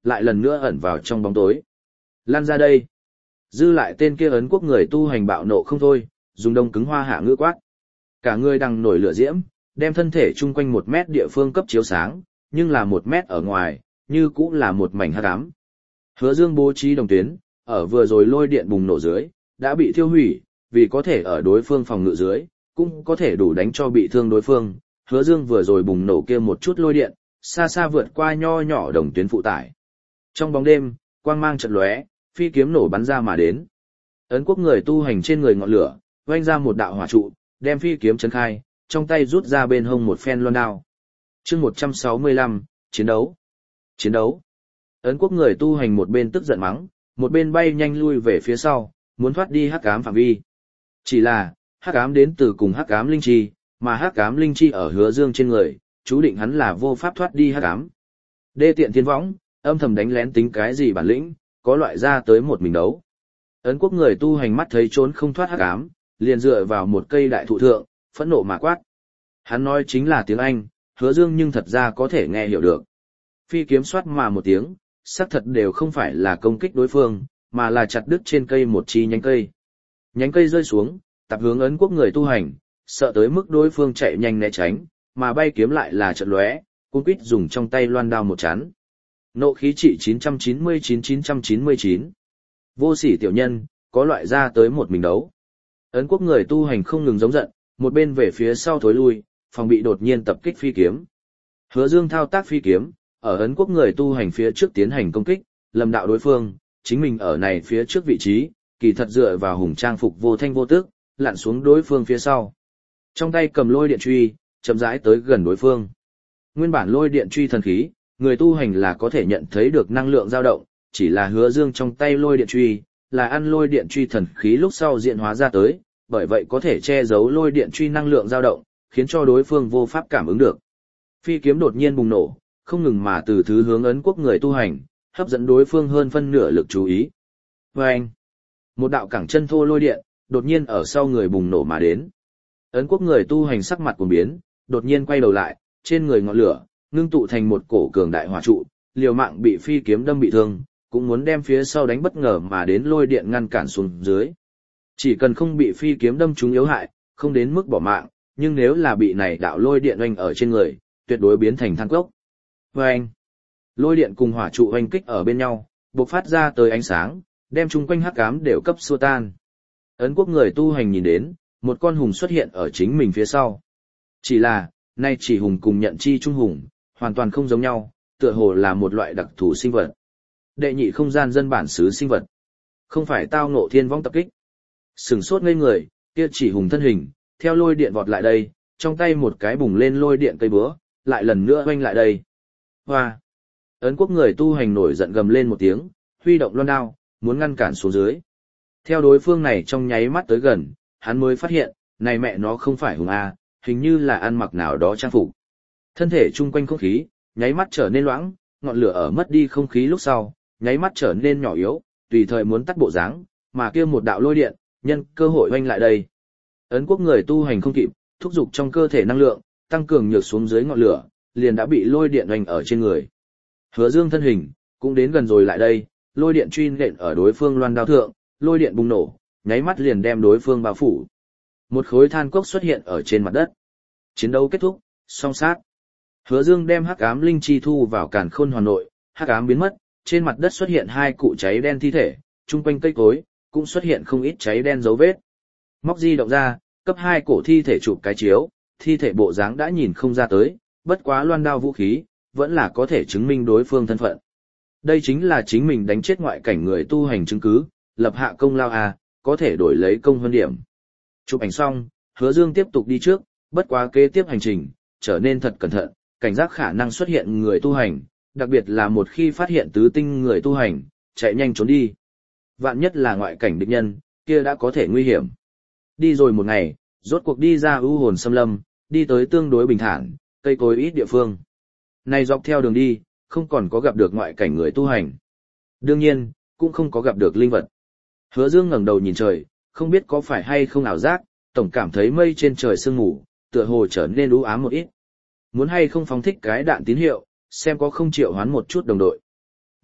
lại lần nữa ẩn vào trong bóng tối. Lan ra đây. Dư lại tên kia ấn quốc người tu hành bạo nộ không thôi, dùng đông cứng hoa hạ ngữ quát. Cả người đằng nổi lửa diễm, đem thân thể chung quanh một mét địa phương cấp chiếu sáng, nhưng là một mét ở ngoài, như cũng là một mảnh hắc ám. Hứa Dương bố trí đồng tuyến, ở vừa rồi lôi điện bùng nổ dưới, đã bị thiêu hủy, vì có thể ở đối phương phòng ngự dưới, cũng có thể đủ đánh cho bị thương đối phương. Hứa Dương vừa rồi bùng nổ kia một chút lôi điện, xa xa vượt qua nho nhỏ đồng tuyến phụ tải. Trong bóng đêm, quang mang chợt lóe, phi kiếm nổ bắn ra mà đến. Ấn quốc người tu hành trên người ngọn lửa, vang ra một đạo hỏa trụ, đem phi kiếm chấn khai, trong tay rút ra bên hông một phen loan đao. Chương một trăm sáu mươi lăm, chiến đấu. Chiến đấu. Ấn quốc người tu hành một bên tức giận mắng, một bên bay nhanh lui về phía sau, muốn thoát đi hắc ám phạm vi. Chỉ là, hắc ám đến từ cùng hắc ám linh chi, mà hắc ám linh chi ở Hứa Dương trên người, chú định hắn là vô pháp thoát đi hắc ám. Đê tiện thiên võng, âm thầm đánh lén tính cái gì bản lĩnh, có loại ra tới một mình đấu. Ấn quốc người tu hành mắt thấy trốn không thoát hắc ám, liền dựa vào một cây đại thụ thượng, phẫn nộ mà quát. Hắn nói chính là tiếng Anh, Hứa Dương nhưng thật ra có thể nghe hiểu được. Phi kiếm xoát mà một tiếng, xác thật đều không phải là công kích đối phương, mà là chặt đứt trên cây một chi nhánh cây. Nhánh cây rơi xuống, tạp hướng ấn quốc người tu hành, sợ tới mức đối phương chạy nhanh né tránh, mà bay kiếm lại là trận lóe, cuốn quýt dùng trong tay loan đao một chán. Nộ khí trị chín trăm chín mươi chín chín trăm chín mươi chín. Vô sỉ tiểu nhân, có loại ra tới một mình đấu. Ấn quốc người tu hành không ngừng giống giận, một bên về phía sau thối lui, phòng bị đột nhiên tập kích phi kiếm. Hứa Dương thao tác phi kiếm, ở ấn quốc người tu hành phía trước tiến hành công kích, lầm đạo đối phương, chính mình ở này phía trước vị trí, kỳ thật dựa vào hùng trang phục vô thanh vô tức, lặn xuống đối phương phía sau. Trong tay cầm lôi điện truy, chậm rãi tới gần đối phương. Nguyên bản lôi điện truy thần khí, người tu hành là có thể nhận thấy được năng lượng dao động, chỉ là Hứa Dương trong tay lôi điện truy, là ăn lôi điện truy thần khí lúc sau diễn hóa ra tới, bởi vậy có thể che giấu lôi điện truy năng lượng dao động, khiến cho đối phương vô pháp cảm ứng được. Phi kiếm đột nhiên bùng nổ, không ngừng mà từ thứ hướng ấn quốc người tu hành, hấp dẫn đối phương hơn phân nửa lực chú ý. Vâng! Một đạo cẳng chân thô lôi điện, đột nhiên ở sau người bùng nổ mà đến. Ấn quốc người tu hành sắc mặt cuồng biến, đột nhiên quay đầu lại, trên người ngọn lửa, ngưng tụ thành một cổ cường đại hỏa trụ, liều mạng bị phi kiếm đâm bị thương, cũng muốn đem phía sau đánh bất ngờ mà đến lôi điện ngăn cản xuống dưới. Chỉ cần không bị phi kiếm đâm trúng yếu hại, không đến mức bỏ mạng, nhưng nếu là bị này đạo lôi điện oanh ở trên người, tuyệt đối biến thành than cốc. Oanh! Lôi điện cùng hỏa trụ oanh kích ở bên nhau, bộc phát ra tới ánh sáng, đem chung quanh hắc ám đều cấp xua tan. Ấn quốc người tu hành nhìn đến, một con hùng xuất hiện ở chính mình phía sau. Chỉ là, nay chỉ hùng cùng nhận chi trung hùng, hoàn toàn không giống nhau, tựa hồ là một loại đặc thù sinh vật. Đệ nhị không gian dân bản xứ sinh vật. Không phải tao ngộ thiên vong tập kích. Sừng sốt ngây người, kia chỉ hùng thân hình, theo lôi điện vọt lại đây, trong tay một cái bùng lên lôi điện cây búa, lại lần nữa oanh lại đây. Hoa! Ấn quốc người tu hành nổi giận gầm lên một tiếng, huy động loan đao, muốn ngăn cản xuống dưới. Theo đối phương này trong nháy mắt tới gần, hắn mới phát hiện, này mẹ nó không phải hùng A, hình như là ăn mặc nào đó trang phục. Thân thể chung quanh không khí, nháy mắt trở nên loãng, ngọn lửa ở mất đi không khí lúc sau, nháy mắt trở nên nhỏ yếu, tùy thời muốn tắt bộ dáng, mà kia một đạo lôi điện, nhân cơ hội oanh lại đây. Ấn quốc người tu hành không kịp, thúc giục trong cơ thể năng lượng, tăng cường nhược xuống dưới ngọn lửa, liền đã bị lôi điện oanh ở trên người. Hứa Dương thân hình, cũng đến gần rồi lại đây, lôi điện truy nện ở đối phương loan đao thượng, lôi điện bùng nổ, nháy mắt liền đem đối phương bao phủ. Một khối than cốc xuất hiện ở trên mặt đất. Chiến đấu kết thúc, song sát. Hứa Dương đem hắc ám linh chi thu vào càn khôn hoàn nội, hắc ám biến mất, trên mặt đất xuất hiện hai cụ cháy đen thi thể, chung quanh cây cối cũng xuất hiện không ít cháy đen dấu vết. Móc di động ra, cấp hai cổ thi thể chụp cái chiếu, thi thể bộ dáng đã nhìn không ra tới, bất quá loan đao vũ khí, vẫn là có thể chứng minh đối phương thân phận. Đây chính là chính mình đánh chết ngoại cảnh người tu hành chứng cứ, lập hạ công lao à, có thể đổi lấy công hơn điểm. Chụp ảnh xong, Hứa Dương tiếp tục đi trước, bất quá kế tiếp hành trình, trở nên thật cẩn thận, cảnh giác khả năng xuất hiện người tu hành, đặc biệt là một khi phát hiện tứ tinh người tu hành, chạy nhanh trốn đi. Vạn nhất là ngoại cảnh địch nhân, kia đã có thể nguy hiểm. Đi rồi một ngày, rốt cuộc đi ra ưu hồn xâm lâm, đi tới tương đối bình thản, cây cối ít địa phương. Này dọc theo đường đi, không còn có gặp được ngoại cảnh người tu hành. Đương nhiên, cũng không có gặp được linh vật. Hứa Dương ngẩng đầu nhìn trời, không biết có phải hay không ảo giác, tổng cảm thấy mây trên trời sương mù, tựa hồ trở nên u ám một ít. Muốn hay không phóng thích cái đạn tín hiệu, xem có không triệu hoán một chút đồng đội.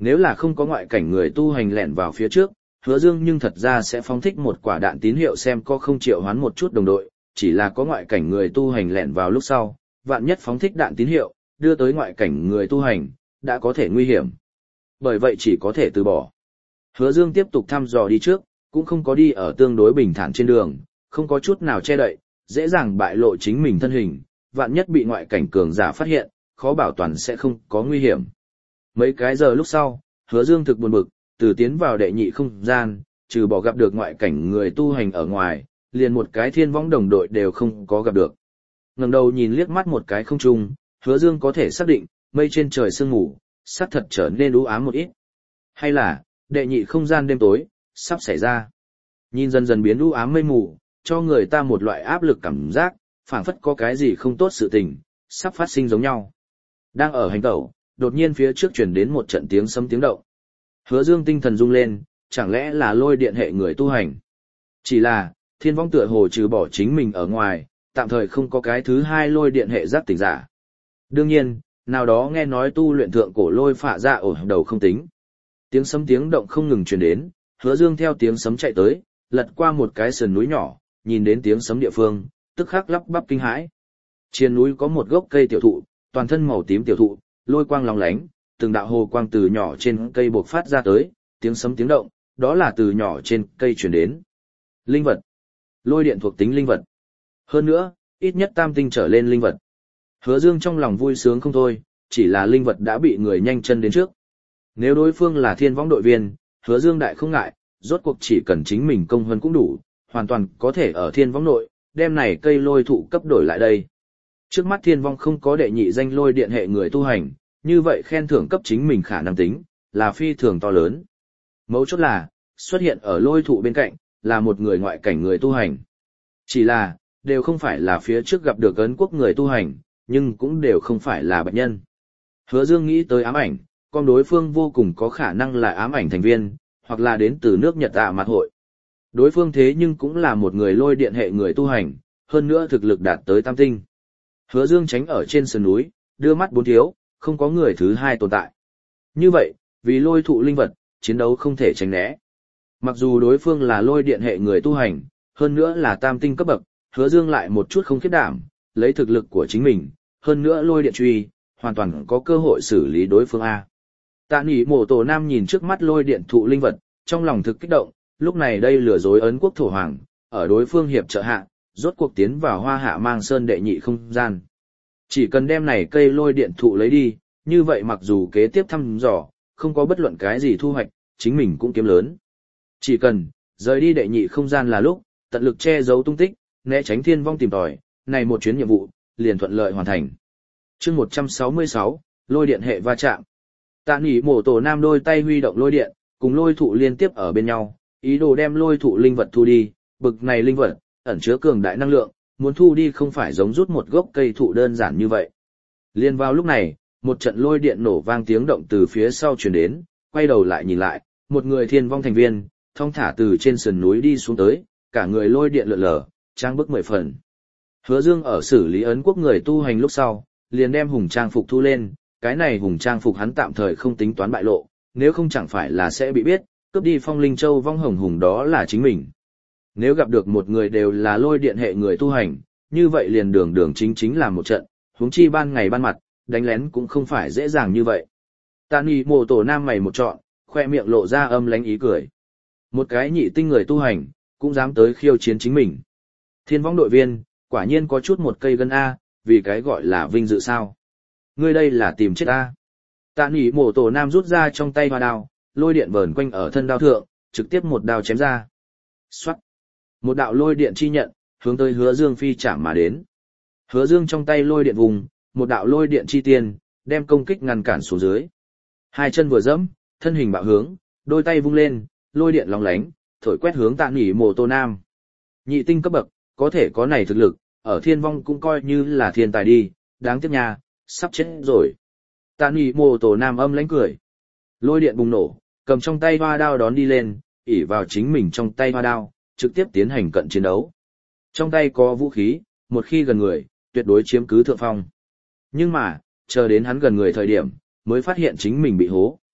Nếu là không có ngoại cảnh người tu hành lẻn vào phía trước, Hứa Dương nhưng thật ra sẽ phóng thích một quả đạn tín hiệu xem có không triệu hoán một chút đồng đội, chỉ là có ngoại cảnh người tu hành lẻn vào lúc sau, vạn nhất phóng thích đạn tín hiệu, đưa tới ngoại cảnh người tu hành, đã có thể nguy hiểm. Bởi vậy chỉ có thể từ bỏ. Hứa Dương tiếp tục thăm dò đi trước, cũng không có đi ở tương đối bình thản trên đường, không có chút nào che đậy, dễ dàng bại lộ chính mình thân hình, vạn nhất bị ngoại cảnh cường giả phát hiện, khó bảo toàn sẽ không có nguy hiểm. Mấy cái giờ lúc sau, Hứa Dương thực buồn bực, từ tiến vào đệ nhị không gian, trừ bỏ gặp được ngoại cảnh người tu hành ở ngoài, liền một cái thiên võng đồng đội đều không có gặp được. Ngẩng đầu nhìn liếc mắt một cái không trung, Hứa Dương có thể xác định, mây trên trời sương mù, sắc thật trở nên u ám một ít. Hay là, đệ nhị không gian đêm tối, sắp xảy ra. Nhìn dần dần biến u ám mây mù, cho người ta một loại áp lực cảm giác, phảng phất có cái gì không tốt sự tình, sắp phát sinh giống nhau. Đang ở hành tẩu, đột nhiên phía trước truyền đến một trận tiếng sấm tiếng động. Hứa Dương tinh thần rung lên, chẳng lẽ là lôi điện hệ người tu hành. Chỉ là, thiên vong tựa hồ trừ bỏ chính mình ở ngoài, tạm thời không có cái thứ hai lôi điện hệ giác tỉnh giả. Đương nhiên, nào đó nghe nói tu luyện thượng cổ lôi phạ ra ở đầu không tính. Tiếng sấm tiếng động không ngừng truyền đến, Hứa Dương theo tiếng sấm chạy tới, lật qua một cái sườn núi nhỏ, nhìn đến tiếng sấm địa phương, tức khắc lắp bắp kinh hãi. Trên núi có một gốc cây tiểu thụ, toàn thân màu tím tiểu thụ, lôi quang lóng lánh, từng đạo hồ quang từ nhỏ trên cây bộc phát ra tới, tiếng sấm tiếng động, đó là từ nhỏ trên cây truyền đến. Linh vật. Lôi điện thuộc tính linh vật. Hơn nữa, ít nhất tam tinh trở lên linh vật. Hứa Dương trong lòng vui sướng không thôi, chỉ là linh vật đã bị người nhanh chân đến trước. Nếu đối phương là thiên võng đội viên, Hứa Dương đại không ngại, rốt cuộc chỉ cần chính mình công hơn cũng đủ, hoàn toàn có thể ở thiên võng nội, đem này cây lôi thụ cấp đổi lại đây. Trước mắt thiên vong không có đệ nhị danh lôi điện hệ người tu hành, như vậy khen thưởng cấp chính mình khả năng tính, là phi thường to lớn. Mấu chốt là, xuất hiện ở lôi thụ bên cạnh, là một người ngoại cảnh người tu hành. Chỉ là, đều không phải là phía trước gặp được ấn quốc người tu hành, nhưng cũng đều không phải là bệnh nhân. Hứa Dương nghĩ tới ám ảnh, con đối phương vô cùng có khả năng là ám ảnh thành viên, hoặc là đến từ nước Nhật Tạ Mặt hội. Đối phương thế nhưng cũng là một người lôi điện hệ người tu hành, hơn nữa thực lực đạt tới tam tinh. Hứa Dương tránh ở trên sườn núi, đưa mắt bốn thiếu, không có người thứ hai tồn tại. Như vậy, vì lôi thụ linh vật, chiến đấu không thể tránh né. Mặc dù đối phương là lôi điện hệ người tu hành, hơn nữa là tam tinh cấp bậc, Hứa Dương lại một chút không khiếp đảm, lấy thực lực của chính mình, hơn nữa lôi điện truy, hoàn toàn có cơ hội xử lý đối phương A. Tạ Nghị Mộ Tổ Nam nhìn trước mắt lôi điện thụ linh vật, trong lòng thực kích động, lúc này đây lừa dối ấn quốc thổ hoàng, ở đối phương hiệp trợ hạ, rốt cuộc tiến vào Hoa Hạ Mang Sơn đệ nhị không gian. Chỉ cần đem này cây lôi điện thụ lấy đi, như vậy mặc dù kế tiếp thăm dò, không có bất luận cái gì thu hoạch, chính mình cũng kiếm lớn. Chỉ cần, rời đi đệ nhị không gian là lúc, tận lực che giấu tung tích, né tránh thiên vong tìm tòi, này một chuyến nhiệm vụ, liền thuận lợi hoàn thành. chương một trăm sáu mươi sáu, lôi điện hệ va chạm. Tạ Nghị Mộ Tổ Nam đôi tay huy động lôi điện, cùng lôi thụ liên tiếp ở bên nhau, ý đồ đem lôi thụ linh vật thu đi, bực này linh vật, ẩn chứa cường đại năng lượng, muốn thu đi không phải giống rút một gốc cây thụ đơn giản như vậy. Liên vào lúc này, một trận lôi điện nổ vang tiếng động từ phía sau truyền đến, quay đầu lại nhìn lại, một người thiên vong thành viên, thong thả từ trên sườn núi đi xuống tới, cả người lôi điện lượn lờ, trang bức mười phần. Hứa Dương ở xử lý ấn quốc người tu hành lúc sau, liền đem hùng trang phục thu lên, cái này hùng trang phục hắn tạm thời không tính toán bại lộ, nếu không chẳng phải là sẽ bị biết, cướp đi Phong Linh Châu vong hồng hùng đó là chính mình. Nếu gặp được một người đều là lôi điện hệ người tu hành, như vậy liền đường đường chính chính là một trận, huống chi ban ngày ban mặt, đánh lén cũng không phải dễ dàng như vậy. Tạ Nghị Mộ Tổ Nam mày một trọn, khoe miệng lộ ra âm lánh ý cười. Một cái nhị tinh người tu hành, cũng dám tới khiêu chiến chính mình. Thiên võng đội viên, quả nhiên có chút một cây gân A, vì cái gọi là vinh dự sao. Ngươi đây là tìm chết A. Tạ Nghị Mộ Tổ Nam rút ra trong tay hoa đao, lôi điện vờn quanh ở thân đao thượng, trực tiếp một đao chém ra. Xoát. Một đạo lôi điện chi nhận, hướng tới Hứa Dương phi chạm mà đến. Hứa Dương trong tay lôi điện vùng, một đạo lôi điện chi tiên, đem công kích ngăn cản xuống dưới. Hai chân vừa dẫm, thân hình bạo hướng, đôi tay vung lên, lôi điện lóng lánh, thổi quét hướng Tạ Nghị Mộ Tổ Nam. Nhị tinh cấp bậc, có thể có này thực lực, ở thiên vong cũng coi như là thiên tài đi, đáng tiếc nha, sắp chết rồi. Tạ Nghị Mộ Tổ Nam âm lãnh cười. Lôi điện bùng nổ, cầm trong tay hoa đao đón đi lên, ỷ vào chính mình trong tay hoa đao, trực tiếp tiến hành cận chiến đấu. Trong tay có vũ khí, một khi gần người, tuyệt đối chiếm cứ thượng phong. Nhưng mà, chờ đến hắn gần người thời điểm, mới phát hiện chính mình bị hố.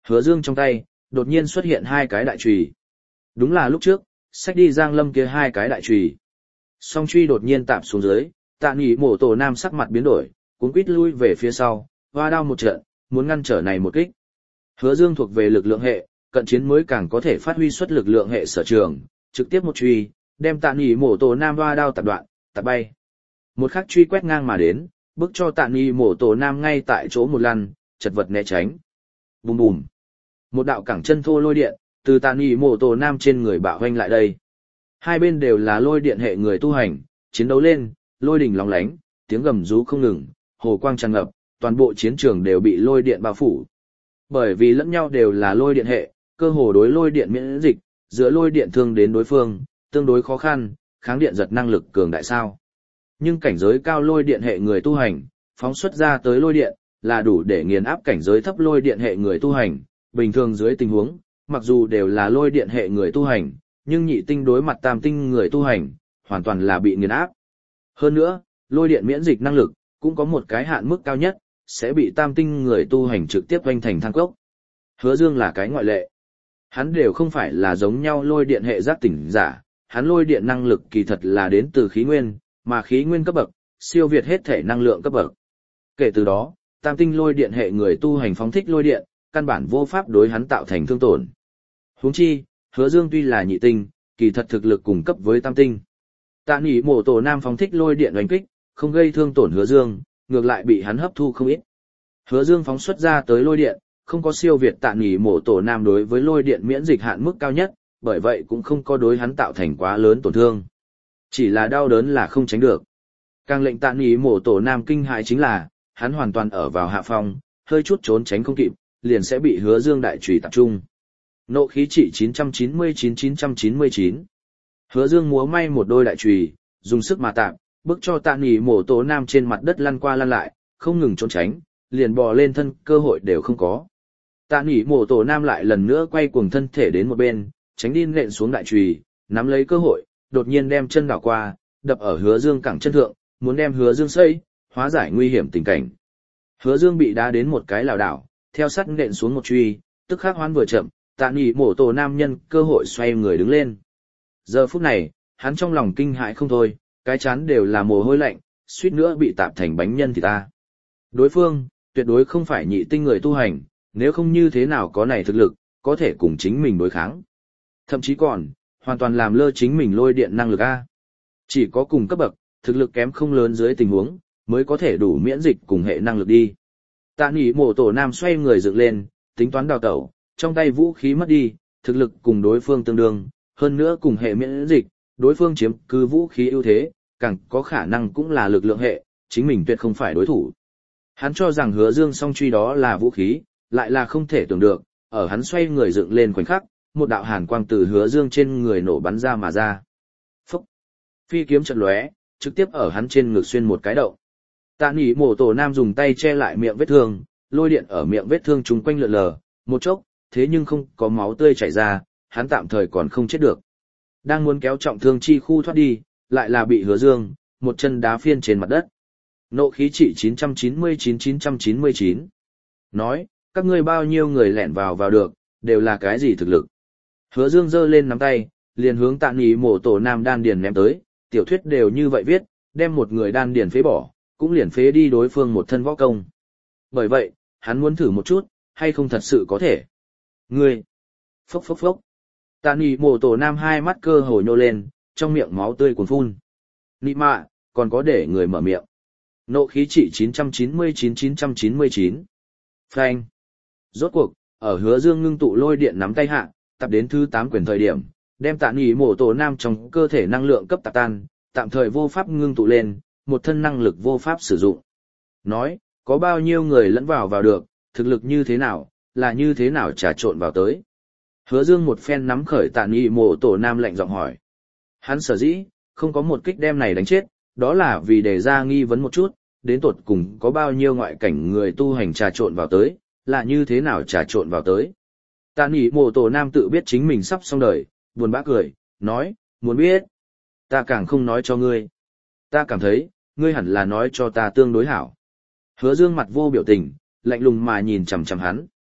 Hứa Dương trong tay, đột nhiên xuất hiện hai cái đại chùy. Đúng là lúc trước, xách đi Giang Lâm kia hai cái đại chùy. Song truy đột nhiên tạm xuống dưới, Tạ Nghị Mộ Tổ Nam sắc mặt biến đổi, cuống quýt lui về phía sau, hoa đao một trận, muốn ngăn trở này một kích. Hứa Dương thuộc về lực lượng hệ, cận chiến mới càng có thể phát huy xuất lực lượng hệ sở trường, trực tiếp một truy, đem Tạ Nghị Mộ Tổ Nam hoa đao tạt đoạn, tạt bay. Một khắc truy quét ngang mà đến, bức cho Tạ Nghị Mộ Tổ Nam ngay tại chỗ một lần, chật vật né tránh. Bùm bùm. Một đạo cẳng chân thô lôi điện, từ Tạ Nghị Mộ Tổ Nam trên người bạo hoanh lại đây. Hai bên đều là lôi điện hệ người tu hành, chiến đấu lên, lôi đình lóng lánh, tiếng gầm rú không ngừng, hồ quang tràn ngập, toàn bộ chiến trường đều bị lôi điện bao phủ. Bởi vì lẫn nhau đều là lôi điện hệ, cơ hồ đối lôi điện miễn dịch, giữa lôi điện thương đến đối phương, tương đối khó khăn, kháng điện giật năng lực cường đại sao. Nhưng cảnh giới cao lôi điện hệ người tu hành, phóng xuất ra tới lôi điện, là đủ để nghiền áp cảnh giới thấp lôi điện hệ người tu hành, bình thường dưới tình huống, mặc dù đều là lôi điện hệ người tu hành, nhưng nhị tinh đối mặt tam tinh người tu hành, hoàn toàn là bị nghiền áp. Hơn nữa, lôi điện miễn dịch năng lực, cũng có một cái hạn mức cao nhất, sẽ bị tam tinh người tu hành trực tiếp vanh thành thang cốc. Hứa Dương là cái ngoại lệ. Hắn đều không phải là giống nhau lôi điện hệ giác tỉnh giả, hắn lôi điện năng lực kỳ thật là đến từ khí nguyên, mà khí nguyên cấp bậc, siêu việt hết thể năng lượng cấp bậc. Kể từ đó, tam tinh lôi điện hệ người tu hành phóng thích lôi điện, căn bản vô pháp đối hắn tạo thành thương tổn. Huống chi, Hứa Dương tuy là nhị tinh, kỳ thật thực lực cùng cấp với tam tinh. Tạ Nghị Mộ Tổ Nam phóng thích lôi điện đánh kích, không gây thương tổn Hứa Dương, ngược lại bị hắn hấp thu không ít. Hứa Dương phóng xuất ra tới lôi điện, không có siêu việt Tạ Nghị Mộ Tổ Nam đối với lôi điện miễn dịch hạn mức cao nhất, bởi vậy cũng không có đối hắn tạo thành quá lớn tổn thương. Chỉ là đau đớn là không tránh được. Càng lệnh Tạ Nghị Mộ Tổ Nam kinh hãi chính là, hắn hoàn toàn ở vào hạ phong, hơi chút trốn tránh không kịp, liền sẽ bị Hứa Dương đại chùy tập trung. Nộ khí trị chín trăm chín mươi chín chín trăm chín mươi chín. Hứa Dương múa may một đôi đại chùy, dùng sức mà tạm, bức cho Tạ Nghị Mộ Tổ Nam trên mặt đất lăn qua lăn lại, không ngừng trốn tránh, liền bò lên thân cơ hội đều không có. Tạ Nghị Mộ Tổ Nam lại lần nữa quay cuồng thân thể đến một bên, tránh đi nện xuống đại chùy, nắm lấy cơ hội, đột nhiên đem chân đảo qua, đập ở Hứa Dương cẳng chân thượng, muốn đem Hứa Dương xây, hóa giải nguy hiểm tình cảnh. Hứa Dương bị đá đến một cái lảo đảo, theo sát nện xuống một truy, tức khắc hoán vừa chậm, Tạ Nghị Mộ Tổ Nam nhân cơ hội xoay người đứng lên. Giờ phút này, hắn trong lòng kinh hãi không thôi, cái chán đều là mồ hôi lạnh, suýt nữa bị tạp thành bánh nhân thì ta. Đối phương, tuyệt đối không phải nhị tinh người tu hành, nếu không như thế nào có này thực lực, có thể cùng chính mình đối kháng. Thậm chí còn, hoàn toàn làm lơ chính mình lôi điện năng lực A. Chỉ có cùng cấp bậc, thực lực kém không lớn dưới tình huống, mới có thể đủ miễn dịch cùng hệ năng lực đi. Tạ Nghị Mộ Tổ Nam xoay người dựng lên, tính toán đào tẩu, trong tay vũ khí mất đi, thực lực cùng đối phương tương đương, hơn nữa cùng hệ miễn dịch, đối phương chiếm cứ vũ khí ưu thế, càng có khả năng cũng là lực lượng hệ, chính mình tuyệt không phải đối thủ. Hắn cho rằng Hứa Dương song truy đó là vũ khí, lại là không thể tưởng được, ở hắn xoay người dựng lên khoảnh khắc, một đạo hàn quang từ Hứa Dương trên người nổ bắn ra mà ra. Phúc! Phi kiếm chợt lóe, trực tiếp ở hắn trên ngực xuyên một cái động. Tạ Nghị Mộ Tổ Nam dùng tay che lại miệng vết thương, lôi điện ở miệng vết thương chung quanh lượn lờ, một chốc, thế nhưng không có máu tươi chảy ra, hắn tạm thời còn không chết được. Đang muốn kéo trọng thương chi khu thoát đi, lại là bị Hứa Dương một chân đá phiên trên mặt đất. Nộ khí trị chín trăm chín mươi chín chín trăm chín mươi chín. Nói, các ngươi bao nhiêu người lẻn vào vào được, đều là cái gì thực lực. Hứa Dương giơ lên nắm tay, liền hướng Tạ Nghị Mộ Tổ Nam đan điền ném tới, tiểu thuyết đều như vậy viết, đem một người đan điền phế bỏ, cũng liền phế đi đối phương một thân võ công. Bởi vậy, hắn muốn thử một chút, hay không thật sự có thể. Ngươi! Phốc phốc phốc! Tạ Nghị Mộ Tổ Nam hai mắt cơ hồ nhô lên, trong miệng máu tươi cuồn phun. Nị mạ, còn có để người mở miệng. Nộ khí trị chín trăm chín mươi chín chín trăm chín mươi chín. Phanh! Rốt cuộc, ở Hứa Dương ngưng tụ lôi điện nắm tay hạ, tập đến thứ tám quyền thời điểm, đem Tạ Nghị Mộ Tổ Nam trong cơ thể năng lượng cấp tạp tan, tạm thời vô pháp ngưng tụ lên, một thân năng lực vô pháp sử dụng. Nói, có bao nhiêu người lẫn vào vào được, thực lực như thế nào, là như thế nào trà trộn vào tới. Hứa Dương một phen nắm khởi Tạ Nghị Mộ Tổ Nam lạnh giọng hỏi. Hắn sở dĩ, không có một kích đem này đánh chết, đó là vì để ra nghi vấn một chút, đến tột cùng có bao nhiêu ngoại cảnh người tu hành trà trộn vào tới, là như thế nào trà trộn vào tới. Tạ Nghị Mộ Tổ Nam tự biết chính mình sắp xong đời, buồn bã cười, nói, muốn biết, ta càng không nói cho ngươi. Ta cảm thấy, ngươi hẳn là nói cho ta tương đối hảo. Hứa Dương mặt vô biểu tình, lạnh lùng mà nhìn chằm chằm hắn.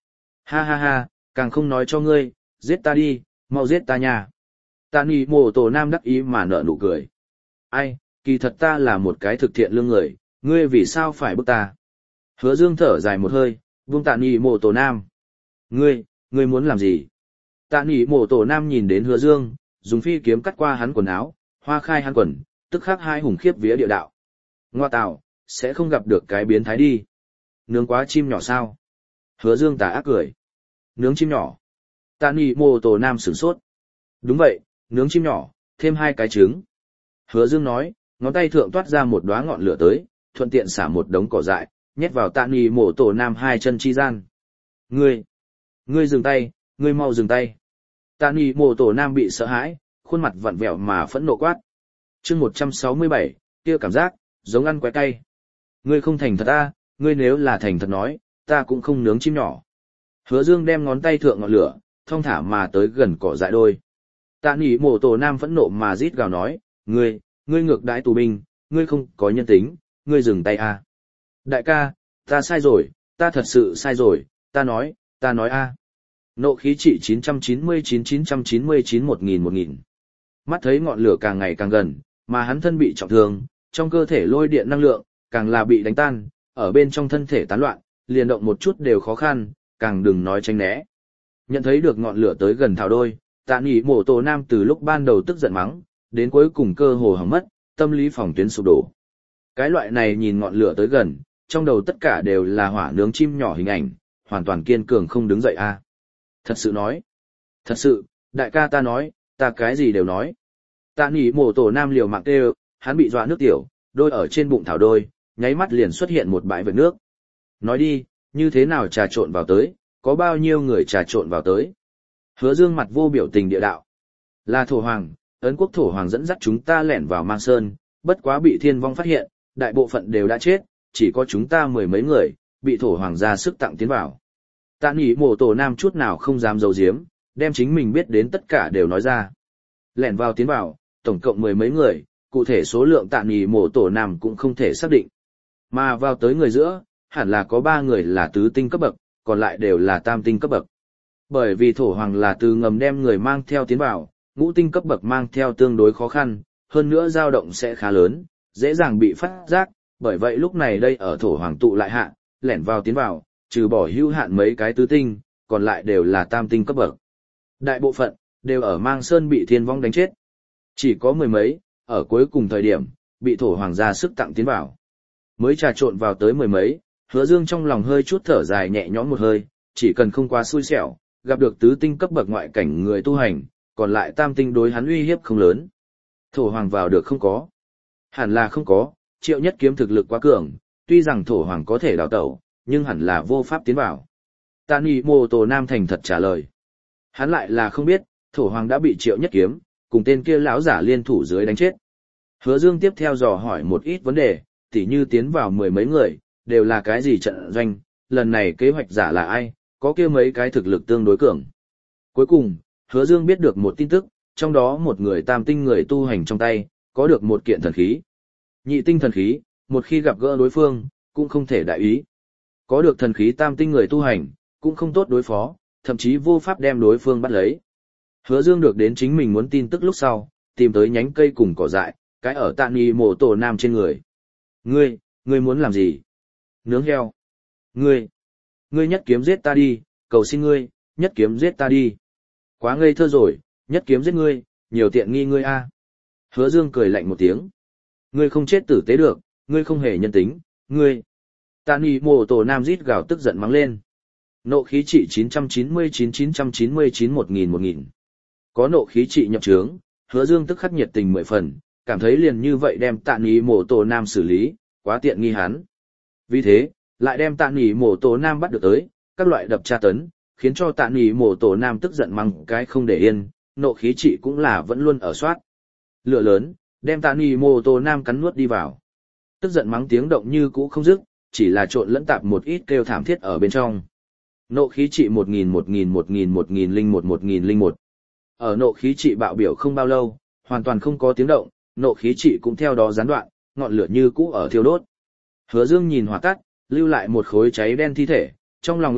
Ha ha ha, càng không nói cho ngươi, giết ta đi, mau giết ta nha. Tạ Nghị Mộ Tổ Nam đắc ý mà nở nụ cười. Ai, kỳ thật ta là một cái thực thiện lương người, ngươi vì sao phải bức ta? Hứa Dương thở dài một hơi, buông Tạ Nghị Mộ Tổ Nam. Ngươi, ngươi muốn làm gì? Tạ Nghị Mộ Tổ Nam nhìn đến Hứa Dương, dùng phi kiếm cắt qua hắn quần áo, hoa khai hắn quần, tức khắc hai hùng khiếp vía địa đạo. Ngoa tạo, sẽ không gặp được cái biến thái đi. Nướng quá chim nhỏ sao? Hứa Dương tà ác cười. Nướng chim nhỏ. Tạ Nghị Mộ Tổ Nam sửng sốt. Đúng vậy, nướng chim nhỏ, thêm hai cái trứng. Hứa Dương nói, ngón tay thượng toát ra một đóa ngọn lửa tới, thuận tiện xả một đống cỏ dại, nhét vào Tạ Nghị Mộ Tổ Nam hai chân chi gian. Ngươi, ngươi dừng tay, ngươi mau dừng tay. Tạ Nghị Mộ Tổ Nam bị sợ hãi, khuôn mặt vặn vẹo mà phẫn nộ quát. Chương một trăm sáu mươi bảy, kia cảm giác giống ăn quái cay. Ngươi không thành thật a, ngươi nếu là thành thật nói, ta cũng không nướng chim nhỏ. Hứa Dương đem ngón tay thượng ngọn lửa, thong thả mà tới gần cỏ dại đôi. Tạ Nghị Mộ Tổ Nam phẫn nộ mà rít gào nói, ngươi, ngươi ngược đãi tù binh, ngươi không có nhân tính, ngươi dừng tay a. Đại ca, ta sai rồi, ta thật sự sai rồi, ta nói, ta nói a. Nộ khí trị chín chín chín chín chín chín chín một nghìn một nghìn. Mắt thấy ngọn lửa càng ngày càng gần, mà hắn thân bị trọng thương, trong cơ thể lôi điện năng lượng, càng là bị đánh tan, ở bên trong thân thể tán loạn, liền động một chút đều khó khăn, càng đừng nói tránh né. Nhận thấy được ngọn lửa tới gần thảo đôi, Tạ Nghị Mộ Tổ Nam từ lúc ban đầu tức giận mắng, đến cuối cùng cơ hồ hỏng mất, tâm lý phòng tuyến sụp đổ. Cái loại này nhìn ngọn lửa tới gần, trong đầu tất cả đều là hỏa nướng chim nhỏ hình ảnh, hoàn toàn kiên cường không đứng dậy a. Thật sự nói. Thật sự, đại ca ta nói, ta cái gì đều nói. Tạ Nghị Mộ Tổ Nam liều mạng kêu, hắn bị dọa nước tiểu, đôi ở trên bụng thảo đôi, nháy mắt liền xuất hiện một bãi vệt nước. Nói đi, như thế nào trà trộn vào tới, có bao nhiêu người trà trộn vào tới. Hứa Dương mặt vô biểu tình địa đạo. Là thổ hoàng, Ấn quốc thổ hoàng dẫn dắt chúng ta lẻn vào Mang Sơn, bất quá bị thiên vong phát hiện, đại bộ phận đều đã chết, chỉ có chúng ta mười mấy người, bị thổ hoàng ra sức tặng tiến vào. Tạ Nghị Mộ Tổ Nam chút nào không dám giấu giếm, đem chính mình biết đến tất cả đều nói ra. Lẻn vào tiến vào, tổng cộng mười mấy người, cụ thể số lượng Tạ Nghị Mộ Tổ Nam cũng không thể xác định. Mà vào tới người giữa, hẳn là có ba người là tứ tinh cấp bậc, còn lại đều là tam tinh cấp bậc. Bởi vì thổ hoàng là từ ngầm đem người mang theo tiến vào, ngũ tinh cấp bậc mang theo tương đối khó khăn, hơn nữa dao động sẽ khá lớn, dễ dàng bị phát giác, bởi vậy lúc này đây ở thổ hoàng tụ lại hạ, lẻn vào tiến vào, trừ bỏ hữu hạn mấy cái tứ tinh, còn lại đều là tam tinh cấp bậc. Đại bộ phận, đều ở Mang Sơn bị thiên vong đánh chết. Chỉ có mười mấy, ở cuối cùng thời điểm, bị thổ hoàng ra sức tặng tiến vào. Mới trà trộn vào tới mười mấy, Hứa Dương trong lòng hơi chút thở dài nhẹ nhõm một hơi, chỉ cần không quá xui xẻo, gặp được tứ tinh cấp bậc ngoại cảnh người tu hành, còn lại tam tinh đối hắn uy hiếp không lớn. Thổ hoàng vào được không có? Hẳn là không có, Triệu Nhất Kiếm thực lực quá cường, tuy rằng thổ hoàng có thể đào tẩu, nhưng hẳn là vô pháp tiến vào. Tạ Nghị Mộ Tổ Nam thành thật trả lời. Hắn lại là không biết, thổ hoàng đã bị Triệu Nhất Kiếm, cùng tên kia lão giả liên thủ dưới đánh chết. Hứa Dương tiếp theo dò hỏi một ít vấn đề, tỉ như tiến vào mười mấy người, đều là cái gì trận doanh, lần này kế hoạch giả là ai, có kia mấy cái thực lực tương đối cường. Cuối cùng, Hứa Dương biết được một tin tức, trong đó một người tam tinh người tu hành trong tay, có được một kiện thần khí. Nhị tinh thần khí, một khi gặp gỡ đối phương, cũng không thể đại ý. Có được thần khí tam tinh người tu hành, cũng không tốt đối phó, thậm chí vô pháp đem đối phương bắt lấy. Hứa Dương được đến chính mình muốn tin tức lúc sau, tìm tới nhánh cây cùng cỏ dại, cái ở Tạ Nghị Mộ Tổ Nam trên người. Ngươi, ngươi muốn làm gì? Nướng heo. Ngươi, ngươi nhất kiếm giết ta đi, cầu xin ngươi, nhất kiếm giết ta đi. Quá ngây thơ rồi, nhất kiếm giết ngươi, nhiều tiện nghi ngươi a. Hứa Dương cười lạnh một tiếng. Ngươi không chết tử tế được, ngươi không hề nhân tính, ngươi. Tạ Nghị Mộ Tổ Nam rít gào tức giận mắng lên. Nộ khí trị chín chín chín chín chín chín chín một nghìn một nghìn. Có nộ khí trị nhập trướng, Hứa Dương tức khắc nhiệt tình mười phần, cảm thấy liền như vậy đem Tạ Nghị Mộ Tổ Nam xử lý, quá tiện nghi hắn. Vì thế, lại đem Tạ Nghị Mộ Tổ Nam bắt được tới, các loại đập tra tấn, khiến cho Tạ Nghị Mộ Tổ Nam tức giận mắng cái không để yên, nộ khí trị cũng là vẫn luôn ở soát. Lửa lớn, đem Tạ Nghị Mộ Tổ Nam cắn nuốt đi vào. Tức giận mắng tiếng động như cũ không dứt, chỉ là trộn lẫn tạp một ít kêu thảm thiết ở bên trong. Nộ khí trị một nghìn một nghìn một nghìn một nghìn linh một một nghìn linh một. Ở nộ khí trị bạo biểu không bao lâu, hoàn toàn không có tiếng động, nộ khí trị cũng theo đó gián đoạn, ngọn lửa như cũ ở thiêu đốt. Hứa Dương nhìn hỏa tắt, lưu lại một khối cháy đen thi thể, trong lòng im lặng,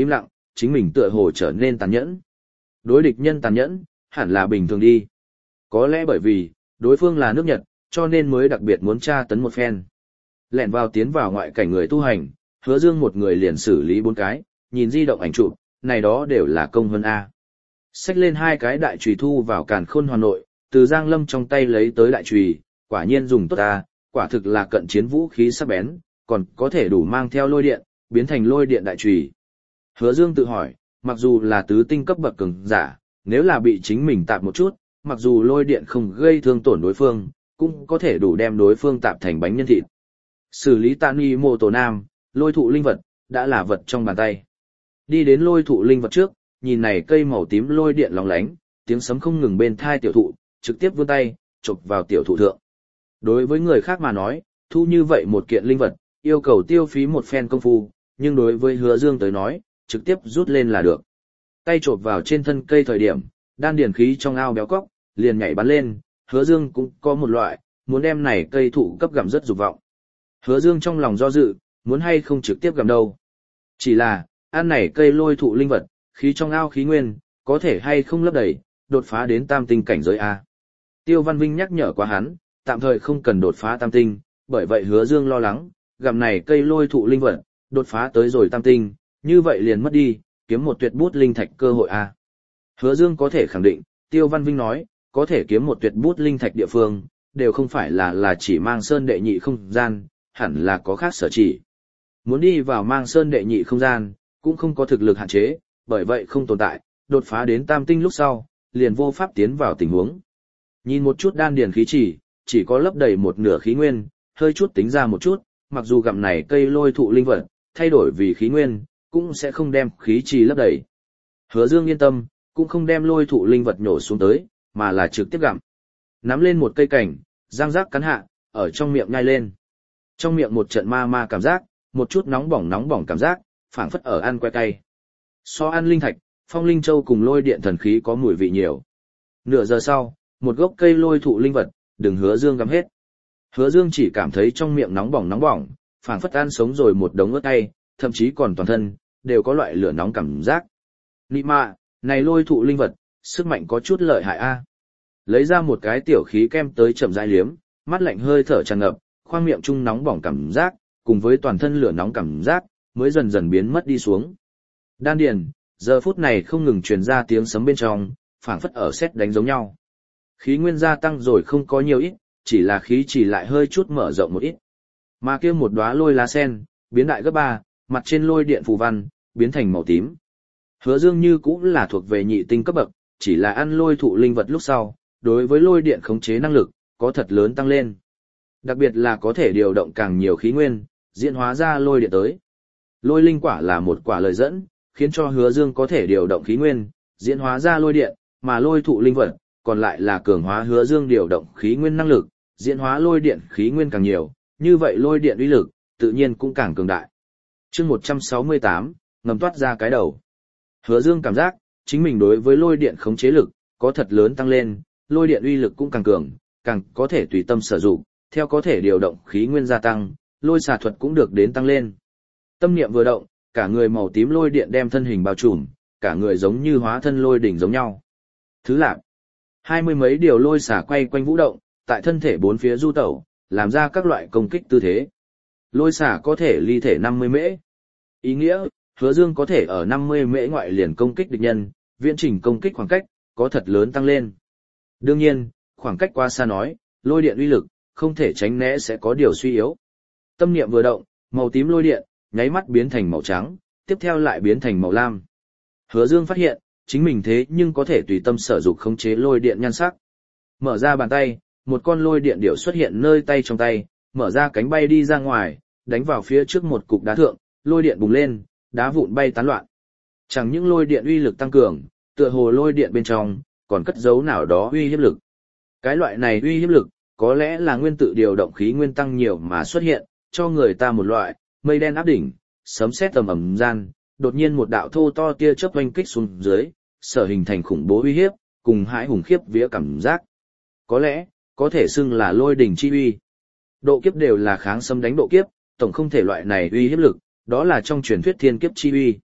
chính mình tựa hồ trở nên tàn nhẫn. Đối địch nhân tàn nhẫn, hẳn là bình thường đi. Có lẽ bởi vì, đối phương là nước Nhật, cho nên mới đặc biệt muốn tra tấn một phen. Lẻn vào tiến vào ngoại cảnh người tu hành, Hứa Dương một người liền xử lý bốn cái, nhìn di động ảnh chụp, này đó đều là công hơn A. Xách lên hai cái đại chùy thu vào càn khôn hoàn nội, từ Giang Lâm trong tay lấy tới đại chùy, quả nhiên dùng tốt A, quả thực là cận chiến vũ khí sắc bén, còn có thể đủ mang theo lôi điện, biến thành lôi điện đại chùy. Hứa Dương tự hỏi, mặc dù là tứ tinh cấp bậc cường giả, nếu là bị chính mình tạp một chút, mặc dù lôi điện không gây thương tổn đối phương, cũng có thể đủ đem đối phương tạp thành bánh nhân thịt. Xử lý Tạ Nghi Mô Tổ Nam, lôi thụ linh vật, đã là vật trong bàn tay. Đi đến lôi thụ linh vật trước, nhìn này cây màu tím lôi điện lóng lánh, tiếng sấm không ngừng bên thai tiểu thụ, trực tiếp vươn tay, chụp vào tiểu thụ thượng. Đối với người khác mà nói, thu như vậy một kiện linh vật, yêu cầu tiêu phí một phen công phu, nhưng đối với Hứa Dương tới nói, trực tiếp rút lên là được. Tay chộp vào trên thân cây thời điểm, đan điển khí trong ao béo cóc, liền nhảy bắn lên, Hứa Dương cũng có một loại, muốn đem này cây thụ cấp gặm rất dục vọng. Hứa Dương trong lòng do dự, muốn hay không trực tiếp gặm đâu. Chỉ là, ăn này cây lôi thụ linh vật, khí trong ao khí nguyên, có thể hay không lấp đầy, đột phá đến tam tinh cảnh giới A. Tiêu Văn Vinh nhắc nhở qua hắn, tạm thời không cần đột phá tam tinh, bởi vậy Hứa Dương lo lắng, gặm này cây lôi thụ linh vật, đột phá tới rồi tam tinh, như vậy liền mất đi, kiếm một tuyệt bút linh thạch cơ hội A. Hứa Dương có thể khẳng định, Tiêu Văn Vinh nói, có thể kiếm một tuyệt bút linh thạch địa phương, đều không phải là là chỉ mang sơn đệ nhị không gian, hẳn là có khác sở chỉ. Muốn đi vào mang sơn đệ nhị không gian, cũng không có thực lực hạn chế, bởi vậy không tồn tại, đột phá đến tam tinh lúc sau, liền vô pháp tiến vào tình huống. Nhìn một chút đan điền khí chỉ, chỉ có lấp đầy một nửa khí nguyên, hơi chút tính ra một chút, mặc dù gặm này cây lôi thụ linh vật, thay đổi vì khí nguyên, cũng sẽ không đem khí trì lấp đầy. Hứa Dương yên tâm, cũng không đem lôi thụ linh vật nhổ xuống tới, mà là trực tiếp gặm. Nắm lên một cây cảnh, răng rác cắn hạ, ở trong miệng nhai lên. Trong miệng một trận ma ma cảm giác, một chút nóng bỏng nóng bỏng cảm giác, phảng phất ở ăn que cay. So ăn linh thạch, phong linh châu cùng lôi điện thần khí có mùi vị nhiều. Nửa giờ sau, một gốc cây lôi thụ linh vật, đừng Hứa Dương gặm hết. Hứa Dương chỉ cảm thấy trong miệng nóng bỏng nóng bỏng, phảng phất ăn sống rồi một đống ớt cay, thậm chí còn toàn thân, đều có loại lửa nóng cảm giác. Nị mạ, này lôi thụ linh vật, sức mạnh có chút lợi hại a. Lấy ra một cái tiểu khí kem tới chậm rãi liếm, mắt lạnh hơi thở tràn ngập, khoang miệng trung nóng bỏng cảm giác, cùng với toàn thân lửa nóng cảm giác, mới dần dần biến mất đi xuống. Đan điền, giờ phút này không ngừng truyền ra tiếng sấm bên trong, phảng phất ở sét đánh giống nhau. Khí nguyên gia tăng rồi không có nhiều ít, chỉ là khí chỉ lại hơi chút mở rộng một ít. Mà kia một đóa lôi lá sen, biến đại gấp ba, mặt trên lôi điện phù văn, biến thành màu tím. Hứa Dương như cũng là thuộc về nhị tinh cấp bậc, chỉ là ăn lôi thụ linh vật lúc sau, đối với lôi điện khống chế năng lực, có thật lớn tăng lên. Đặc biệt là có thể điều động càng nhiều khí nguyên, diễn hóa ra lôi điện tới. Lôi linh quả là một quả lời dẫn, khiến cho Hứa Dương có thể điều động khí nguyên, diễn hóa ra lôi điện, mà lôi thụ linh vật, còn lại là cường hóa Hứa Dương điều động khí nguyên năng lực, diễn hóa lôi điện khí nguyên càng nhiều, như vậy lôi điện uy lực, tự nhiên cũng càng cường đại. Chương một trăm sáu mươi tám, ngầm toát ra cái đầu. Hứa Dương cảm giác, chính mình đối với lôi điện khống chế lực, có thật lớn tăng lên, lôi điện uy lực cũng càng cường, càng có thể tùy tâm sử dụng, theo có thể điều động khí nguyên gia tăng, lôi xà thuật cũng được đến tăng lên. Tâm niệm vừa động, cả người màu tím lôi điện đem thân hình bao trùm, cả người giống như hóa thân lôi đỉnh giống nhau. Thứ lạc, hai mươi mấy điều lôi xà quay quanh vũ động, tại thân thể bốn phía du tẩu, làm ra các loại công kích tư thế. Lôi xà có thể ly thể năm mươi mễ. Ý nghĩa, Hứa Dương có thể ở năm mươi mễ ngoại liền công kích địch nhân, viễn trình công kích khoảng cách, có thật lớn tăng lên. Đương nhiên, khoảng cách quá xa nói, lôi điện uy lực, không thể tránh né sẽ có điều suy yếu. Tâm niệm vừa động, màu tím lôi điện, nháy mắt biến thành màu trắng, tiếp theo lại biến thành màu lam. Hứa Dương phát hiện, chính mình thế nhưng có thể tùy tâm sở dụng khống chế lôi điện nhan sắc. Mở ra bàn tay, một con lôi điện điểu xuất hiện nơi tay trong tay, mở ra cánh bay đi ra ngoài, đánh vào phía trước một cục đá thượng, lôi điện bùng lên, đá vụn bay tán loạn. Chẳng những lôi điện uy lực tăng cường, tựa hồ lôi điện bên trong còn cất giấu nào đó uy hiếp lực. Cái loại này uy hiếp lực, có lẽ là nguyên tử điều động khí nguyên tăng nhiều mà xuất hiện, cho người ta một loại mây đen áp đỉnh, sấm sét tầm ầm gian, đột nhiên một đạo thô to tia chớp oanh kích xuống dưới, sở hình thành khủng bố uy hiếp, cùng hãi hùng khiếp vía cảm giác. Có lẽ, có thể xưng là lôi đỉnh chi uy. Độ kiếp đều là kháng xâm đánh độ kiếp, tổng không thể loại này uy hiếp lực, đó là trong truyền thuyết thiên kiếp chi uy.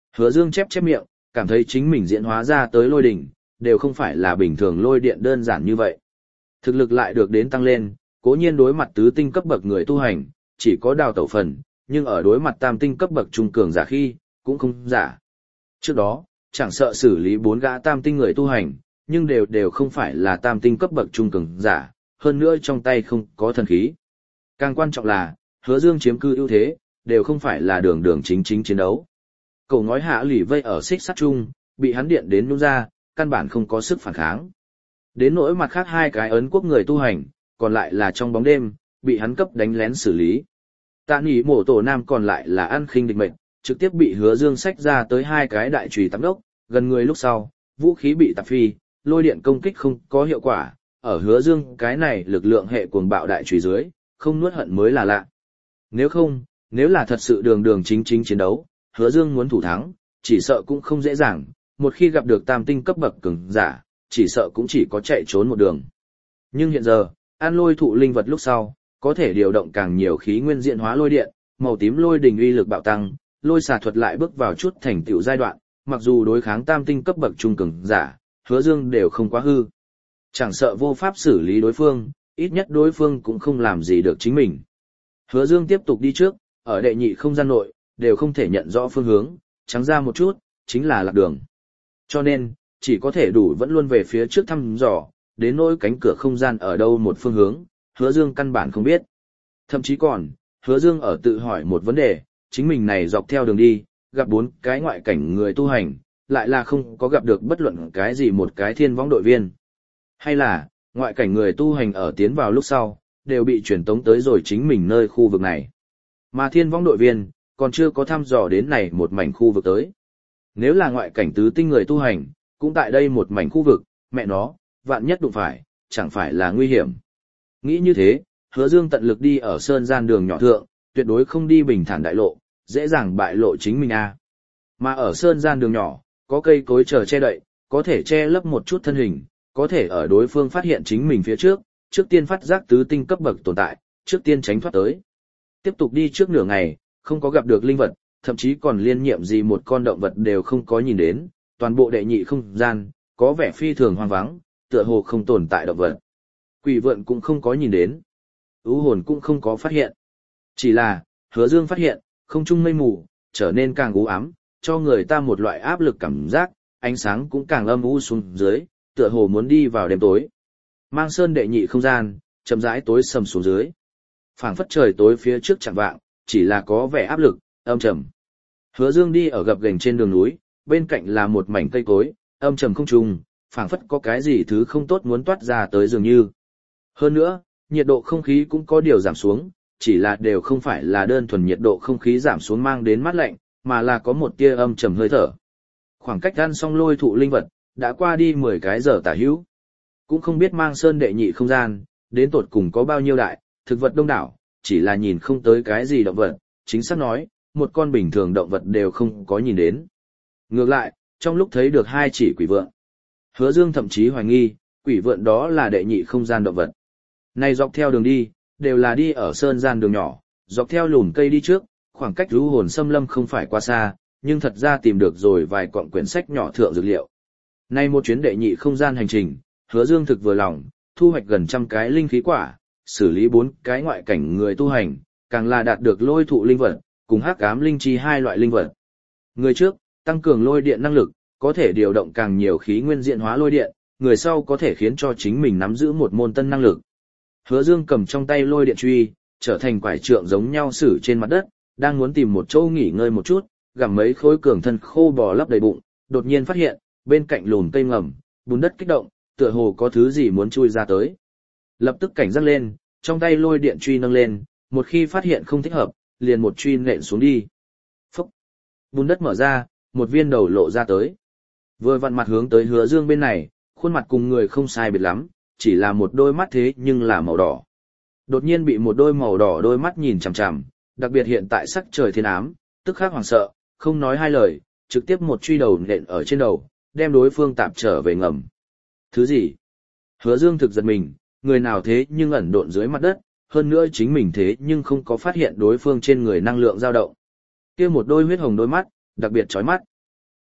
Hứa Dương chép chép miệng, cảm thấy chính mình diễn hóa ra tới lôi đỉnh, đều không phải là bình thường lôi điện đơn giản như vậy. Thực lực lại được đến tăng lên, cố nhiên đối mặt tứ tinh cấp bậc người tu hành, chỉ có đào tẩu phần, nhưng ở đối mặt tam tinh cấp bậc trung cường giả khi, cũng không giả. Trước đó, chẳng sợ xử lý bốn gã tam tinh người tu hành, nhưng đều đều không phải là tam tinh cấp bậc trung cường giả, hơn nữa trong tay không có thần khí. Càng quan trọng là, Hứa Dương chiếm cư ưu thế, đều không phải là đường đường chính chính chiến đấu. Cổ ngói hạ lỷ vây ở xích sắt chung, bị hắn điện đến nhún ra, căn bản không có sức phản kháng. Đến nỗi mặt khác hai cái ấn quốc người tu hành, còn lại là trong bóng đêm, bị hắn cấp đánh lén xử lý. Tạ Nghị Mộ Tổ Nam còn lại là ăn khinh địch mệnh, trực tiếp bị Hứa Dương xách ra tới hai cái đại chùy tắm đốc, gần người lúc sau, vũ khí bị tạp phi, lôi điện công kích không có hiệu quả, ở Hứa Dương cái này lực lượng hệ cuồng bạo đại chùy dưới, không nuốt hận mới là lạ. Nếu không, nếu là thật sự đường đường chính chính chiến đấu, Hứa Dương muốn thủ thắng, chỉ sợ cũng không dễ dàng, một khi gặp được tam tinh cấp bậc cường giả, chỉ sợ cũng chỉ có chạy trốn một đường. Nhưng hiện giờ, an lôi thụ linh vật lúc sau, có thể điều động càng nhiều khí nguyên diện hóa lôi điện, màu tím lôi đình uy lực bạo tăng, lôi xà thuật lại bước vào chút thành tựu giai đoạn, mặc dù đối kháng tam tinh cấp bậc trung cường giả, Hứa Dương đều không quá hư. Chẳng sợ vô pháp xử lý đối phương, ít nhất đối phương cũng không làm gì được chính mình. Hứa Dương tiếp tục đi trước, ở đệ nhị không gian nội, đều không thể nhận rõ phương hướng, trắng ra một chút, chính là lạc đường. Cho nên, chỉ có thể đủ vẫn luôn về phía trước thăm dò, đến nỗi cánh cửa không gian ở đâu một phương hướng, Hứa Dương căn bản không biết. Thậm chí còn, Hứa Dương ở tự hỏi một vấn đề, chính mình này dọc theo đường đi, gặp bốn cái ngoại cảnh người tu hành, lại là không có gặp được bất luận cái gì một cái thiên võng đội viên. Hay là, ngoại cảnh người tu hành ở tiến vào lúc sau, đều bị chuyển tống tới rồi chính mình nơi khu vực này. Mà thiên võng đội viên, còn chưa có thăm dò đến này một mảnh khu vực tới. Nếu là ngoại cảnh tứ tinh người tu hành, cũng tại đây một mảnh khu vực, mẹ nó, vạn nhất đụng phải, chẳng phải là nguy hiểm. Nghĩ như thế, Hứa Dương tận lực đi ở sơn gian đường nhỏ thượng, tuyệt đối không đi bình thản đại lộ, dễ dàng bại lộ chính mình a. Mà ở sơn gian đường nhỏ, có cây cối chờ che đậy, có thể che lấp một chút thân hình, có thể ở đối phương phát hiện chính mình phía trước, trước tiên phát giác tứ tinh cấp bậc tồn tại, trước tiên tránh thoát tới. Tiếp tục đi trước nửa ngày, không có gặp được linh vật, thậm chí còn liên nhiệm gì một con động vật đều không có nhìn đến, toàn bộ đệ nhị không gian, có vẻ phi thường hoang vắng, tựa hồ không tồn tại động vật. Quỷ vượn cũng không có nhìn đến, ưu hồn cũng không có phát hiện. Chỉ là, Hứa Dương phát hiện, không trung mây mù, trở nên càng u ám, cho người ta một loại áp lực cảm giác, ánh sáng cũng càng âm u xuống dưới, tựa hồ muốn đi vào đêm tối. Mang sơn đệ nhị không gian, chậm rãi tối sầm xuống dưới. Phảng phất trời tối phía trước chẳng vạng, chỉ là có vẻ áp lực, âm trầm. Hứa Dương đi ở gập ghềnh trên đường núi, bên cạnh là một mảnh cây cối, âm trầm không trùng, phảng phất có cái gì thứ không tốt muốn toát ra tới dường như. Hơn nữa, nhiệt độ không khí cũng có điều giảm xuống, chỉ là đều không phải là đơn thuần nhiệt độ không khí giảm xuống mang đến mát lạnh, mà là có một tia âm trầm hơi thở. Khoảng cách ăn xong lôi thụ linh vật, đã qua đi mười cái giờ tả hữu. Cũng không biết mang sơn đệ nhị không gian, đến tột cùng có bao nhiêu đại, thực vật đông đảo, chỉ là nhìn không tới cái gì động vật, chính xác nói, một con bình thường động vật đều không có nhìn đến. Ngược lại, trong lúc thấy được hai chỉ quỷ vượn, Hứa Dương thậm chí hoài nghi, quỷ vượn đó là đệ nhị không gian động vật. Này dọc theo đường đi, đều là đi ở sơn gian đường nhỏ, dọc theo lùn cây đi trước, khoảng cách lũ hồn xâm lâm không phải quá xa, nhưng thật ra tìm được rồi vài quặng quyển sách nhỏ thượng dược liệu. Nay một chuyến đệ nhị không gian hành trình, Hứa Dương thực vừa lòng, thu hoạch gần trăm cái linh khí quả, xử lý bốn cái ngoại cảnh người tu hành, càng là đạt được lôi thụ linh vật, cùng hắc ám linh chi hai loại linh vật. Người trước, tăng cường lôi điện năng lực, có thể điều động càng nhiều khí nguyên diện hóa lôi điện, người sau có thể khiến cho chính mình nắm giữ một môn tân năng lực. Hứa Dương cầm trong tay lôi điện truy, trở thành quải trượng giống nhau sử trên mặt đất, đang muốn tìm một chỗ nghỉ ngơi một chút, gặm mấy khối cường thân khô bò lấp đầy bụng, đột nhiên phát hiện, bên cạnh lùn cây ngầm, bùn đất kích động, tựa hồ có thứ gì muốn chui ra tới. Lập tức cảnh giác lên, trong tay lôi điện truy nâng lên, một khi phát hiện không thích hợp, liền một truy nện xuống đi. Phúc! Bùn đất mở ra, một viên đầu lộ ra tới. Vừa vặn mặt hướng tới Hứa Dương bên này, khuôn mặt cùng người không sai biệt lắm, chỉ là một đôi mắt thế nhưng là màu đỏ. Đột nhiên bị một đôi màu đỏ đôi mắt nhìn chằm chằm, đặc biệt hiện tại sắc trời thiên ám, tức khắc hoảng sợ, không nói hai lời, trực tiếp một truy đầu nện ở trên đầu, đem đối phương tạp trở về ngầm. Thứ gì? Hứa Dương thực giật mình, người nào thế nhưng ẩn độn dưới mặt đất, hơn nữa chính mình thế nhưng không có phát hiện đối phương trên người năng lượng dao động. Kia một đôi huyết hồng đôi mắt, đặc biệt chói mắt.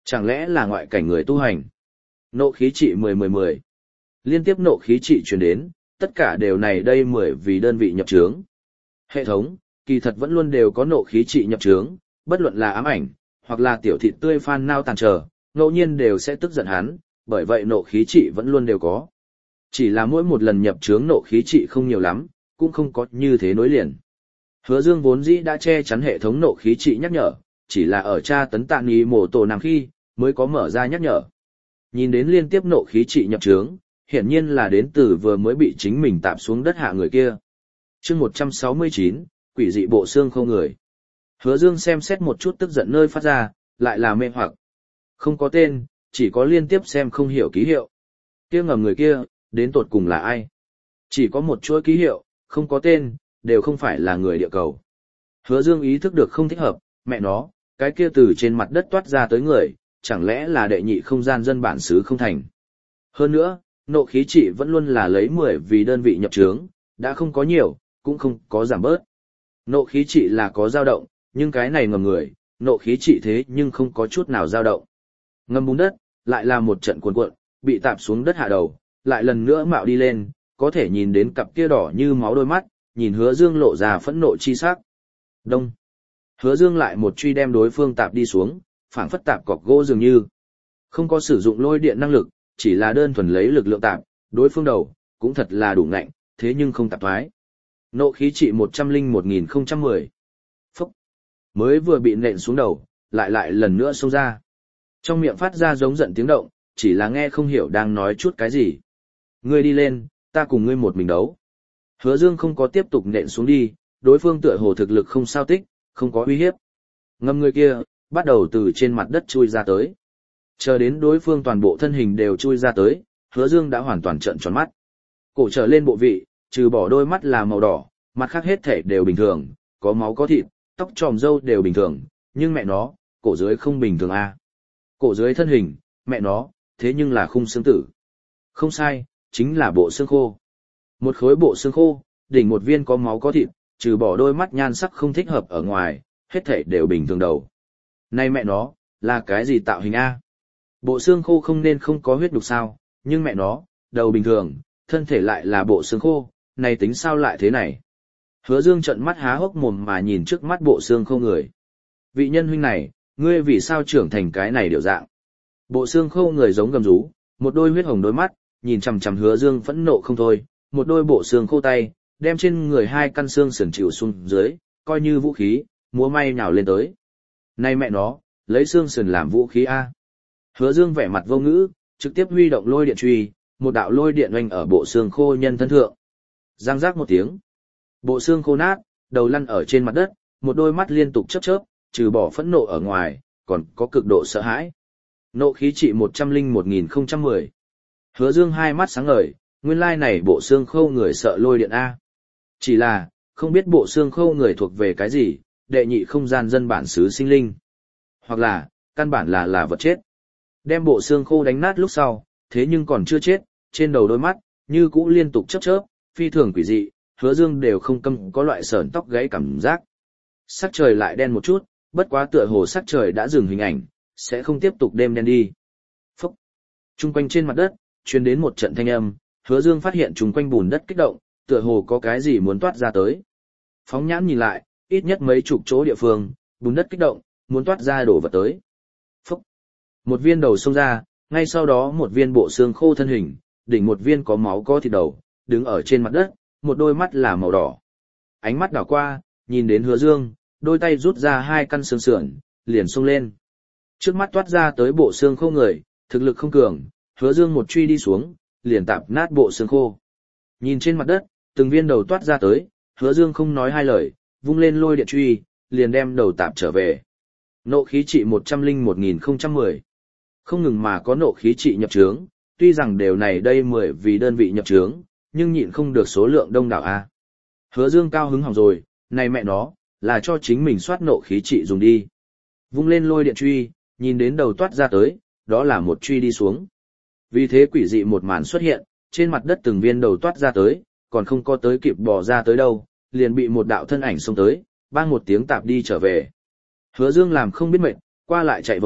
Chẳng lẽ là ngoại cảnh người tu hành? Nộ khí trị mười mười mười. Liên tiếp nộ khí trị truyền đến, tất cả đều này đây mười vì đơn vị nhập trướng. Hệ thống, kỳ thật vẫn luôn đều có nộ khí trị nhập trướng, bất luận là ám ảnh, hoặc là tiểu thịt tươi phan nao tàn trở, ngẫu nhiên đều sẽ tức giận hắn, bởi vậy nộ khí trị vẫn luôn đều có. Chỉ là mỗi một lần nhập trướng nộ khí trị không nhiều lắm, cũng không có như thế nối liền. Hứa Dương vốn dĩ đã che chắn hệ thống nộ khí trị nhắc nhở, chỉ là ở tra tấn tạ nghi mổ tổ nam khi, mới có mở ra nhắc nhở. Nhìn đến liên tiếp nộ khí trị nhập trướng, hiển nhiên là đến từ vừa mới bị chính mình tạm xuống đất hạ người kia. Chương một trăm sáu mươi chín, quỷ dị bộ xương không người. Hứa Dương xem xét một chút tức giận nơi phát ra, lại là mê hoặc. Không có tên, chỉ có liên tiếp xem không hiểu ký hiệu. Kia ngầm người kia, đến tột cùng là ai? Chỉ có một chuỗi ký hiệu, không có tên, đều không phải là người địa cầu. Hứa Dương ý thức được không thích hợp, mẹ nó, cái kia từ trên mặt đất toát ra tới người, chẳng lẽ là đệ nhị không gian dân bản xứ không thành. Hơn nữa, nộ khí trị vẫn luôn là lấy mười vì đơn vị nhập trướng, đã không có nhiều, cũng không có giảm bớt. Nộ khí trị là có dao động, nhưng cái này ngầm người, nộ khí trị thế nhưng không có chút nào dao động. Ngầm bùn đất, lại là một trận cuồn cuộn, bị tạp xuống đất hạ đầu, lại lần nữa mạo đi lên, có thể nhìn đến cặp kia đỏ như máu đôi mắt, nhìn Hứa Dương lộ ra phẫn nộ chi sắc. Đông. Hứa Dương lại một truy đem đối phương tạp đi xuống, phảng phất tạp cọc gỗ dường như. Không có sử dụng lôi điện năng lực, chỉ là đơn thuần lấy lực lượng tạp, đối phương đầu, cũng thật là đủ ngạnh, thế nhưng không tạp thoái. Nộ khí trị một trăm lẻ một nghìn không trăm mười. Phúc. Mới vừa bị nện xuống đầu, lại lại lần nữa xông ra. Trong miệng phát ra giống giận tiếng động, chỉ là nghe không hiểu đang nói chút cái gì. Ngươi đi lên, ta cùng ngươi một mình đấu. Hứa Dương không có tiếp tục nện xuống đi, đối phương tựa hồ thực lực không sao tích, không có uy hiếp. Ngâm người kia, bắt đầu từ trên mặt đất chui ra tới. Chờ đến đối phương toàn bộ thân hình đều chui ra tới, Hứa Dương đã hoàn toàn trợn tròn mắt. Cổ trở lên bộ vị, trừ bỏ đôi mắt là màu đỏ, mặt khác hết thể đều bình thường, có máu có thịt, tóc tròm râu đều bình thường, nhưng mẹ nó, cổ dưới không bình thường a. À. Cổ dưới thân hình, mẹ nó, thế nhưng là khung xương tử. Không sai, chính là bộ xương khô. Một khối bộ xương khô, đỉnh một viên có máu có thịt, trừ bỏ đôi mắt nhan sắc không thích hợp ở ngoài, hết thể đều bình thường đầu. Này mẹ nó, là cái gì tạo hình a? Bộ xương khô không nên không có huyết đục sao, nhưng mẹ nó, đầu bình thường, thân thể lại là bộ xương khô, này tính sao lại thế này? Hứa Dương trợn mắt há hốc mồm mà nhìn trước mắt bộ xương khô người. Vị nhân huynh này, ngươi vì sao trưởng thành cái này điều dạng? Bộ xương khô người giống gầm rú, một đôi huyết hồng đôi mắt, nhìn chằm chằm Hứa Dương phẫn nộ không thôi, một đôi bộ xương khô tay, đem trên người hai căn xương sườn chịu xuống dưới, coi như vũ khí, múa may nhào lên tới. Này mẹ nó, lấy xương sườn làm vũ khí a. Hứa Dương vẻ mặt vô ngữ, trực tiếp huy động lôi điện truy, một đạo lôi điện oanh ở bộ xương khô nhân thân thượng. Giang rác một tiếng, bộ xương khô nát, đầu lăn ở trên mặt đất, một đôi mắt liên tục chớp chớp, trừ bỏ phẫn nộ ở ngoài, còn có cực độ sợ hãi. Nộ khí trị một trăm lẻ một nghìn không trăm mười. Hứa Dương hai mắt sáng ngời, nguyên lai này bộ xương khô người sợ lôi điện a. Chỉ là, không biết bộ xương khô người thuộc về cái gì, đệ nhị không gian dân bản xứ sinh linh. Hoặc là, căn bản là là vật chết. Đem bộ xương khô đánh nát lúc sau, thế nhưng còn chưa chết, trên đầu đôi mắt, như cũ liên tục chớp chớp, phi thường quỷ dị, Hứa Dương đều không câm có loại sởn tóc gáy cảm giác. Sắc trời lại đen một chút, bất quá tựa hồ sắc trời đã dừng hình ảnh, sẽ không tiếp tục đêm đen đi. Phúc. Trung quanh trên mặt đất, truyền đến một trận thanh âm, Hứa Dương phát hiện trung quanh bùn đất kích động, tựa hồ có cái gì muốn toát ra tới. Phóng nhãn nhìn lại, ít nhất mấy chục chỗ địa phương, bùn đất kích động, muốn toát ra đổ vật tới. Phúc. Một viên đầu xông ra, ngay sau đó một viên bộ xương khô thân hình, đỉnh một viên có máu có thịt đầu, đứng ở trên mặt đất, một đôi mắt là màu đỏ. Ánh mắt đảo qua, nhìn đến Hứa Dương, đôi tay rút ra hai căn xương sườn, liền xông lên. Trước mắt toát ra tới bộ xương khô người, thực lực không cường, Hứa Dương một truy đi xuống, liền tạp nát bộ xương khô. Nhìn trên mặt đất, từng viên đầu toát ra tới, Hứa Dương không nói hai lời, vung lên lôi điện truy, liền đem đầu tạp trở về. Nộ khí trị một trăm lẻ một nghìn không trăm mười. Không ngừng mà có nộ khí trị nhập trướng, tuy rằng đều này đây mười vì đơn vị nhập trướng, nhưng nhịn không được số lượng đông đảo a. Hứa Dương cao hứng hỏng rồi, này mẹ nó, là cho chính mình soát nộ khí trị dùng đi. Vung lên lôi điện truy, nhìn đến đầu toát ra tới, đó là một truy đi xuống. Vì thế quỷ dị một màn xuất hiện, trên mặt đất từng viên đầu toát ra tới, còn không có tới kịp bò ra tới đâu, liền bị một đạo thân ảnh xông tới, bang một tiếng tạp đi trở về. Hứa Dương làm không biết mệt, qua lại chạy vội,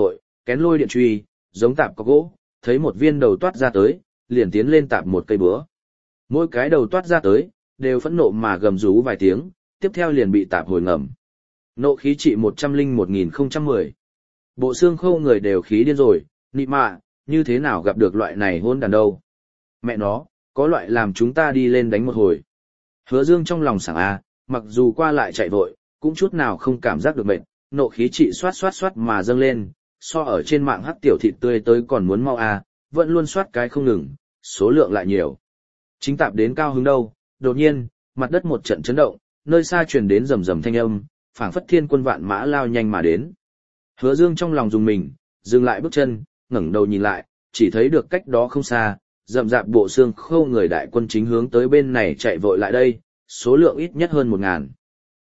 kén lôi điện truy, giống tạp có gỗ, thấy một viên đầu toát ra tới, liền tiến lên tạp một cây búa. Mỗi cái đầu toát ra tới, đều phẫn nộ mà gầm rú vài tiếng, tiếp theo liền bị tạp hồi ngầm. Nộ khí trị một trăm linh một nghìn không trăm mười. Bộ xương khô người đều khí điên rồi, nị mạ, như thế nào gặp được loại này hôn đàn đâu. Mẹ nó, có loại làm chúng ta đi lên đánh một hồi. Hứa Dương trong lòng sảng a, mặc dù qua lại chạy vội, cũng chút nào không cảm giác được mệt, nộ khí trị xoát xoát xoát mà dâng lên, so ở trên mạng hắc tiểu thịt tươi tới còn muốn mau a, vẫn luôn xoát cái không ngừng, số lượng lại nhiều. Chính tạp đến cao hứng đâu, đột nhiên, mặt đất một trận chấn động, nơi xa truyền đến rầm rầm thanh âm, phảng phất thiên quân vạn mã lao nhanh mà đến. Hứa Dương trong lòng dùng mình, dừng lại bước chân, ngẩng đầu nhìn lại, chỉ thấy được cách đó không xa, rậm rạp bộ xương khô người đại quân chính hướng tới bên này chạy vội lại đây, số lượng ít nhất hơn một ngàn. T.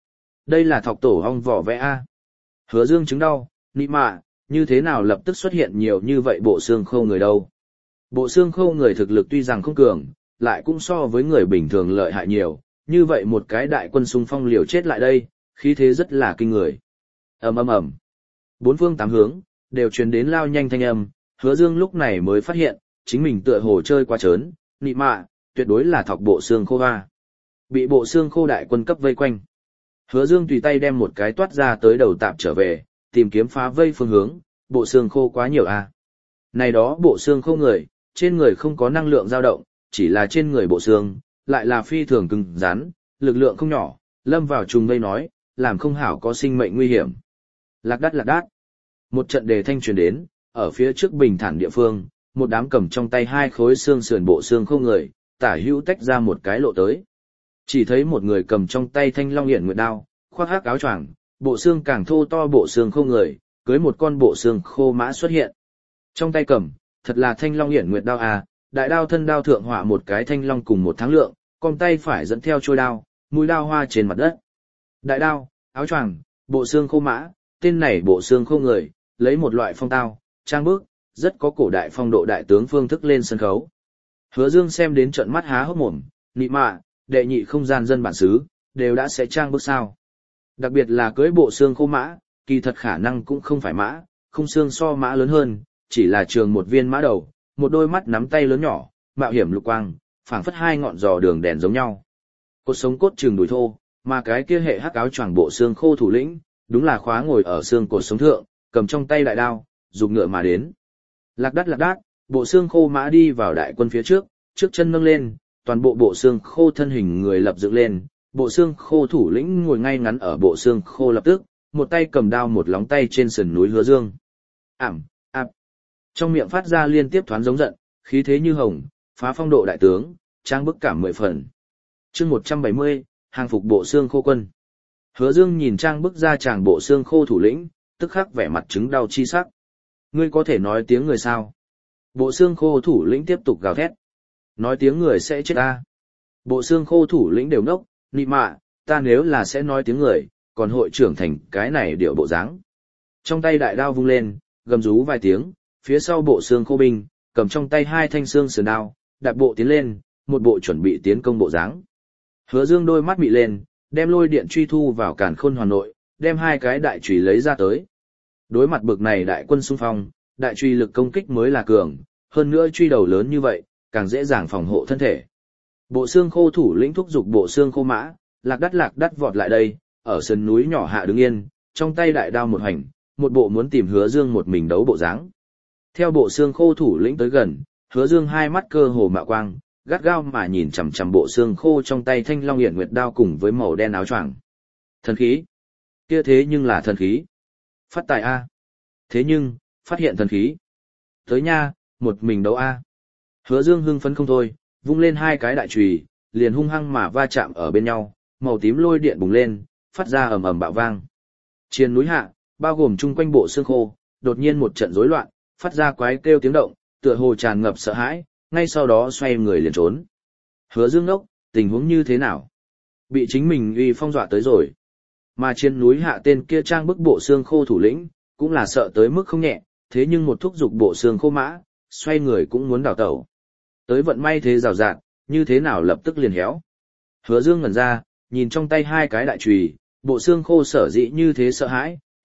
Đây là thọc tổ ong vỏ vẽ A. Hứa Dương chứng đau, nị mạ, như thế nào lập tức xuất hiện nhiều như vậy bộ xương khô người đâu. Bộ xương khô người thực lực tuy rằng không cường, lại cũng so với người bình thường lợi hại nhiều, như vậy một cái đại quân xung phong liều chết lại đây, khí thế rất là kinh người. Ầm ầm ầm. Bốn phương tám hướng đều truyền đến lao nhanh thanh âm, Hứa Dương lúc này mới phát hiện, chính mình tựa hồ chơi quá trớn, nị mạ, tuyệt đối là thọc bộ xương khô hoa. Bị bộ xương khô đại quân cấp vây quanh. Hứa Dương tùy tay đem một cái toát ra tới đầu tạp trở về, tìm kiếm phá vây phương hướng, bộ xương khô quá nhiều à. Này đó bộ xương khô người, trên người không có năng lượng dao động, chỉ là trên người bộ xương, lại là phi thường cứng rắn, lực lượng không nhỏ, lâm vào trùng vây nói, làm không hảo có sinh mệnh nguy hiểm. Lạc đát lạc đát. Một trận đề thanh truyền đến, ở phía trước bình thản địa phương, một đám cầm trong tay hai khối xương sườn bộ xương khô người, tả hữu tách ra một cái lộ tới. Chỉ thấy một người cầm trong tay thanh long hiển nguyệt đao, khoác hắc áo choàng, bộ xương càng thô to bộ xương khô người, cưới một con bộ xương khô mã xuất hiện. Trong tay cầm, thật là thanh long hiển nguyệt đao à, đại đao thân đao thượng họa một cái thanh long cùng một tháng lượng, con tay phải dẫn theo trôi đao, mũi đao hoa trên mặt đất. Đại đao, áo choàng, bộ xương khô mã, tên này bộ xương khô người, lấy một loại phong tao, trang bước, rất có cổ đại phong độ đại tướng phương thức lên sân khấu. Hứa Dương xem đến trận mắt há hốc mồm, nị mạ, đệ nhị không gian dân bản xứ, đều đã sẽ trang bước sao. Đặc biệt là cưới bộ xương khô mã, kỳ thật khả năng cũng không phải mã, không xương so mã lớn hơn, chỉ là trường một viên mã đầu, một đôi mắt nắm tay lớn nhỏ, mạo hiểm lục quang, phảng phất hai ngọn giò đường đèn giống nhau. Cột sống cốt trường đùi thô, mà cái kia hệ hắc áo choàng bộ xương khô thủ lĩnh, đúng là khóa ngồi ở xương cột sống thượng, cầm trong tay đại đao, dùng ngựa mà đến. Lạc đát lạc đát, bộ xương khô mã đi vào đại quân phía trước, trước chân nâng lên, toàn bộ bộ xương khô thân hình người lập dựng lên, bộ xương khô thủ lĩnh ngồi ngay ngắn ở bộ xương khô lập tức, một tay cầm đao một lóng tay trên sườn núi Hứa Dương. Ảm, ạp. Trong miệng phát ra liên tiếp thoáng giống giận, khí thế như hồng, phá phong độ đại tướng, trang bức cảm mười phần. Chương một trăm bảy mươi, hàng phục bộ xương khô quân. Hứa Dương nhìn trang bức ra chàng bộ xương khô thủ lĩnh, tức khắc vẻ mặt chứng đau chi sắc. Ngươi có thể nói tiếng người sao? Bộ xương khô thủ lĩnh tiếp tục gào thét. Nói tiếng người sẽ chết ta. Bộ xương khô thủ lĩnh đều ngốc, nị mạ, ta nếu là sẽ nói tiếng người, còn hội trưởng thành cái này điệu bộ dáng. Trong tay đại đao vung lên, gầm rú vài tiếng, phía sau bộ xương khô binh, cầm trong tay hai thanh xương sườn đao, đạp bộ tiến lên, một bộ chuẩn bị tiến công bộ dáng. Hứa Dương đôi mắt mị lên, đem lôi điện truy thu vào càn khôn hoàn nội, đem hai cái đại chùy lấy ra tới. Đối mặt bực này đại quân xung phong, đại truy lực công kích mới là cường, hơn nữa truy đầu lớn như vậy, càng dễ dàng phòng hộ thân thể. Bộ xương khô thủ lĩnh thúc giục bộ xương khô mã, lạc đắt lạc đắt vọt lại đây, ở sườn núi nhỏ hạ đứng yên, trong tay đại đao một hành, một bộ muốn tìm Hứa Dương một mình đấu bộ dáng. Theo bộ xương khô thủ lĩnh tới gần, Hứa Dương hai mắt cơ hồ mạo quang, gắt gao mà nhìn chằm chằm bộ xương khô trong tay thanh long hiển nguyệt đao cùng với màu đen áo choàng. Thần khí, kia thế nhưng là thần khí. Phát tài a. Thế nhưng, phát hiện thần khí. Tới nha, một mình đấu a. Hứa Dương hưng phấn không thôi, vung lên hai cái đại chùy, liền hung hăng mà va chạm ở bên nhau, màu tím lôi điện bùng lên, phát ra ầm ầm bạo vang. Trên núi hạ, bao gồm chung quanh bộ xương khô, đột nhiên một trận rối loạn, phát ra quái kêu tiếng động, tựa hồ tràn ngập sợ hãi, ngay sau đó xoay người liền trốn. Hứa Dương ngốc, tình huống như thế nào? Bị chính mình uy phong dọa tới rồi. Mà trên núi hạ tên kia trang bức bộ xương khô thủ lĩnh, cũng là sợ tới mức không nhẹ, thế nhưng một thúc giục bộ xương khô mã, xoay người cũng muốn đảo tẩu. Tới vận may thế rào rạt, như thế nào lập tức liền héo. Hứa Dương ngẩn ra, nhìn trong tay hai cái đại chùy, bộ xương khô sở dĩ như thế sợ hãi,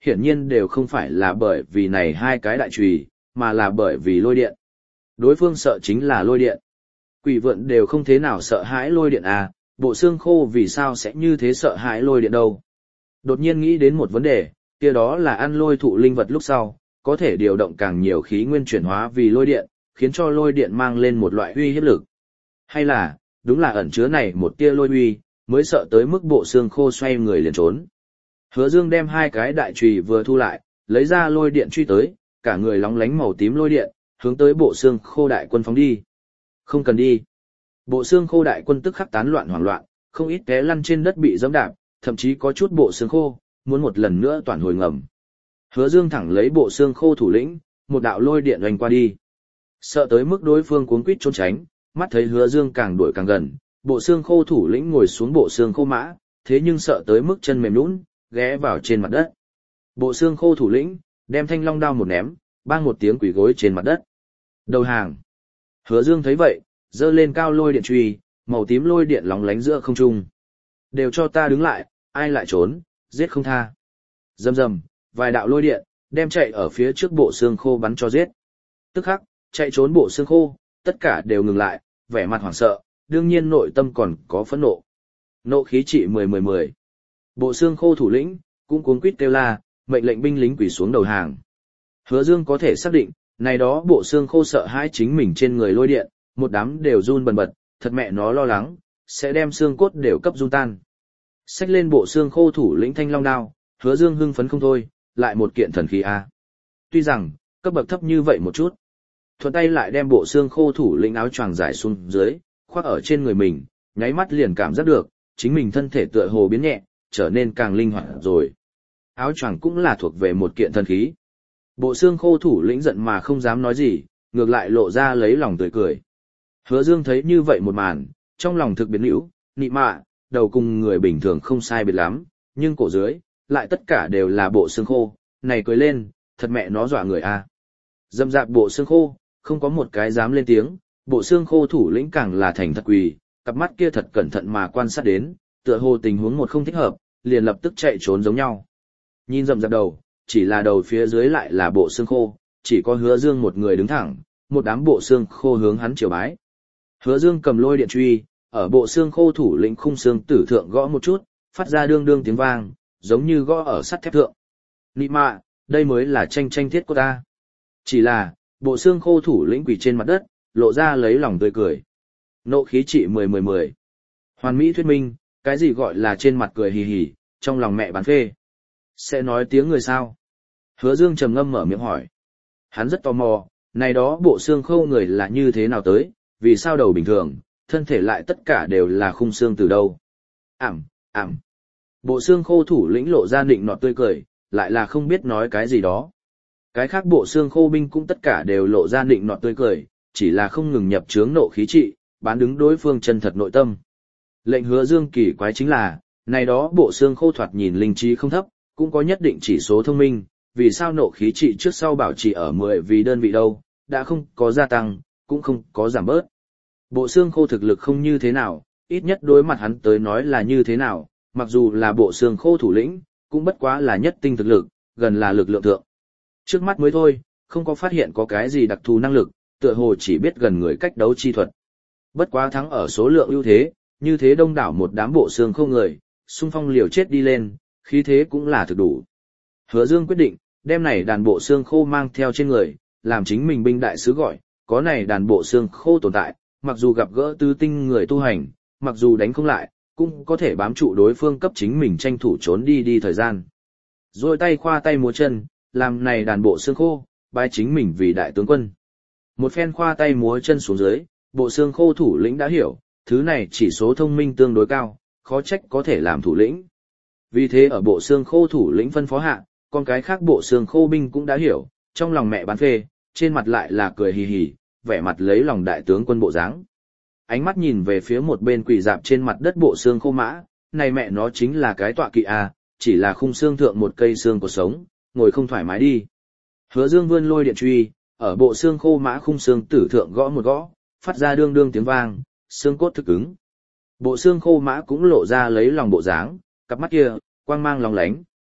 hiển nhiên đều không phải là bởi vì này hai cái đại chùy, mà là bởi vì lôi điện. Đối phương sợ chính là lôi điện. Quỷ vượn đều không thế nào sợ hãi lôi điện à, bộ xương khô vì sao sẽ như thế sợ hãi lôi điện đâu. Đột nhiên nghĩ đến một vấn đề, kia đó là ăn lôi thụ linh vật lúc sau, có thể điều động càng nhiều khí nguyên chuyển hóa vì lôi điện, khiến cho lôi điện mang lên một loại uy hiếp lực. Hay là, đúng là ẩn chứa này một tia lôi uy, mới sợ tới mức bộ xương khô xoay người liền trốn. Hứa Dương đem hai cái đại chùy vừa thu lại, lấy ra lôi điện truy tới, cả người lóng lánh màu tím lôi điện, hướng tới bộ xương khô đại quân phóng đi. Không cần đi. Bộ xương khô đại quân tức khắc tán loạn hoảng loạn, không ít té lăn trên đất bị giẫm đạp, thậm chí có chút bộ xương khô muốn một lần nữa toàn hồi ngầm. Hứa Dương thẳng lấy bộ xương khô thủ lĩnh, một đạo lôi điện oanh qua đi. Sợ tới mức đối phương cuống quýt trốn tránh, mắt thấy Hứa Dương càng đuổi càng gần, bộ xương khô thủ lĩnh ngồi xuống bộ xương khô mã, thế nhưng sợ tới mức chân mềm nhũn, ghé vào trên mặt đất. Bộ xương khô thủ lĩnh đem thanh long đao một ném, bang một tiếng quỳ gối trên mặt đất. Đầu hàng. Hứa Dương thấy vậy, giơ lên cao lôi điện chùy, màu tím lôi điện lóng lánh giữa không trung. Đều cho ta đứng lại, ai lại trốn, giết không tha. Rầm rầm, vài đạo lôi điện đem chạy ở phía trước bộ xương khô bắn cho giết. Tức khắc, chạy trốn bộ xương khô, tất cả đều ngừng lại, vẻ mặt hoảng sợ, đương nhiên nội tâm còn có phẫn nộ. Nộ khí trị mười mười mười. Bộ xương khô thủ lĩnh cũng cuống quýt kêu la, mệnh lệnh binh lính quỳ xuống đầu hàng. Hứa Dương có thể xác định, này đó bộ xương khô sợ hãi chính mình trên người lôi điện, một đám đều run bần bật, thật mẹ nó lo lắng, sẽ đem xương cốt đều cấp run tan. Xách lên bộ xương khô thủ lĩnh thanh long đao, Hứa Dương hưng phấn không thôi, lại một kiện thần khí a. Tuy rằng cấp bậc thấp như vậy một chút, thuận tay lại đem bộ xương khô thủ lĩnh áo choàng giải xuống dưới, khoác ở trên người mình, nháy mắt liền cảm giác được, chính mình thân thể tựa hồ biến nhẹ, trở nên càng linh hoạt rồi. Áo choàng cũng là thuộc về một kiện thần khí. Bộ xương khô thủ lĩnh giận mà không dám nói gì, ngược lại lộ ra lấy lòng tươi cười. Hứa Dương thấy như vậy một màn, trong lòng thực biến hữu, nị mạ, đầu cùng người bình thường không sai biệt lắm, nhưng cổ dưới, lại tất cả đều là bộ xương khô, này cười lên, thật mẹ nó dọa người a. Dâm dạp bộ xương khô, không có một cái dám lên tiếng, bộ xương khô thủ lĩnh càng là thành thật quỳ, cặp mắt kia thật cẩn thận mà quan sát đến, tựa hồ tình huống một không thích hợp, liền lập tức chạy trốn giống nhau. Nhìn dầm dạp đầu, chỉ là đầu phía dưới lại là bộ xương khô, chỉ có Hứa Dương một người đứng thẳng, một đám bộ xương khô hướng hắn triều bái. Hứa Dương cầm lôi điện truy, ở bộ xương khô thủ lĩnh khung xương tử thượng gõ một chút, phát ra đương đương tiếng vang, giống như gõ ở sắt thép thượng. Nị mạ, đây mới là tranh tranh thiết của ta. Chỉ là, bộ xương khô thủ lĩnh quỳ trên mặt đất, lộ ra lấy lòng tươi cười. Nộ khí trị mười mười mười. Hoàn mỹ thuyết minh, cái gì gọi là trên mặt cười hì hì, trong lòng mẹ bán phê. Sẽ nói tiếng người sao? Hứa Dương trầm ngâm mở miệng hỏi. Hắn rất tò mò, này đó bộ xương khô người là như thế nào tới, vì sao đầu bình thường, thân thể lại tất cả đều là khung xương từ đâu. Ảm, ảm. Bộ xương khô thủ lĩnh lộ ra nịnh nọt tươi cười, lại là không biết nói cái gì đó. Cái khác bộ xương khô binh cũng tất cả đều lộ ra nịnh nọt tươi cười, chỉ là không ngừng nhập chướng nộ khí trị, bán đứng đối phương chân thật nội tâm. Lệnh Hứa Dương kỳ quái chính là, này đó bộ xương khô thoạt nhìn linh trí không thấp, cũng có nhất định chỉ số thông minh, vì sao nộ khí trị trước sau bảo trì ở mười vì đơn vị đâu, đã không có gia tăng, cũng không có giảm bớt. Bộ xương khô thực lực không như thế nào, ít nhất đối mặt hắn tới nói là như thế nào, mặc dù là bộ xương khô thủ lĩnh, cũng bất quá là nhất tinh thực lực, gần là lực lượng thượng. Trước mắt mới thôi, không có phát hiện có cái gì đặc thù năng lực, tựa hồ chỉ biết gần người cách đấu chi thuật. Bất quá thắng ở số lượng ưu thế, như thế đông đảo một đám bộ xương khô người, xung phong liều chết đi lên, khí thế cũng là thực đủ. Hứa Dương quyết định, đem này đàn bộ xương khô mang theo trên người, làm chính mình binh đại sứ gọi, có này đàn bộ xương khô tồn tại, mặc dù gặp gỡ tứ tinh người tu hành, mặc dù đánh không lại, cũng có thể bám trụ đối phương cấp chính mình tranh thủ trốn đi đi thời gian. Rồi tay khoa tay múa chân, làm này đàn bộ xương khô, bái chính mình vì đại tướng quân. Một phen khoa tay múa chân xuống dưới, bộ xương khô thủ lĩnh đã hiểu, thứ này chỉ số thông minh tương đối cao, khó trách có thể làm thủ lĩnh. Vì thế ở bộ xương khô thủ lĩnh phân phó hạ, con cái khác bộ xương khô binh cũng đã hiểu, trong lòng mẹ bán phê, trên mặt lại là cười hì hì, vẻ mặt lấy lòng đại tướng quân bộ dáng. Ánh mắt nhìn về phía một bên quỳ dạp trên mặt đất bộ xương khô mã, này mẹ nó chính là cái tọa kỵ à, chỉ là khung xương thượng một cây xương của sống, ngồi không thoải mái đi. Hứa Dương vươn lôi điện truy, ở bộ xương khô mã khung xương tử thượng gõ một gõ, phát ra đương đương tiếng vang, xương cốt thực cứng. Bộ xương khô mã cũng lộ ra lấy lòng bộ dáng, cặp mắt kia, quang mang lóng lánh,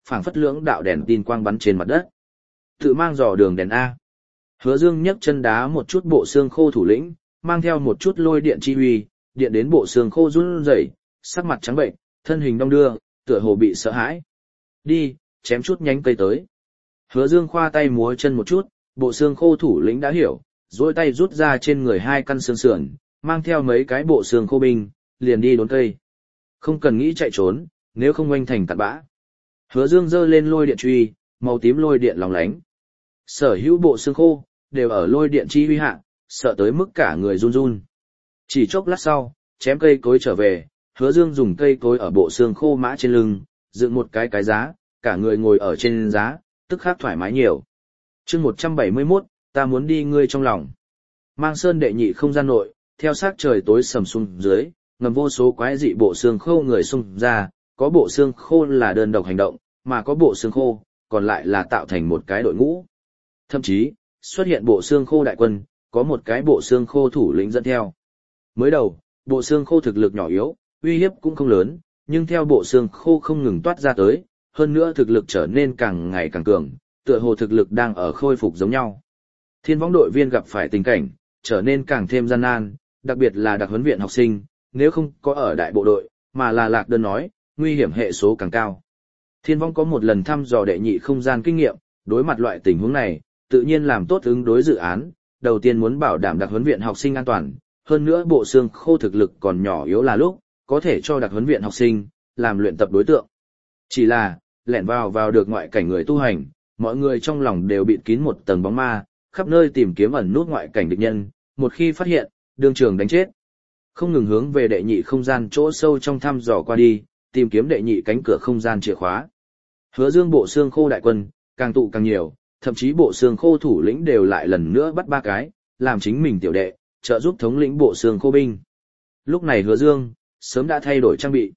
phảng phất lưỡng đạo đèn tin quang bắn trên mặt đất. Tự mang dò đường đèn A. Hứa Dương nhấc chân đá một chút bộ xương khô thủ lĩnh, mang theo một chút lôi điện chi huy, điện đến bộ xương khô run rẩy, sắc mặt trắng bệnh, thân hình đong đưa, tựa hồ bị sợ hãi. Đi, chém chút nhánh cây tới. Hứa Dương khoa tay múa chân một chút, bộ xương khô thủ lĩnh đã hiểu, duỗi tay rút ra trên người hai căn xương sườn, mang theo mấy cái bộ xương khô binh, liền đi đốn cây. Không cần nghĩ chạy trốn, nếu không oanh thành tạt bã. Hứa Dương giơ lên lôi điện truy, màu tím lôi điện lóng lánh. Sở hữu bộ xương khô đều ở lôi điện chi huy hạ, sợ tới mức cả người run run. Chỉ chốc lát sau, chém cây cối trở về, Hứa Dương dùng cây cối ở bộ xương khô mã trên lưng, dựng một cái cái giá, cả người ngồi ở trên giá, tức khắc thoải mái nhiều. Chương một trăm bảy mươi mốt, ta muốn đi ngươi trong lòng. Mang sơn đệ nhị không gian nội, theo sát trời tối sầm xuống dưới, ngầm vô số quái dị bộ xương khô người xung ra, có bộ xương khô là đơn độc hành động, mà có bộ xương khô, còn lại là tạo thành một cái đội ngũ. Thậm chí, xuất hiện bộ xương khô đại quân, có một cái bộ xương khô thủ lĩnh dẫn theo. Mới đầu, bộ xương khô thực lực nhỏ yếu, uy hiếp cũng không lớn, nhưng theo bộ xương khô không ngừng toát ra tới, hơn nữa thực lực trở nên càng ngày càng cường, tựa hồ thực lực đang ở khôi phục giống nhau. Thiên võng đội viên gặp phải tình cảnh, trở nên càng thêm gian nan, đặc biệt là đặc huấn viện học sinh, nếu không có ở đại bộ đội, mà là lạc đơn nói, nguy hiểm hệ số càng cao. Thiên võng có một lần thăm dò đệ nhị không gian kinh nghiệm, đối mặt loại tình huống này, tự nhiên làm tốt ứng đối dự án, đầu tiên muốn bảo đảm đặc huấn viện học sinh an toàn, hơn nữa bộ xương khô thực lực còn nhỏ yếu là lúc, có thể cho đặc huấn viện học sinh, làm luyện tập đối tượng. Chỉ là, lẻn vào vào được ngoại cảnh người tu hành, mọi người trong lòng đều bịt kín một tầng bóng ma, khắp nơi tìm kiếm ẩn nút ngoại cảnh địch nhân, một khi phát hiện, đương trường đánh chết. Không ngừng hướng về đệ nhị không gian chỗ sâu trong thăm dò qua đi, tìm kiếm đệ nhị cánh cửa không gian chìa khóa. Hứa Dương bộ xương khô đại quân, càng tụ càng nhiều, thậm chí bộ xương khô thủ lĩnh đều lại lần nữa bắt ba cái, làm chính mình tiểu đệ, trợ giúp thống lĩnh bộ xương khô binh. Lúc này Hứa Dương, sớm đã thay đổi trang bị.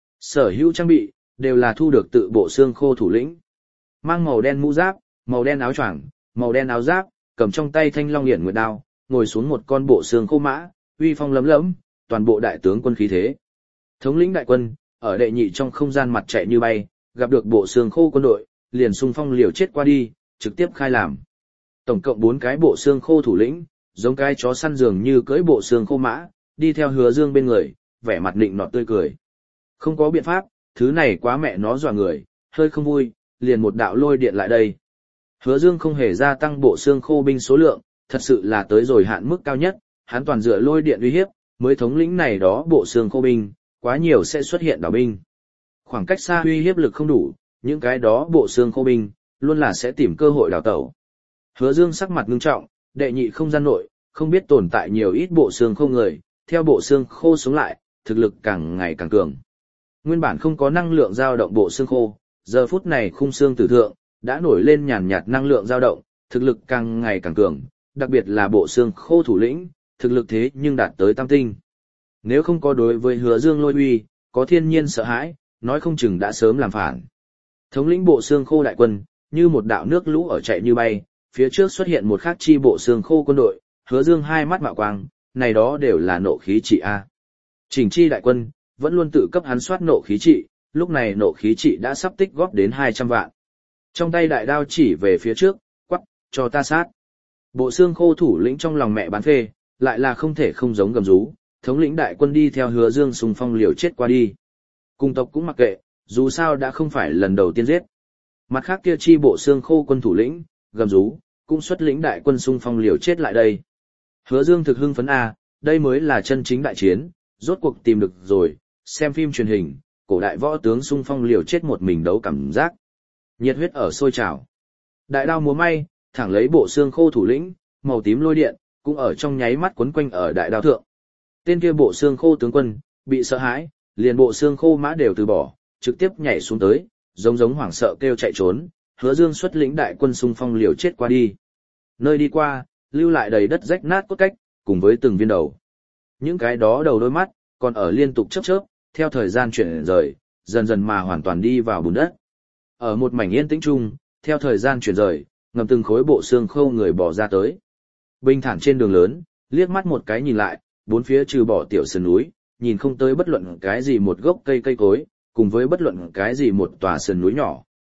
Sở hữu trang bị, đều là thu được tự bộ xương khô thủ lĩnh. Mang màu đen mũ giáp, màu đen áo choàng, màu đen áo giáp, cầm trong tay thanh long hiển nguyệt đao, ngồi xuống một con bộ xương khô mã, uy phong lấm lẫm, toàn bộ đại tướng quân khí thế. Thống lĩnh đại quân, ở đệ nhị trong không gian mặt chạy như bay, gặp được bộ xương khô quân đội, liền xung phong liều chết qua đi, trực tiếp khai làm. Tổng cộng bốn cái bộ xương khô thủ lĩnh, giống cái chó săn dường như cưỡi bộ xương khô mã, đi theo Hứa Dương bên người, vẻ mặt nịnh nọt tươi cười. Không có biện pháp, thứ này quá mẹ nó dọa người, hơi không vui, liền một đạo lôi điện lại đây. Hứa Dương không hề gia tăng bộ xương khô binh số lượng, thật sự là tới rồi hạn mức cao nhất, hắn toàn dựa lôi điện uy hiếp, mới thống lĩnh này đó bộ xương khô binh, quá nhiều sẽ xuất hiện đảo binh. Khoảng cách xa uy hiếp lực không đủ, những cái đó bộ xương khô binh, luôn là sẽ tìm cơ hội đào tẩu. Hứa Dương sắc mặt ngưng trọng, đệ nhị không gian nội, không biết tồn tại nhiều ít bộ xương khô người, theo bộ xương khô sống lại, thực lực càng ngày càng cường. Nguyên bản không có năng lượng dao động bộ xương khô, giờ phút này khung xương tử thượng, đã nổi lên nhàn nhạt năng lượng dao động, thực lực càng ngày càng cường, đặc biệt là bộ xương khô thủ lĩnh, thực lực thế nhưng đạt tới tam tinh. Nếu không có đối với Hứa Dương lôi uy, có thiên nhiên sợ hãi, nói không chừng đã sớm làm phản. Thống lĩnh bộ xương khô đại quân, như một đạo nước lũ ở chạy như bay, phía trước xuất hiện một khắc chi bộ xương khô quân đội, Hứa Dương hai mắt mạo quang, này đó đều là nộ khí trị A. Chỉnh chi đại quân, vẫn luôn tự cấp hắn soát nộ khí trị, lúc này nộ khí trị đã sắp tích góp đến hai trăm vạn. Trong tay đại đao chỉ về phía trước, quắc, cho ta sát. Bộ xương khô thủ lĩnh trong lòng mẹ bán phê, lại là không thể không giống gầm rú, thống lĩnh đại quân đi theo Hứa Dương xung phong liều chết qua đi. Cùng tộc cũng mặc kệ, dù sao đã không phải lần đầu tiên giết. Mặt khác kia chi bộ xương khô quân thủ lĩnh, gầm rú, cũng xuất lĩnh đại quân xung phong liều chết lại đây. Hứa Dương thực hưng phấn a, đây mới là chân chính đại chiến, rốt cuộc tìm được rồi, xem phim truyền hình, cổ đại võ tướng xung phong liều chết một mình đấu cảm giác. Nhiệt huyết ở sôi trào. Đại đao múa may, thẳng lấy bộ xương khô thủ lĩnh, màu tím lôi điện, cũng ở trong nháy mắt quấn quanh ở đại đao thượng. Tên kia bộ xương khô tướng quân, bị sợ hãi, liền bộ xương khô mã đều từ bỏ, trực tiếp nhảy xuống tới, giống giống hoảng sợ kêu chạy trốn, Hứa Dương xuất lĩnh đại quân xung phong liều chết qua đi. Nơi đi qua, lưu lại đầy đất rách nát cốt cách, cùng với từng viên đầu. Những cái đó đầu đôi mắt, còn ở liên tục chớp chớp, theo thời gian chuyển rời, dần dần mà hoàn toàn đi vào bùn đất. Ở một mảnh yên tĩnh chung, theo thời gian chuyển rời, ngầm từng khối bộ xương khô người bỏ ra tới. Bình thản trên đường lớn, liếc mắt một cái nhìn lại, bốn phía trừ bỏ tiểu sườn núi, nhìn không tới bất luận cái gì một gốc cây cây cối, cùng với bất luận cái gì một tòa sườn núi nhỏ.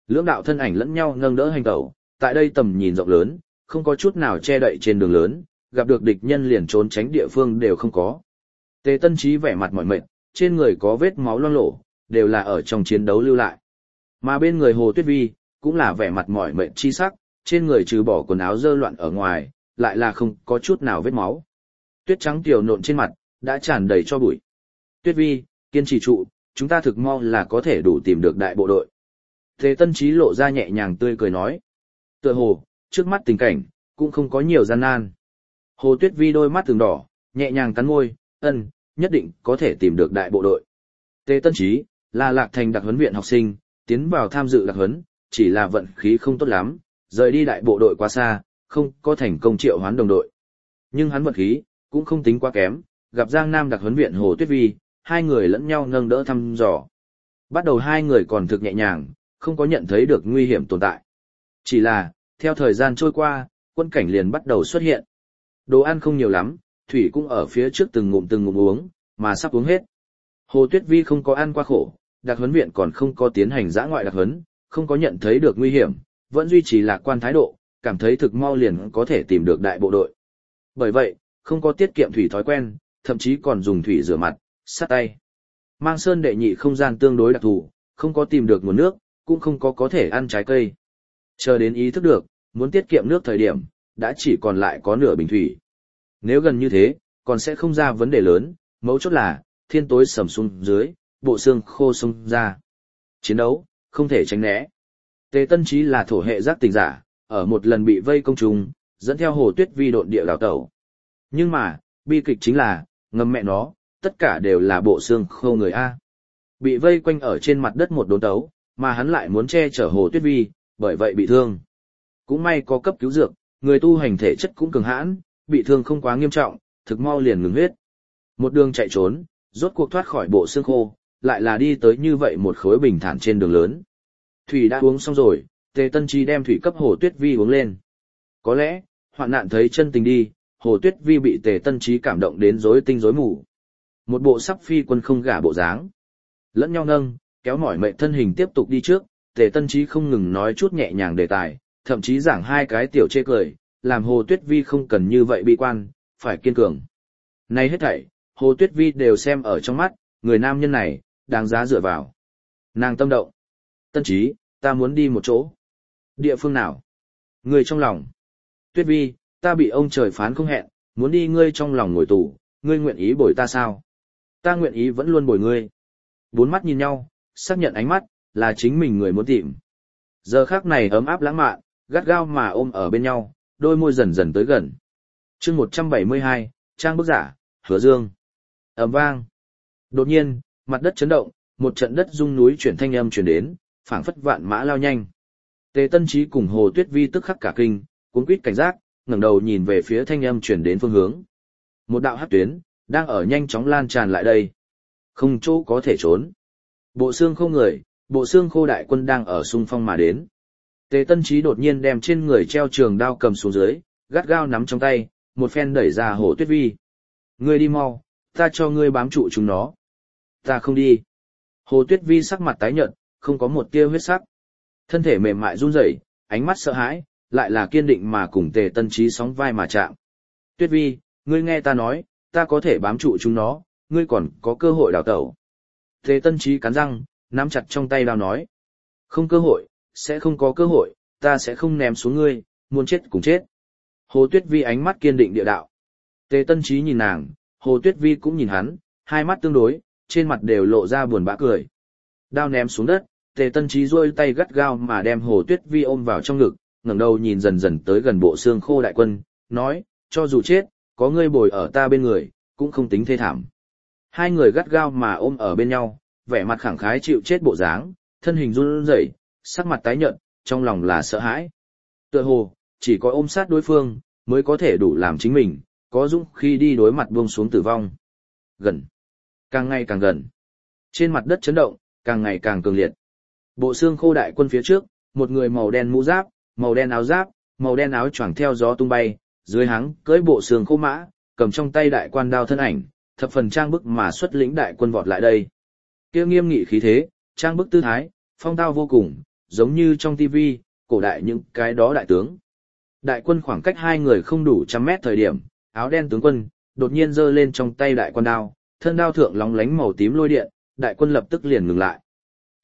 Lưỡng đạo thân ảnh lẫn nhau nâng đỡ hành tẩu, tại đây tầm nhìn rộng lớn, không có chút nào che đậy trên đường lớn, gặp được địch nhân liền trốn tránh địa phương đều không có. Tề Tân Chí vẻ mặt mỏi mệt, trên người có vết máu loang lổ, đều là ở trong chiến đấu lưu lại. Mà bên người Hồ Tuyết Vi, cũng là vẻ mặt mỏi mệt chi sắc, trên người trừ bỏ quần áo dơ loạn ở ngoài, lại là không có chút nào vết máu. Tuyết trắng tiểu nộn trên mặt, đã tràn đầy cho bụi. Tuyết Vi, kiên trì trụ, chúng ta thực mau là có thể đủ tìm được đại bộ đội. Tề Tân Chí lộ ra nhẹ nhàng tươi cười nói. Tựa hồ, trước mắt tình cảnh, cũng không có nhiều gian nan. Hồ Tuyết Vi đôi mắt thường đỏ, nhẹ nhàng cắn môi, ân, nhất định có thể tìm được đại bộ đội. Tề Tân Chí, là Lạc Thành đặc huấn viện học sinh, tiến vào tham dự đặc huấn, chỉ là vận khí không tốt lắm, rời đi đại bộ đội quá xa, không có thành công triệu hoán đồng đội. Nhưng hắn vận khí, cũng không tính quá kém, gặp Giang Nam đặc huấn viện Hồ Tuyết Vi, hai người lẫn nhau nâng đỡ thăm dò. Bắt đầu hai người còn thực nhẹ nhàng, không có nhận thấy được nguy hiểm tồn tại. Chỉ là, theo thời gian trôi qua, quân cảnh liền bắt đầu xuất hiện. Đồ ăn không nhiều lắm, thủy cũng ở phía trước từng ngụm từng ngụm uống, mà sắp uống hết. Hồ Tuyết Vi không có ăn qua khổ, đặc huấn viện còn không có tiến hành dã ngoại đặc huấn, không có nhận thấy được nguy hiểm, vẫn duy trì lạc quan thái độ, cảm thấy thực mau liền có thể tìm được đại bộ đội. Bởi vậy, không có tiết kiệm thủy thói quen, thậm chí còn dùng thủy rửa mặt, sát tay. Mang sơn đệ nhị không gian tương đối đặc thù, không có tìm được nguồn nước, cũng không có có thể ăn trái cây. Chờ đến ý thức được, muốn tiết kiệm nước thời điểm, đã chỉ còn lại có nửa bình thủy. Nếu gần như thế, còn sẽ không ra vấn đề lớn, mấu chốt là, thiên tối sầm xuống dưới, bộ xương khô xông ra. Chiến đấu, không thể tránh né. Tề Tân Chí là thổ hệ giác tình giả, ở một lần bị vây công trùng, dẫn theo Hồ Tuyết Vi độn địa đào tẩu. Nhưng mà, bi kịch chính là, ngầm mẹ nó, tất cả đều là bộ xương khô người A. Bị vây quanh ở trên mặt đất một đốn tấu, mà hắn lại muốn che chở Hồ Tuyết Vi, bởi vậy bị thương. Cũng may có cấp cứu dược, người tu hành thể chất cũng cường hãn, bị thương không quá nghiêm trọng, thực mau liền ngừng huyết. Một đường chạy trốn, rốt cuộc thoát khỏi bộ xương khô, lại là đi tới như vậy một khối bình thản trên đường lớn. Thủy đã uống xong rồi, Tề Tân Chí đem thủy cấp Hồ Tuyết Vi uống lên. Có lẽ, hoạn nạn thấy chân tình đi, Hồ Tuyết Vi bị Tề Tân Chí cảm động đến rối tinh rối mù. Một bộ sắp phi quân không gả bộ dáng. Lẫn nhau nâng, kéo mỏi mệt thân hình tiếp tục đi trước, Tề Tân Chí không ngừng nói chút nhẹ nhàng đề tài, thậm chí giảng hai cái tiểu chê cười, làm Hồ Tuyết Vi không cần như vậy bi quan, phải kiên cường. Này hết thảy, Hồ Tuyết Vi đều xem ở trong mắt, người nam nhân này, đáng giá dựa vào. Nàng tâm động. Tân Chí, ta muốn đi một chỗ. Địa phương nào? Người trong lòng. Tuyết Vi, ta bị ông trời phán không hẹn, muốn đi ngươi trong lòng ngồi tù, ngươi nguyện ý bồi ta sao? Ta nguyện ý vẫn luôn bồi ngươi. Bốn mắt nhìn nhau, xác nhận ánh mắt, là chính mình người muốn tìm. Giờ khắc này ấm áp lãng mạn, gắt gao mà ôm ở bên nhau, đôi môi dần dần tới gần. Chương một trăm bảy mươi hai, trang bức giả, Hứa Dương. Ầm vang. Đột nhiên, mặt đất chấn động, một trận đất rung núi chuyển thanh âm truyền đến, phảng phất vạn mã lao nhanh. Tề Tân Chí cùng Hồ Tuyết Vi tức khắc cả kinh, cuống quýt cảnh giác, ngẩng đầu nhìn về phía thanh âm truyền đến phương hướng. Một đạo hắc tuyến đang ở nhanh chóng lan tràn lại đây. Không chỗ có thể trốn. Bộ xương khô người, bộ xương khô đại quân đang ở xung phong mà đến. Tề Tân Chí đột nhiên đem trên người treo trường đao cầm xuống dưới, gắt gao nắm trong tay, một phen đẩy ra Hồ Tuyết Vi. Ngươi đi mau, ta cho ngươi bám trụ chúng nó. Ta không đi. Hồ Tuyết Vi sắc mặt tái nhợt, không có một tia huyết sắc. Thân thể mềm mại run rẩy, ánh mắt sợ hãi, lại là kiên định mà cùng Tề Tân Chí sóng vai mà chạm. Tuyết Vi, ngươi nghe ta nói, ta có thể bám trụ chúng nó, ngươi còn có cơ hội đào tẩu. Tề Tân Chí cắn răng, nắm chặt trong tay đao nói. Không cơ hội, sẽ không có cơ hội, ta sẽ không ném xuống ngươi, muốn chết cùng chết. Hồ Tuyết Vi ánh mắt kiên định địa đạo. Tề Tân Chí nhìn nàng, Hồ Tuyết Vi cũng nhìn hắn, hai mắt tương đối, trên mặt đều lộ ra buồn bã cười. Đao ném xuống đất, Tề Tân Chí duỗi tay gắt gao mà đem Hồ Tuyết Vi ôm vào trong ngực, ngẩng đầu nhìn dần dần tới gần bộ xương khô đại quân, nói, cho dù chết, có ngươi bồi ở ta bên người, cũng không tính thê thảm. Hai người gắt gao mà ôm ở bên nhau, vẻ mặt khẳng khái chịu chết bộ dáng, thân hình run rẩy, sắc mặt tái nhợt, trong lòng là sợ hãi. Tựa hồ, chỉ có ôm sát đối phương, mới có thể đủ làm chính mình, có dũng khi đi đối mặt buông xuống tử vong. Gần. Càng ngày càng gần. Trên mặt đất chấn động, càng ngày càng cường liệt. Bộ xương khô đại quân phía trước, một người màu đen mũ giáp, màu đen áo giáp, màu đen áo choàng theo gió tung bay, dưới háng cưỡi bộ xương khô mã, cầm trong tay đại quan đao thân ảnh, thập phần trang bức mà xuất lĩnh đại quân vọt lại đây. Kia nghiêm nghị khí thế, trang bức tư thái, phong tao vô cùng, giống như trong tivi, cổ đại những cái đó đại tướng. Đại quân khoảng cách hai người không đủ trăm mét thời điểm, áo đen tướng quân, đột nhiên giơ lên trong tay đại quan đao, thân đao thượng lóng lánh màu tím lôi điện, đại quân lập tức liền ngừng lại. T.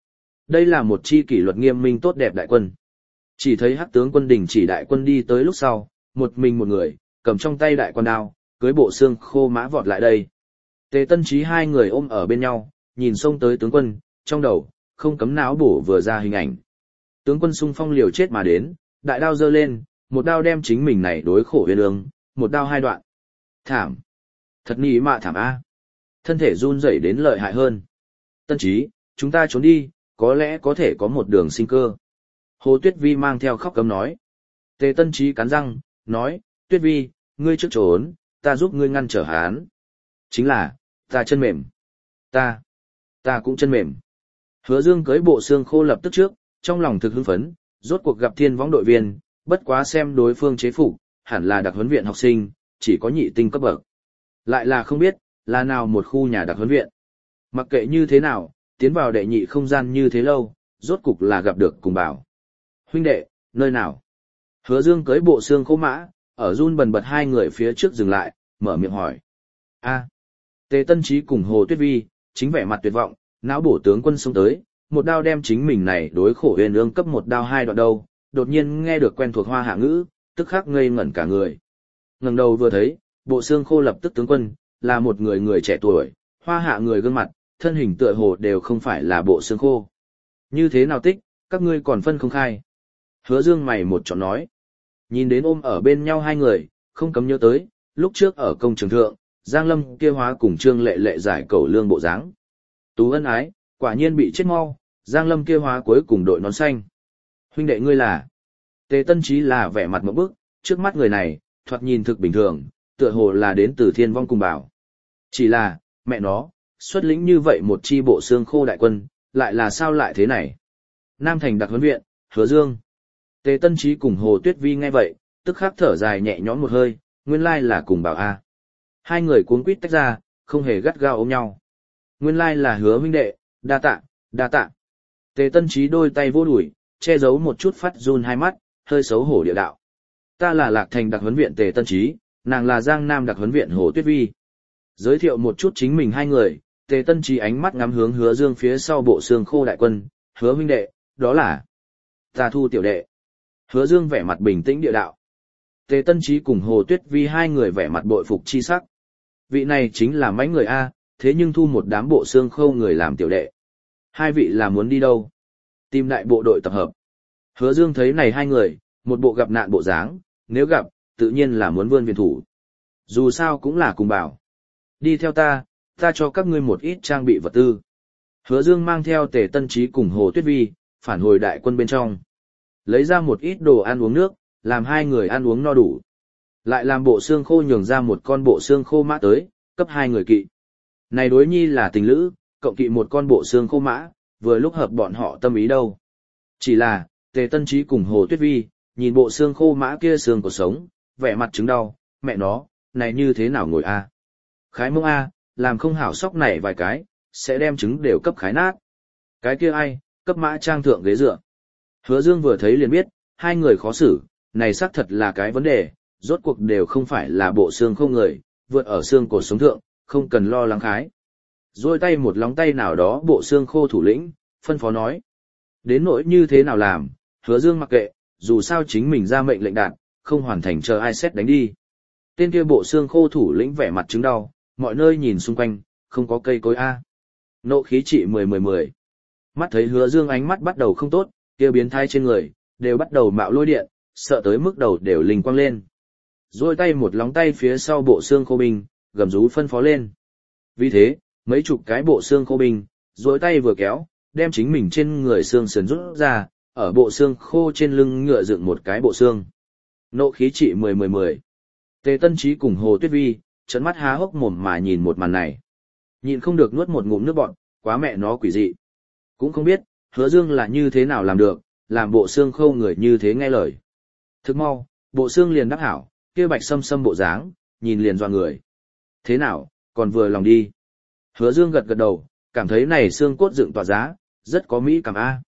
Đây là một chi kỷ luật nghiêm minh tốt đẹp đại quân. Chỉ thấy hắc tướng quân đình chỉ đại quân đi tới lúc sau, một mình một người, cầm trong tay đại quan đao, cưới bộ xương khô mã vọt lại đây. Tề Tân Chí hai người ôm ở bên nhau, nhìn xông tới tướng quân, trong đầu, không cấm não bổ vừa ra hình ảnh. Tướng quân xung phong liều chết mà đến, đại đao giơ lên, một đao đem chính mình này đối khổ huyền ương, một đao hai đoạn. Thảm. Thật nỉ mạ thảm A. Thân thể run rẩy đến lợi hại hơn. Tân Chí, chúng ta trốn đi, có lẽ có thể có một đường sinh cơ. Hồ Tuyết Vi mang theo khóc cấm nói. Tề Tân Chí cắn răng, nói, Tuyết Vi, ngươi trước trốn, ta giúp ngươi ngăn trở hắn. Chính là, ta chân mềm. Ta, ta cũng chân mềm. Hứa Dương cưới bộ xương khô lập tức trước, trong lòng thực hưng phấn, rốt cuộc gặp thiên võng đội viên, bất quá xem đối phương chế phục, hẳn là đặc huấn viện học sinh, chỉ có nhị tinh cấp bậc. Lại là không biết, là nào một khu nhà đặc huấn viện. Mặc kệ như thế nào, tiến vào đệ nhị không gian như thế lâu, rốt cục là gặp được cùng bảo. Huynh đệ, nơi nào? Hứa Dương cưới bộ xương khô mã, ở run bần bật hai người phía trước dừng lại, mở miệng hỏi. A. Tề Tân Chí cùng Hồ Tuyết Vi, chính vẻ mặt tuyệt vọng, não bổ tướng quân xông tới, một đao đem chính mình này đối khổ huyền ương cấp một đao hai đoạn đầu, đột nhiên nghe được quen thuộc hoa hạ ngữ, tức khắc ngây ngẩn cả người. Ngẩng đầu vừa thấy, bộ xương khô lập tức tướng quân, là một người người trẻ tuổi, hoa hạ người gương mặt, thân hình tựa hồ đều không phải là bộ xương khô. Như thế nào tích, các ngươi còn phân không khai. Hứa Dương mày một chọn nói. Nhìn đến ôm ở bên nhau hai người, không cấm nhớ tới, lúc trước ở công trường thượng, Giang Lâm kia hóa cùng Trương Lệ Lệ giải cầu lương bộ dáng. Tú ân ái, quả nhiên bị chết mau, Giang Lâm kia hóa cuối cùng đội nón xanh. Huynh đệ ngươi là? Tề Tân Chí là vẻ mặt ngộp bức, trước mắt người này, thoạt nhìn thực bình thường, tựa hồ là đến từ thiên vong cùng bảo. Chỉ là, mẹ nó, xuất lĩnh như vậy một chi bộ xương khô đại quân, lại là sao lại thế này? Nam Thành đặc huấn viện, Hứa Dương. Tề Tân Chí cùng Hồ Tuyết Vi nghe vậy, tức khắc thở dài nhẹ nhõm một hơi, nguyên lai là cùng bảo A. Hai người cuống quýt tách ra, không hề gắt gao ôm nhau. Nguyên lai là Hứa huynh đệ, đa tạ, đa tạ. Tề Tân Chí đôi tay vô đuổi, che giấu một chút phát run hai mắt, hơi xấu hổ địa đạo. Ta là Lạc Thành đặc huấn viện Tề Tân Chí, nàng là Giang Nam đặc huấn viện Hồ Tuyết Vi. Giới thiệu một chút chính mình hai người, Tề Tân Chí ánh mắt ngắm hướng Hứa Dương phía sau bộ xương khô đại quân, Hứa huynh đệ, đó là ta thu tiểu đệ. Hứa Dương vẻ mặt bình tĩnh địa đạo. Tề Tân Chí cùng Hồ Tuyết Vi hai người vẻ mặt bội phục chi sắc. Vị này chính là mấy người A, thế nhưng thu một đám bộ xương khô người làm tiểu đệ. Hai vị là muốn đi đâu? Tìm đại bộ đội tập hợp. Hứa Dương thấy này hai người, một bộ gặp nạn bộ dáng, nếu gặp, tự nhiên là muốn vươn viện thủ. Dù sao cũng là cùng bảo. Đi theo ta, ta cho các ngươi một ít trang bị vật tư. Hứa Dương mang theo Tề Tân Chí cùng Hồ Tuyết Vi, phản hồi đại quân bên trong. Lấy ra một ít đồ ăn uống nước, làm hai người ăn uống no đủ. Lại làm bộ xương khô nhường ra một con bộ xương khô mã tới, cấp hai người kỵ. Này đối nhi là tình lữ, cộng kỵ một con bộ xương khô mã, vừa lúc hợp bọn họ tâm ý đâu. Chỉ là, Tề Tân Chí cùng Hồ Tuyết Vi, nhìn bộ xương khô mã kia xương của sống, vẻ mặt chứng đau, mẹ nó, này như thế nào ngồi a? Khái mông a, làm không hảo sóc này vài cái, sẽ đem trứng đều cấp khái nát. Cái kia ai, cấp mã trang thượng ghế dựa. Hứa Dương vừa thấy liền biết, hai người khó xử, này xác thật là cái vấn đề, rốt cuộc đều không phải là bộ xương không người, vượt ở xương cổ sống thượng, không cần lo lắng khái. Rồi tay một lóng tay nào đó bộ xương khô thủ lĩnh, phân phó nói. Đến nỗi như thế nào làm, Hứa Dương mặc kệ, dù sao chính mình ra mệnh lệnh đạt, không hoàn thành chờ ai xét đánh đi. Tên kia bộ xương khô thủ lĩnh vẻ mặt chứng đau, mọi nơi nhìn xung quanh, không có cây cối a. Nộ khí trị mười mười mười. Mắt thấy Hứa Dương ánh mắt bắt đầu không tốt, kia biến thái trên người, đều bắt đầu mạo lôi điện, sợ tới mức đầu đều linh quang lên. Rồi tay một lóng tay phía sau bộ xương khô binh, gầm rú phân phó lên. Vì thế, mấy chục cái bộ xương khô binh, rồi tay vừa kéo, đem chính mình trên người xương sườn rút ra, ở bộ xương khô trên lưng ngựa dựng một cái bộ xương. Nộ khí trị mười mười mười. Tề Tân Chí cùng Hồ Tuyết Vi, trợn mắt há hốc mồm mà nhìn một màn này. Nhìn không được nuốt một ngụm nước bọt, quá mẹ nó quỷ dị. Cũng không biết, Hứa Dương là như thế nào làm được, làm bộ xương khô người như thế nghe lời. Thức mau, bộ xương liền đắc hảo, kia bạch sâm sâm bộ dáng, nhìn liền doa người. Thế nào, còn vừa lòng đi. Hứa Dương gật gật đầu, cảm thấy này xương cốt dựng tỏa giá, rất có mỹ cảm a.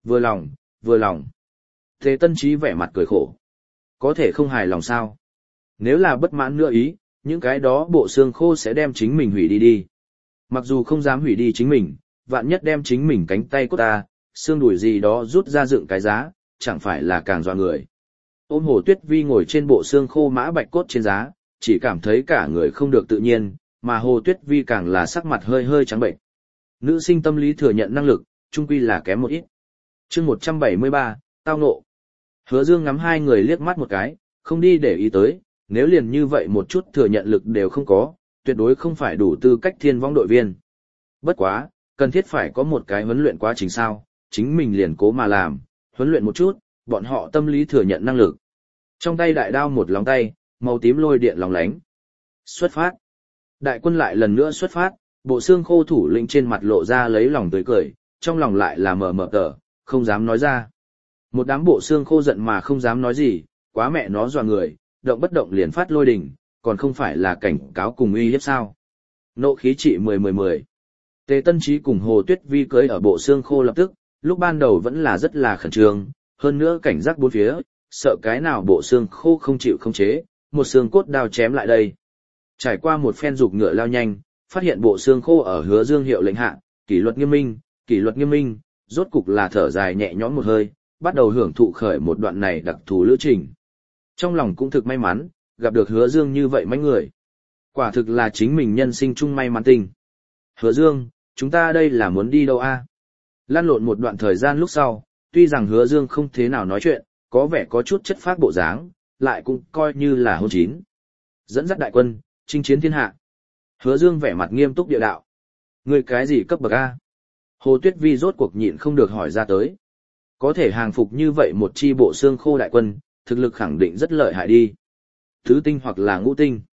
Vừa lòng, vừa lòng. Tề Tân Chí vẻ mặt cười khổ. Có thể không hài lòng sao? Nếu là bất mãn nữa ý, những cái đó bộ xương khô sẽ đem chính mình hủy đi đi. Mặc dù không dám hủy đi chính mình, vạn nhất đem chính mình cánh tay cốt ta, xương đùi gì đó rút ra dựng cái giá, chẳng phải là càng dọa người. Ôm Hồ Tuyết Vi ngồi trên bộ xương khô mã bạch cốt trên giá, chỉ cảm thấy cả người không được tự nhiên, mà Hồ Tuyết Vi càng là sắc mặt hơi hơi trắng bệnh. Nữ sinh tâm lý thừa nhận năng lực, chung quy là kém một ít. Chương một trăm bảy mươi ba, tao nộ. Hứa Dương ngắm hai người liếc mắt một cái, không đi để ý tới, nếu liền như vậy một chút thừa nhận lực đều không có, tuyệt đối không phải đủ tư cách thiên vong đội viên. Bất quá, cần thiết phải có một cái huấn luyện quá trình sao, chính mình liền cố mà làm, huấn luyện một chút, bọn họ tâm lý thừa nhận năng lực. Trong tay đại đao một lòng tay, màu tím lôi điện lóng lánh. Xuất phát. Đại quân lại lần nữa xuất phát, bộ xương khô thủ lĩnh trên mặt lộ ra lấy lòng tươi cười, trong lòng lại là mờ mờ tờ, không dám nói ra. Một đám bộ xương khô giận mà không dám nói gì, quá mẹ nó dọa người, động bất động liền phát lôi đỉnh, còn không phải là cảnh cáo cùng uy hiếp sao. Nộ khí trị mười mười mười. Tề Tân Chí cùng Hồ Tuyết Vi cưới ở bộ xương khô lập tức, lúc ban đầu vẫn là rất là khẩn trương, hơn nữa cảnh giác bốn phía, sợ cái nào bộ xương khô không chịu khống chế, một xương cốt đao chém lại đây. Trải qua một phen dục ngựa lao nhanh, phát hiện bộ xương khô ở Hứa Dương hiệu lệnh hạ, kỷ luật nghiêm minh, kỷ luật nghiêm minh, rốt cục là thở dài nhẹ nhõm một hơi, bắt đầu hưởng thụ khởi một đoạn này đặc thù lữ trình. Trong lòng cũng thực may mắn, gặp được Hứa Dương như vậy mấy người. Quả thực là chính mình nhân sinh chung may mắn tình. Hứa Dương, chúng ta đây là muốn đi đâu a? Lan lộn một đoạn thời gian lúc sau, tuy rằng Hứa Dương không thế nào nói chuyện, có vẻ có chút chất phác bộ dáng, lại cũng coi như là hôn chín. Dẫn dắt đại quân, chinh chiến thiên hạ. Hứa Dương vẻ mặt nghiêm túc địa đạo. Người cái gì cấp bậc A? Hồ Tuyết Vi rốt cuộc nhịn không được hỏi ra tới. Có thể hàng phục như vậy một chi bộ xương khô đại quân, thực lực khẳng định rất lợi hại đi. Thứ tinh hoặc là ngũ tinh.